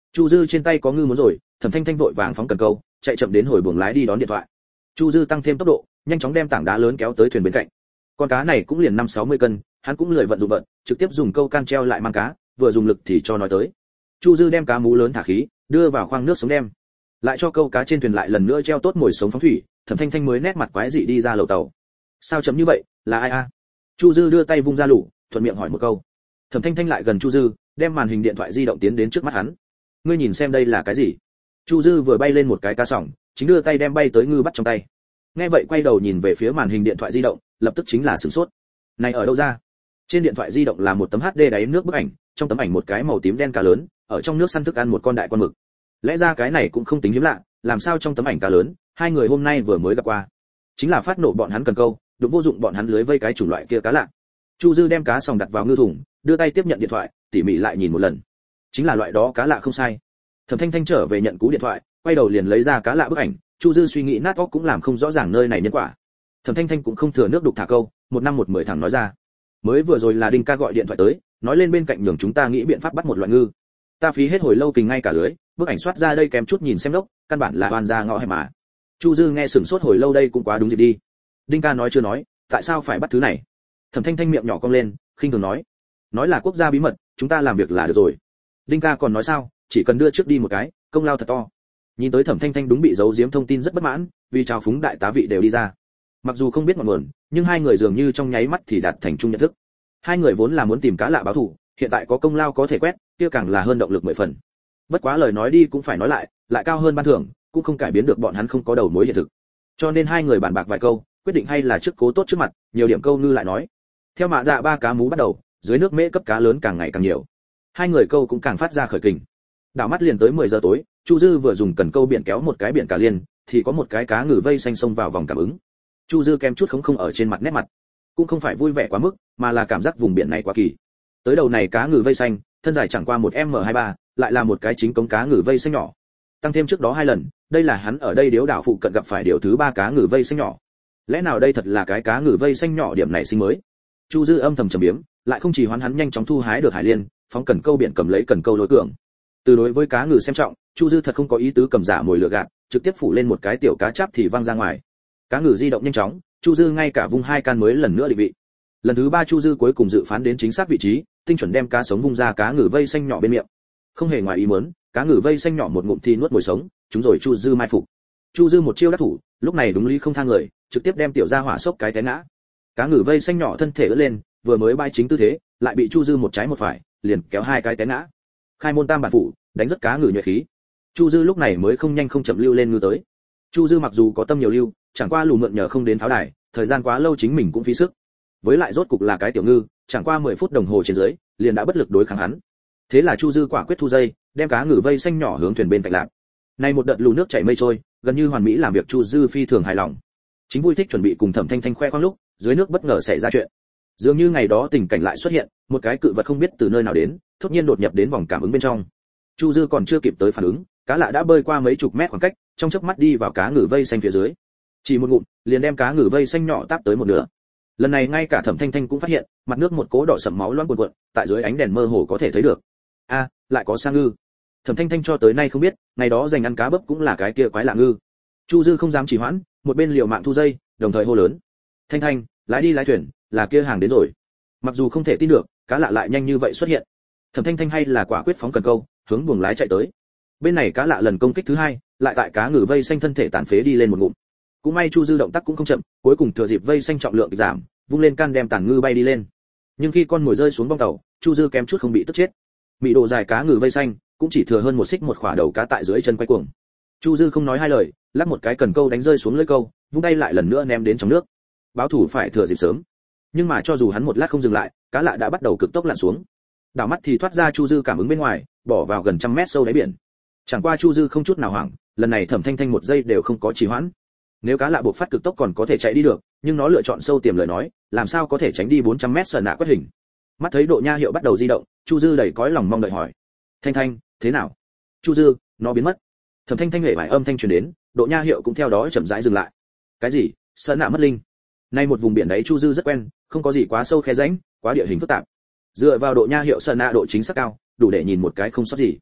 Speaker 1: Chu Dư trên tay có ngư muốn rồi, Thẩm Thanh Thanh vội vàng phóng cần câu, chạy chậm đến hồi buồng lái đi đón điện thoại. Chu Dư tăng thêm tốc độ, nhanh chóng đem tảng đá lớn kéo tới thuyền bên cạnh. Con cá này cũng liền 5-60 cân, hắn cũng lười vận dụng vận, trực tiếp dùng câu can treo lại mang cá, vừa dùng lực thì cho nói tới. Chu Dư đem cá mú lớn thả khí, đưa vào khoang nước sống đem. Lại cho câu cá trên thuyền lại lần nữa treo tốt mồi sống phóng thủy, Thẩm Thanh Thanh mới nét mặt quái dị đi ra lầu tàu. Sao chấm như vậy, là ai a? Chu Dư đưa tay vung ra lũ, thuận miệng hỏi một câu. Thẩm Thanh Thanh lại gần Chu Dư, đem màn hình điện thoại di động tiến đến trước mắt hắn. Ngươi nhìn xem đây là cái gì? Chu Dư vừa bay lên một cái cá sòng, chính đưa tay đem bay tới ngư bắt trong tay. Nghe vậy quay đầu nhìn về phía màn hình điện thoại di động, lập tức chính là sửng sốt. Này ở đâu ra? Trên điện thoại di động là một tấm HD đáy nước bức ảnh, trong tấm ảnh một cái màu tím đen cá lớn, ở trong nước săn thức ăn một con đại con mực. Lẽ ra cái này cũng không tính hiếm lạ, làm sao trong tấm ảnh cá lớn, hai người hôm nay vừa mới gặp qua. Chính là phát nộ bọn hắn cần câu, đụng vô dụng bọn hắn lưới vây cái chủng loại kia cá lạ. Chu Dư đem cá sòng đặt vào ngư thùng, đưa tay tiếp nhận điện thoại, tỉ mỉ lại nhìn một lần. Chính là loại đó cá lạ không sai. Thẩm Thanh Thanh trở về nhận cú điện thoại, quay đầu liền lấy ra cá lạ bức ảnh, Chu Dư suy nghĩ nát óc cũng làm không rõ ràng nơi này nhân quả. Thẩm Thanh Thanh cũng không thừa nước đục thả câu, một năm một mười thẳng nói ra. Mới vừa rồi là Đinh ca gọi điện thoại tới, nói lên bên cạnh nhường chúng ta nghĩ biện pháp bắt một loại ngư. Ta phí hết hồi lâu kình ngay cả lưới, bức ảnh soát ra đây kém chút nhìn xem đốc, căn bản là oan ra ngõ hẹp mà. Chu Dư nghe sửng sốt hồi lâu đây cũng quá đúng dịp đi. Đinh ca nói chưa nói, tại sao phải bắt thứ này? Thẩm Thanh Thanh miệng nhỏ cong lên, khinh thường nói là quốc gia bí mật, chúng ta làm việc là được rồi. Đinh ca còn nói sao, chỉ cần đưa trước đi một cái, công lao thật to. Nhìn tới Thẩm Thanh Thanh đúng bị giấu giếm thông tin rất bất mãn, vì trào phúng đại tá vị đều đi ra. Mặc dù không biết ngọn nguồn, nhưng hai người dường như trong nháy mắt thì đạt thành chung nhận thức. Hai người vốn là muốn tìm cá lạ báo thù, hiện tại có công lao có thể quét, kia càng là hơn động lực 10 phần. Bất quá lời nói đi cũng phải nói lại cao hơn ban thưởng, cũng không cải biến được bọn hắn không có đầu mối hiện thực. Cho nên hai người bàn bạc vài câu, quyết định hay là trước cố tốt trước mặt, nhiều điểm câu ngư lại nói. Theo mạ dạ ba cá mú bắt đầu, dưới nước mễ cấp cá lớn càng ngày càng nhiều. Hai người câu cũng càng phát ra khởi kình. Đảo mắt liền tới 10 giờ tối, Chu Dư vừa dùng cần câu biển kéo một cái biển cả liên, thì có một cái cá ngừ vây xanh xông vào vòng cảm ứng. Chu Dư kem chút không ở trên mặt nét mặt, cũng không phải vui vẻ quá mức, mà là cảm giác vùng biển này quá kỳ. Tới đầu này cá ngừ vây xanh, thân dài chẳng qua 1m23, lại là một cái chính cống cá ngừ vây xanh nhỏ. Tăng thêm trước đó 2 lần, đây là hắn ở đây điếu đảo phụ cận gặp phải điều thứ 3 cá ngừ vây xanh nhỏ. Lẽ nào đây thật là cái cá ngừ vây xanh nhỏ điểm này sinh mới? Chu Dư âm thầm trầm biếm, lại không chỉ hoán hắn nhanh chóng thu hái được hải liên, phóng cần câu biển cầm lấy cần câu lối cường. Từ đối với cá ngừ xem trọng, Chu Dư thật không có ý tứ cầm giả mồi lừa gạt, trực tiếp phủ lên một cái tiểu cá cháp thì văng ra ngoài. Cá ngừ di động nhanh chóng, Chu Dư ngay cả vung 2 can mới lần nữa định vị. Lần thứ 3 Chu Dư cuối cùng dự phán đến chính xác vị trí, tinh chuẩn đem cá sống vung ra cá ngừ vây xanh nhỏ bên miệng. Không hề ngoài ý muốn, cá ngừ vây xanh nhỏ một ngụm thì nuốt mồi sống, chúng rồi Chu Dư mai phục. Chu Dư một chiêu đắc thủ, lúc này đúng lý không tha người, trực tiếp đem tiểu gia hỏa sốc cái té ngã. Cá ngừ vây xanh nhỏ thân thể ưỡn lên, vừa mới bay chính tư thế, lại bị Chu Dư một trái một phải, liền kéo 2 cái té ngã. Khai môn tam bản phủ, đánh rất cá ngừ nhuệ khí. Chu Dư lúc này mới không nhanh không chậm lưu lên ngư tới. Chu Dư mặc dù có tâm nhiều lưu, chẳng qua lù mượn nhờ không đến pháo đài, thời gian quá lâu chính mình cũng phí sức. Với lại rốt cục là cái tiểu ngư, chẳng qua 10 phút đồng hồ trên dưới, liền đã bất lực đối kháng hắn. Thế là Chu Dư quả quyết thu dây, đem cá ngừ vây xanh nhỏ hướng thuyền bên cạnh lạc. Này một đợt lù nước chảy mây trôi, gần như hoàn mỹ làm việc Chu Dư phi thường hài lòng. Chính vui thích chuẩn bị cùng Thẩm Thanh Thanh khoe khoang lúc, dưới nước bất ngờ xảy ra chuyện. Dường như ngày đó tình cảnh lại xuất hiện, một cái cự vật không biết từ nơi nào đến, đột nhiên đột nhập đến vòng cảm ứng bên trong. Chu Dư còn chưa kịp tới phản ứng, cá lạ đã bơi qua mấy chục mét khoảng cách, trong chớp mắt đi vào cá ngừ vây xanh phía dưới. Chỉ một ngụm, liền đem cá ngừ vây xanh nhỏ táp tới một nửa. Lần này ngay cả Thẩm Thanh Thanh cũng phát hiện, mặt nước một cố đỏ sẫm máu loãng cuồn cuộn, tại dưới ánh đèn mơ hồ có thể thấy được. A, lại có sang ngư. Thẩm Thanh Thanh cho tới nay không biết, ngày đó dành ăn cá bấp cũng là cái kia quái lạ ngư. Chu Dư không dám trì hoãn, một bên liều mạng thu dây, đồng thời hô lớn: "Thanh Thanh, lái đi lái thuyền, là kia hàng đến rồi." Mặc dù không thể tin được, cá lạ lại nhanh như vậy xuất hiện. Thẩm Thanh Thanh hay là quả quyết phóng cần câu, hướng buồng lái chạy tới. Bên này cá lạ lần công kích thứ 2, lại tại cá ngừ vây xanh thân thể tàn phế đi lên một ngụm. Cũng may Chu Dư động tác cũng không chậm, cuối cùng thừa dịp vây xanh trọng lượng giảm, vung lên can đem tàn ngư bay đi lên. Nhưng khi con mồi rơi xuống bong tàu, Chu Dư kém chút không bị tức chết. Mị độ dài cá ngừ vây xanh, cũng chỉ thừa hơn một xích một khỏa đầu cá tại dưới chân quay cuồng. Chu Dư không nói hai lời, lắc một cái cần câu đánh rơi xuống lưới câu, vung tay lại lần nữa ném đến trong nước. Báo thủ phải thừa dịp sớm. Nhưng mà cho dù hắn một lát không dừng lại, cá lạ đã bắt đầu cực tốc lặn xuống. Đảo mắt thì thoát ra Chu Dư cảm ứng bên ngoài, bỏ vào gần 100 mét sâu đáy biển. Chẳng qua Chu Dư không chút nào hoảng, lần này Thẩm Thanh Thanh một giây đều không có trì hoãn. Nếu cá lạ buộc phát cực tốc còn có thể chạy đi được, nhưng nó lựa chọn sâu tiềm lời nói, làm sao có thể tránh đi 400 mét sờ nạ quét hình. Mắt thấy độ nha hiệu bắt đầu di động, Chu Dư đầy cõi lòng mong đợi hỏi: "Thanh Thanh, thế nào?" "Chu Dư, nó biến mất." Thẩm Thanh Thanh hề vài âm thanh truyền đến, độ nha hiệu cũng theo đó chậm rãi dừng lại. "Cái gì? Sờ nạ mất linh?" Nay một vùng biển đấy Chu Dư rất quen, không có gì quá sâu khe rãnh, quá địa hình phức tạp. Dựa vào độ nha hiệu sờ nạ độ chính xác cao, đủ để nhìn một cái không sót gì.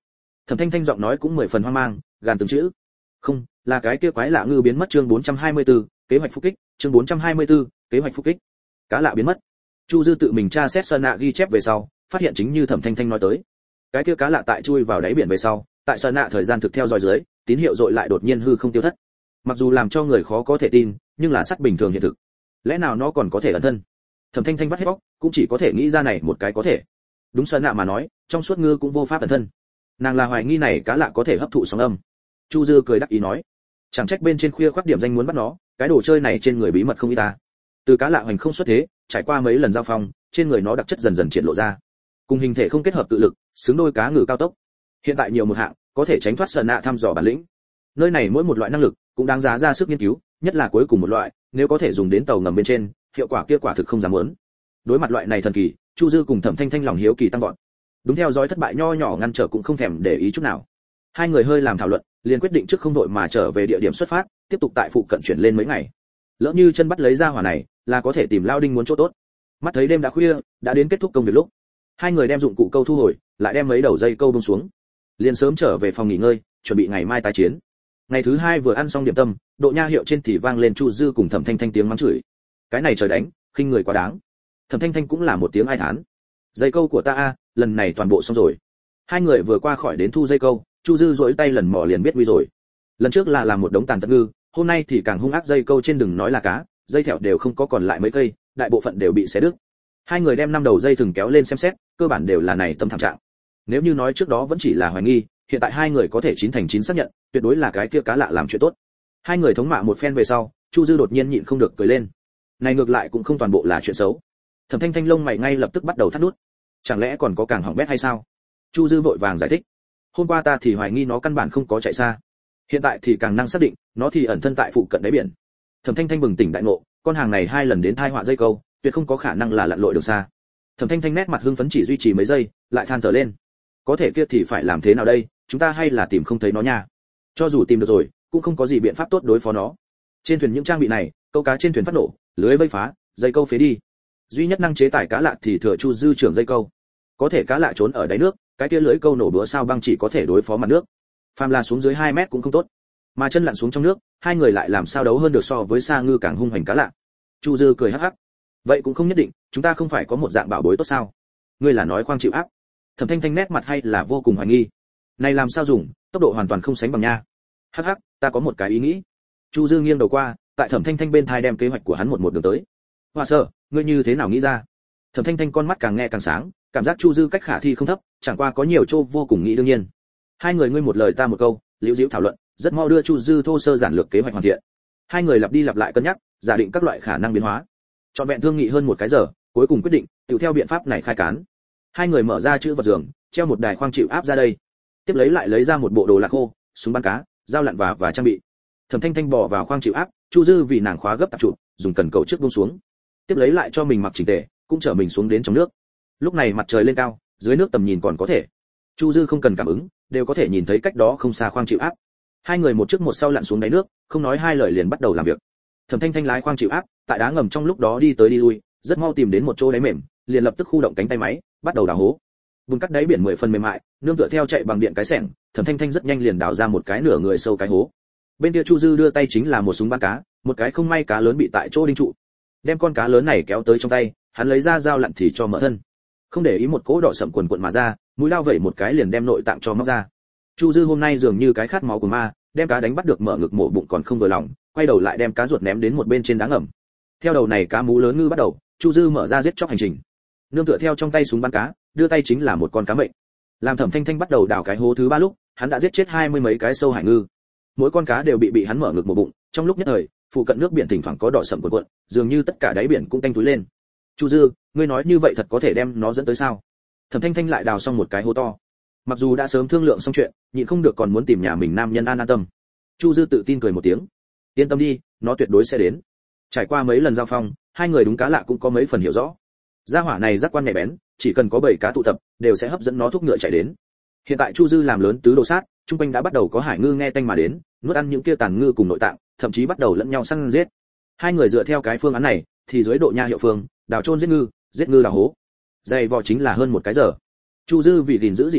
Speaker 1: Thẩm Thanh Thanh giọng nói cũng 10 phần hoang mang, gàn từng chữ. Không, là cái kia quái lạ ngư biến mất. Chương 424, kế hoạch phục kích. Chương 424, kế hoạch phục kích. Cá lạ biến mất. Chu Dư tự mình tra xét Sơn Nạ ghi chép về sau, phát hiện chính như Thẩm Thanh Thanh nói tới, cái kia cá lạ tại chui vào đáy biển về sau, tại Sơn Nạ thời gian thực theo dõi dưới, tín hiệu dội lại đột nhiên hư không tiêu thất. Mặc dù làm cho người khó có thể tin, nhưng là sắc bình thường hiện thực. Lẽ nào nó còn có thể ẩn thân? Thẩm Thanh Thanh vắt hết óc, cũng chỉ có thể nghĩ ra này một cái có thể. Đúng Sơn Nạ mà nói, trong suốt ngư cũng vô pháp ẩn thân. Nàng là hoài nghi này cá lạ có thể hấp thụ sóng âm. Chu Dư cười đắc ý nói, chẳng trách bên trên khuya khoác điểm danh muốn bắt nó, cái đồ chơi này trên người bí mật không ít ta. Từ cá lạ hoành không xuất thế, trải qua mấy lần giao phong, trên người nó đặc chất dần dần triển lộ ra. Cùng hình thể không kết hợp tự lực, xứng đôi cá ngừ cao tốc. Hiện tại nhiều một hạng, có thể tránh thoát Sơn Nạ thăm dò bản lĩnh. Nơi này mỗi một loại năng lực cũng đáng giá ra sức nghiên cứu, nhất là cuối cùng một loại, nếu có thể dùng đến tàu ngầm bên trên, hiệu quả kia quả thực không dám muốn. Đối mặt loại này thần kỳ, Chu Dư cùng Thẩm Thanh Thanh lòng hiếu kỳ tăng vọt. Đúng theo dõi thất bại nho nhỏ ngăn trở cũng không thèm để ý chút nào. Hai người hơi làm thảo luận, liền quyết định trước không đội mà trở về địa điểm xuất phát, tiếp tục tại phụ cận chuyển lên mấy ngày. Lỡ như chân bắt lấy ra hỏa này, là có thể tìm Lao Đinh muốn chỗ tốt. Mắt thấy đêm đã khuya, đã đến kết thúc công việc lúc. Hai người đem dụng cụ câu thu hồi, lại đem mấy đầu dây câu buông xuống. Liền sớm trở về phòng nghỉ ngơi, chuẩn bị ngày mai tái chiến. Ngày thứ hai vừa ăn xong điểm tâm, độ nha hiệu trên thì vang lên Chu Dư cùng Thẩm Thanh Thanh tiếng mắng chửi. Cái này trời đánh, khinh người quá đáng. Thẩm Thanh Thanh cũng là một tiếng ai thán. Dây câu của ta a, lần này toàn bộ xong rồi. Hai người vừa qua khỏi đến thu dây câu, Chu Dư duỗi tay lần mò liền biết nguy rồi. Lần trước là làm một đống tàn tật ngư, hôm nay thì càng hung ác, dây câu trên đừng nói là cá, dây thẻo đều không có còn lại mấy cây, đại bộ phận đều bị xé đứt. Hai người đem 5 đầu dây thừng kéo lên xem xét, cơ bản đều là này tâm thảm trạng. Nếu như nói trước đó vẫn chỉ là hoài nghi, hiện tại hai người có thể 9 thành 9 xác nhận, tuyệt đối là cái kia cá lạ làm chuyện tốt. Hai người thống mạ một phen về sau, Chu Dư đột nhiên nhịn không được cười lên. Này ngược lại cũng không toàn bộ là chuyện xấu. Thẩm Thanh Thanh lông mày ngay lập tức bắt đầu thắt nút. Chẳng lẽ còn có càng hỏng bét hay sao? Chu Dư vội vàng giải thích. Hôm qua ta thì hoài nghi nó căn bản không có chạy xa, hiện tại thì càng năng xác định, nó thì ẩn thân tại phụ cận đáy biển. Thẩm Thanh Thanh bừng tỉnh đại ngộ, con hàng này 2 lần đến thai họa dây câu, tuyệt không có khả năng là lặn lội được xa. Thẩm Thanh Thanh nét mặt hưng phấn chỉ duy trì mấy giây, lại than thở lên. Có thể kia thì phải làm thế nào đây, chúng ta hay là tìm không thấy nó nha. Cho dù tìm được rồi, cũng không có gì biện pháp tốt đối phó nó. Trên thuyền những trang bị này, câu cá trên thuyền phát nổ, lưới vây phá, dây câu phế đi. Duy nhất năng chế tải cá lạ thì thừa Chu Dư trưởng dây câu. Có thể cá lạ trốn ở đáy nước, cái kia lưới câu nổ đũa sao băng chỉ có thể đối phó mặt nước. Phàm là xuống dưới 2 mét cũng không tốt. Mà chân lặn xuống trong nước, hai người lại làm sao đấu hơn được so với sa ngư càng hung hành cá lạ. Chu Dư cười hắc hắc. Vậy cũng không nhất định, chúng ta không phải có một dạng bảo bối tốt sao? Ngươi là nói khoang chịu áp? Thẩm Thanh Thanh nét mặt hay là vô cùng hoài nghi. Này làm sao dùng, tốc độ hoàn toàn không sánh bằng nha. Hắc hắc, ta có một cái ý nghĩ. Chu Dư nghiêng đầu qua, tại Thẩm Thanh Thanh bên thai đem kế hoạch của hắn một đường tới. Hoa Sở, ngươi như thế nào nghĩ ra? Thẩm Thanh Thanh con mắt càng nghe càng sáng, cảm giác Chu Dư cách khả thi không thấp, chẳng qua có nhiều chỗ vô cùng nghĩ đương nhiên. Hai người ngươi một lời ta một câu, liễu diễu thảo luận, rất mau đưa Chu Dư thô sơ giản lược kế hoạch hoàn thiện. Hai người lặp đi lặp lại cân nhắc, giả định các loại khả năng biến hóa. Trọn vẹn thương nghị hơn 1 cái giờ, cuối cùng quyết định, tự theo biện pháp này khai cán. Hai người mở ra chữ vật giường, treo một đài khoang chịu áp ra đây. Tiếp lấy ra một bộ đồ lạc khô, súng bắn cá, dao lặn và trang bị. Thẩm Thanh Thanh bỏ vào khoang chịu áp, Chu Dư vì nàng khóa gấp tạp trụ, dùng cần cầu trước buông xuống. Tiếp lấy lại cho mình mặc chỉnh tề, cũng chở mình xuống đến trong nước. Lúc này mặt trời lên cao, dưới nước tầm nhìn còn có thể. Chu Dư không cần cảm ứng, đều có thể nhìn thấy cách đó không xa khoang chịu áp. Hai người một trước một sau lặn xuống đáy nước, không nói hai lời liền bắt đầu làm việc. Thẩm Thanh Thanh lái khoang chịu áp, tại đá ngầm trong lúc đó đi tới đi lui, rất mau tìm đến một chỗ đáy mềm, liền lập tức khu động cánh tay máy, bắt đầu đào hố. Vùng cắt đáy biển 10 phần mềm mại, nương tựa theo chạy bằng điện cái xẻng, Thẩm Thanh Thanh rất nhanh liền đào ra một cái nửa người sâu cái hố. Bên kia Chu Dư đưa tay chính là một súng bắn cá, một cái không may cá lớn bị tại chỗ đinh trụ. Đem con cá lớn này kéo tới trong tay, hắn lấy ra dao lặn thì cho mở thân. Không để ý một cỗ đỏ sậm quần quần mà ra, mũi lao vẩy một cái liền đem nội tạng cho móc ra. Chu Dư hôm nay dường như cái khát máu của ma, đem cá đánh bắt được mở ngực mổ bụng còn không vừa lòng, quay đầu lại đem cá ruột ném đến một bên trên đá ngầm. Theo đầu này cá mú lớn ngư bắt đầu, Chu Dư mở ra giết chóc hành trình. Nương tựa theo trong tay súng bắn cá, đưa tay chính là một con cá mệnh. Làm Thẩm Thanh Thanh bắt đầu đào cái hố thứ 3 lúc, hắn đã giết chết 20 mấy cái sâu hải ngư. Mỗi con cá đều bị hắn mở ngực mổ bụng, trong lúc nhất thời, phụ cận nước biển thỉnh thoảng có đỏ sậm cuộn cuộn, dường như tất cả đáy biển cũng tanh túi lên. Chu Dư, ngươi nói như vậy thật có thể đem nó dẫn tới sao? Thẩm Thanh Thanh lại đào xong một cái hố to. Mặc dù đã sớm thương lượng xong chuyện, nhịn không được còn muốn tìm nhà mình nam nhân an tâm. Chu Dư tự tin cười một tiếng. Yên tâm đi, nó tuyệt đối sẽ đến. Trải qua mấy lần giao phong, hai người đúng cá lạ cũng có mấy phần hiểu rõ. Gia hỏa này giác quan nhạy bén, chỉ cần có 7 cá tụ tập, đều sẽ hấp dẫn nó thúc ngựa chạy đến. Hiện tại Chu Dư làm lớn tứ đồ sát, trung quanh đã bắt đầu có hải ngư nghe tanh mà đến, nuốt ăn những kia tàn ngư cùng nội tạng, thậm chí bắt đầu lẫn nhau săn giết. Hai người dựa theo cái phương án này, thì dưới độ nha hiệu phương, đào chôn giết ngư đào hố. Dày vò chính là hơn 1 cái giờ. Chu Dư vì gìn giữ dị năng,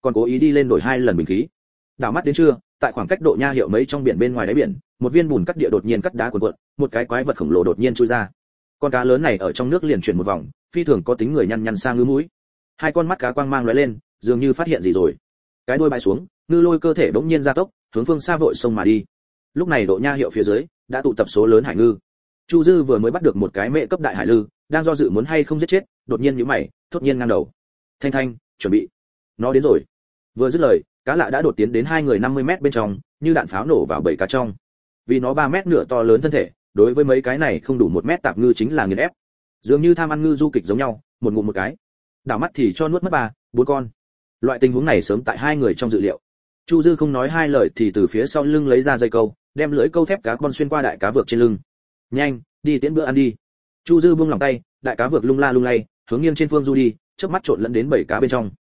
Speaker 1: còn cố ý đi lên đổi 2 lần bình khí. Đảo mắt đến trưa, tại khoảng cách độ nha hiệu mấy trong biển bên ngoài đáy biển, một viên bùn cắt địa đột nhiên cắt đá cuộn cuộn, một cái quái vật khổng lồ đột nhiên chui ra. Con cá lớn này ở trong nước liền chuyển một vòng, phi thường có tính người nhăn nhăn sang ngư mũi. 2 con mắt cá quang mang lóe lên, dường như phát hiện gì rồi. Cái đuôi bãi xuống, ngư lôi cơ thể bỗng nhiên gia tốc, hướng phương xa vội sông mà đi. Lúc này độ nha hiệu phía dưới đã tụ tập số lớn hải ngư. Chu Dư vừa mới bắt được một cái mẹ cấp đại hải lư, đang do dự muốn hay không giết chết, đột nhiên nhíu mày, thốt nhiên ngang đầu. Thanh Thanh, chuẩn bị. Nó đến rồi. Vừa dứt lời, cá lạ đã đột tiến đến 2 người 50 mét bên trong, như đạn pháo nổ vào bầy cá trong. Vì nó 3 mét nửa to lớn thân thể, đối với mấy cái này không đủ 1 mét tạp ngư chính là nghiền ép. Dường như tham ăn ngư du kịch giống nhau, một ngụm một cái. Đảo mắt thì cho nuốt mất 3, 4 con. Loại tình huống này sớm tại 2 người trong dự liệu. Chu Dư không nói 2 lời thì từ phía sau lưng lấy ra dây câu, đem lưỡi câu thép cá con xuyên qua đại cá vược trên lưng. Nhanh, đi tiễn bữa ăn đi. Chu Dư buông lòng tay, đại cá vược lung la lung lay, hướng nghiêng trên phương du đi, chớp mắt trộn lẫn đến 7 cá bên trong.